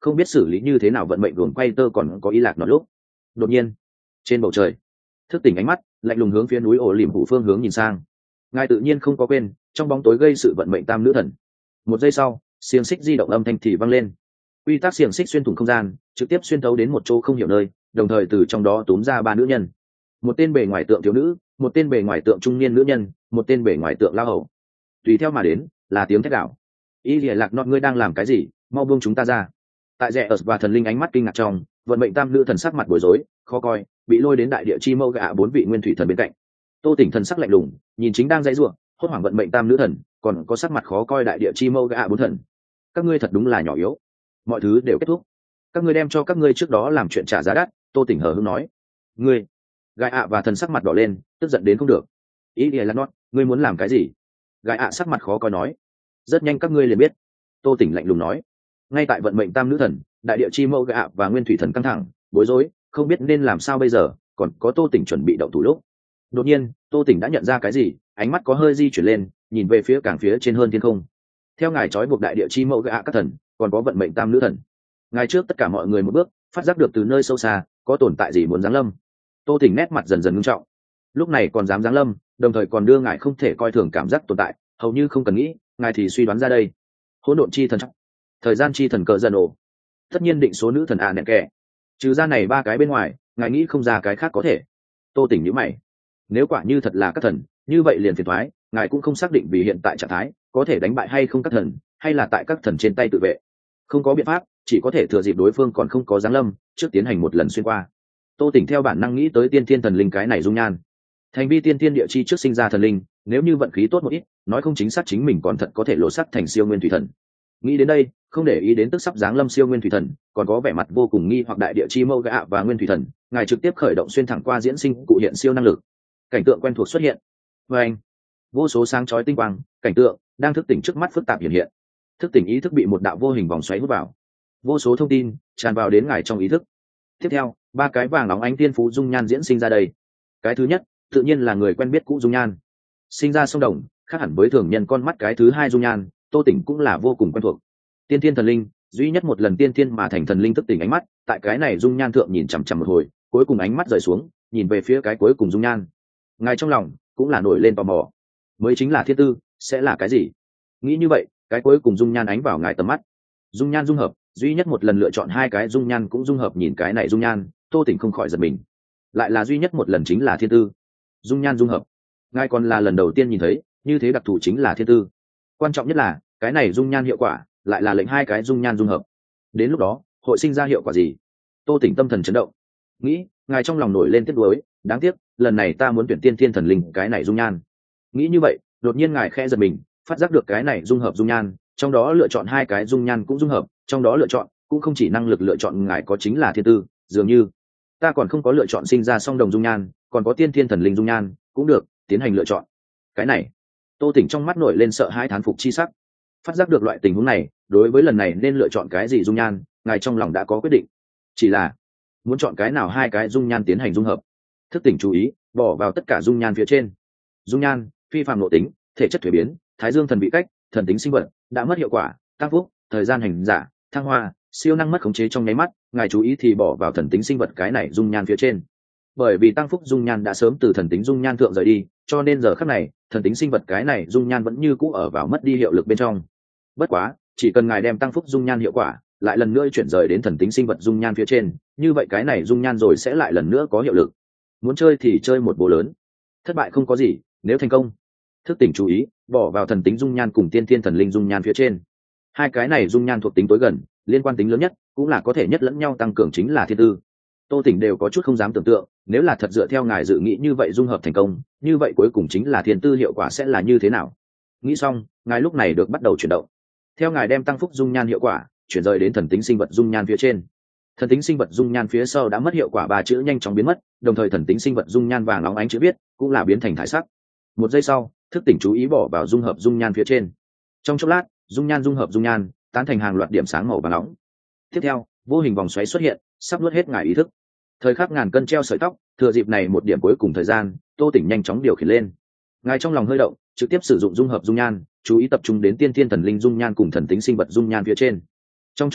không biết xử lý như thế nào vận mệnh luồng quay tơ còn có ý lạc nó lúc. Đột nhiên trên bầu trời thức tỉnh ánh mắt lạnh lùng hướng phía núi ổ liềm phủ phương hướng nhìn sang. Ngài tự nhiên không có quên trong bóng tối gây sự vận mệnh tam nữ thần. Một giây sau xiềng xích di động âm thanh thì vang lên, quy tắc xiềng xích xuyên thủng không gian trực tiếp xuyên thấu đến một chỗ không hiểu nơi, đồng thời từ trong đó túm ra ba nữ nhân, một tên bề ngoài tượng thiếu nữ, một tên bề ngoài tượng trung niên nữ nhân, một tên bề ngoài tượng lao hầu. Tùy theo mà đến là tiếng thét đạo: y lìa lạc nọt, ngươi đang làm cái gì, mau buông chúng ta ra. Tại rẽ ớt và thần linh ánh mắt kinh ngạc trong, vận mệnh tam nữ thần sắc mặt bối rối khó coi, bị lôi đến đại địa chi mâu gạ bốn vị nguyên thủy thần bên cạnh. Tô Tỉnh thần sắc lạnh lùng nhìn chính đang dãy ruộng hốt hoảng vận mệnh tam nữ thần, còn có sắc mặt khó coi đại địa chi mâu gạ bốn thần. Các ngươi thật đúng là nhỏ yếu, mọi thứ đều kết thúc, các ngươi đem cho các ngươi trước đó làm chuyện trả giá đắt. Tô Tỉnh hờ hững nói. Ngươi gai ạ và thần sắc mặt đỏ lên tức giận đến không được. Ý địa là nót, ngươi muốn làm cái gì? Gai ạ sắc mặt khó coi nói. Rất nhanh các ngươi liền biết. Tô Tỉnh lạnh lùng nói. Ngay tại vận mệnh tam nữ thần, đại địa chi mâu gai ạ và nguyên thủy thần căng thẳng bối rối không biết nên làm sao bây giờ, còn có Tô Tỉnh chuẩn bị động thủ lúc, đột nhiên Tô Tỉnh đã nhận ra cái gì, ánh mắt có hơi di chuyển lên, nhìn về phía càng phía trên hơn thiên không. Theo ngài trói buộc đại địa chi mẫu gạ các thần, còn có vận mệnh tam nữ thần, ngài trước tất cả mọi người một bước phát giác được từ nơi sâu xa có tồn tại gì muốn giáng lâm. Tô Tỉnh nét mặt dần dần ngưng trọng, lúc này còn dám giáng lâm, đồng thời còn đưa ngài không thể coi thường cảm giác tồn tại, hầu như không cần nghĩ ngài thì suy đoán ra đây. Hỗn độn chi thần chắc, thời gian chi thần cờ dần ổ, tất nhiên định số nữ thần à nẹn kẻ, trừ ra này ba cái bên ngoài ngài nghĩ không ra cái khác có thể. Tô Tỉnh nhíu mày, nếu quả như thật là các thần như vậy liền phiền thoái, ngài cũng không xác định vì hiện tại trạng thái có thể đánh bại hay không các thần, hay là tại các thần trên tay tự vệ. Không có biện pháp, chỉ có thể thừa dịp đối phương còn không có giáng lâm trước tiến hành một lần xuyên qua. Tô Tỉnh theo bản năng nghĩ tới tiên thiên thần linh cái này dung nhan, thành vi tiên thiên địa chi trước sinh ra thần linh, nếu như vận khí tốt một ít nói không chính xác chính mình còn thật có thể lộ sắc thành siêu nguyên thủy thần. Nghĩ đến đây không để ý đến tức sắp giáng lâm siêu nguyên thủy thần còn có vẻ mặt vô cùng nghi hoặc đại địa chi mâu gạ và nguyên thủy thần, ngài trực tiếp khởi động xuyên thẳng qua diễn sinh cụ hiện siêu năng lực. Cảnh tượng quen thuộc xuất hiện, và anh vô số sáng chói tinh quang cảnh tượng đang thức tỉnh trước mắt phức tạp hiện hiện. Thức tỉnh ý thức bị một đạo vô hình vòng xoáy hút vào, vô số thông tin tràn vào đến ngài trong ý thức. Tiếp theo ba cái vàng óng ánh tiên phú dung nhan diễn sinh ra đây. Cái thứ nhất tự nhiên là người quen biết cũ dung nhan, sinh ra sông đồng, khác hẳn với thường nhân con mắt. Cái thứ hai dung nhan Tô Tỉnh cũng là vô cùng quen thuộc, tiên thiên thần linh, duy nhất một lần tiên thiên mà thành thần linh thức tỉnh ánh mắt tại cái này dung nhan thượng nhìn chằm chằm một hồi, cuối cùng ánh mắt rời xuống nhìn về phía cái cuối cùng dung nhan. Ngài trong lòng cũng là nổi lên tò mò, mới chính là thiên tư sẽ là cái gì. Nghĩ như vậy cái cuối cùng dung nhan ánh vào ngài tầm mắt, dung nhan dung hợp, duy nhất một lần lựa chọn hai cái dung nhan cũng dung hợp. Nhìn cái này dung nhan Tô Tỉnh không khỏi giật mình, lại là duy nhất một lần chính là thiên tư dung nhan dung hợp. Ngài còn là lần đầu tiên nhìn thấy như thế đặc thù chính là thiên tư. Quan trọng nhất là cái này dung nhan hiệu quả lại là lệnh hai cái dung nhan dung hợp, đến lúc đó hội sinh ra hiệu quả gì? Tô Tỉnh tâm thần chấn động, nghĩ ngài trong lòng nổi lên tiếc nuối, đáng tiếc lần này ta muốn tuyển tiên thiên thần linh cái này dung nhan. Nghĩ như vậy đột nhiên ngài khẽ giật mình, phát giác được cái này dung hợp dung nhan trong đó lựa chọn hai cái dung nhan cũng dung hợp, trong đó lựa chọn cũng không chỉ năng lực lựa chọn ngài có chính là thiên tư, dường như ta còn không có lựa chọn sinh ra song đồng dung nhan, còn có tiên thiên thần linh dung nhan cũng được tiến hành lựa chọn. Cái này Tô Tỉnh trong mắt nổi lên sợ hãi thán phục chi sắc, phát giác được loại tình huống này, đối với lần này nên lựa chọn cái gì dung nhan ngài trong lòng đã có quyết định, chỉ là muốn chọn cái nào hai cái dung nhan tiến hành dung hợp. Thức tỉnh chú ý bỏ vào tất cả dung nhan phía trên. Dung nhan phi phàm nội tính, thể chất thuế biến, thái dương thần vị cách, thần tính sinh vật đã mất hiệu quả, tăng phúc, thời gian hành giả, thăng hoa, siêu năng mất khống chế trong nháy mắt. Ngài chú ý thì bỏ vào thần tính sinh vật cái này dung nhan phía trên. Bởi vì tăng phúc dung nhan đã sớm từ thần tính dung nhan thượng rời đi, cho nên giờ khắc này thần tính sinh vật cái này dung nhan vẫn như cũ ở vào mất đi hiệu lực bên trong. Bất quá chỉ cần ngài đem tăng phúc dung nhan hiệu quả lại lần nữa chuyển rời đến thần tính sinh vật dung nhan phía trên, như vậy cái này dung nhan rồi sẽ lại lần nữa có hiệu lực. Muốn chơi thì chơi một bộ lớn, thất bại không có gì, nếu thành công. Thức tỉnh chú ý bỏ vào thần tính dung nhan cùng tiên thiên thần linh dung nhan phía trên. Hai cái này dung nhan thuộc tính tối gần, liên quan tính lớn nhất, cũng là có thể nhất lẫn nhau tăng cường chính là thiên tư. Tô Tỉnh đều có chút không dám tưởng tượng, nếu là thật dựa theo ngài dự nghĩ như vậy dung hợp thành công, như vậy cuối cùng chính là thiên tư hiệu quả sẽ là như thế nào. Nghĩ xong ngài lúc này được bắt đầu chuyển động. Theo ngài đem tăng phúc dung nhan hiệu quả chuyển rời đến thần tính sinh vật dung nhan phía trên, thần tính sinh vật dung nhan phía sau đã mất hiệu quả ba chữ nhanh chóng biến mất, đồng thời thần tính sinh vật dung nhan vàng óng ánh chữ viết cũng là biến thành thải sắc. Một giây sau thức tỉnh chú ý bỏ vào dung hợp dung nhan phía trên. Trong chốc lát dung nhan dung hợp dung nhan tán thành hàng loạt điểm sáng màu vàng nóng. Tiếp theo vô hình vòng xoáy xuất hiện, sắp nuốt hết ngài ý thức. Thời khắc ngàn cân treo sợi tóc, thừa dịp này một điểm cuối cùng thời gian, Tô Tỉnh nhanh chóng điều khiển lên. Ngài trong lòng hơi động, trực tiếp sử dụng dung hợp dung nhan, chú ý tập trung đến tiên thiên thần linh dung nhan cùng thần tính sinh vật dung nhan phía trên. Trong chốc lát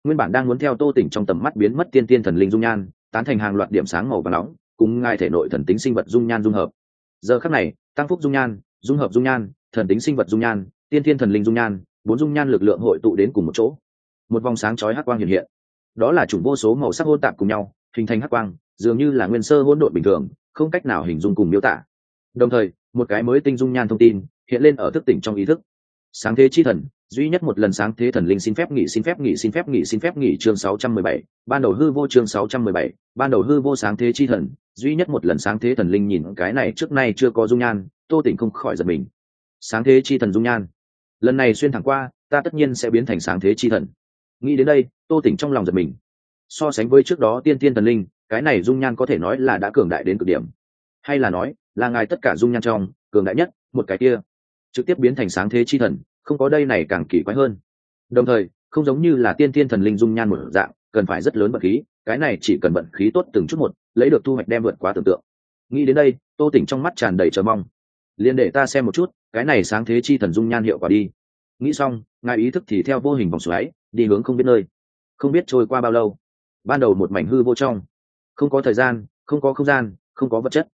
nguyên bản đang muốn theo Tô Tỉnh trong tầm mắt biến mất tiên tiên thần linh dung nhan tán thành hàng loạt điểm sáng màu và nóng cùng ngài thể nội thần tính sinh vật dung nhan dung hợp. Giờ khắc này tăng phúc dung nhan, dung hợp dung nhan, thần tính sinh vật dung nhan, tiên tiên thần linh dung nhan, bốn dung nhan lực lượng hội tụ đến cùng một chỗ, một vòng sáng chói hắc quang hiện hiện. Đó là chủng vô số màu sắc hỗn tạp cùng nhau hình thành hắc quang, dường như là nguyên sơ hỗn độn bình thường, không cách nào hình dung cùng miêu tả. Đồng thời một cái mới tinh dung nhan thông tin hiện lên ở thức tỉnh trong ý thức. Sáng thế chi thần, duy nhất một lần sáng thế thần linh xin phép nghỉ xin phép nghỉ xin phép nghỉ xin phép nghỉ chương 617, ban đầu hư vô chương 617, ban đầu hư vô sáng thế chi thần, duy nhất một lần sáng thế thần linh nhìn cái này trước nay chưa có dung nhan, Tô Tỉnh không khỏi giật mình. Sáng thế chi thần dung nhan, lần này xuyên thẳng qua, ta tất nhiên sẽ biến thành sáng thế chi thần. Nghĩ đến đây, Tô Tỉnh trong lòng giật mình. So sánh với trước đó tiên tiên thần linh, cái này dung nhan có thể nói là đã cường đại đến cực điểm, hay là nói là ngài tất cả dung nhan trong cường đại nhất một cái kia trực tiếp biến thành sáng thế chi thần, không có đây này càng kỳ quái hơn. Đồng thời không giống như là tiên tiên thần linh dung nhan một dạng cần phải rất lớn vận khí, cái này chỉ cần vận khí tốt từng chút một lấy được thu hoạch đem vượt quá tưởng tượng. Nghĩ đến đây, Tô Tỉnh trong mắt tràn đầy chờ mong. Liền để ta xem một chút cái này sáng thế chi thần dung nhan hiệu quả đi. Nghĩ xong, ngài ý thức thì theo vô hình vòng xoáy đi hướng không biết nơi. Không biết trôi qua bao lâu, ban đầu một mảnh hư vô trong, không có thời gian, không có không gian, không có vật chất,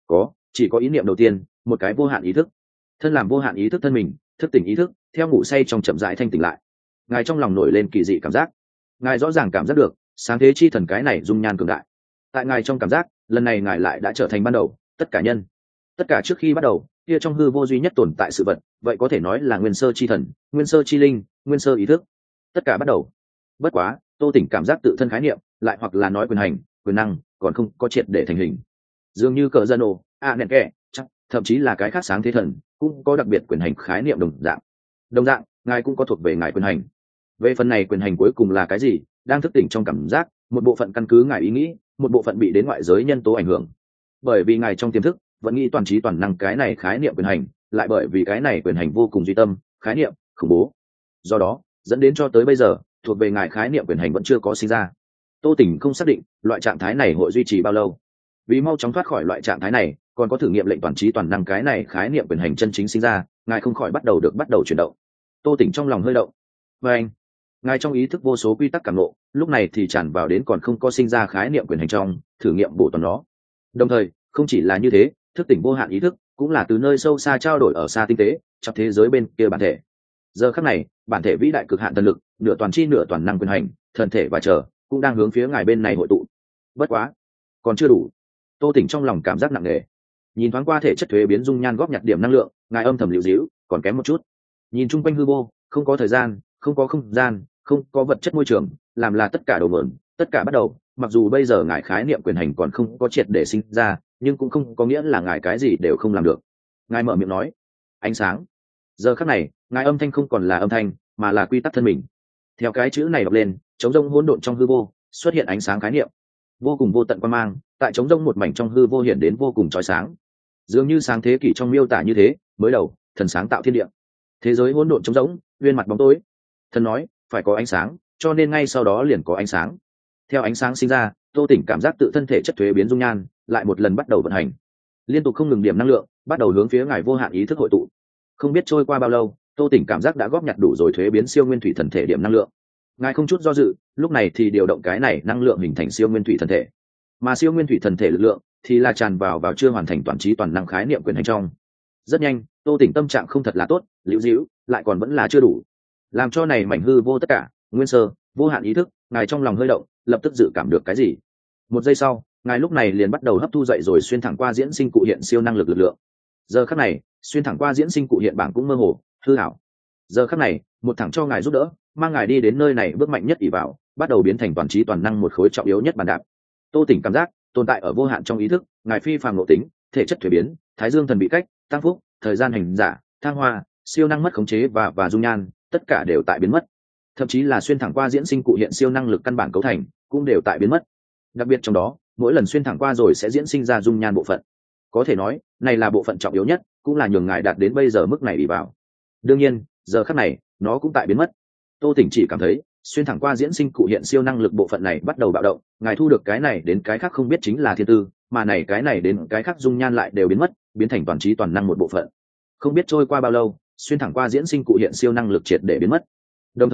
chỉ có ý niệm đầu tiên, một cái vô hạn ý thức. Thân làm vô hạn ý thức thân mình thức tỉnh ý thức theo ngủ say trong chậm rãi thanh tỉnh lại. Ngài trong lòng nổi lên kỳ dị cảm giác. Ngài rõ ràng cảm giác được sáng thế chi thần cái này dung nhan cường đại. Tại ngài trong cảm giác, lần này ngài lại đã trở thành ban đầu tất cả nhân. Tất cả trước khi bắt đầu kia trong hư vô duy nhất tồn tại sự vật, vậy có thể nói là nguyên sơ chi thần, nguyên sơ chi linh, nguyên sơ ý thức. Tất cả bắt đầu. Bất quá Tô Tỉnh cảm giác tự thân khái niệm lại hoặc là nói quyền hành, quyền năng còn không có triệt để thành hình. Dường như cờ dân ồ nẹn kẹ chắc thậm chí là cái khác sáng thế thần cũng có đặc biệt quyền hành khái niệm đồng dạng ngài cũng có thuộc về ngài quyền hành. Về phần này quyền hành cuối cùng là cái gì, đang thức tỉnh trong cảm giác, một bộ phận căn cứ ngài ý nghĩ, một bộ phận bị đến ngoại giới nhân tố ảnh hưởng. Bởi vì ngài trong tiềm thức vẫn nghĩ toàn trí toàn năng cái này khái niệm quyền hành, lại bởi vì cái này quyền hành vô cùng duy tâm khái niệm khủng bố, do đó dẫn đến cho tới bây giờ thuộc về ngài khái niệm quyền hành vẫn chưa có sinh ra. Tô Tỉnh không xác định loại trạng thái này hội duy trì bao lâu. Vì mau chóng thoát khỏi loại trạng thái này, còn có thử nghiệm lệnh toàn trí toàn năng cái này khái niệm quyền hành chân chính sinh ra, ngài không khỏi bắt đầu chuyển động. Tô Tỉnh trong lòng hơi động. Và anh, ngài trong ý thức vô số quy tắc cảm ngộ, lúc này thì tràn vào đến còn không có sinh ra khái niệm quyền hành trong, thử nghiệm bổ toàn nó. Đồng thời, không chỉ là như thế, thức tỉnh vô hạn ý thức cũng là từ nơi sâu xa trao đổi ở xa tinh tế, trong thế giới bên kia bản thể. Giờ khắc này, bản thể vĩ đại cực hạn thần lực, nửa toàn chi nửa toàn năng quyền hành, thần thể và trở cũng đang hướng phía ngài bên này hội tụ. Bất quá, còn chưa đủ. Tô Tỉnh trong lòng cảm giác nặng nề. Nhìn thoáng qua thể chất thuế biến dung nhan góp nhặt điểm năng lượng, ngài âm thầm liễu díu, còn kém một chút. Nhìn chung quanh hư vô, không có thời gian, không có không gian, không có vật chất môi trường, làm là tất cả đầu mượn, tất cả bắt đầu. Mặc dù bây giờ ngài khái niệm quyền hành còn không có triệt để sinh ra, nhưng cũng không có nghĩa là ngài cái gì đều không làm được. Ngài mở miệng nói, ánh sáng. Giờ khắc này, ngài âm thanh không còn là âm thanh, mà là quy tắc thân mình. Theo cái chữ này đọc lên, trống rông hỗn độn trong hư vô, xuất hiện ánh sáng khái niệm, vô cùng vô tận quan mang, tại trống rông một mảnh trong hư vô hiện đến vô cùng chói sáng. Dường như sáng thế kỷ trong miêu tả như thế, mới đầu, thần sáng tạo thiên địa. Thế giới hỗn độn trống rỗng, uyên mặt bóng tối. Thần nói, phải có ánh sáng, cho nên ngay sau đó liền có ánh sáng. Theo ánh sáng sinh ra, Tô Tỉnh cảm giác tự thân thể chất thuế biến dung nhan, lại một lần bắt đầu vận hành. Liên tục không ngừng điểm năng lượng, bắt đầu hướng phía ngài vô hạn ý thức hội tụ. Không biết trôi qua bao lâu, Tô Tỉnh cảm giác đã góp nhặt đủ rồi thuế biến siêu nguyên thủy thần thể điểm năng lượng. Ngài không chút do dự, lúc này thì điều động cái này năng lượng hình thành siêu nguyên thủy thần thể. Mà siêu nguyên thủy thần thể lực lượng thì là tràn vào chưa hoàn thành toàn trí toàn năng khái niệm quyền hành trong. Rất nhanh, Tô Tỉnh tâm trạng không thật là tốt, liễu díu, lại còn vẫn là chưa đủ. Làm cho này mảnh hư vô tất cả, nguyên sơ, vô hạn ý thức, ngài trong lòng hơi động, lập tức dự cảm được cái gì. Một giây sau, ngài lúc này liền bắt đầu hấp thu dậy rồi xuyên thẳng qua diễn sinh cụ hiện siêu năng lực lực lượng. Giờ khắc này, xuyên thẳng qua diễn sinh cụ hiện bảng cũng mơ hồ, hư ảo. Giờ khắc này, một thẳng cho ngài giúp đỡ, mang ngài đi đến nơi này bước mạnh nhất ỷ vào, bắt đầu biến thành toàn trí toàn năng một khối trọng yếu nhất bàn đạp. Tô Tỉnh cảm giác tồn tại ở vô hạn trong ý thức, ngài phi phàm nội tính, thể chất thuế biến, thái dương thần bị cách, tăng phúc, thời gian hành giả, thăng hoa, siêu năng mất khống chế và dung nhan, tất cả đều tại biến mất. Thậm chí là xuyên thẳng qua diễn sinh cụ hiện siêu năng lực căn bản cấu thành cũng đều tại biến mất. Đặc biệt trong đó, mỗi lần xuyên thẳng qua rồi sẽ diễn sinh ra dung nhan bộ phận. Có thể nói, này là bộ phận trọng yếu nhất, cũng là nhường ngài đạt đến bây giờ mức này ỷ vào. Đương nhiên, giờ khắc này, nó cũng tại biến mất. Tô Tỉnh chỉ cảm thấy xuyên thẳng qua diễn sinh cụ hiện siêu năng lực bộ phận này bắt đầu bạo động, ngài thu được cái này đến cái khác không biết chính là thiên tư, mà này cái này đến cái khác dung nhan lại đều biến mất, biến thành toàn trí toàn năng một bộ phận. Không biết trôi qua bao lâu, xuyên thẳng qua diễn sinh cụ hiện siêu năng lực triệt để biến mất. Đồng thời,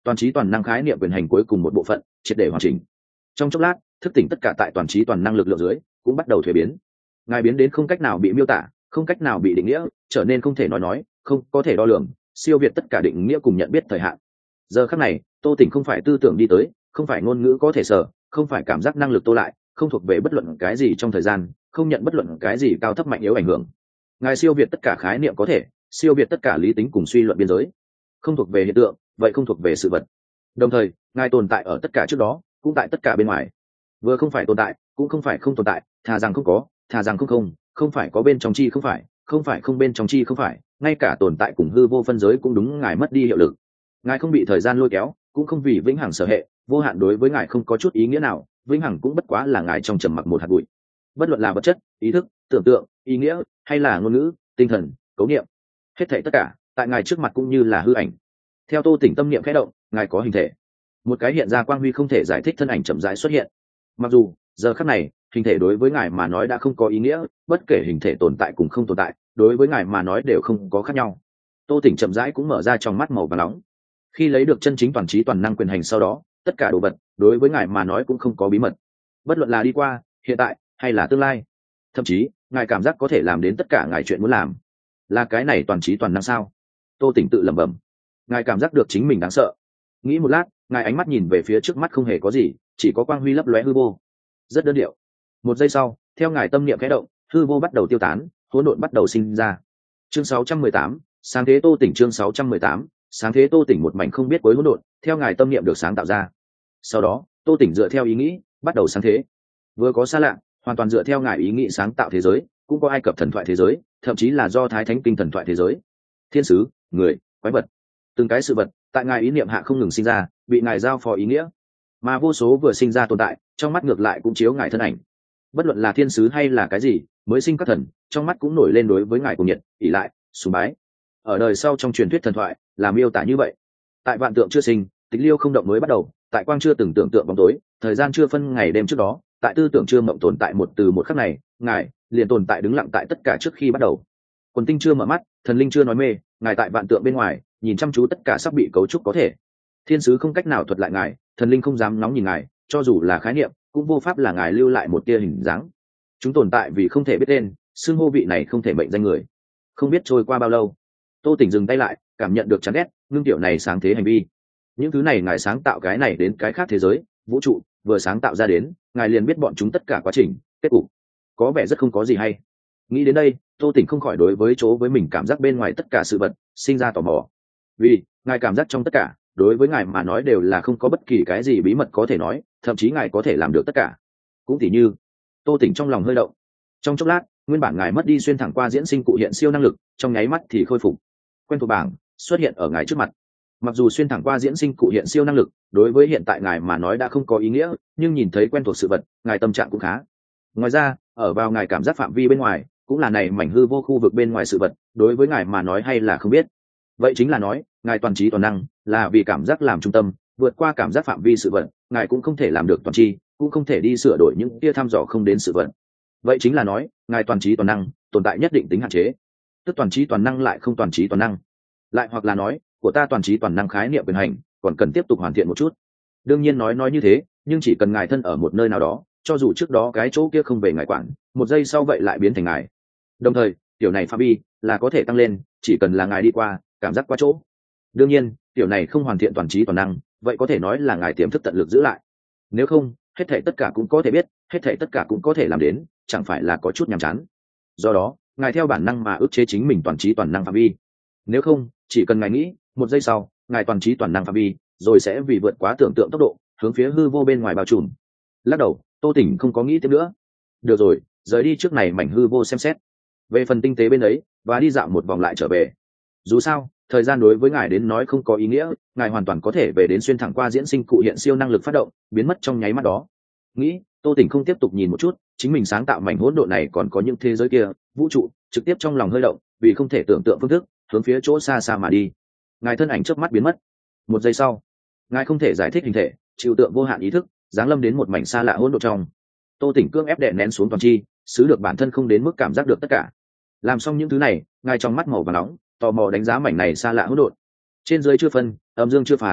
toàn trí toàn năng khái niệm quyền hành cuối cùng một bộ phận triệt để hoàn chỉnh. Trong chốc lát, thức tỉnh tất cả tại toàn trí toàn năng lực lượng dưới cũng bắt đầu thuế biến. Ngài biến đến không cách nào bị miêu tả, không cách nào bị định nghĩa, trở nên không thể nói, không có thể đo lường, siêu việt tất cả định nghĩa cùng nhận biết thời hạn. Giờ khắc này, Tô Tỉnh không phải tư tưởng đi tới, không phải ngôn ngữ có thể sở, không phải cảm giác năng lực tô lại, không thuộc về bất luận cái gì trong thời gian, không nhận bất luận cái gì cao thấp mạnh yếu ảnh hưởng. Ngài siêu việt tất cả khái niệm có thể, siêu việt tất cả lý tính cùng suy luận biên giới, không thuộc về hiện tượng, vậy không thuộc về sự vật. Đồng thời, ngài tồn tại ở tất cả trước đó, cũng tại tất cả bên ngoài. Vừa không phải tồn tại, cũng không phải không tồn tại, thà rằng không có, thà rằng không, không phải có bên trong chi không phải, không phải không bên trong chi không phải, ngay cả tồn tại cùng hư vô phân giới cũng đúng ngài mất đi hiệu lực. Ngài không bị thời gian lôi kéo, cũng không vì vĩnh hằng sở hệ, vô hạn đối với ngài không có chút ý nghĩa nào, vĩnh hằng cũng bất quá là ngài trong trầm mặc một hạt bụi. Bất luận là vật chất, ý thức, tưởng tượng, ý nghĩa, hay là ngôn ngữ, tinh thần, cấu niệm, hết thảy tất cả tại ngài trước mặt cũng như là hư ảnh. Theo Tô Tỉnh tâm niệm khẽ động, ngài có hình thể, một cái hiện ra quang huy không thể giải thích thân ảnh chậm rãi xuất hiện. Mặc dù giờ khắc này hình thể đối với ngài mà nói đã không có ý nghĩa, bất kể hình thể tồn tại cùng không tồn tại, đối với ngài mà nói đều không có khác nhau. Tô Tỉnh chậm rãi cũng mở ra trong mắt màu vàng nóng. Khi lấy được chân chính toàn trí toàn năng quyền hành sau đó, tất cả đồ vật đối với ngài mà nói cũng không có bí mật, bất luận là đi qua, hiện tại hay là tương lai. Thậm chí ngài cảm giác có thể làm đến tất cả ngài chuyện muốn làm. Là cái này toàn trí toàn năng sao? Tô Tỉnh tự lẩm bẩm. Ngài cảm giác được chính mình đáng sợ. Nghĩ một lát, ngài ánh mắt nhìn về phía trước mắt không hề có gì, chỉ có quang huy lấp lóe hư vô. Rất đơn điệu. Một giây sau, theo ngài tâm niệm khẽ động, hư vô bắt đầu tiêu tán, hỗn độn bắt đầu sinh ra. Chương 618, sáng thế Tô Tỉnh. Chương 618, sáng thế Tô Tỉnh. Một mảnh không biết cuối hỗn độn, theo ngài tâm niệm được sáng tạo ra. Sau đó, Tô Tỉnh dựa theo ý nghĩ, bắt đầu sáng thế. Vừa có xa lạ, hoàn toàn dựa theo ngài ý nghĩ sáng tạo thế giới, cũng có Ai Cập thần thoại thế giới, thậm chí là do Thái Thánh Kinh thần thoại thế giới. Thiên sứ, người, quái vật, từng cái sự vật tại ngài ý niệm hạ không ngừng sinh ra, bị ngài giao phó ý nghĩa, mà vô số vừa sinh ra tồn tại trong mắt ngược lại cũng chiếu ngài thân ảnh. Bất luận là thiên sứ hay là cái gì mới sinh các thần, trong mắt cũng nổi lên đối với ngài cùng nhiệt, ỷ lại, sùng bái. Ở đời sau trong truyền thuyết thần thoại là miêu tả như vậy. Tại vạn tượng chưa sinh, tịch liêu không động mới bắt đầu, tại quang chưa từng tưởng tượng bóng tối, thời gian chưa phân ngày đêm trước đó, tại tư tưởng chưa mộng tồn tại một từ một khắc này, ngài liền tồn tại đứng lặng tại tất cả trước khi bắt đầu. Quần tinh chưa mở mắt, thần linh chưa nói mê, ngài tại vạn tượng bên ngoài nhìn chăm chú tất cả sắp bị cấu trúc có thể. Thiên sứ không cách nào thuật lại ngài, thần linh không dám nóng nhìn ngài, cho dù là khái niệm cũng vô pháp là ngài lưu lại một tia hình dáng. Chúng tồn tại vì không thể biết tên, xưng hô vị này không thể mệnh danh người. Không biết trôi qua bao lâu, Tô Tỉnh dừng tay lại, cảm nhận được chán ghét ngưng tiểu này sáng thế hành vi. Những thứ này ngài sáng tạo cái này đến cái khác thế giới, vũ trụ vừa sáng tạo ra đến, ngài liền biết bọn chúng tất cả quá trình, kết cục. Có vẻ rất không có gì hay. Nghĩ đến đây, Tô Tỉnh không khỏi đối với chỗ với mình cảm giác bên ngoài tất cả sự vật sinh ra tò mò. Vì ngài cảm giác trong tất cả đối với ngài mà nói đều là không có bất kỳ cái gì bí mật có thể nói, thậm chí ngài có thể làm được tất cả. Cũng tỉ như, Tô Tỉnh trong lòng hơi động. Trong chốc lát, nguyên bản ngài mất đi xuyên thẳng qua diễn sinh cụ hiện siêu năng lực, trong nháy mắt thì khôi phục. Quen thuộc bảng xuất hiện ở ngài trước mặt. Mặc dù xuyên thẳng qua diễn sinh cụ hiện siêu năng lực đối với hiện tại ngài mà nói đã không có ý nghĩa, nhưng nhìn thấy quen thuộc sự vật, ngài tâm trạng cũng khá. Ngoài ra, ở vào ngài cảm giác phạm vi bên ngoài, cũng là này mảnh hư vô khu vực bên ngoài sự vật, đối với ngài mà nói hay là không biết. Vậy chính là nói, ngài toàn trí toàn năng là vì cảm giác làm trung tâm, vượt qua cảm giác phạm vi sự vật, ngài cũng không thể làm được toàn tri, cũng không thể đi sửa đổi những tia thăm dò không đến sự vật. Vậy chính là nói, ngài toàn trí toàn năng tồn tại nhất định tính hạn chế, tức toàn trí toàn năng lại không toàn trí toàn năng. Lại hoặc là nói, của ta toàn trí toàn năng khái niệm quyền hành còn cần tiếp tục hoàn thiện một chút. Đương nhiên nói như thế, nhưng chỉ cần ngài thân ở một nơi nào đó, cho dù trước đó cái chỗ kia không về ngài quản, một giây sau vậy lại biến thành ngài. Đồng thời, tiểu này phạm vi là có thể tăng lên, chỉ cần là ngài đi qua, cảm giác qua chỗ. Đương nhiên, tiểu này không hoàn thiện toàn trí toàn năng, vậy có thể nói là ngài tiềm thức tận lực giữ lại. Nếu không, hết thảy tất cả cũng có thể biết, hết thảy tất cả cũng có thể làm đến, chẳng phải là có chút nhàm chán. Do đó, ngài theo bản năng mà ức chế chính mình toàn trí toàn năng phạm vi. Nếu không, chỉ cần ngài nghĩ, một giây sau, ngài toàn trí toàn năng phạm vi, rồi sẽ vì vượt quá tưởng tượng tốc độ, hướng phía hư vô bên ngoài bao trùm. Lắc đầu, Tô Tỉnh không có nghĩ tiếp nữa. Được rồi, rời đi trước này mảnh hư vô xem xét. Về phần tinh tế bên ấy, và đi dạo một vòng lại trở về. Dù sao, thời gian đối với ngài đến nói không có ý nghĩa, ngài hoàn toàn có thể về đến xuyên thẳng qua diễn sinh cụ hiện siêu năng lực phát động, biến mất trong nháy mắt đó. Nghĩ, Tô Tỉnh không tiếp tục nhìn một chút, chính mình sáng tạo mảnh hỗn độn này còn có những thế giới kia, vũ trụ, trực tiếp trong lòng hơi động, vì không thể tưởng tượng phương thức, hướng phía chỗ xa xa mà đi. Ngài thân ảnh chớp mắt biến mất. Một giây sau, ngài không thể giải thích hình thể, chịu tượng vô hạn ý thức, giáng lâm đến một mảnh xa lạ hỗn độn trong. Tô Tỉnh cương ép đè nén xuống toàn chi, xứ được bản thân không đến mức cảm giác được tất cả. Làm xong những thứ này, ngài trong mắt màu vàng nóng, tò mò đánh giá mảnh này xa lạ hỗn độn. Trên dưới chưa phân, âm dương chưa phán,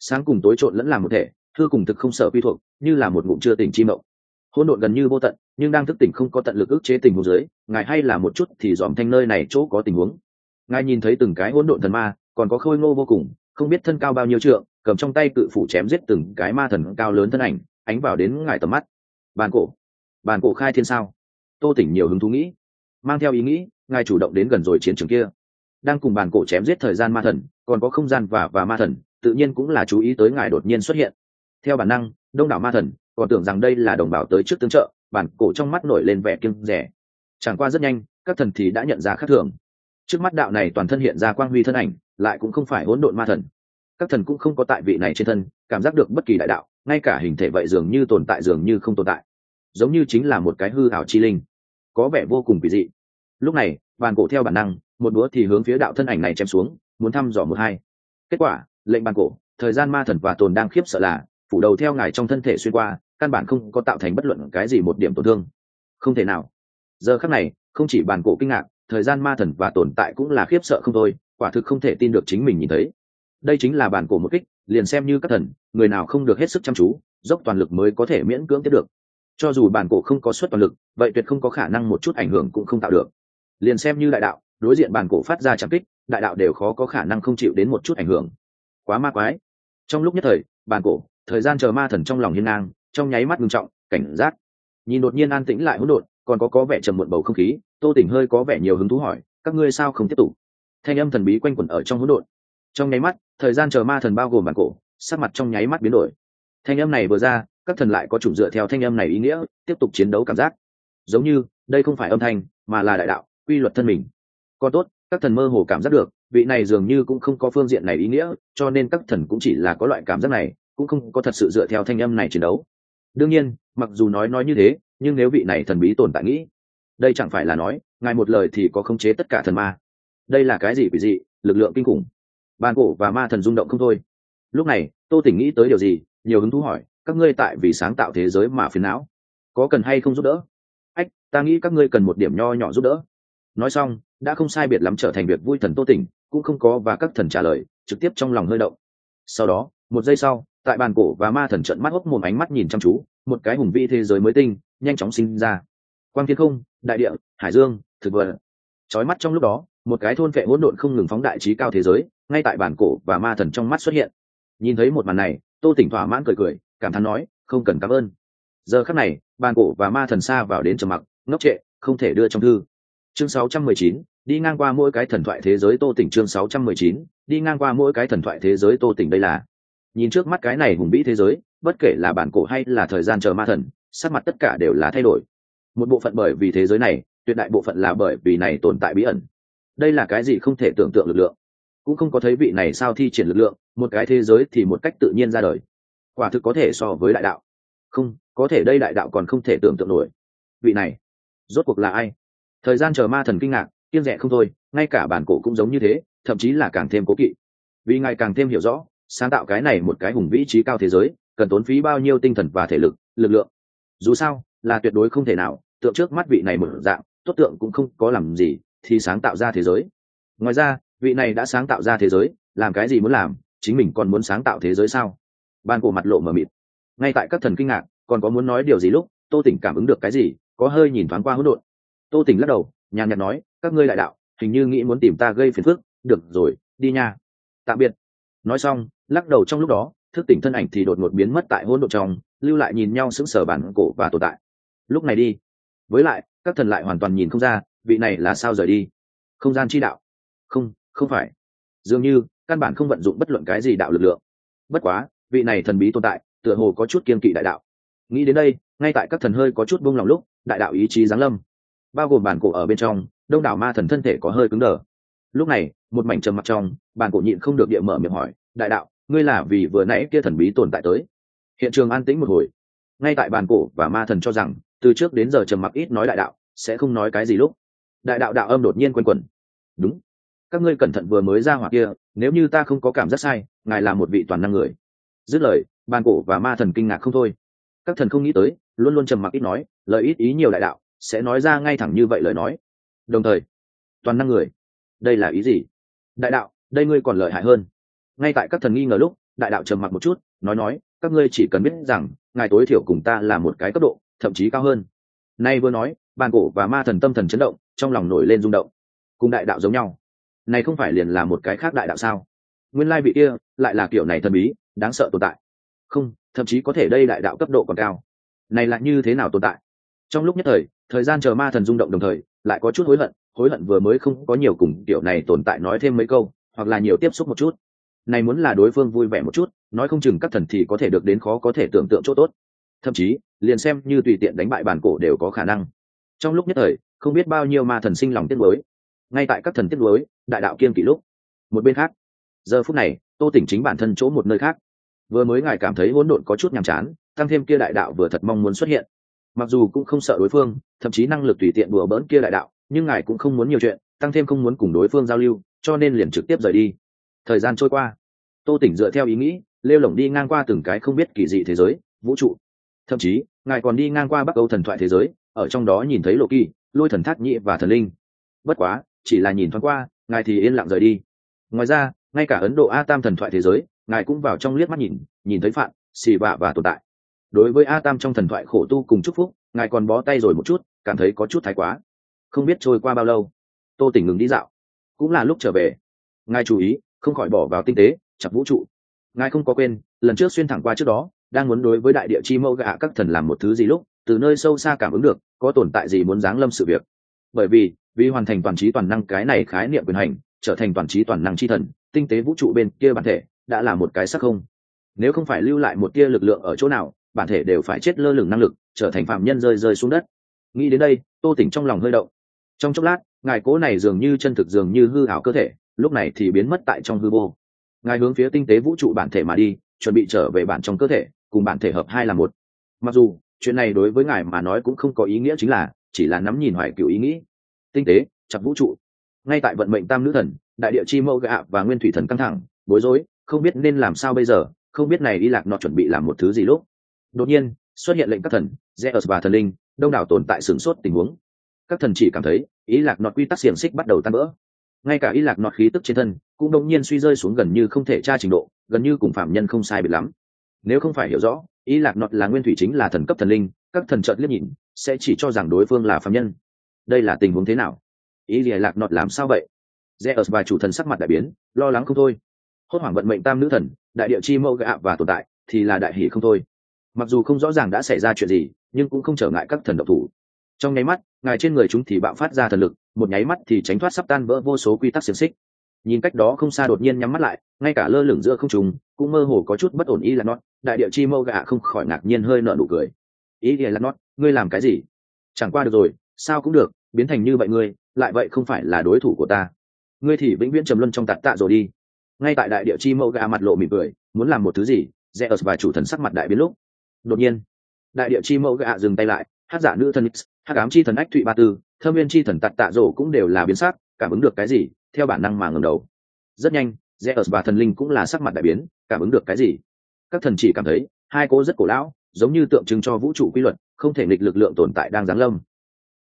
sáng cùng tối trộn lẫn làm một thể, hư cùng thực không sở quy thuộc, như là một ngụm chưa tỉnh chi mộng. Hỗn độn gần như vô tận, nhưng đang thức tỉnh không có tận lực ức chế tình huống dưới, ngài hay là một chút thì dòm thanh nơi này chỗ có tình huống. Ngài nhìn thấy từng cái hỗn độn thần ma, còn có khôi ngô vô cùng, không biết thân cao bao nhiêu trượng, cầm trong tay cự phủ chém giết từng cái ma thần cao lớn thân ảnh, ánh vào đến ngài tầm mắt. Bàn cổ khai thiên sao? Tô Tỉnh nhiều hứng thú nghĩ, mang theo ý nghĩ, ngài chủ động đến gần rồi chiến trường kia, đang cùng bàn cổ chém giết thời gian ma thần, còn có không gian và ma thần, tự nhiên cũng là chú ý tới ngài đột nhiên xuất hiện. Theo bản năng, đông đảo ma thần còn tưởng rằng đây là đồng bào tới trước tương trợ, bản cổ trong mắt nổi lên vẻ kiêng rẻ. Chẳng qua rất nhanh, các thần thì đã nhận ra khác thường. Trước mắt đạo này toàn thân hiện ra quang huy thân ảnh, lại cũng không phải hỗn độn ma thần. Các thần cũng không có tại vị này trên thân cảm giác được bất kỳ đại đạo, ngay cả hình thể vậy dường như tồn tại dường như không tồn tại, giống như chính là một cái hư ảo chi linh, có vẻ vô cùng kỳ dị. Lúc này, bàn cổ theo bản năng, một búa thì hướng phía đạo thân ảnh này chém xuống, muốn thăm dò một hai. Kết quả, lệnh bàn cổ, thời gian ma thần và tồn đang khiếp sợ là phủ đầu theo ngài trong thân thể xuyên qua, căn bản không có tạo thành bất luận cái gì một điểm tổn thương. Không thể nào. Giờ khắc này, không chỉ bàn cổ kinh ngạc, thời gian ma thần và tồn tại cũng là khiếp sợ không thôi, quả thực không thể tin được chính mình nhìn thấy. Đây chính là bàn cổ một kích, liền xem như các thần, người nào không được hết sức chăm chú, dốc toàn lực mới có thể miễn cưỡng tiếp được. Cho dù bàn cổ không có suất toàn lực, vậy tuyệt không có khả năng một chút ảnh hưởng cũng không tạo được. Liền xem như đại đạo, đối diện bàn cổ phát ra chạm kích, đại đạo đều khó có khả năng không chịu đến một chút ảnh hưởng. Quá ma quái. Trong lúc nhất thời, bàn cổ, thời gian chờ ma thần trong lòng hiên ngang, trong nháy mắt ngưng trọng, cảnh giác. Nhìn đột nhiên an tĩnh lại hỗn độn, còn có vẻ trầm muộn bầu không khí, Tô Tỉnh hơi có vẻ nhiều hứng thú hỏi, các ngươi sao không tiếp tục? Thanh âm thần bí quanh quẩn ở trong hỗn độn. Trong nháy mắt, thời gian chờ ma thần bao gồm bàn cổ, sắc mặt trong nháy mắt biến đổi. Thanh âm này vừa ra, các thần lại có chủng dựa theo thanh âm này ý nghĩa, tiếp tục chiến đấu cảm giác. Giống như, đây không phải âm thanh, mà là đại đạo, quy luật thân mình. Còn tốt, các thần mơ hồ cảm giác được, vị này dường như cũng không có phương diện này ý nghĩa, cho nên các thần cũng chỉ là có loại cảm giác này, cũng không có thật sự dựa theo thanh âm này chiến đấu. Đương nhiên, mặc dù nói như thế, nhưng nếu vị này thần bí tồn tại nghĩ, đây chẳng phải là nói, ngài một lời thì có khống chế tất cả thần ma. Đây là cái gì quỷ dị, lực lượng kinh khủng. Bàn cổ và ma thần rung động không thôi. Lúc này, Tô Tỉnh nghĩ tới điều gì, nhiều hứng thú hỏi, các ngươi tại vì sáng tạo thế giới mà phiền não, có cần hay không giúp đỡ? Ách, ta nghĩ các ngươi cần một điểm nho nhỏ giúp đỡ. Nói xong, đã không sai biệt lắm trở thành việc vui thần Tô Tỉnh, cũng không có và các thần trả lời, trực tiếp trong lòng hơi động. Sau đó, một giây sau, tại bàn cổ và ma thần trợn mắt hốc mồm ánh mắt nhìn chăm chú, một cái hùng vĩ thế giới mới tinh nhanh chóng sinh ra. Quang thiên không, đại địa, hải dương, thực vật. Chói mắt trong lúc đó, một cái thôn vệ hỗn độn không ngừng phóng đại trí cao thế giới, ngay tại bàn cổ và ma thần trong mắt xuất hiện. Nhìn thấy một màn này, Tô Tỉnh thỏa mãn cười cười, cảm thán nói, không cần cảm ơn. Giờ khắc này, bàn cổ và ma thần xa vào đến trầm mặc, ngốc trệ, không thể đưa trong thư. Chương 619, đi ngang qua mỗi cái thần thoại thế giới Tô Tỉnh. Chương 619, đi ngang qua mỗi cái thần thoại thế giới Tô Tỉnh. Đây là, nhìn trước mắt cái này hùng vĩ thế giới, bất kể là bản cổ hay là thời gian chờ ma thần, sắc mặt tất cả đều là thay đổi. Một bộ phận bởi vì thế giới này, tuyệt đại bộ phận là bởi vì này tồn tại bí ẩn. Đây là cái gì không thể tưởng tượng lực lượng, cũng không có thấy vị này sao thi triển lực lượng, một cái thế giới thì một cách tự nhiên ra đời. Quả thực có thể so với đại đạo. Không, có thể đây đại đạo còn không thể tưởng tượng nổi. Vị này, rốt cuộc là ai? Thời gian chờ ma thần kinh ngạc, kiêng dè không thôi, ngay cả bản cổ cũng giống như thế, thậm chí là càng thêm cố kỵ. Vì ngài càng thêm hiểu rõ, sáng tạo cái này một cái hùng vĩ trí cao thế giới, cần tốn phí bao nhiêu tinh thần và thể lực, lực lượng. Dù sao, là tuyệt đối không thể nào, tượng trước mắt vị này một dạng, tốt tượng cũng không có làm gì, thì sáng tạo ra thế giới. Ngoài ra, vị này đã sáng tạo ra thế giới, làm cái gì muốn làm, chính mình còn muốn sáng tạo thế giới sao? Ban cổ mặt lộ mờ mịt. Ngay tại các thần kinh ngạc, còn có muốn nói điều gì lúc, Tô Tỉnh cảm ứng được cái gì, có hơi nhìn thoáng qua hỗn độn. Tô Tỉnh lắc đầu, nhàn nhạt nói, các ngươi đại đạo, hình như nghĩ muốn tìm ta gây phiền phức, được rồi, đi nha. Tạm biệt. Nói xong, lắc đầu trong lúc đó, thức tỉnh thân ảnh thì đột ngột biến mất tại hỗn độn trong, lưu lại nhìn nhau sững sờ bản cổ và tồn tại. Lúc này đi. Với lại, các thần lại hoàn toàn nhìn không ra, vị này là sao rời đi. Không gian chi đạo. Không phải. Dường như, căn bản không vận dụng bất luận cái gì đạo lực lượng. Bất quá, vị này thần bí tồn tại, tựa hồ có chút kiêng kỵ đại đạo. Nghĩ đến đây, ngay tại các thần hơi có chút buông lòng lúc, đại đạo ý chí giáng lâm. Bao gồm bản cổ ở bên trong, đông đảo ma thần thân thể có hơi cứng đờ. Lúc này, một mảnh trầm mặc trong, bản cổ nhịn không được địa mở miệng hỏi, đại đạo, ngươi là vì vừa nãy kia thần bí tồn tại tới? Hiện trường an tĩnh một hồi. Ngay tại bản cổ và ma thần cho rằng, từ trước đến giờ trầm mặc ít nói đại đạo, sẽ không nói cái gì lúc. Đại đạo đạo âm đột nhiên quanh quẩn. Đúng. Các ngươi cẩn thận vừa mới ra hỏa kia, nếu như ta không có cảm giác sai, ngài là một vị toàn năng người. Dứt lời, bản cổ và ma thần kinh ngạc không thôi. Các thần không nghĩ tới, luôn luôn trầm mặc ít nói, lời ít ý nhiều đại đạo, sẽ nói ra ngay thẳng như vậy lời nói. Đồng thời, toàn năng người, đây là ý gì? Đại đạo, đây ngươi còn lợi hại hơn. Ngay tại các thần nghi ngờ lúc, đại đạo trầm mặc một chút nói các ngươi chỉ cần biết rằng ngài tối thiểu cùng ta là một cái cấp độ thậm chí cao hơn. Nay vừa nói bàn cổ và ma thần tâm thần chấn động, trong lòng nổi lên rung động. Cùng đại đạo giống nhau, này không phải liền là một cái khác đại đạo sao? Nguyên lai vị kia lại là kiểu này thần bí đáng sợ tồn tại. Không, thậm chí có thể đây đại đạo cấp độ còn cao. Này là như thế nào tồn tại? Trong lúc nhất thời gian chờ ma thần rung động đồng thời lại có chút hối hận vừa mới không có nhiều cùng kiểu này tồn tại nói thêm mấy câu, hoặc là nhiều tiếp xúc một chút. Này muốn là đối phương vui vẻ một chút, nói không chừng các thần thì có thể được đến khó có thể tưởng tượng chỗ tốt. Thậm chí liền xem như tùy tiện đánh bại bản cổ đều có khả năng. Trong lúc nhất thời không biết bao nhiêu ma thần sinh lòng tiếc nuối. Ngay tại các thần tiếc nuối đại đạo kiên kỵ lúc, một bên khác giờ phút này Tô Tỉnh chính bản thân chỗ một nơi khác. Vừa mới ngài cảm thấy hỗn độn có chút nhàm chán, tăng thêm kia đại đạo vừa thật mong muốn xuất hiện. Mặc dù cũng không sợ đối phương, thậm chí năng lực tùy tiện đùa bỡn kia đại đạo, nhưng ngài cũng không muốn nhiều chuyện, tăng thêm không muốn cùng đối phương giao lưu, cho nên liền trực tiếp rời đi. Thời gian trôi qua, Tô Tỉnh dựa theo ý nghĩ lêu lổng đi ngang qua từng cái không biết kỳ dị thế giới vũ trụ, thậm chí ngài còn đi ngang qua Bắc Âu thần thoại thế giới, ở trong đó nhìn thấy Lộ Kỳ, Lôi thần Thác Nhĩ và thần linh. Bất quá chỉ là nhìn thoáng qua, ngài thì yên lặng rời đi. Ngoài ra ngay cả Ấn Độ A Tam thần thoại thế giới ngài cũng vào trong liếc mắt nhìn thấy Phạn, Xì Vạ và tồn tại. Đối với A Tam trong thần thoại khổ tu cùng chúc phúc, ngài còn bó tay rồi một chút, cảm thấy có chút thái quá. Không biết trôi qua bao lâu, Tô Tỉnh ngừng đi dạo, cũng là lúc trở về. Ngài chú ý không khỏi bỏ vào tinh tế chặt vũ trụ. Ngài không có quên lần trước xuyên thẳng qua trước đó đang muốn đối với đại địa chi mẫu gạ các thần làm một thứ gì lúc từ nơi sâu xa cảm ứng được có tồn tại gì muốn giáng lâm sự việc. Bởi vì hoàn thành toàn trí toàn năng cái này khái niệm quyền hành, trở thành toàn trí toàn năng chi thần, tinh tế vũ trụ bên kia bản thể đã là một cái sắc không. Nếu không phải lưu lại một tia lực lượng ở chỗ nào, bản thể đều phải chết lơ lửng năng lực, trở thành phạm nhân rơi xuống đất. Nghĩ đến đây, Tô Tỉnh trong lòng hơi động. Trong chốc lát, ngài cố này dường như chân thực dường như hư ảo cơ thể, lúc này thì biến mất tại trong hư vô. Ngài hướng phía tinh tế vũ trụ bản thể mà đi, chuẩn bị trở về bản trong cơ thể, cùng bản thể hợp hai là một. Mặc dù chuyện này đối với ngài mà nói cũng không có ý nghĩa chính là chỉ là nắm nhìn hoài cựu ý nghĩ. Tinh tế chặt vũ trụ, ngay tại vận mệnh tam nữ thần, đại địa chi mẫu gạ và nguyên thủy thần căng thẳng bối rối, không biết nên làm sao bây giờ, không biết này đi lạc nó chuẩn bị làm một thứ gì lúc đột nhiên xuất hiện lệnh các thần Zeus và thần linh đông đảo tồn tại sửng sốt tình huống. Các thần chỉ cảm thấy ý lạc nọt quy tắc xiềng xích bắt đầu tan vỡ, ngay cả ý lạc nọt khí tức trên thân cũng đột nhiên suy rơi xuống gần như không thể tra trình độ, gần như cùng phạm nhân không sai biệt lắm. Nếu không phải hiểu rõ ý lạc nọt là nguyên thủy chính là thần cấp thần linh, các thần chợt liếc nhìn sẽ chỉ cho rằng đối phương là phạm nhân. Đây là tình huống thế nào? Ý lạc nọt làm sao vậy? Zeus và chủ thần sắc mặt đại biến, lo lắng không thôi. Hốt hoảng vận mệnh tam nữ thần, đại địa chi mẫu gạ và tồn tại thì là đại hỷ không thôi. Mặc dù không rõ ràng đã xảy ra chuyện gì, nhưng cũng không trở ngại các thần độc thủ. Trong nháy mắt ngài trên người chúng thì bạo phát ra thần lực, một nháy mắt thì tránh thoát sắp tan vỡ vô số quy tắc xiềng xích. Nhìn cách đó không xa đột nhiên nhắm mắt lại, ngay cả lơ lửng giữa không trung cũng mơ hồ có chút bất ổn ý là nót, đại địa chi mâu gạ không khỏi ngạc nhiên hơi nở nụ cười. Ý là nót, ngươi làm cái gì? Chẳng qua được rồi, sao cũng được, biến thành như vậy ngươi lại vậy không phải là đối thủ của ta. Ngươi thì vĩnh viễn trầm luân trong tạt tạ rồi đi. Ngay tại đại địa chi mâu gạ mặt lộ mỉm cười muốn làm một thứ gì, Zeus và chủ thần sắc mặt đại biến lúc đột nhiên đại địa chi mâu gạ dừng tay lại. Hát giả nữ thần X, hắc ám chi thần ách thụy ba tư, thâm viên chi thần tạt tạ rổ cũng đều là biến sắc, cảm ứng được cái gì theo bản năng mà ngẩng đầu. Rất nhanh Zeus và thần linh cũng là sắc mặt đại biến, cảm ứng được cái gì. Các thần chỉ cảm thấy hai cô rất cổ lão, giống như tượng trưng cho vũ trụ quy luật, không thể nghịch lực lượng tồn tại đang giáng lâm.